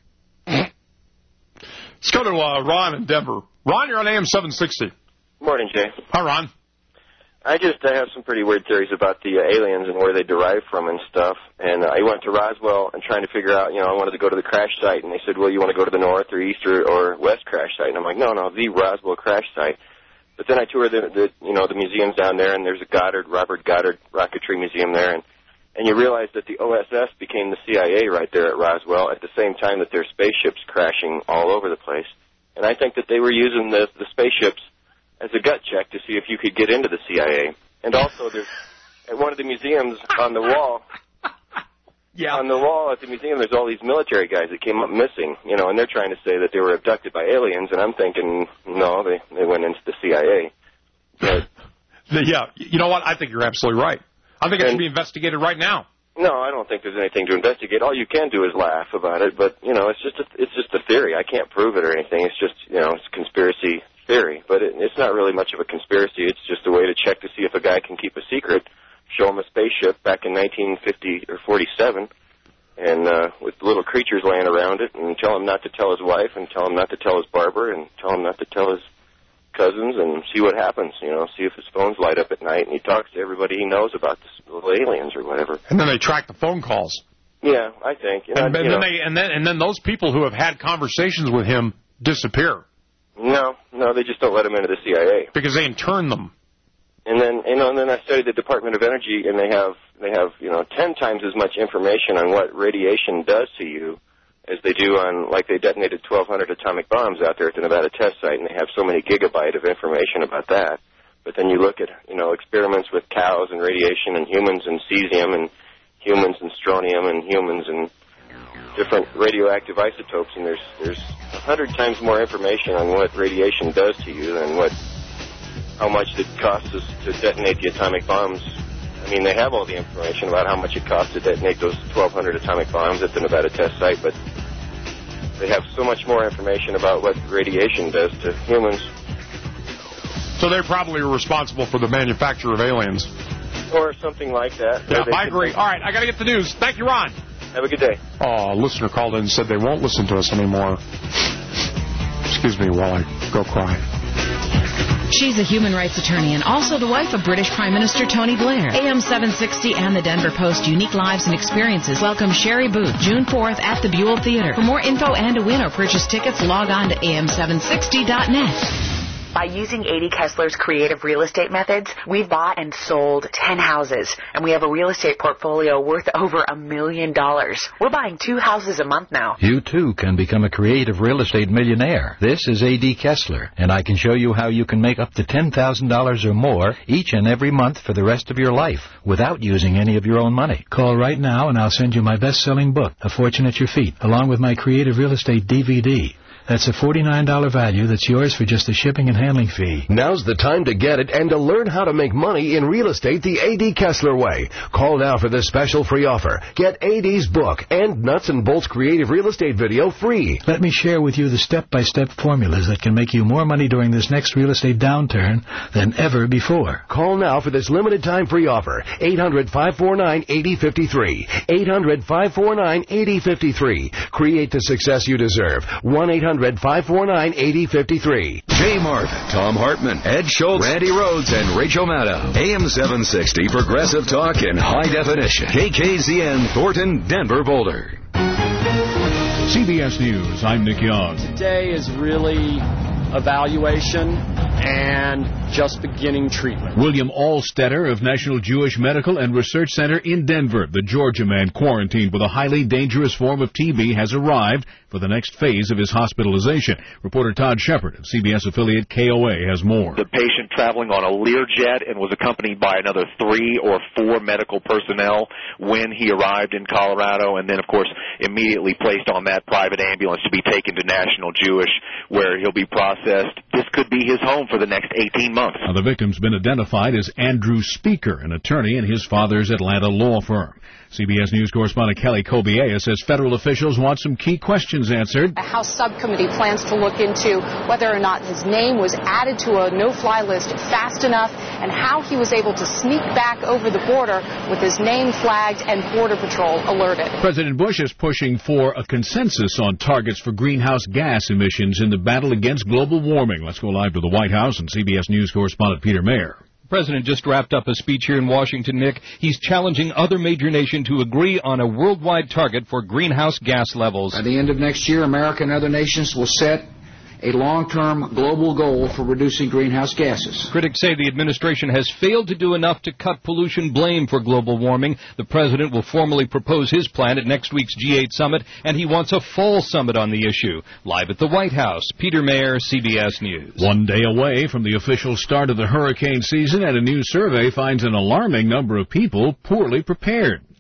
Let's go to uh, Ron in Denver. Ron, you're on A M seven sixty. Morning, Jay. Hi, Ron. I just uh, have some pretty weird theories about the uh, aliens and where they derive from and stuff. And uh, I went to Roswell and trying to figure out, you know, I wanted to go to the crash site. And they said, well, you want to go to the north or east or, or west crash site? And I'm like, no, no, the Roswell crash site. But then I toured the, the, you know, the museums down there, and there's a Goddard, Robert Goddard Rocketry Museum there. And, and you realize that the O S S became the C I A right there at Roswell at the same time that there's spaceships crashing all over the place. And I think that they were using the, the spaceships as a gut check to see if you could get into the C I A. And also, there's at one of the museums on the wall, yeah. on the wall at the museum, there's all these military guys that came up missing, you know, and they're trying to say that they were abducted by aliens, and I'm thinking, no, they, they went into the C I A. But, yeah, you know what? I think you're absolutely right. I think it should be investigated right now. No, I don't think there's anything to investigate. All you can do is laugh about it, but, you know, it's just a, it's just a theory. I can't prove it or anything. It's just, you know, it's a conspiracy theory. But it, it's not really much of a conspiracy. It's just a way to check to see if a guy can keep a secret, show him a spaceship back in nineteen fifty or forty-seven, and uh, with little creatures laying around it, and tell him not to tell his wife, and tell him not to tell his barber, and tell him not to tell his cousins, and see what happens, you know, see if his phones light up at night, and he talks to everybody he knows about the little aliens or whatever. And then they track the phone calls. Yeah, I think. You know, and, and you then know. they and then and then those people who have had conversations with him disappear. No, no, they just don't let him into the C I A because they intern them. And then, you know, and then I studied the Department of Energy, and they have they have you know ten times as much information on what radiation does to you as they do on, like, they detonated twelve hundred atomic bombs out there at the Nevada test site, and they have so many gigabyte of information about that. But then you look at, you know, experiments with cows and radiation and humans and cesium and humans and strontium and humans and different radioactive isotopes, and there's there's a hundred times more information on what radiation does to you than what how much it costs us to detonate the atomic bombs. I mean, they have all the information about how much it costs to detonate those twelve hundred atomic bombs at the Nevada test site, but they have so much more information about what radiation does to humans. So they're probably responsible for the manufacture of aliens. Or something like that. Yeah, I agree. All right, I got to get the news. Thank you, Ron. Have a good day. Oh, a listener called in and said they won't listen to us anymore. Excuse me while I go cry. She's a human rights attorney and also the wife of British Prime Minister Tony Blair. A M seven sixty and the Denver Post Unique Lives and Experiences welcome Sherry Booth June fourth at the Buell Theater. For more info and to win or purchase tickets, log on to A M seven sixty dot net. By using A D Kessler's creative real estate methods, we've bought and sold ten houses, and we have a real estate portfolio worth over a million dollars. We're buying two houses a month now. You, too, can become a creative real estate millionaire. This is A D Kessler, and I can show you how you can make up to ten thousand dollars or more each and every month for the rest of your life without using any of your own money. Call right now, and I'll send you my best-selling book, A Fortune at Your Feet, along with my creative real estate D V D. That's a forty-nine dollars value that's yours for just the shipping and handling fee. Now's the time to get it and to learn how to make money in real estate the A D Kessler way. Call now for this special free offer. Get A D's book and Nuts and Bolts creative real estate video free. Let me share with you the step-by-step formulas that can make you more money during this next real estate downturn than ever before. Call now for this limited time free offer. eight hundred, five four nine, eight zero five three. eight hundred, five four nine, eight zero five three. Create the success you deserve. one eight hundred, five four nine, eight zero five three. Jay Marvin, Tom Hartman, Ed Schultz, Randy Rhodes, and Rachel Maddow. A M seven sixty Progressive Talk in high definition. K K Z N, Thornton, Denver, Boulder. C B S News, I'm Nick Young. Today is really evaluation and just beginning treatment. William Allstetter of National Jewish Medical and Research Center in Denver, the Georgia man quarantined with a highly dangerous form of T B, has arrived for the next phase of his hospitalization. Reporter Todd Shepard of C B S affiliate K O A has more. The patient traveling on a Learjet and was accompanied by another three or four medical personnel when he arrived in Colorado, and then, of course, immediately placed on that private ambulance to be taken to National Jewish, where he'll be processed. This could be his home for the next eighteen months. Now, the victim's been identified as Andrew Speaker, an attorney in his father's Atlanta law firm. C B S News correspondent Kelly Kobiea says federal officials want some key questions answered. A House subcommittee plans to look into whether or not his name was added to a no-fly list fast enough and how he was able to sneak back over the border with his name flagged and Border Patrol alerted. President Bush is pushing for a consensus on targets for greenhouse gas emissions in the battle against global warming. Let's go live to the White House and C B S News correspondent Peter Mayer. The president just wrapped up a speech here in Washington, Nick. He's challenging other major nations to agree on a worldwide target for greenhouse gas levels. At the end of next year, America and other nations will set a long-term global goal for reducing greenhouse gases. Critics say the administration has failed to do enough to cut pollution blame for global warming. The president will formally propose his plan at next week's G eight summit, and he wants a fall summit on the issue. Live at the White House, Peter Mayer, C B S News. One day away from the official start of the hurricane season, and a new survey finds an alarming number of people poorly prepared.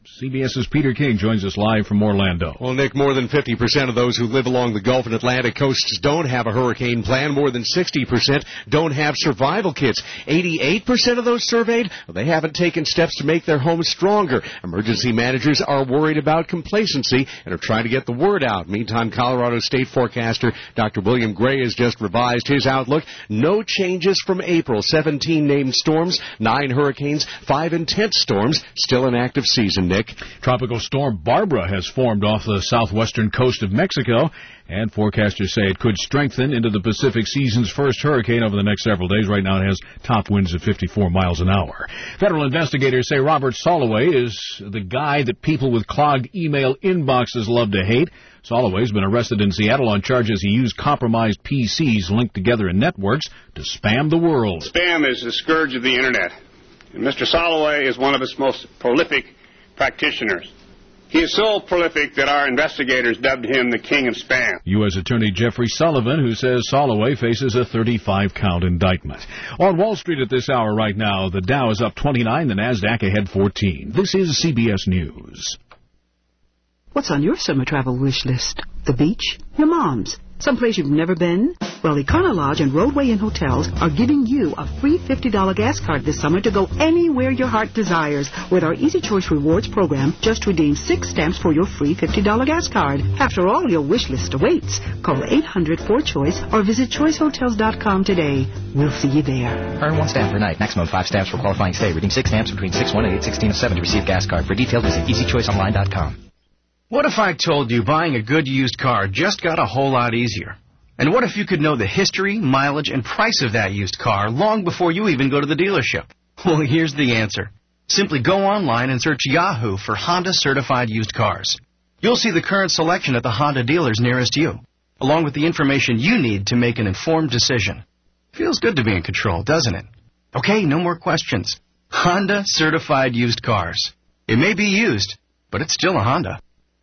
CBS's Peter King joins us live from Orlando. Well, Nick, more than fifty percent of those who live along the Gulf and Atlantic coasts don't have a hurricane plan. More than sixty percent don't have survival kits. eighty-eight percent of those surveyed, well, they haven't taken steps to make their homes stronger. Emergency managers are worried about complacency and are trying to get the word out. Meantime, Colorado State forecaster Doctor William Gray has just revised his outlook. No changes from April. seventeen named storms, nine hurricanes, five intense storms. Still an active season, Nick. Tropical storm Barbara has formed off the southwestern coast of Mexico, and forecasters say it could strengthen into the Pacific season's first hurricane over the next several days. Right now it has top winds of fifty-four miles an hour. Federal investigators say Robert Soloway is the guy that people with clogged email inboxes love to hate. Soloway's been arrested in Seattle on charges he used compromised P Cs linked together in networks to spam the world. Spam is the scourge of the Internet, and Mister Soloway is one of its most prolific practitioners. He is so prolific that our investigators dubbed him the king of spam. U S Attorney Jeffrey Sullivan, who says Soloway faces a thirty-five count indictment. On Wall Street at this hour right now, the Dow is up twenty-nine, the NASDAQ ahead fourteen. This is C B S News. What's on your summer travel wish list? The beach? Your mom's? Someplace you've never been? Well, Econo Lodge and Roadway Inn Hotels are giving you a free fifty dollars gas card this summer to go anywhere your heart desires. With our Easy Choice Rewards program, just redeem six stamps for your free fifty dollars gas card. After all, your wish list awaits. Call eight hundred four choice or visit choice hotels dot com today. We'll see you there. Earn one stamp per night. Maximum five stamps for qualifying stay. Redeem six stamps between six one and eight sixteen of seven to receive gas card. For details, visit easy choice online dot com. What if I told you buying a good used car just got a whole lot easier? And what if you could know the history, mileage, and price of that used car long before you even go to the dealership? Well, here's the answer. Simply go online and search Yahoo for Honda certified used cars. You'll see the current selection at the Honda dealers nearest you, along with the information you need to make an informed decision. Feels good to be in control, doesn't it? Okay, no more questions. Honda certified used cars. It may be used, but it's still a Honda.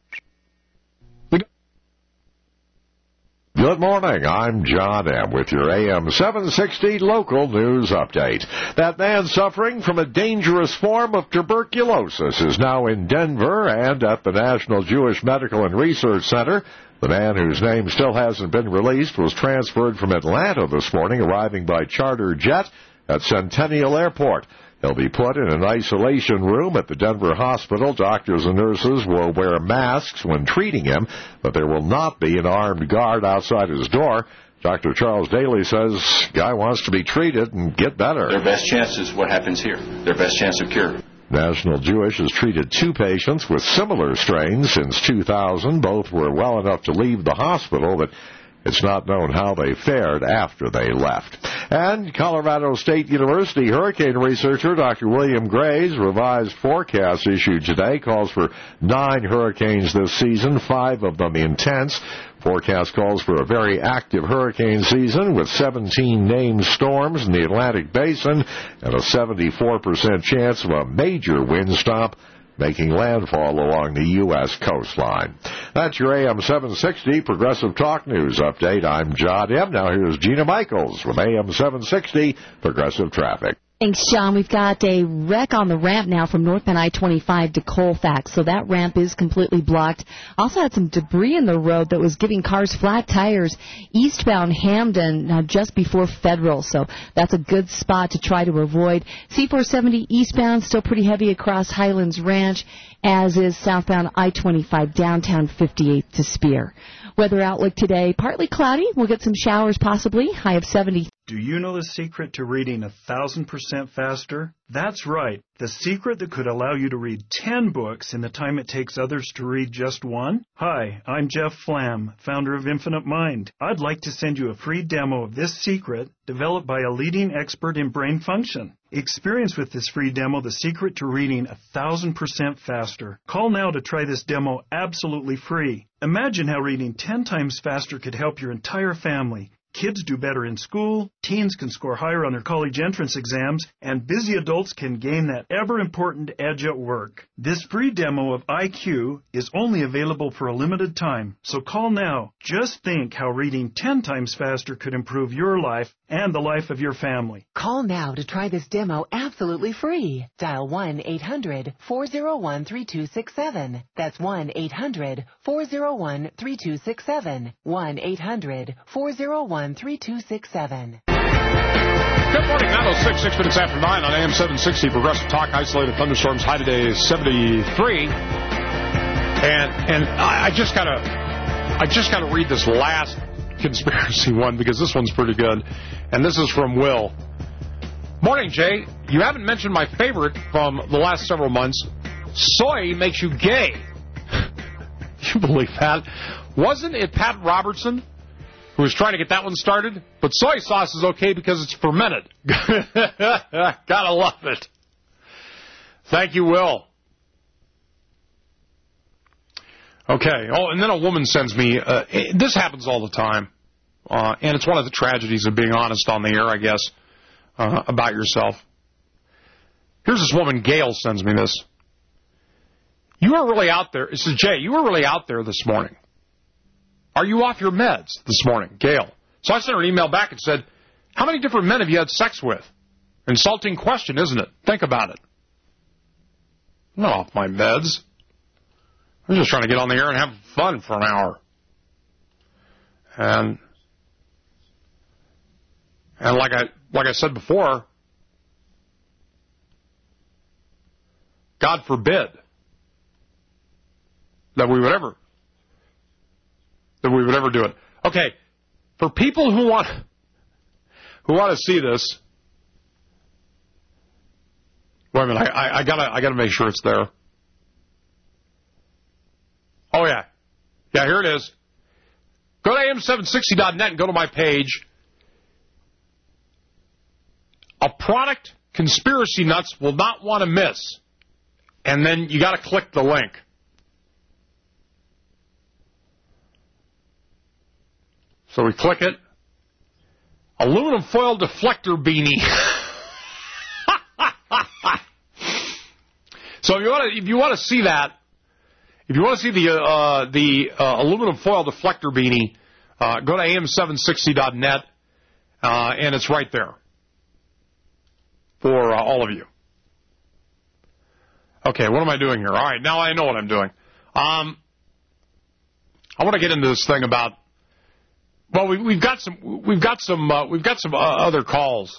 Good morning, I'm John M. with your A M seven sixty local news update. That man suffering from a dangerous form of tuberculosis is now in Denver and at the National Jewish Medical and Research Center. The man, whose name still hasn't been released, was transferred from Atlanta this morning, arriving by charter jet at Centennial Airport. He'll be put in an isolation room at the Denver hospital. Doctors and nurses will wear masks when treating him, but there will not be an armed guard outside his door. Doctor Charles Daly says guy wants to be treated and get better. Their best chance is what happens here. Their best chance of cure. National Jewish has treated two patients with similar strains since two thousand. Both were well enough to leave the hospital, but it's not known how they fared after they left. And Colorado State University hurricane researcher Doctor William Gray's revised forecast issued today calls for nine hurricanes this season, five of them intense. Forecast calls for a very active hurricane season with seventeen named storms in the Atlantic Basin and a seventy-four percent chance of a major windstorm making landfall along the U S coastline. That's your A M seven sixty Progressive Talk News update. I'm John M. Now here's Gina Michaels with A M seven sixty Progressive Traffic. Thanks, John. We've got a wreck on the ramp now from northbound I twenty-five to Colfax, so that ramp is completely blocked. Also had some debris in the road that was giving cars flat tires eastbound Hamden uh, just before Federal, so that's a good spot to try to avoid. C four seventy eastbound, still pretty heavy across Highlands Ranch, as is southbound I twenty-five downtown fifty-eighth to Spear. Weather outlook today, partly cloudy. We'll get some showers possibly, high of seventy. Do you know the secret to reading a thousand percent faster? That's right, the secret that could allow you to read ten books in the time it takes others to read just one? Hi, I'm Jeff Flam, founder of Infinite Mind. I'd like to send you a free demo of this secret developed by a leading expert in brain function. Experience with this free demo the secret to reading a thousand percent faster. Call now to try this demo absolutely free. Imagine how reading ten times faster could help your entire family. Kids do better in school, teens can score higher on their college entrance exams, and busy adults can gain that ever-important edge at work. This free demo of I Q is only available for a limited time, so call now. Just think how reading ten times faster could improve your life and the life of your family. Call now to try this demo absolutely free. Dial one eight hundred four oh one three two six seven. That's one eight hundred four oh one three two six seven. one eight hundred four oh one three two six seven. Good morning, nine oh six, six minutes after nine on A M seven sixty, Progressive Talk. Isolated thunderstorms, high today is seventy-three. And and I, I just gotta I just gotta read this last conspiracy one because this one's pretty good. And this is from Will. Morning, Jay. You haven't mentioned my favorite from the last several months. Soy makes you gay. You believe that? Wasn't it Pat Robertson who was trying to get that one started? But soy sauce is okay because it's fermented. Gotta love it. Thank you, Will. Okay. Oh, and then a woman sends me, uh, this happens all the time, uh, and it's one of the tragedies of being honest on the air, I guess, uh, about yourself. Here's this woman, Gail, sends me this. You were really out there. It says, Jay, you were really out there this morning. Are you off your meds this morning, Gail? So I sent her an email back and said, how many different men have you had sex with? Insulting question, isn't it? Think about it. I'm not off my meds. I'm just trying to get on the air and have fun for an hour. And and like I like I said before, God forbid that we would ever that we would ever do it. Okay, for people who want who want to see this, wait a minute, I, I, I gotta I gotta make sure it's there. Oh yeah, yeah, here it is. Go to A M seven sixty dot net and go to my page. A product conspiracy nuts will not want to miss, and then you got to click the link. So we click it. Aluminum foil deflector beanie. So if you want to, if you want to see that, if you want to see the uh, the uh, aluminum foil deflector beanie, uh, go to A M seven sixty dot net, uh, and it's right there for uh, all of you. Okay, what am I doing here? All right, now I know what I'm doing. Um, I want to get into this thing about. Well, we, we've got some. We've got some. Uh, we've got some uh, other calls.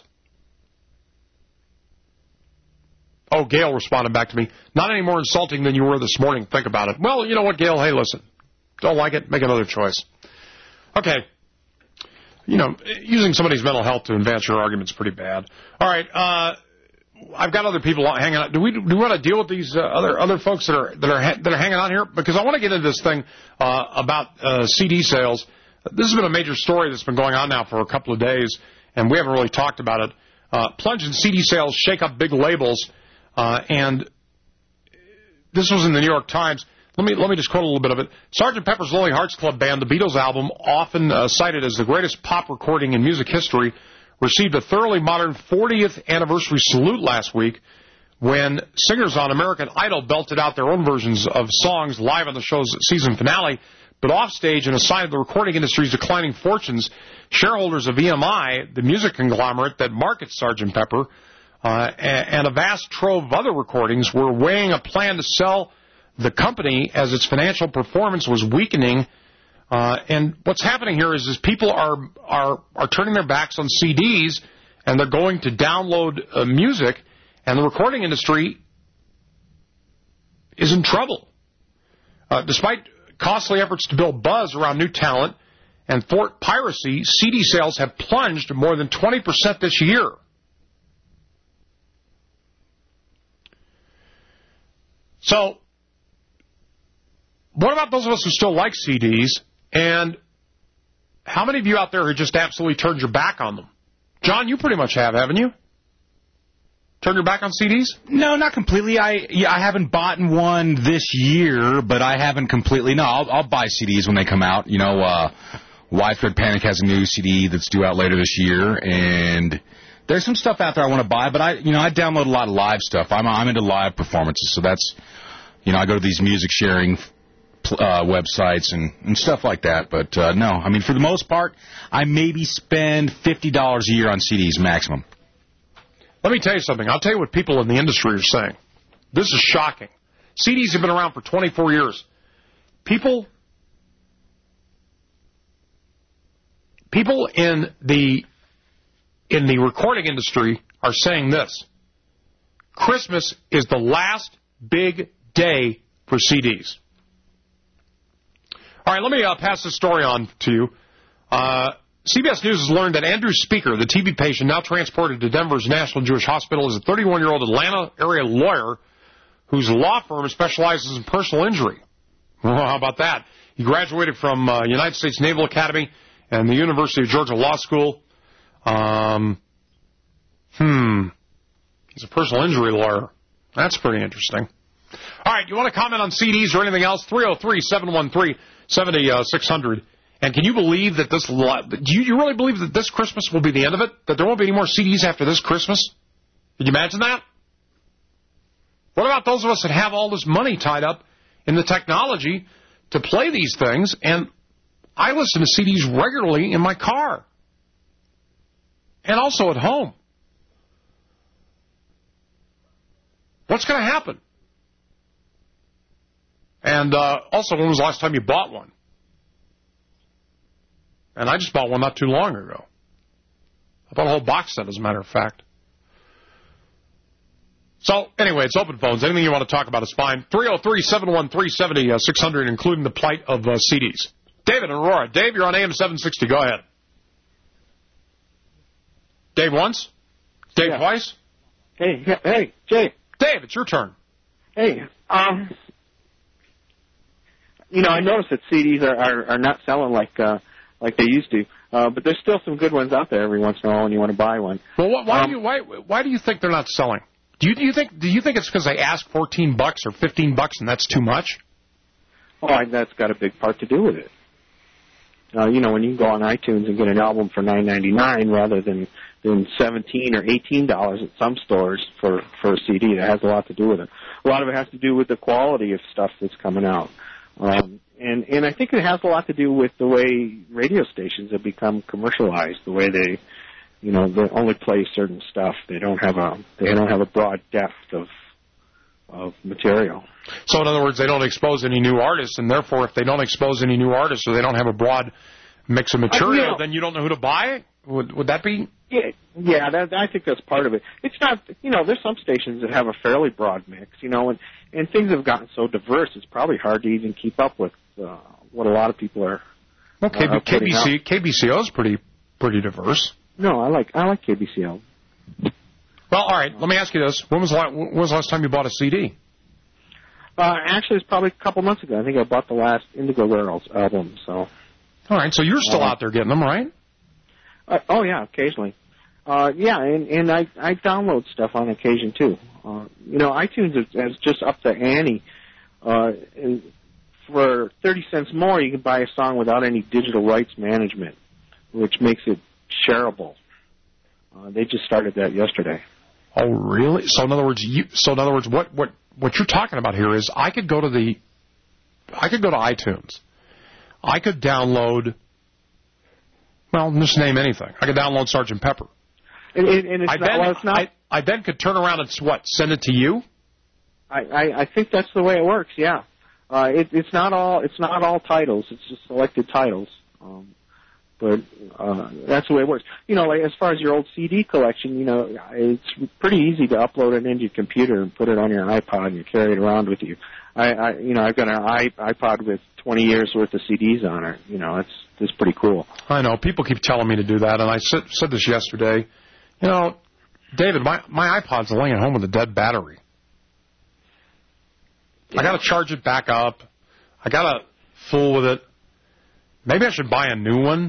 Oh, Gail responded back to me. Not any more insulting than you were this morning. Think about it. Well, you know what, Gail? Hey, listen. Don't like it? Make another choice. Okay. You know, using somebody's mental health to advance your argument is pretty bad. All right. Uh, I've got other people hanging out. Do we do we want to deal with these uh, other other folks that are that are ha- that are hanging out here? Because I want to get into this thing uh, about uh, C D sales. This has been a major story that's been going on now for a couple of days, and we haven't really talked about it. Uh, plunge in C D sales, shake up big labels. Uh, and this was in the New York Times. Let me let me just quote a little bit of it. Sergeant Pepper's Lonely Hearts Club Band, the Beatles album, often uh, cited as the greatest pop recording in music history, received a thoroughly modern fortieth anniversary salute last week when singers on American Idol belted out their own versions of songs live on the show's season finale. But offstage, in a sign of the recording industry's declining fortunes, shareholders of E M I, the music conglomerate that markets Sergeant Pepper, Uh, and a vast trove of other recordings were weighing a plan to sell the company as its financial performance was weakening. Uh, and what's happening here is, is people are, are, are turning their backs on C Ds, and they're going to download uh, music, and the recording industry is in trouble. Uh, despite costly efforts to build buzz around new talent and thwart piracy, C D sales have plunged more than twenty percent this year. So, what about those of us who still like C Ds, and how many of you out there who just absolutely turned your back on them? John, you pretty much have, haven't you? Turned your back on C Ds? No, not completely. I yeah, I haven't bought one this year, but I haven't completely. No, I'll, I'll buy C Ds when they come out. You know, uh, Widespread Panic has a new C D that's due out later this year, and there's some stuff out there I want to buy, but I, you know, I download a lot of live stuff. I'm, I'm into live performances, so that's, you know, I go to these music sharing uh, websites and, and stuff like that. But uh, no, I mean, for the most part, I maybe spend fifty dollars a year on C Ds maximum. Let me tell you something. I'll tell you what people in the industry are saying. This is shocking. C Ds have been around for twenty-four years. People, people in the in the recording industry are saying this. Christmas is the last big day for C Ds. All right, let me uh, pass this story on to you. Uh, C B S News has learned that Andrew Speaker, the T B patient now transported to Denver's National Jewish Hospital, is a thirty-one-year-old Atlanta area lawyer whose law firm specializes in personal injury. Well, how about that? He graduated from uh, United States Naval Academy and the University of Georgia Law School. Um, hmm. He's a personal injury lawyer. That's pretty interesting. All right, you want to comment on C Ds or anything else? three oh three, seven one three, seven six zero zero. And can you believe that this, do you, you really believe that this Christmas will be the end of it? That there won't be any more C Ds after this Christmas? Can you imagine that? What about those of us that have all this money tied up in the technology to play these things? And I listen to C Ds regularly in my car. And also at home. What's going to happen? And uh, also, when was the last time you bought one? And I just bought one not too long ago. I bought a whole box set, as a matter of fact. So, anyway, it's open phones. Anything you want to talk about is fine. three oh three, seven one three, seven six zero zero, including the plight of uh, C Ds. David and Aurora. Dave, you're on A M seven sixty. Go ahead. Dave once? Dave yeah. twice? Hey, hey, Jay. Dave, it's your turn. Hey, um, you know, I noticed that C Ds are, are, are not selling like uh, like they used to, uh, but there's still some good ones out there every once in a while when you want to buy one. Well, why, why um, do you why why do you think they're not selling? Do you do you think do you think it's because they ask fourteen bucks or fifteen bucks and that's too much? Oh, I, that's got a big part to do with it. Uh, you know, when you can go on iTunes and get an album for nine ninety-nine rather than than seventeen or eighteen dollars at some stores for for a C D, that has a lot to do with it. A lot of it has to do with the quality of stuff that's coming out, um, and and I think it has a lot to do with the way radio stations have become commercialized, the way they, you know, they only play certain stuff. They don't have a they don't have a broad depth of of material. So in other words, they don't expose any new artists, and therefore, if they don't expose any new artists, or they don't have a broad mix of material, uh, you know, then you don't know who to buy. Would would that be? Yeah, yeah. That, I think that's part of it. It's not, you know, there's some stations that have a fairly broad mix, you know, and and things have gotten so diverse. It's probably hard to even keep up with uh, what a lot of people are. Well, K B, uh, K B C K B C O is pretty pretty diverse. No, I like I like K B C O. Well, all right. Let me ask you this: When was the last, when was the last time you bought a C D? Uh, actually, it's probably a couple months ago. I think I bought the last Indigo Girls album. So. All right. So you're still uh, out there getting them, right? Uh, oh yeah, occasionally. Uh, yeah, and and I I download stuff on occasion too. Uh, you know, iTunes has, has just upped the ante. Uh, and for thirty cents more, you can buy a song without any digital rights management, which makes it shareable. Uh, they just started that yesterday. Oh, really? So in other words, you, so in other words, what, what, what you're talking about here is I could go to the, I could go to iTunes. I could download, well, just name anything. I could download Sergeant Pepper. And, and, and it's, I not, then, well, it's not. I, I then could turn around and what? Send it to you? I, I, I think that's the way it works. Yeah. Uh, it, it's not all. It's not all titles. It's just selected titles. Um, But uh, that's the way it works. You know, like as far as your old C D collection, you know, it's pretty easy to upload it into your computer and put it on your iPod and you carry it around with you. I, I you know, I've got an iPod with twenty years worth of C Ds on it. You know, it's it's pretty cool. I know. People keep telling me to do that, and I said, said this yesterday. You know, David, my, my iPod's laying at home with a dead battery. Yeah. I got to charge it back up. I got to fool with it. Maybe I should buy a new one.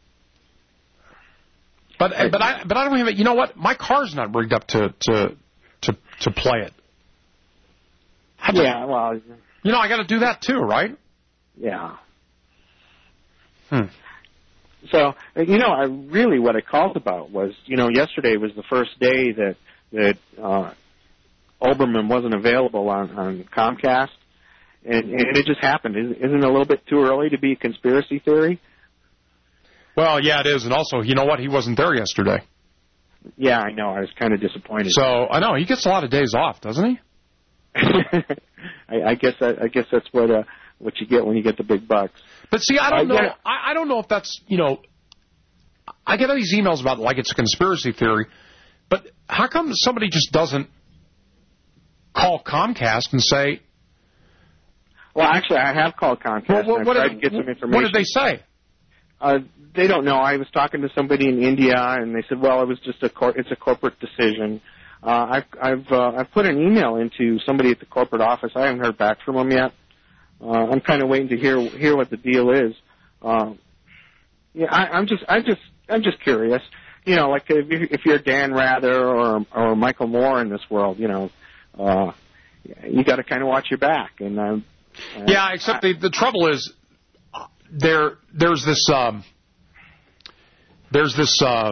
But but I but I don't even. You know what? My car's not rigged up to to to, to play it. To, yeah, well, you know, I got to do that too, right? Yeah. Hmm. So, you know, I really what I called about was, you know, yesterday was the first day that that uh, Olbermann wasn't available on, on Comcast, and, and it just happened. Isn't it a little bit too early to be a conspiracy theory? Well, yeah, it is, and also, you know what? He wasn't there yesterday. Yeah, I know. I was kind of disappointed. So I know he gets a lot of days off, doesn't he? I, I guess I, I guess that's what uh, what you get when you get the big bucks. But see, I don't Uh, know. yeah. I, I don't know if that's, you know, I get all these emails about like it's a conspiracy theory, but how come somebody just doesn't call Comcast and say? Well, actually, I have called Comcast. Well, what, and what I tried did, to get some information. what did they say? Uh, they don't know. I was talking to somebody in India, and they said, "Well, it was just a cor- it's a corporate decision." Uh, I've I've uh, I've put an email into somebody at the corporate office. I haven't heard back from them yet. Uh, I'm kind of waiting to hear hear what the deal is. Uh, yeah, I, I'm just I just I'm just curious. You know, like if, you- if you're Dan Rather or or Michael Moore in this world, you know, uh, you got to kind of watch your back. And uh, Yeah, except the the trouble is uh, there there's this um, there's this uh,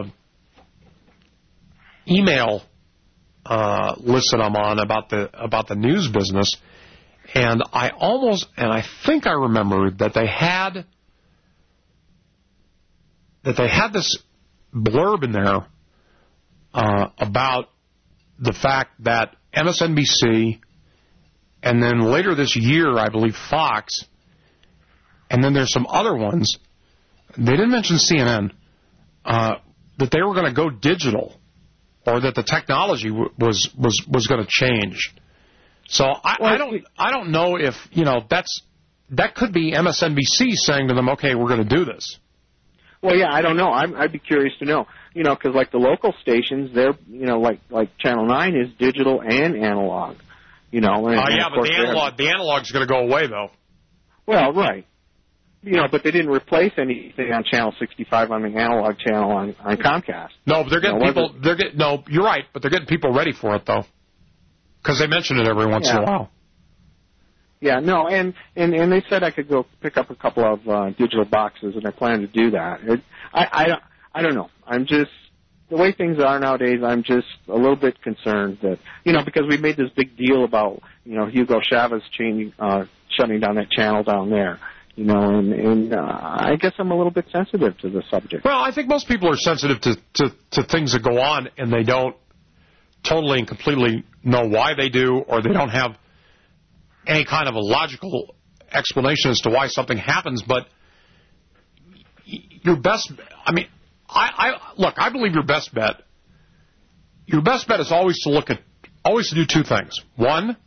email uh, list that I'm on about the about the news business, and I almost and I think I remembered that they had that they had this blurb in there uh, about the fact that M S N B C, and then later this year, I believe Fox, and then there's some other ones. They didn't mention C N N, uh, that they were going to go digital, or that the technology w- was was was going to change. So I, I don't I don't know if you know that's that could be M S N B C saying to them, okay, we're going to do this. Well, yeah, I don't know. I'm, I'd be curious to know. You know, because like the local stations, they're you know like like Channel nine is digital and analog. You know. And, Oh and yeah, of but course the they have- analog the analog's going to go away though. Well, right. You know, but they didn't replace anything on Channel sixty-five on the analog channel on, on Comcast. No, but they're getting You know, people. They're getting no. You're right, but they're getting people ready for it though, because they mention it every once in Yeah. a while. Yeah, no, and, and, and they said I could go pick up a couple of uh, digital boxes, and I plan to do that. It, I, I, don't- I don't know. I'm just, the way things are nowadays, I'm just a little bit concerned that, you know, because we made this big deal about, you know, Hugo Chavez changing, uh, shutting down that channel down there, you know, and, and uh, I guess I'm a little bit sensitive to the subject. Well, I think most people are sensitive to, to, to things that go on, and they don't totally and completely know why they do, or they don't have any kind of a logical explanation as to why something happens. But your best, I mean, I, I look, I believe your best bet, your best bet is always to look at, always to do two things. One,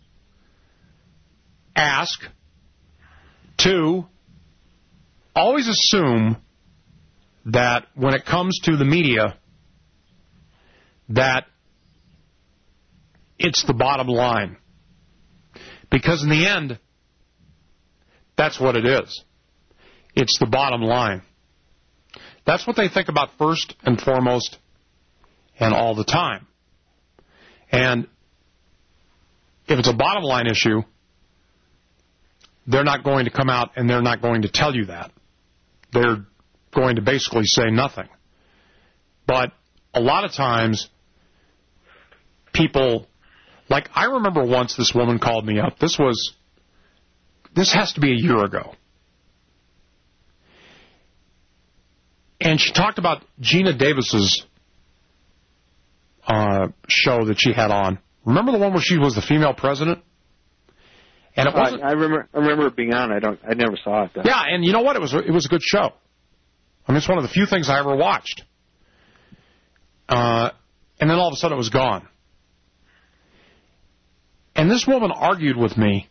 ask. Two, always assume that when it comes to the media, that it's the bottom line. Because in the end, that's what it is. It's the bottom line. That's what they think about first and foremost and all the time. And if it's a bottom line issue, they're not going to come out and they're not going to tell you that. They're going to basically say nothing. But a lot of times, people, like I remember once this woman called me up. This was, this has to be a year ago. And she talked about Gina Davis's uh, show that she had on. Remember the one where she was the female president? And it wasn't. I, I remember. I remember it being on. I don't. I never saw it though. Yeah, and you know what? It was. It was a good show. I mean, it's one of the few things I ever watched. Uh, and then all of a sudden it was gone. And this woman argued with me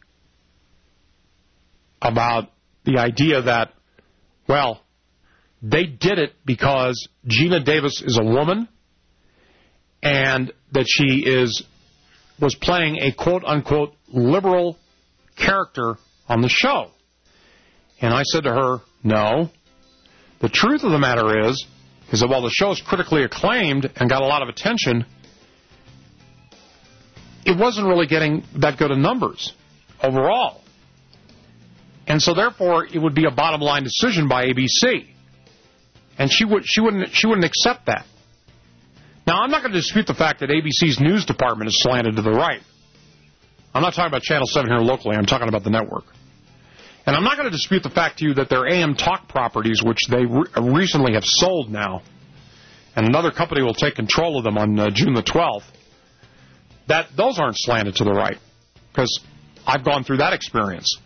about the idea that, well, they did it because Gina Davis is a woman and that she is was playing a quote-unquote liberal character on the show. And I said to her, no. The truth of the matter is, is that while the show is critically acclaimed and got a lot of attention, it wasn't really getting that good of numbers overall. And so therefore, it would be a bottom line decision by A B C. And she would she wouldn't she wouldn't accept that. Now, I'm not going to dispute the fact that A B C's news department is slanted to the right. I'm not talking about Channel seven here locally. I'm talking about the network. And I'm not going to dispute the fact to you that their A M talk properties, which they re- recently have sold now, and another company will take control of them on uh, June the twelfth, that those aren't slanted to the right, because I've gone through that experience.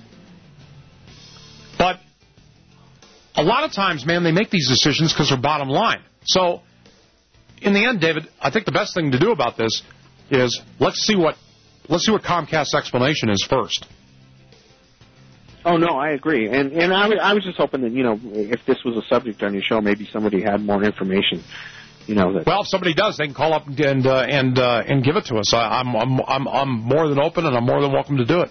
But a lot of times, man, they make these decisions because they're bottom line. So, in the end, David, I think the best thing to do about this is let's see what let's see what Comcast's explanation is first. Oh, no, I agree. And and I, w- I was just hoping that, you know, if this was a subject on your show, maybe somebody had more information, you know. That well, if somebody does, they can call up and uh, and uh, and give it to us. I, I'm, I'm, I'm, I'm more than open, and I'm more than welcome to do it.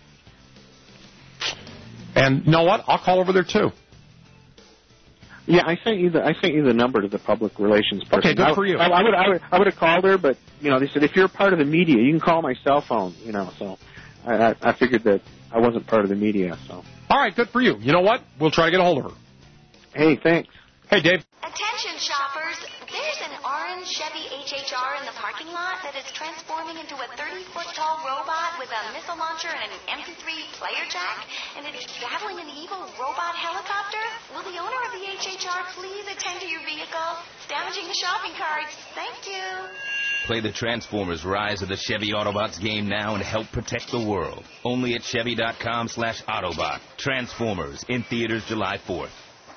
And you know what? I'll call over there, too. Yeah, I sent you the I sent you the number to the public relations person. Okay, good I, for you. I, I would I would I would have called her, but you know they said if you're part of the media, you can call my cell phone. You know, so I, I, I figured that I wasn't part of the media. So all right, good for you. You know what? We'll try to get a hold of her. Hey, thanks. Hey, Dave. Attention shoppers, there's an orange Chevy H H R in the parking lot that is transforming into a thirty-foot tall robot with a missile launcher and an M P three player jack, and it's battling an evil robot helicopter. Will the owner of the H H R please attend to your vehicle? It's damaging the shopping carts. Thank you. Play the Transformers Rise of the Chevy Autobots game now and help protect the world. Only at Chevy.com slash Autobot. Transformers in theaters July fourth.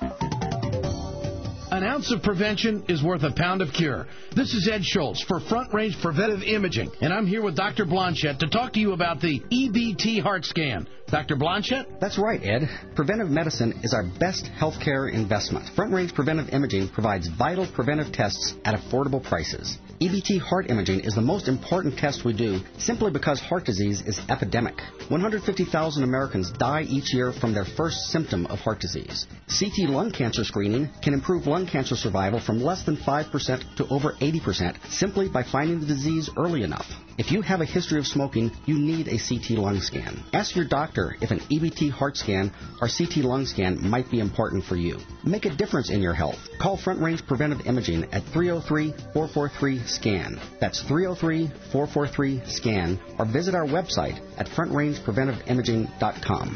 An ounce of prevention is worth a pound of cure. This is Ed Schultz for Front Range Preventive Imaging, and I'm here with Doctor Blanchette to talk to you about the E B T heart scan. Doctor Blanchette? That's right, Ed. Preventive medicine is our best healthcare investment. Front Range Preventive Imaging provides vital preventive tests at affordable prices. E B T heart imaging is the most important test we do simply because heart disease is epidemic. one hundred fifty thousand Americans die each year from their first symptom of heart disease. C T lung cancer screening can improve lung cancer survival from less than five percent to over eighty percent simply by finding the disease early enough. If you have a history of smoking, you need a C T lung scan. Ask your doctor if an E B T heart scan or C T lung scan might be important for you. Make a difference in your health. Call Front Range Preventive Imaging at three oh three, four four three, SCAN. That's three oh three, four four three, SCAN, or visit our website at front range preventive imaging dot com.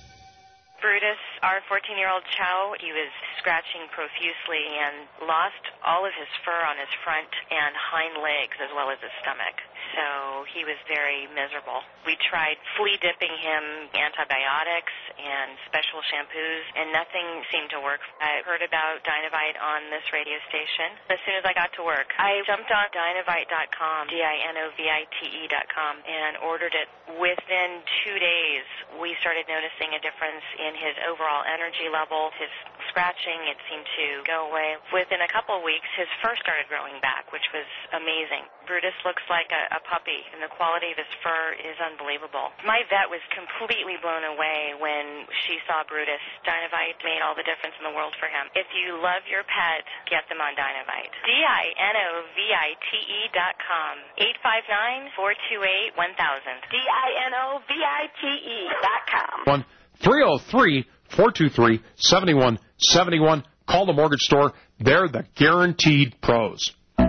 Brutus, our fourteen-year-old Chow, he was scratching profusely and lost all of his fur on his front and hind legs as well as his stomach. So he was very miserable. We tried flea dipping him, antibiotics, and special shampoos, and nothing seemed to work. I heard about Dynovite on this radio station as soon as I got to work. I jumped on Dynovite dot com, D I N O V I T E dot com, and ordered it. Within two days, we started noticing a difference in his overall energy level, his scratching. It seemed to go away. Within a couple of weeks, his fur started growing back, which was amazing. Brutus looks like a, a puppy, and the quality of his fur is unbelievable. My vet was completely blown away when she saw Brutus. Dynovite made all the difference in the world for him. If you love your pet, get them on Dynovite. D I N O V I T E dot com, eight five nine, four two eight, one thousand. D I N O V I T E dot com. One three oh three, four two three, seven one seven one. Call the mortgage store. They're the guaranteed pros.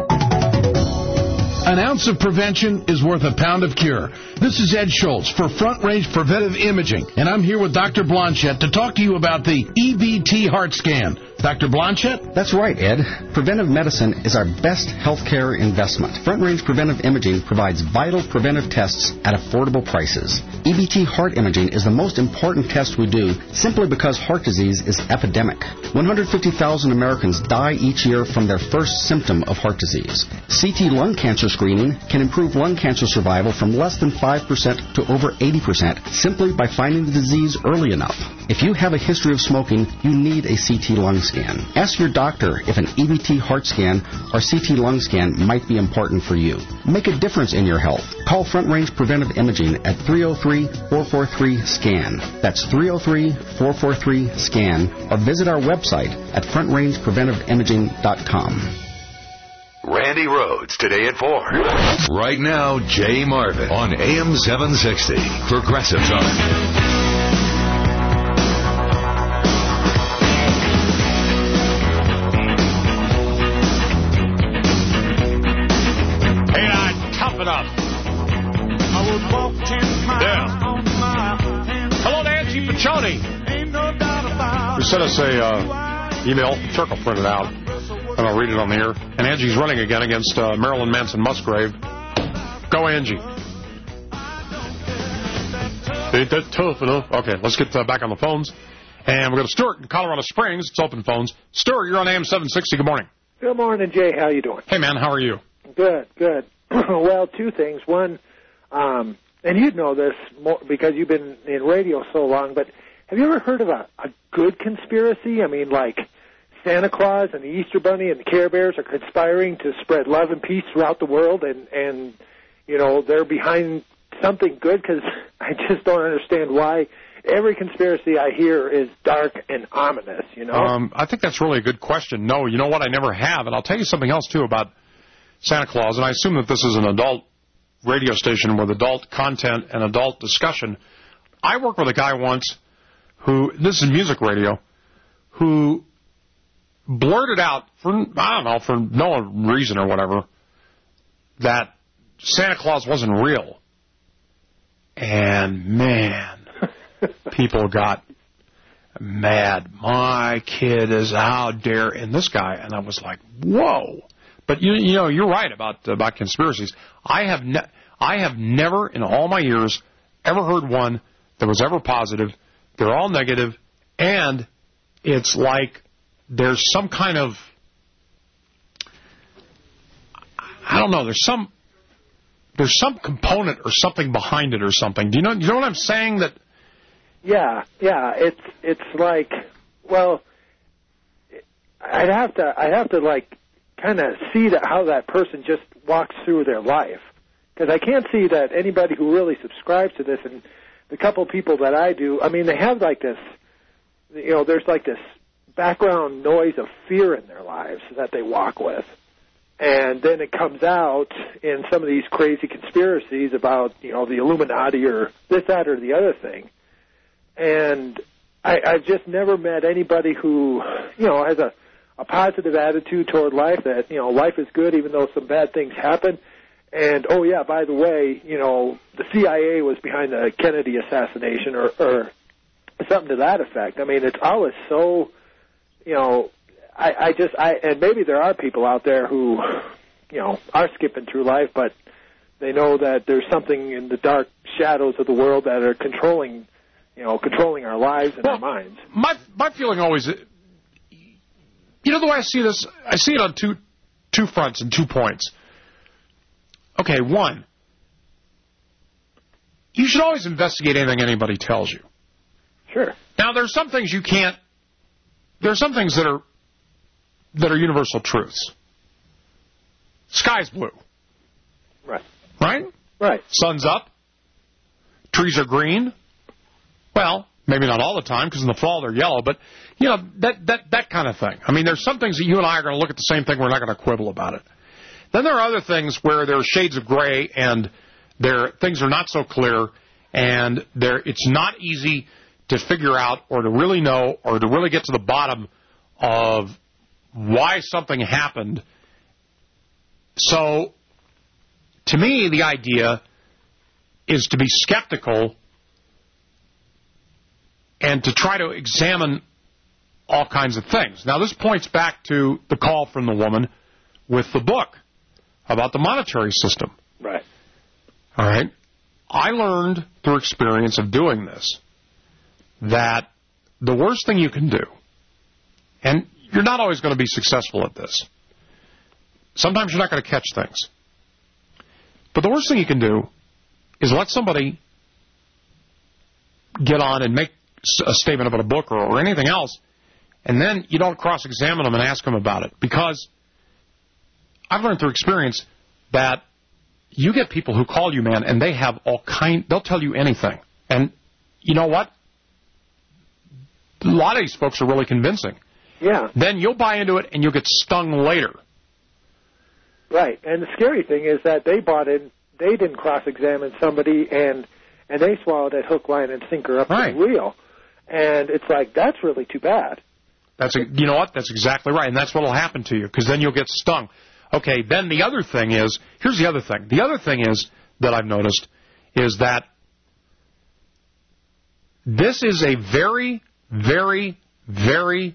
An ounce of prevention is worth a pound of cure. This is Ed Schultz for Front Range Preventive Imaging, and I'm here with Doctor Blanchette to talk to you about the E B T heart scan. Doctor Blanchette? That's right, Ed. Preventive medicine is our best healthcare investment. Front Range Preventive Imaging provides vital preventive tests at affordable prices. E B T heart imaging is the most important test we do simply because heart disease is epidemic. one hundred fifty thousand Americans die each year from their first symptom of heart disease. C T lung cancer screening can improve lung cancer survival from less than five percent to over eighty percent simply by finding the disease early enough. If you have a history of smoking, you need a C T lung scan. Ask your doctor if an E B T heart scan or C T lung scan might be important for you. Make a difference in your health. Call Front Range Preventive Imaging at three oh three, four four three, SCAN. That's three oh three, four four three, SCAN, or visit our website at front range preventive imaging dot com. Randy Rhodes, today at four. Right now, Jay Marvin on A M seven sixty, Progressive Talk. sent us a uh, email. Chuck will print it out, and I'll read it on the air. And Angie's running again against uh, Marilyn Manson Musgrave. Go, Angie. Ain't that tough enough? Okay, let's get uh, back on the phones. And we'll go to Stuart in Colorado Springs. It's open phones. Stuart, you're on A M seven sixty. Good morning. Good morning, Jay. How you doing? Hey, man. How are you? Good, good. Well, two things. One, um, and you'd know this more because you've been in radio so long, but have you ever heard of a, a good conspiracy? I mean, like Santa Claus and the Easter Bunny and the Care Bears are conspiring to spread love and peace throughout the world, and, and you know, they're behind something good? Because I just don't understand why every conspiracy I hear is dark and ominous, you know? Um, I think that's really a good question. No, you know what? I never have. And I'll tell you something else, too, about Santa Claus. And I assume that this is an adult radio station with adult content and adult discussion. I worked with a guy once who, this is music radio, who blurted out, for I don't know, for no reason or whatever, that Santa Claus wasn't real. And, man, people got mad. My kid is out there. And this guy, and I was like, whoa. But, you, you know, you're right about about conspiracies. I have ne- I have never, in all my years, ever heard one that was ever positive. They're all negative, and it's like there's some kind of, I don't know, there's some there's some component or something behind it or something. Do you know, do you know what I'm saying? That Yeah, yeah, it's it's like, well, I'd have to I'd have to like kind of see that how that person just walks through their life, because I can't see that anybody who really subscribes to this, and the couple people that I do, I mean, they have like this, you know, there's like this background noise of fear in their lives that they walk with. And then it comes out in some of these crazy conspiracies about, you know, the Illuminati or this, that, or the other thing. And I, I've just never met anybody who, you know, has a, a positive attitude toward life, that, you know, life is good even though some bad things happen. And, oh, yeah, by the way, you know, the C I A was behind the Kennedy assassination or, or something to that effect. I mean, it's always so, you know, I, I just, I, and maybe there are people out there who, you know, are skipping through life, but they know that there's something in the dark shadows of the world that are controlling, you know, controlling our lives and well, our minds. My my feeling always, you know, the way I see this, I see it on two two fronts and two points. Okay, one, you should always investigate anything anybody tells you. Sure. Now, there's some things you can't, there are some things that are that are universal truths. Sky's blue. Right. Right? Right. Sun's up. Trees are green. Well, maybe not all the time, because in the fall they're yellow, but, you know, that, that, that kind of thing. I mean, there's some things that you and I are going to look at the same thing, we're not going to quibble about it. Then there are other things where there are shades of gray, and there things are not so clear, and there it's not easy to figure out or to really know or to really get to the bottom of why something happened. So, to me, the idea is to be skeptical and to try to examine all kinds of things. Now, this points back to the call from the woman with the book about the monetary system. Right. All right. I learned through experience of doing this that the worst thing you can do, and you're not always going to be successful at this. Sometimes you're not going to catch things. But the worst thing you can do is let somebody get on and make a statement about a book or, or anything else, and then you don't cross-examine them and ask them about it. Because I've learned through experience that you get people who call you, man, and they have all kind, they'll tell you anything. And you know what? A lot of these folks are really convincing. Yeah. Then you'll buy into it and you'll get stung later. Right. And the scary thing is that they bought in, they didn't cross-examine somebody, and and they swallowed that hook, line, and sinker up right. to the wheel. And it's like, that's really too bad. That's a, you know what? That's exactly right. And that's what will happen to you, because then you'll get stung. Okay, then the other thing is, here's the other thing. The other thing is, that I've noticed, is that this is a very, very, very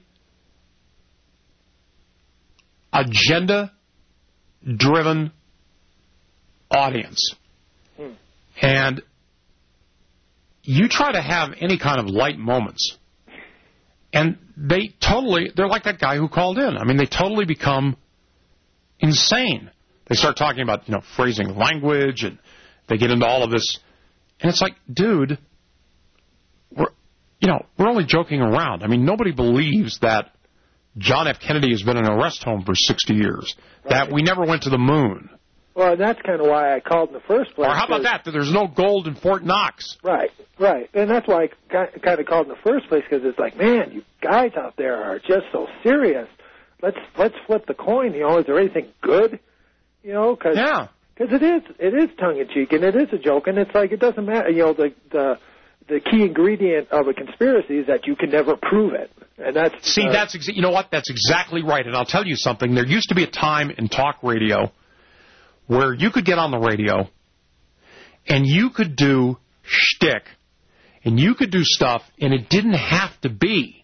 agenda-driven audience. Hmm. And you try to have any kind of light moments, and they totally, they're like that guy who called in. I mean, they totally become insane. They start talking about, you know, phrasing language, and they get into all of this. And it's like, dude, we're, you know, we're only joking around. I mean, nobody believes that John F. Kennedy has been in a rest home for sixty years, right. That we never went to the moon. Well, that's kind of why I called in the first place. Or how about that, that there's no gold in Fort Knox? Right, right. And that's why I kind of called in the first place, because it's like, man, you guys out there are just so serious. Let's let's flip the coin. You know, is there anything good? You know, because yeah. it is it is tongue in cheek and it is a joke, and it's like it doesn't matter. You know, the the the key ingredient of a conspiracy is that you can never prove it, and that's see uh, that's exa- you know what, that's exactly right. And I'll tell you something. There used to be a time in talk radio where you could get on the radio and you could do shtick and you could do stuff, and it didn't have to be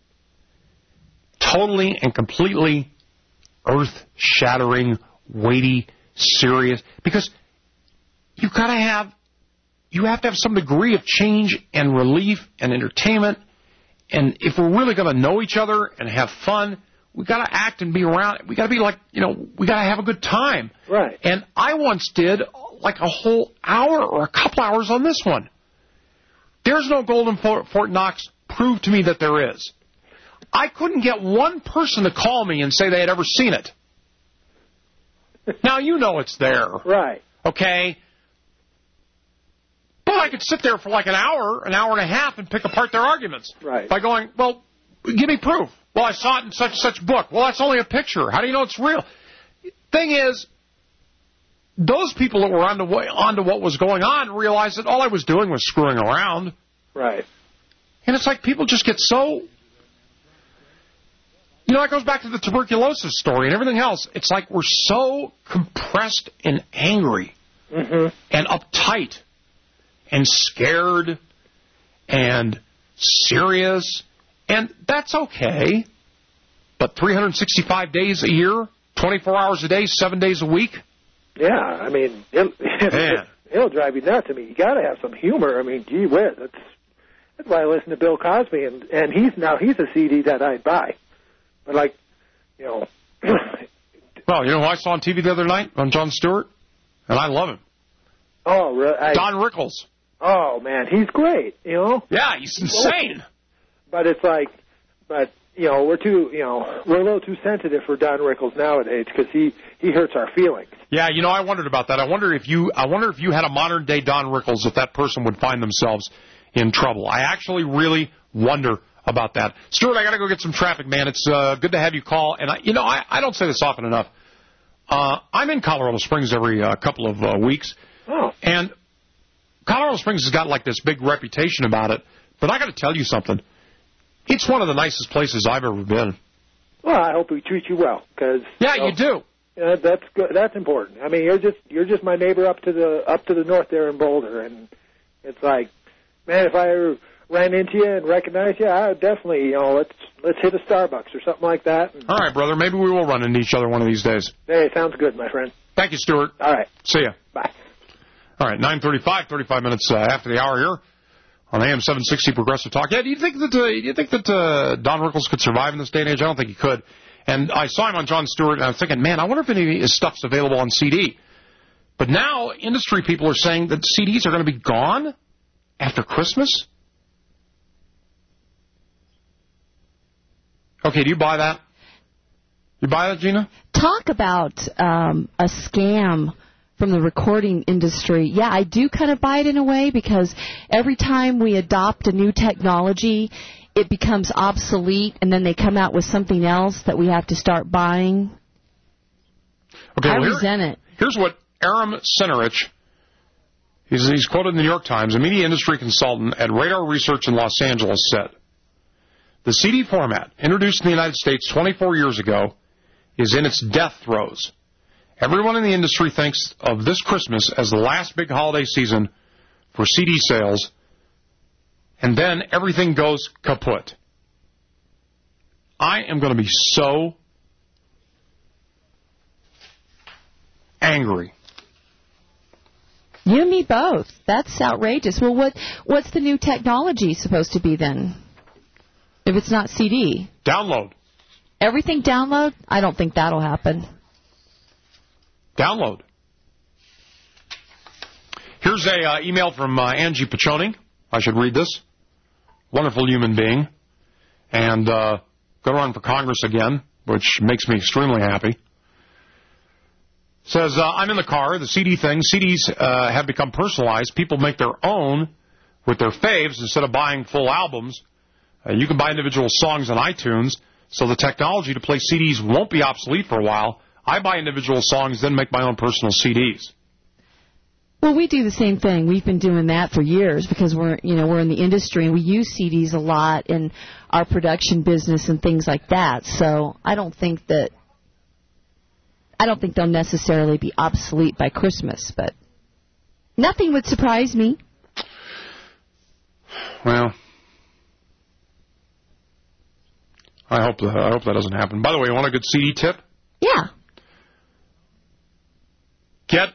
totally and completely earth-shattering, weighty, serious, because you gotta have you have to have some degree of change and relief and entertainment. And if we're really going to know each other and have fun, we got to act and be around. We got to be like, you know, we got to have a good time. Right. And I once did like a whole hour or a couple hours on this one. There's no gold in Fort Knox. Prove to me that there is. I couldn't get one person to call me and say they had ever seen it. Now you know it's there. Right. Okay? But I could sit there for like an hour, an hour and a half, and pick apart their arguments. Right. By going, well, give me proof. Well, I saw it in such and such book. Well, that's only a picture. How do you know it's real? Thing is, those people that were on to, on to what was going on realized that all I was doing was screwing around. Right. And it's like people just get so... You know, that goes back to the tuberculosis story and everything else. It's like we're so compressed and angry mm-hmm. and uptight and scared and serious, and that's okay. But three hundred sixty-five days a year, twenty-four hours a day, seven days a week? Yeah, I mean, it, it, it'll drive you nuts. I mean, you got to have some humor. I mean, gee whiz, that's, that's why I listen to Bill Cosby, and, and he's now he's a C D that I'd buy. But, like, you know... well, you know who I saw on T V the other night? On Jon Stewart? And I love him. Oh, really? I, Don Rickles. Oh, man, he's great, you know? Yeah, he's insane. But it's like, but, you know, we're too, you know, we're a little too sensitive for Don Rickles nowadays because he, he hurts our feelings. Yeah, you know, I wondered about that. I wonder if you, I wonder if you had a modern-day Don Rickles, if that person would find themselves in trouble. I actually really wonder about that. Stuart, I got to go get some traffic, man. It's uh, good to have you call. And, I, you know, I, I don't say this often enough. Uh, I'm in Colorado Springs every uh, couple of uh, weeks. Oh. And Colorado Springs has got like this big reputation about it. But I got to tell you something. It's one of the nicest places I've ever been. Well, I hope we treat you well. Cause, yeah, you know, you do. Uh, that's good. That's important. I mean, you're just you're just my neighbor up to the up to the north there in Boulder. And it's like, man, if I ever ran into you and recognized you, I would definitely, you know, let's let's hit a Starbucks or something like that. And, all right, brother. Maybe we will run into each other one of these days. Hey, sounds good, my friend. Thank you, Stuart. All right. See ya. Bye. All right, nine thirty-five, thirty-five minutes uh, after the hour here on A M seven sixty Progressive Talk. Yeah, do you think that uh, do you think that uh, Don Rickles could survive in this day and age? I don't think he could. And I saw him on Jon Stewart, and I was thinking, man, I wonder if any of his stuff's available on C D. But now industry people are saying that C Ds are going to be gone after Christmas. Okay, do you buy that? You buy that, Gina? Talk about um, a scam from the recording industry. Yeah, I do kind of buy it in a way because every time we adopt a new technology, it becomes obsolete, and then they come out with something else that we have to start buying. Okay, I well, resent here, it. Here's what Aram Senerich, he's, he's quoted in the New York Times, a media industry consultant at Radar Research in Los Angeles, said, the C D format, introduced in the United States twenty-four years ago, is in its death throes. Everyone in the industry thinks of this Christmas as the last big holiday season for C D sales, and then everything goes kaput. I am going to be so angry. You and me both. That's outrageous. Well, what what's the new technology supposed to be then? If it's not C D? Download. Everything download? I don't think that'll happen. Download. Here's a uh, email from uh, Angie Piccioni. I should read this. Wonderful human being. And uh, going to run for Congress again, which makes me extremely happy. Says, uh, I'm in the car, the C D thing. C Ds uh, have become personalized. People make their own with their faves instead of buying full albums. Uh, you can buy individual songs on iTunes, so the technology to play C Ds won't be obsolete for a while. I buy individual songs, then make my own personal C Ds. Well, we do the same thing. We've been doing that for years because we're, you know, we're in the industry and we use C Ds a lot in our production business and things like that. So I don't think that I don't think they'll necessarily be obsolete by Christmas, but nothing would surprise me. Well, I hope that I hope that doesn't happen. By the way, you want a good C D tip? Yeah. Get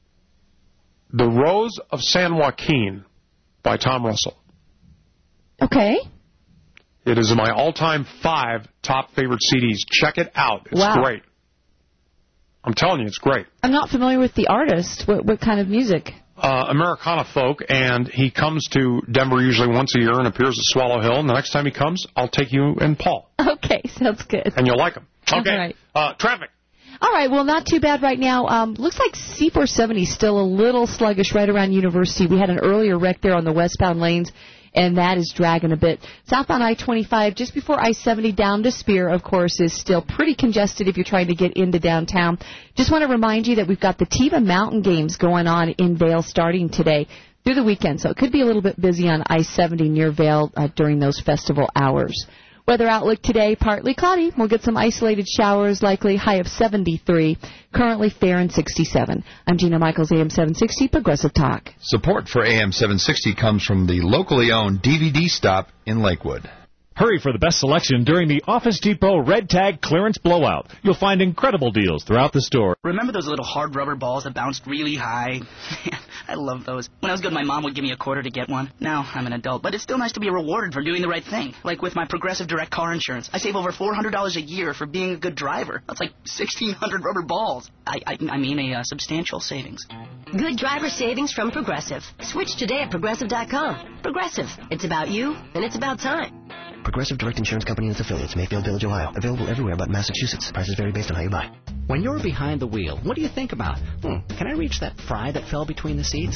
The Rose of San Joaquin by Tom Russell. Okay. It is in my all-time five top favorite C Ds. Check it out. It's wow. great. I'm telling you, it's great. I'm not familiar with the artist. What, what kind of music? Uh, Americana folk, and he comes to Denver usually once a year and appears at Swallow Hill. And the next time he comes, I'll take you and Paul. Okay, sounds good. And you'll like him. Okay. All right. Uh, traffic. All right, well, not too bad right now. Um, looks like C four seventy is still a little sluggish right around University. We had an earlier wreck there on the westbound lanes, and that is dragging a bit. Southbound I twenty-five, just before I seventy down to Spear, of course, is still pretty congested if you're trying to get into downtown. Just want to remind you that we've got the Teva Mountain Games going on in Vail starting today through the weekend, so it could be a little bit busy on I seventy near Vail uh, during those festival hours. Weather outlook today, partly cloudy. We'll get some isolated showers, likely high of seventy-three. Currently fair and sixty-seven. I'm Gina Michaels, A M seven sixty, Progressive Talk. Support for A M seven sixty comes from the locally owned D V D Stop in Lakewood. Hurry for the best selection during the Office Depot Red Tag Clearance Blowout. You'll find incredible deals throughout the store. Remember those little hard rubber balls that bounced really high? I love those. When I was good, my mom would give me a quarter to get one. Now I'm an adult, but it's still nice to be rewarded for doing the right thing. Like with my Progressive Direct car insurance. I save over four hundred dollars a year for being a good driver. That's like sixteen hundred rubber balls. I I, I mean a uh, substantial savings. Good driver savings from Progressive. Switch today at Progressive dot com. Progressive. It's about you, and it's about time. Progressive Direct Insurance Company and its affiliates, Mayfield Village, Ohio. Available everywhere but Massachusetts. Prices vary based on how you buy. When you're behind the wheel, what do you think about? Hmm, can I reach that fry that fell between the seats?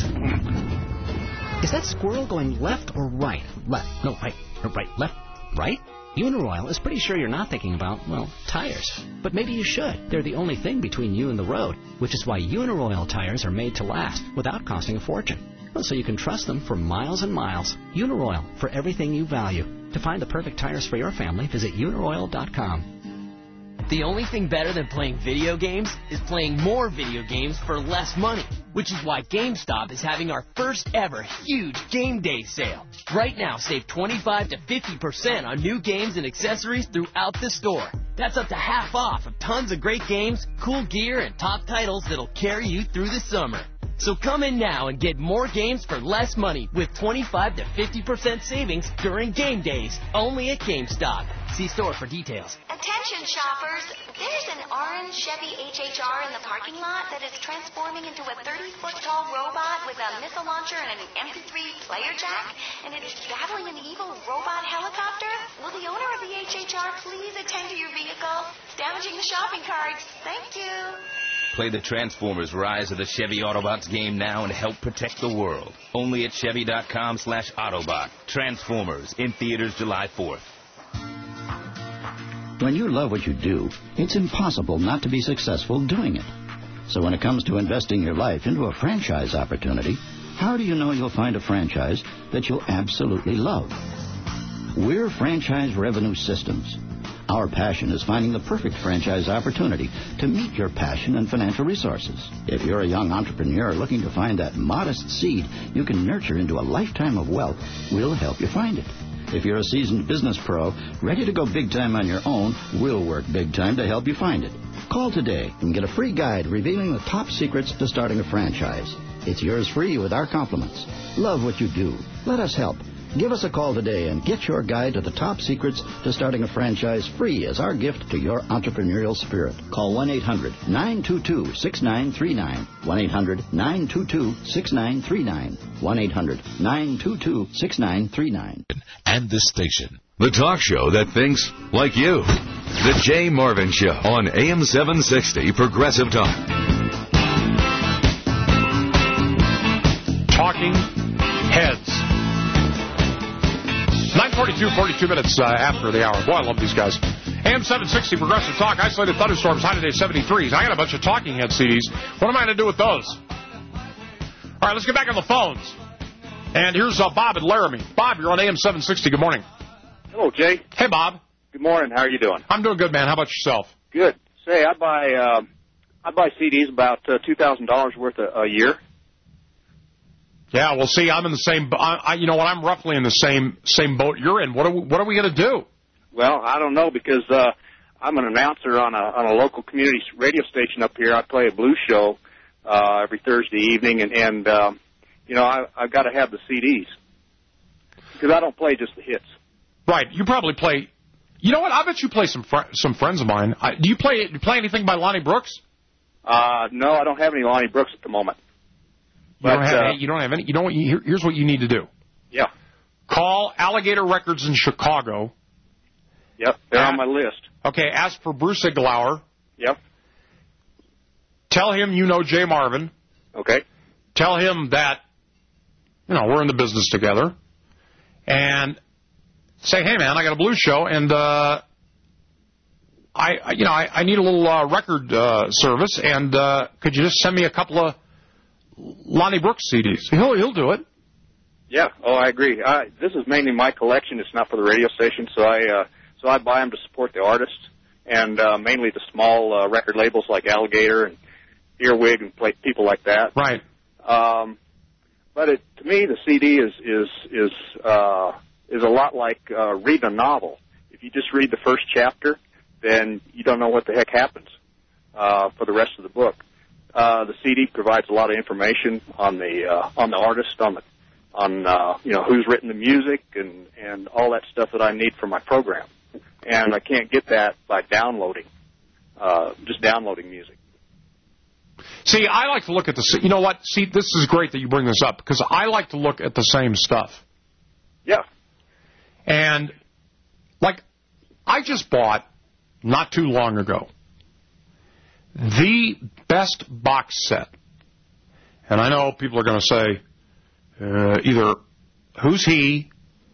Is that squirrel going left or right? Left. No, right. Or right. Left. Right? Uniroyal is pretty sure you're not thinking about, well, tires. But maybe you should. They're the only thing between you and the road, which is why Uniroyal tires are made to last without costing a fortune. Well, so you can trust them for miles and miles. Uniroyal, for everything you value. To find the perfect tires for your family, visit uniroyal dot com. The only thing better than playing video games is playing more video games for less money, which is why GameStop is having our first ever huge game day sale. Right now, save twenty-five to fifty percent on new games and accessories throughout the store. That's up to half off of tons of great games, cool gear, and top titles that'll carry you through the summer. So come in now and get more games for less money with twenty-five to fifty percent savings during game days, only at GameStop. See store for details. Attention shoppers, there's an orange Chevy H H R in the parking lot that is transforming into a thirty-foot tall robot with a missile launcher and an M P three player jack, and it is battling an evil robot helicopter. Will the owner of the H H R please attend to your vehicle? It's damaging the shopping carts. Thank you. Play the Transformers Rise of the Chevy Autobots game now and help protect the world. Only at Chevy dot com slash Autobot. Transformers in theaters July fourth. When you love what you do, it's impossible not to be successful doing it. So when it comes to investing your life into a franchise opportunity, how do you know you'll find a franchise that you'll absolutely love? We're Franchise Revenue Systems. Our passion is finding the perfect franchise opportunity to meet your passion and financial resources. If you're a young entrepreneur looking to find that modest seed you can nurture into a lifetime of wealth, we'll help you find it. If you're a seasoned business pro, ready to go big time on your own, we'll work big time to help you find it. Call today and get a free guide revealing the top secrets to starting a franchise. It's yours free with our compliments. Love what you do. Let us help. Give us a call today and get your guide to the top secrets to starting a franchise free as our gift to your entrepreneurial spirit. Call one eight hundred nine two two six nine three nine. one eight hundred nine two two six nine three nine. one eight hundred nine two two six nine three nine. And this station. The talk show that thinks like you. The Jay Marvin Show on A M seven sixty Progressive Talk. Talking Heads. nine forty-two, forty-two minutes uh, after the hour. Boy, I love these guys. A M seven sixty Progressive Talk. Isolated thunderstorms, high today seventy-threes. I got a bunch of Talking Head C Ds. What am I going to do with those? All right, let's get back on the phones. And here's uh, Bob and Laramie. Bob, you're on A M seven sixty. Good morning. Hello, Jay. Hey, Bob. Good morning. How are you doing? I'm doing good, man. How about yourself? Good. Say, I buy uh, I buy C Ds about uh, two thousand dollars worth a, a year. Yeah, well, see, I'm in the same. I, I, you know what? I'm roughly in the same same boat you're in. What are we, what are we going to do? Well, I don't know because uh, I'm an announcer on a on a local community radio station up here. I play a blues show uh, every Thursday evening, and and um, you know I I've got to have the C Ds because I don't play just the hits. Right. You probably play. You know what? I bet you play some fr- some friends of mine. I, do you play do you play anything by Lonnie Brooks? Uh, no, I don't have any Lonnie Brooks at the moment. You But, don't have uh, any, you don't have any. You know what? You, here's what you need to do. Yeah. Call Alligator Records in Chicago. Yep, they're on my list. Okay, ask for Bruce Iglauer. Yep. Tell him you know Jay Marvin. Okay. Tell him that, you know, we're in the business together. And say, hey, man, I got a blues show, and uh, I, I, you know, I, I need a little uh, record uh, service, and uh, could you just send me a couple of Lonnie Brooks C Ds? He'll he'll do it. Yeah. Oh, I agree. I, this is mainly my collection. It's not for the radio station, so I uh, so I buy them to support the artists, and uh, mainly the small uh, record labels like Alligator and Earwig and play, people like that. Right. Um, but it, to me, the C D is is is uh, is a lot like uh, reading a novel. If you just read the first chapter, then you don't know what the heck happens uh, for the rest of the book. Uh, the C D provides a lot of information on the uh, on the artist, on the on uh, you know who's written the music and and all that stuff that I need for my program, and I can't get that by downloading, uh, just downloading music. See, I like to look at the. You know what? See, this is great that you bring this up because I like to look at the same stuff. Yeah. And like, I just bought not too long ago the best box set. And I know people are going to say uh, either who's he,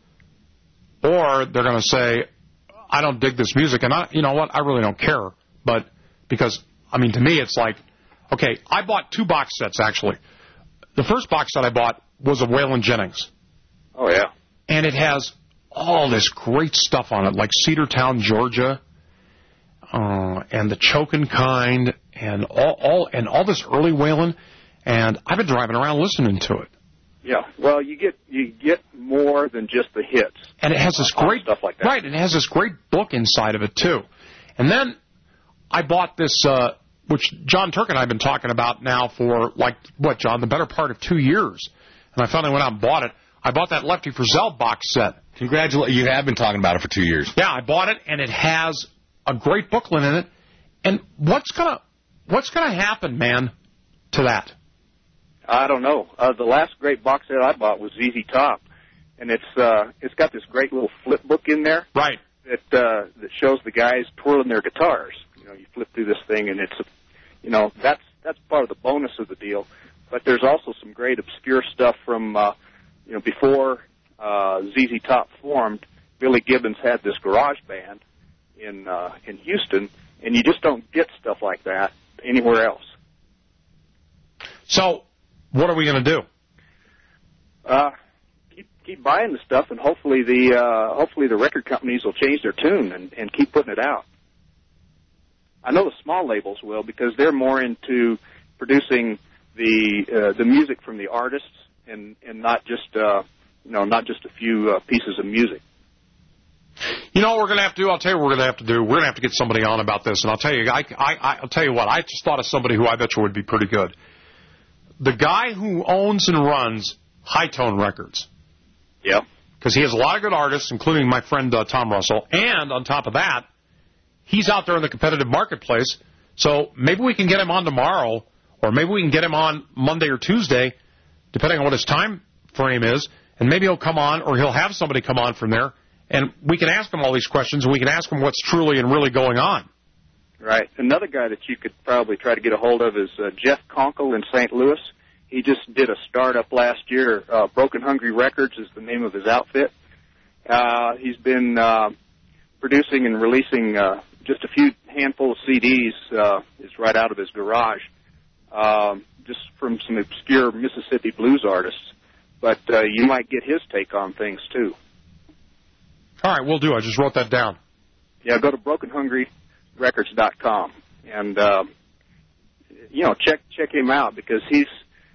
or they're going to say I don't dig this music. And I, you know what? I really don't care. But because I mean, to me, it's like, okay, I bought two box sets actually. The first box set I bought was of Waylon Jennings. Oh yeah. And it has all this great stuff on it, like Cedartown, Georgia. Uh, and the Chokin' Kind, and all, all and all this early Waylon, and I've been driving around listening to it. Yeah, well, you get you get more than just the hits, and it has this uh, great stuff like that. Right, and it has this great book inside of it too. And then I bought this, uh, which John Turk and I have been talking about now for like what, John, the better part of two years. And I finally went out and bought it. I bought that Lefty Frizzell box set. Congratulations! You have been talking about it for two years. Yeah, I bought it, and it has a great booklet in it, and what's gonna what's gonna happen, man, to that? I don't know. Uh, the last great box set I bought was Z Z Top, and it's uh, it's got this great little flip book in there, right? That uh, that shows the guys twirling their guitars. You know, you flip through this thing, and it's, you know, that's that's part of the bonus of the deal. But there's also some great obscure stuff from, uh, you know, before uh, Z Z Top formed. Billy Gibbons had this garage band in uh, in Houston, and you just don't get stuff like that anywhere else. So, what are we going to do? Uh, keep keep buying the stuff, and hopefully the uh, hopefully the record companies will change their tune and, and keep putting it out. I know the small labels will because they're more into producing the uh, the music from the artists and and not just uh, you know not just a few uh, pieces of music. You know what we're going to have to do? I'll tell you what we're going to have to do. We're going to have to get somebody on about this, and I'll tell you, I, I, I'll tell you what. I just thought of somebody who I bet you would be pretty good. The guy who owns and runs High Tone Records. Yeah. Because he has a lot of good artists, including my friend uh, Tom Russell, and on top of that, he's out there in the competitive marketplace. So maybe we can get him on tomorrow, or maybe we can get him on Monday or Tuesday, depending on what his time frame is, and maybe he'll come on, or he'll have somebody come on from there. And we can ask him all these questions, and we can ask him what's truly and really going on. Right. Another guy that you could probably try to get a hold of is uh, Jeff Conkle in Saint Louis. He just did a startup last year. Uh, Broken Hungry Records is the name of his outfit. Uh, he's been uh, producing and releasing uh, just a few handful of C Ds. Uh, it's right out of his garage, um, just from some obscure Mississippi blues artists. But uh, you might get his take on things, too. All right, we'll do. I just wrote that down. Yeah, go to broken hungry records dot com and uh, you know check check him out because he's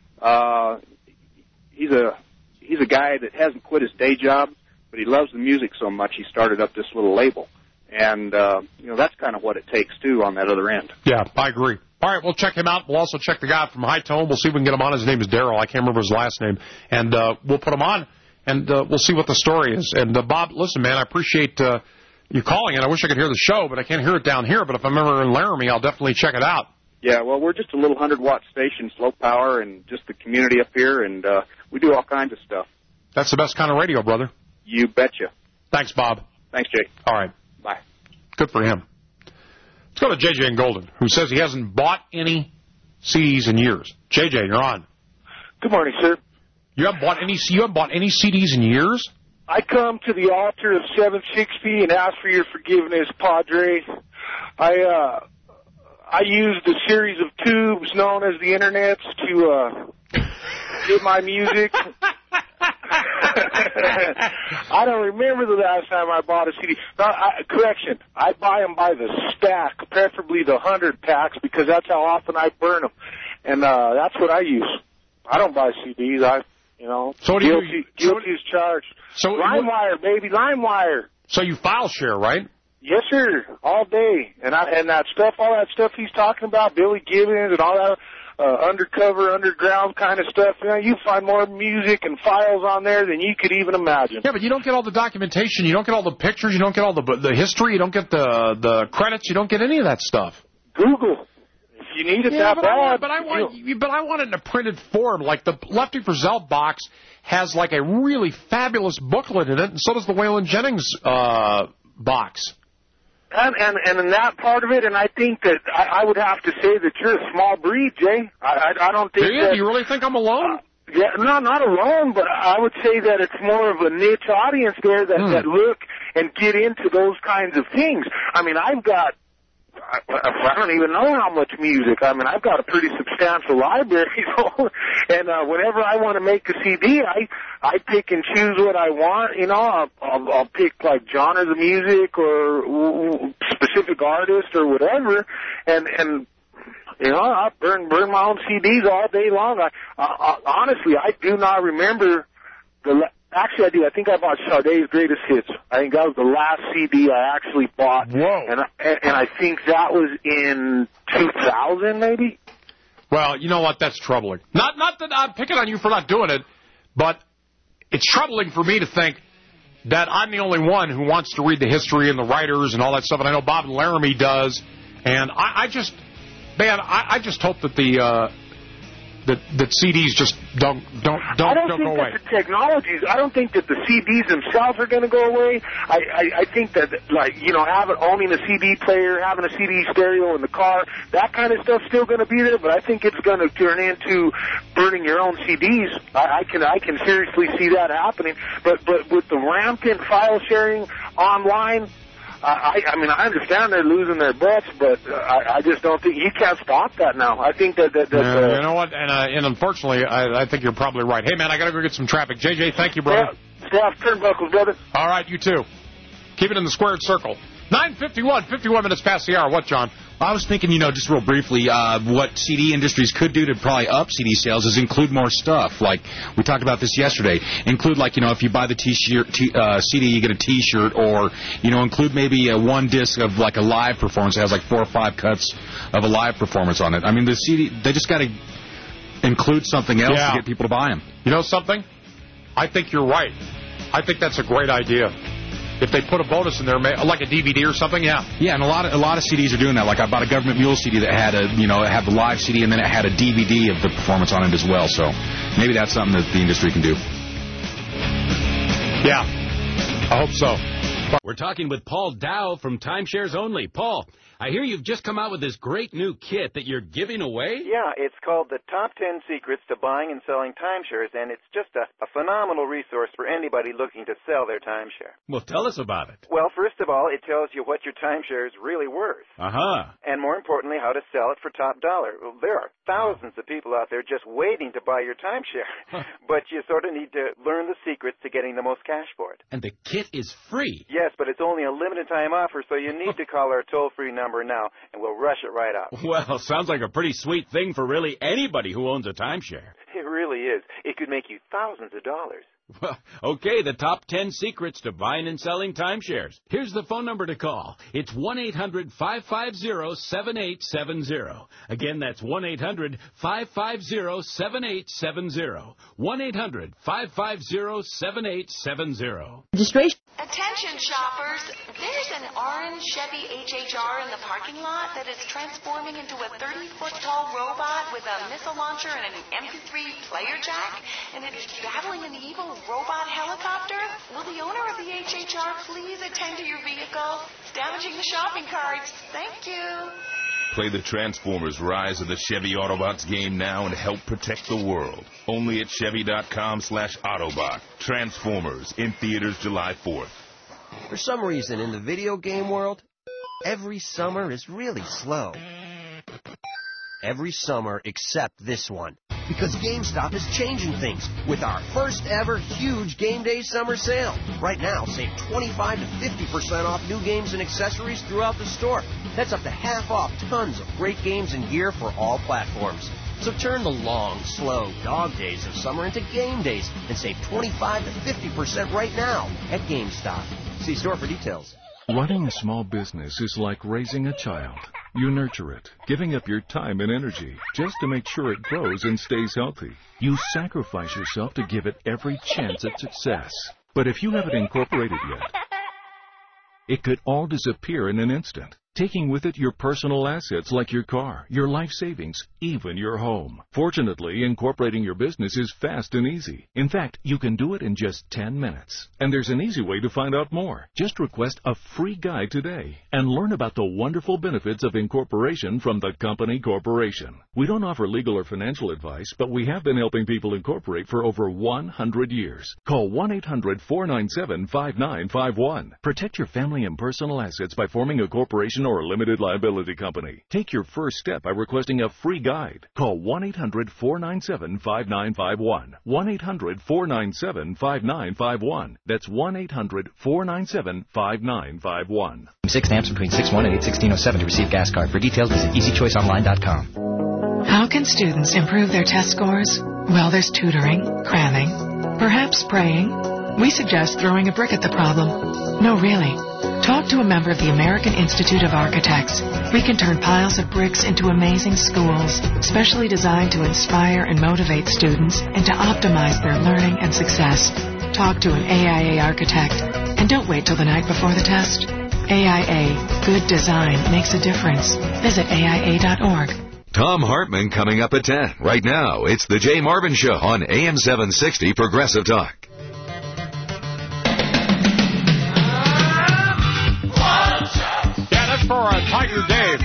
uh, he's a he's a guy that hasn't quit his day job, but he loves the music so much he started up this little label, and uh, you know that's kind of what it takes too on that other end. Yeah, I agree. All right, we'll check him out. We'll also check the guy from High Tone. We'll see if we can get him on. His name is Daryl. I can't remember his last name, and uh, we'll put him on. And uh, we'll see what the story is. And, uh, Bob, listen, man, I appreciate uh, you calling in. I wish I could hear the show, but I can't hear it down here. But if I'm ever in Laramie, I'll definitely check it out. Yeah, well, we're just a little one hundred watt station, slow power, and just the community up here, and uh, we do all kinds of stuff. That's the best kind of radio, brother. You betcha. Thanks, Bob. Thanks, Jay. All right. Bye. Good for him. Let's go to J J in Golden, who says he hasn't bought any C Ds in years. J J, you're on. Good morning, sir. You haven't bought any. You haven't bought any C Ds in years? I come to the altar of seven sixty and ask for your forgiveness, Padre. I uh, I used a series of tubes known as the internets to uh, get my music. I don't remember the last time I bought a C D. No, I, correction, I buy them by the stack, preferably the hundred packs, because that's how often I burn them, and uh, that's what I use. I don't buy C Ds. I You know, so what do guilty, you, guilty so, is charged. So LimeWire, baby, LimeWire. So you file share, right? Yes, sir, all day. And I, and that stuff, all that stuff he's talking about, Billy Gibbons and all that uh, undercover, underground kind of stuff, you know, you find more music and files on there than you could even imagine. Yeah, but you don't get all the documentation, you don't get all the pictures, you don't get all the the history, you don't get the the credits, you don't get any of that stuff. Google. You need it yeah, that but bad. I want, but I want, you know. but I want it in a printed form. Like the Lefty Frizzell box has like a really fabulous booklet in it, and so does the Waylon Jennings uh, box. And, and and in that part of it, and I think that I, I would have to say that you're a small breed, Jay. I I, I don't think. Do you? That, Do you really think I'm alone? Uh, yeah, no, not alone, but I would say that it's more of a niche audience there that hmm. that look and get into those kinds of things. I mean, I've got. I, I don't even know how much music. I mean, I've got a pretty substantial library, you know, and uh, whenever I want to make a C D, I I pick and choose what I want. You know, I'll, I'll, I'll pick like genres of music or w- specific artists or whatever, and and you know, I burn burn my own C Ds all day long. I, I, I honestly, I do not remember the. La- Actually, I do. I think I bought Sade's Greatest Hits. I think that was the last C D I actually bought. Whoa. And I, and I think that was in two thousand, maybe? Well, you know what? That's troubling. Not not that I'm picking on you for not doing it, but it's troubling for me to think that I'm the only one who wants to read the history and the writers and all that stuff. And I know Bob and Laramie does. And I, I just, man, I, I just hope that the... Uh, That, that C Ds just don't don't don't, I don't, don't think go away. that the technologies. I don't think that the C Ds themselves are going to go away. I, I I think that like you know having owning a C D player, having a C D stereo in the car, that kind of stuff's still going to be there. But I think it's going to turn into burning your own C Ds. I, I can I can seriously see that happening. But but with the rampant file sharing online. I, I mean, I understand they're losing their butts, but uh, I, I just don't think you can't stop that now. I think that that, that uh, uh, you know what, and uh, and unfortunately, I, I think you're probably right. Hey, man, I got to go get some traffic. J J, thank you, brother. Yeah, stay off turnbuckles, brother. All right, you too. Keep it in the squared circle. nine fifty-one, fifty-one minutes past the hour. What, John? I was thinking, you know, just real briefly, uh, what C D industries could do to probably up C D sales is include more stuff. Like, we talked about this yesterday. Include, like, you know, if you buy the T-shirt, t- uh, C D, you get a T-shirt, or, you know, include maybe a one disc of, like, a live performance that has, like, four or five cuts of a live performance on it. I mean, the C D, they just got to include something else yeah. to get people to buy them. You know something? I think you're right. I think that's a great idea. If they put a bonus in there, like a D V D or something, yeah. Yeah, and a lot of a lot of C Ds are doing that. Like I bought a Government Mule C D that had a, you know, it had the live C D and then it had a D V D of the performance on it as well. So maybe that's something that the industry can do. Yeah, I hope so. We're talking with Paul Dow from Timeshares Only. Paul, I hear you've just come out with this great new kit that you're giving away? Yeah, it's called the Top ten Secrets to Buying and Selling Timeshares, and it's just a, a phenomenal resource for anybody looking to sell their timeshare. Well, tell us about it. Well, first of all, it tells you what your timeshare is really worth. Uh-huh. And more importantly, how to sell it for top dollar. Well, there are thousands of people out there just waiting to buy your timeshare, huh. but you sort of need to learn the secrets to getting the most cash for it. And the kit is free. Yes, but it's only a limited time offer, so you need to call our toll-free number now, and we'll rush it right out. Well, sounds like a pretty sweet thing for really anybody who owns a timeshare. It really is. It could make you thousands of dollars. Well, okay, the top ten secrets to buying and selling timeshares. Here's the phone number to call. It's one eight hundred five five zero seven eight seven zero. Again, that's one eight hundred five five zero seven eight seven zero. one eight hundred five five zero seven eight seven zero. Registration. Attention shoppers, there's an orange Chevy H H R in the parking lot that is transforming into a thirty-foot tall robot with a missile launcher and an M P three player jack, and it's battling an evil robot helicopter. Will the owner of the H H R please attend to your vehicle? It's damaging the shopping carts. Thank you. Play the Transformers Rise of the Chevy Autobots game now and help protect the world. Only at Chevy.com slash Autobot. Transformers in theaters July fourth. For some reason in the video game world, every summer is really slow. Every summer except this one. Because GameStop is changing things with our first ever huge Game Day summer sale. Right now, save twenty-five to fifty percent off new games and accessories throughout the store. That's up to half off tons of great games and gear for all platforms. So turn the long, slow dog days of summer into game days and save twenty-five to fifty percent right now at GameStop. See store for details. Running a small business is like raising a child. You nurture it, giving up your time and energy just to make sure it grows and stays healthy. You sacrifice yourself to give it every chance at success. But if you haven't incorporated yet, it could all disappear in an instant, taking with it your personal assets like your car, your life savings, even your home. Fortunately, incorporating your business is fast and easy. In fact, you can do it in just ten minutes. And there's an easy way to find out more. Just request a free guide today and learn about the wonderful benefits of incorporation from the company corporation. We don't offer legal or financial advice, but we have been helping people incorporate for over one hundred years. Call one eight hundred four nine seven five nine five one. Protect your family and personal assets by forming a corporation or a limited liability company. Take your first step by requesting a free guide. Call one eight hundred four nine seven five nine five one. one eight hundred four nine seven five nine five one. That's one eight hundred four nine seven five nine five one. Six stamps between six one and eight sixteen oh seven to receive gas card. For details, visit easy choice online dot com. How can students improve their test scores? Well, there's tutoring, cramming, perhaps praying. We suggest throwing a brick at the problem. No, really. Talk to a member of the American Institute of Architects. We can turn piles of bricks into amazing schools, specially designed to inspire and motivate students and to optimize their learning and success. Talk to an A I A architect. And don't wait till the night before the test. A I A. Good design makes a difference. Visit A I A dot org. Tom Hartman coming up at ten. Right now, it's the Jay Marvin Show on A M seven sixty Progressive Talk. For uh, Tiger Dave.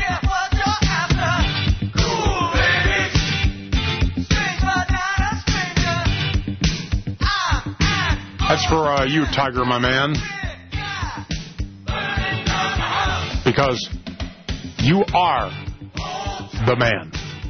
That's for uh, you, Tiger, my man. Because you are the man.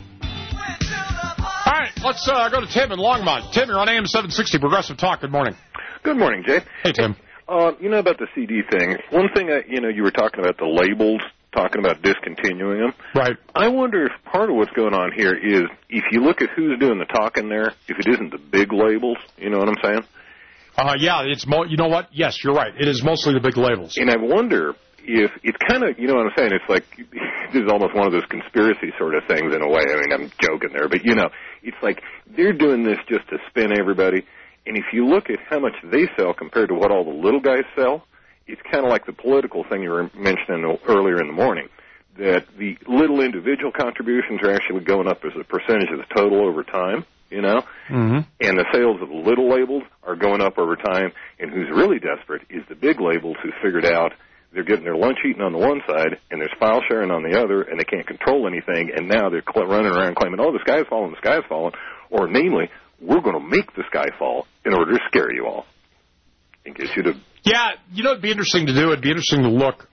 All right, let's uh, go to Tim in Longmont. Tim, you're on A M seven sixty Progressive Talk. Good morning. Good morning, Jay. Hey, Tim. Uh, you know about the C D thing. One thing, I, you know, you were talking about the labels, talking about discontinuing them. Right. I wonder if part of what's going on here is if you look at who's doing the talking there, if it isn't the big labels, you know what I'm saying? Uh, yeah, it's mo- you know what? Yes, you're right. It is mostly the big labels. And I wonder if it's kind of, you know what I'm saying? It's like, this is almost one of those conspiracy sort of things in a way. I mean, I'm joking there, but, you know, it's like they're doing this just to spin everybody. And if you look at how much they sell compared to what all the little guys sell, it's kind of like the political thing you were mentioning earlier in the morning, that the little individual contributions are actually going up as a percentage of the total over time, you know? Mm-hmm. And the sales of the little labels are going up over time, and who's really desperate is the big labels who figured out they're getting their lunch eaten on the one side, and there's file sharing on the other, and they can't control anything, and now they're cl- running around claiming, oh, the sky's falling, the sky's falling, or namely, we're going to make the sky fall in order to scare you all and get you to... Yeah, you know, it'd be interesting to do. It'd be interesting to look,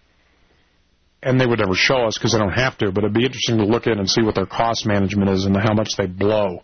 and they would never show us because they don't have to, but it'd be interesting to look in and see what their cost management is and how much they blow.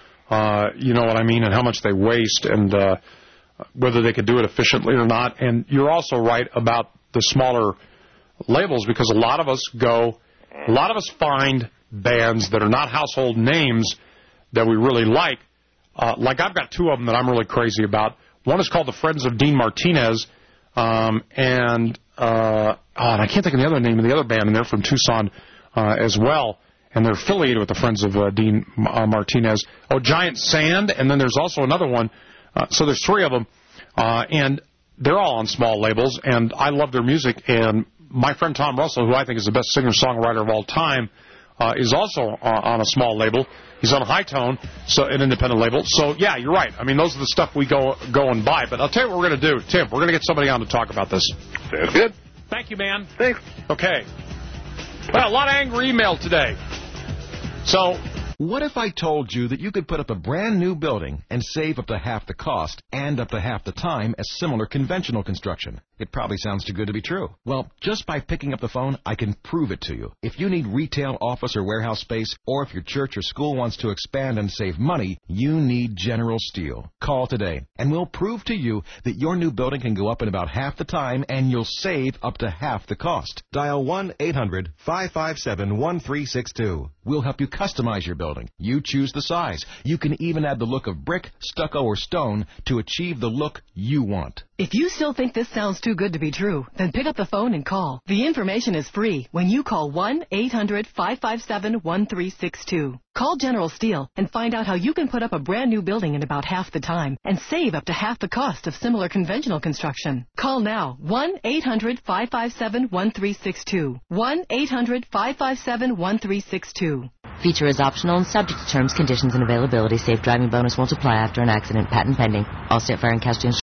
Uh, you know what I mean? And how much they waste and uh, whether they could do it efficiently or not. And you're also right about the smaller labels because a lot of us go, a lot of us find bands that are not household names that we really like. Uh, like I've got two of them that I'm really crazy about. One is called the Friends of Dean Martinez, um, and, uh, oh, and I can't think of the other name of the other band, and they're from Tucson uh, as well, and they're affiliated with the Friends of uh, Dean uh, Martinez. Oh, Giant Sand, and then there's also another one. Uh, so there's three of them, uh, and they're all on small labels, and I love their music. And my friend Tom Russell, who I think is the best singer-songwriter of all time, uh, is also uh, on a small label. He's on a High Tone, so an independent label. So, yeah, you're right. I mean, those are the stuff we go go and buy. But I'll tell you what we're going to do. Tim, we're going to get somebody on to talk about this. Sounds good. Thank you, man. Thanks. Okay. Well, a lot of angry email today. So... What if I told you that you could put up a brand new building and save up to half the cost and up to half the time as similar conventional construction? It probably sounds too good to be true. Well, just by picking up the phone, I can prove it to you. If you need retail, office, or warehouse space, or if your church or school wants to expand and save money, you need General Steel. Call today, and we'll prove to you that your new building can go up in about half the time and you'll save up to half the cost. Dial one eight hundred five five seven one three six two. We'll help you customize your building. You choose the size. You can even add the look of brick, stucco, or stone to achieve the look you want. If you still think this sounds too good to be true, then pick up the phone and call. The information is free when you call one eight hundred five five seven one three six two. Call General Steel and find out how you can put up a brand new building in about half the time and save up to half the cost of similar conventional construction. Call now, one eight hundred five five seven one three six two. one eight hundred five five seven one three six two. Feature is optional and subject to terms, conditions, and availability. Safe driving bonus won't apply after an accident. Patent pending. All State Fire and Casualty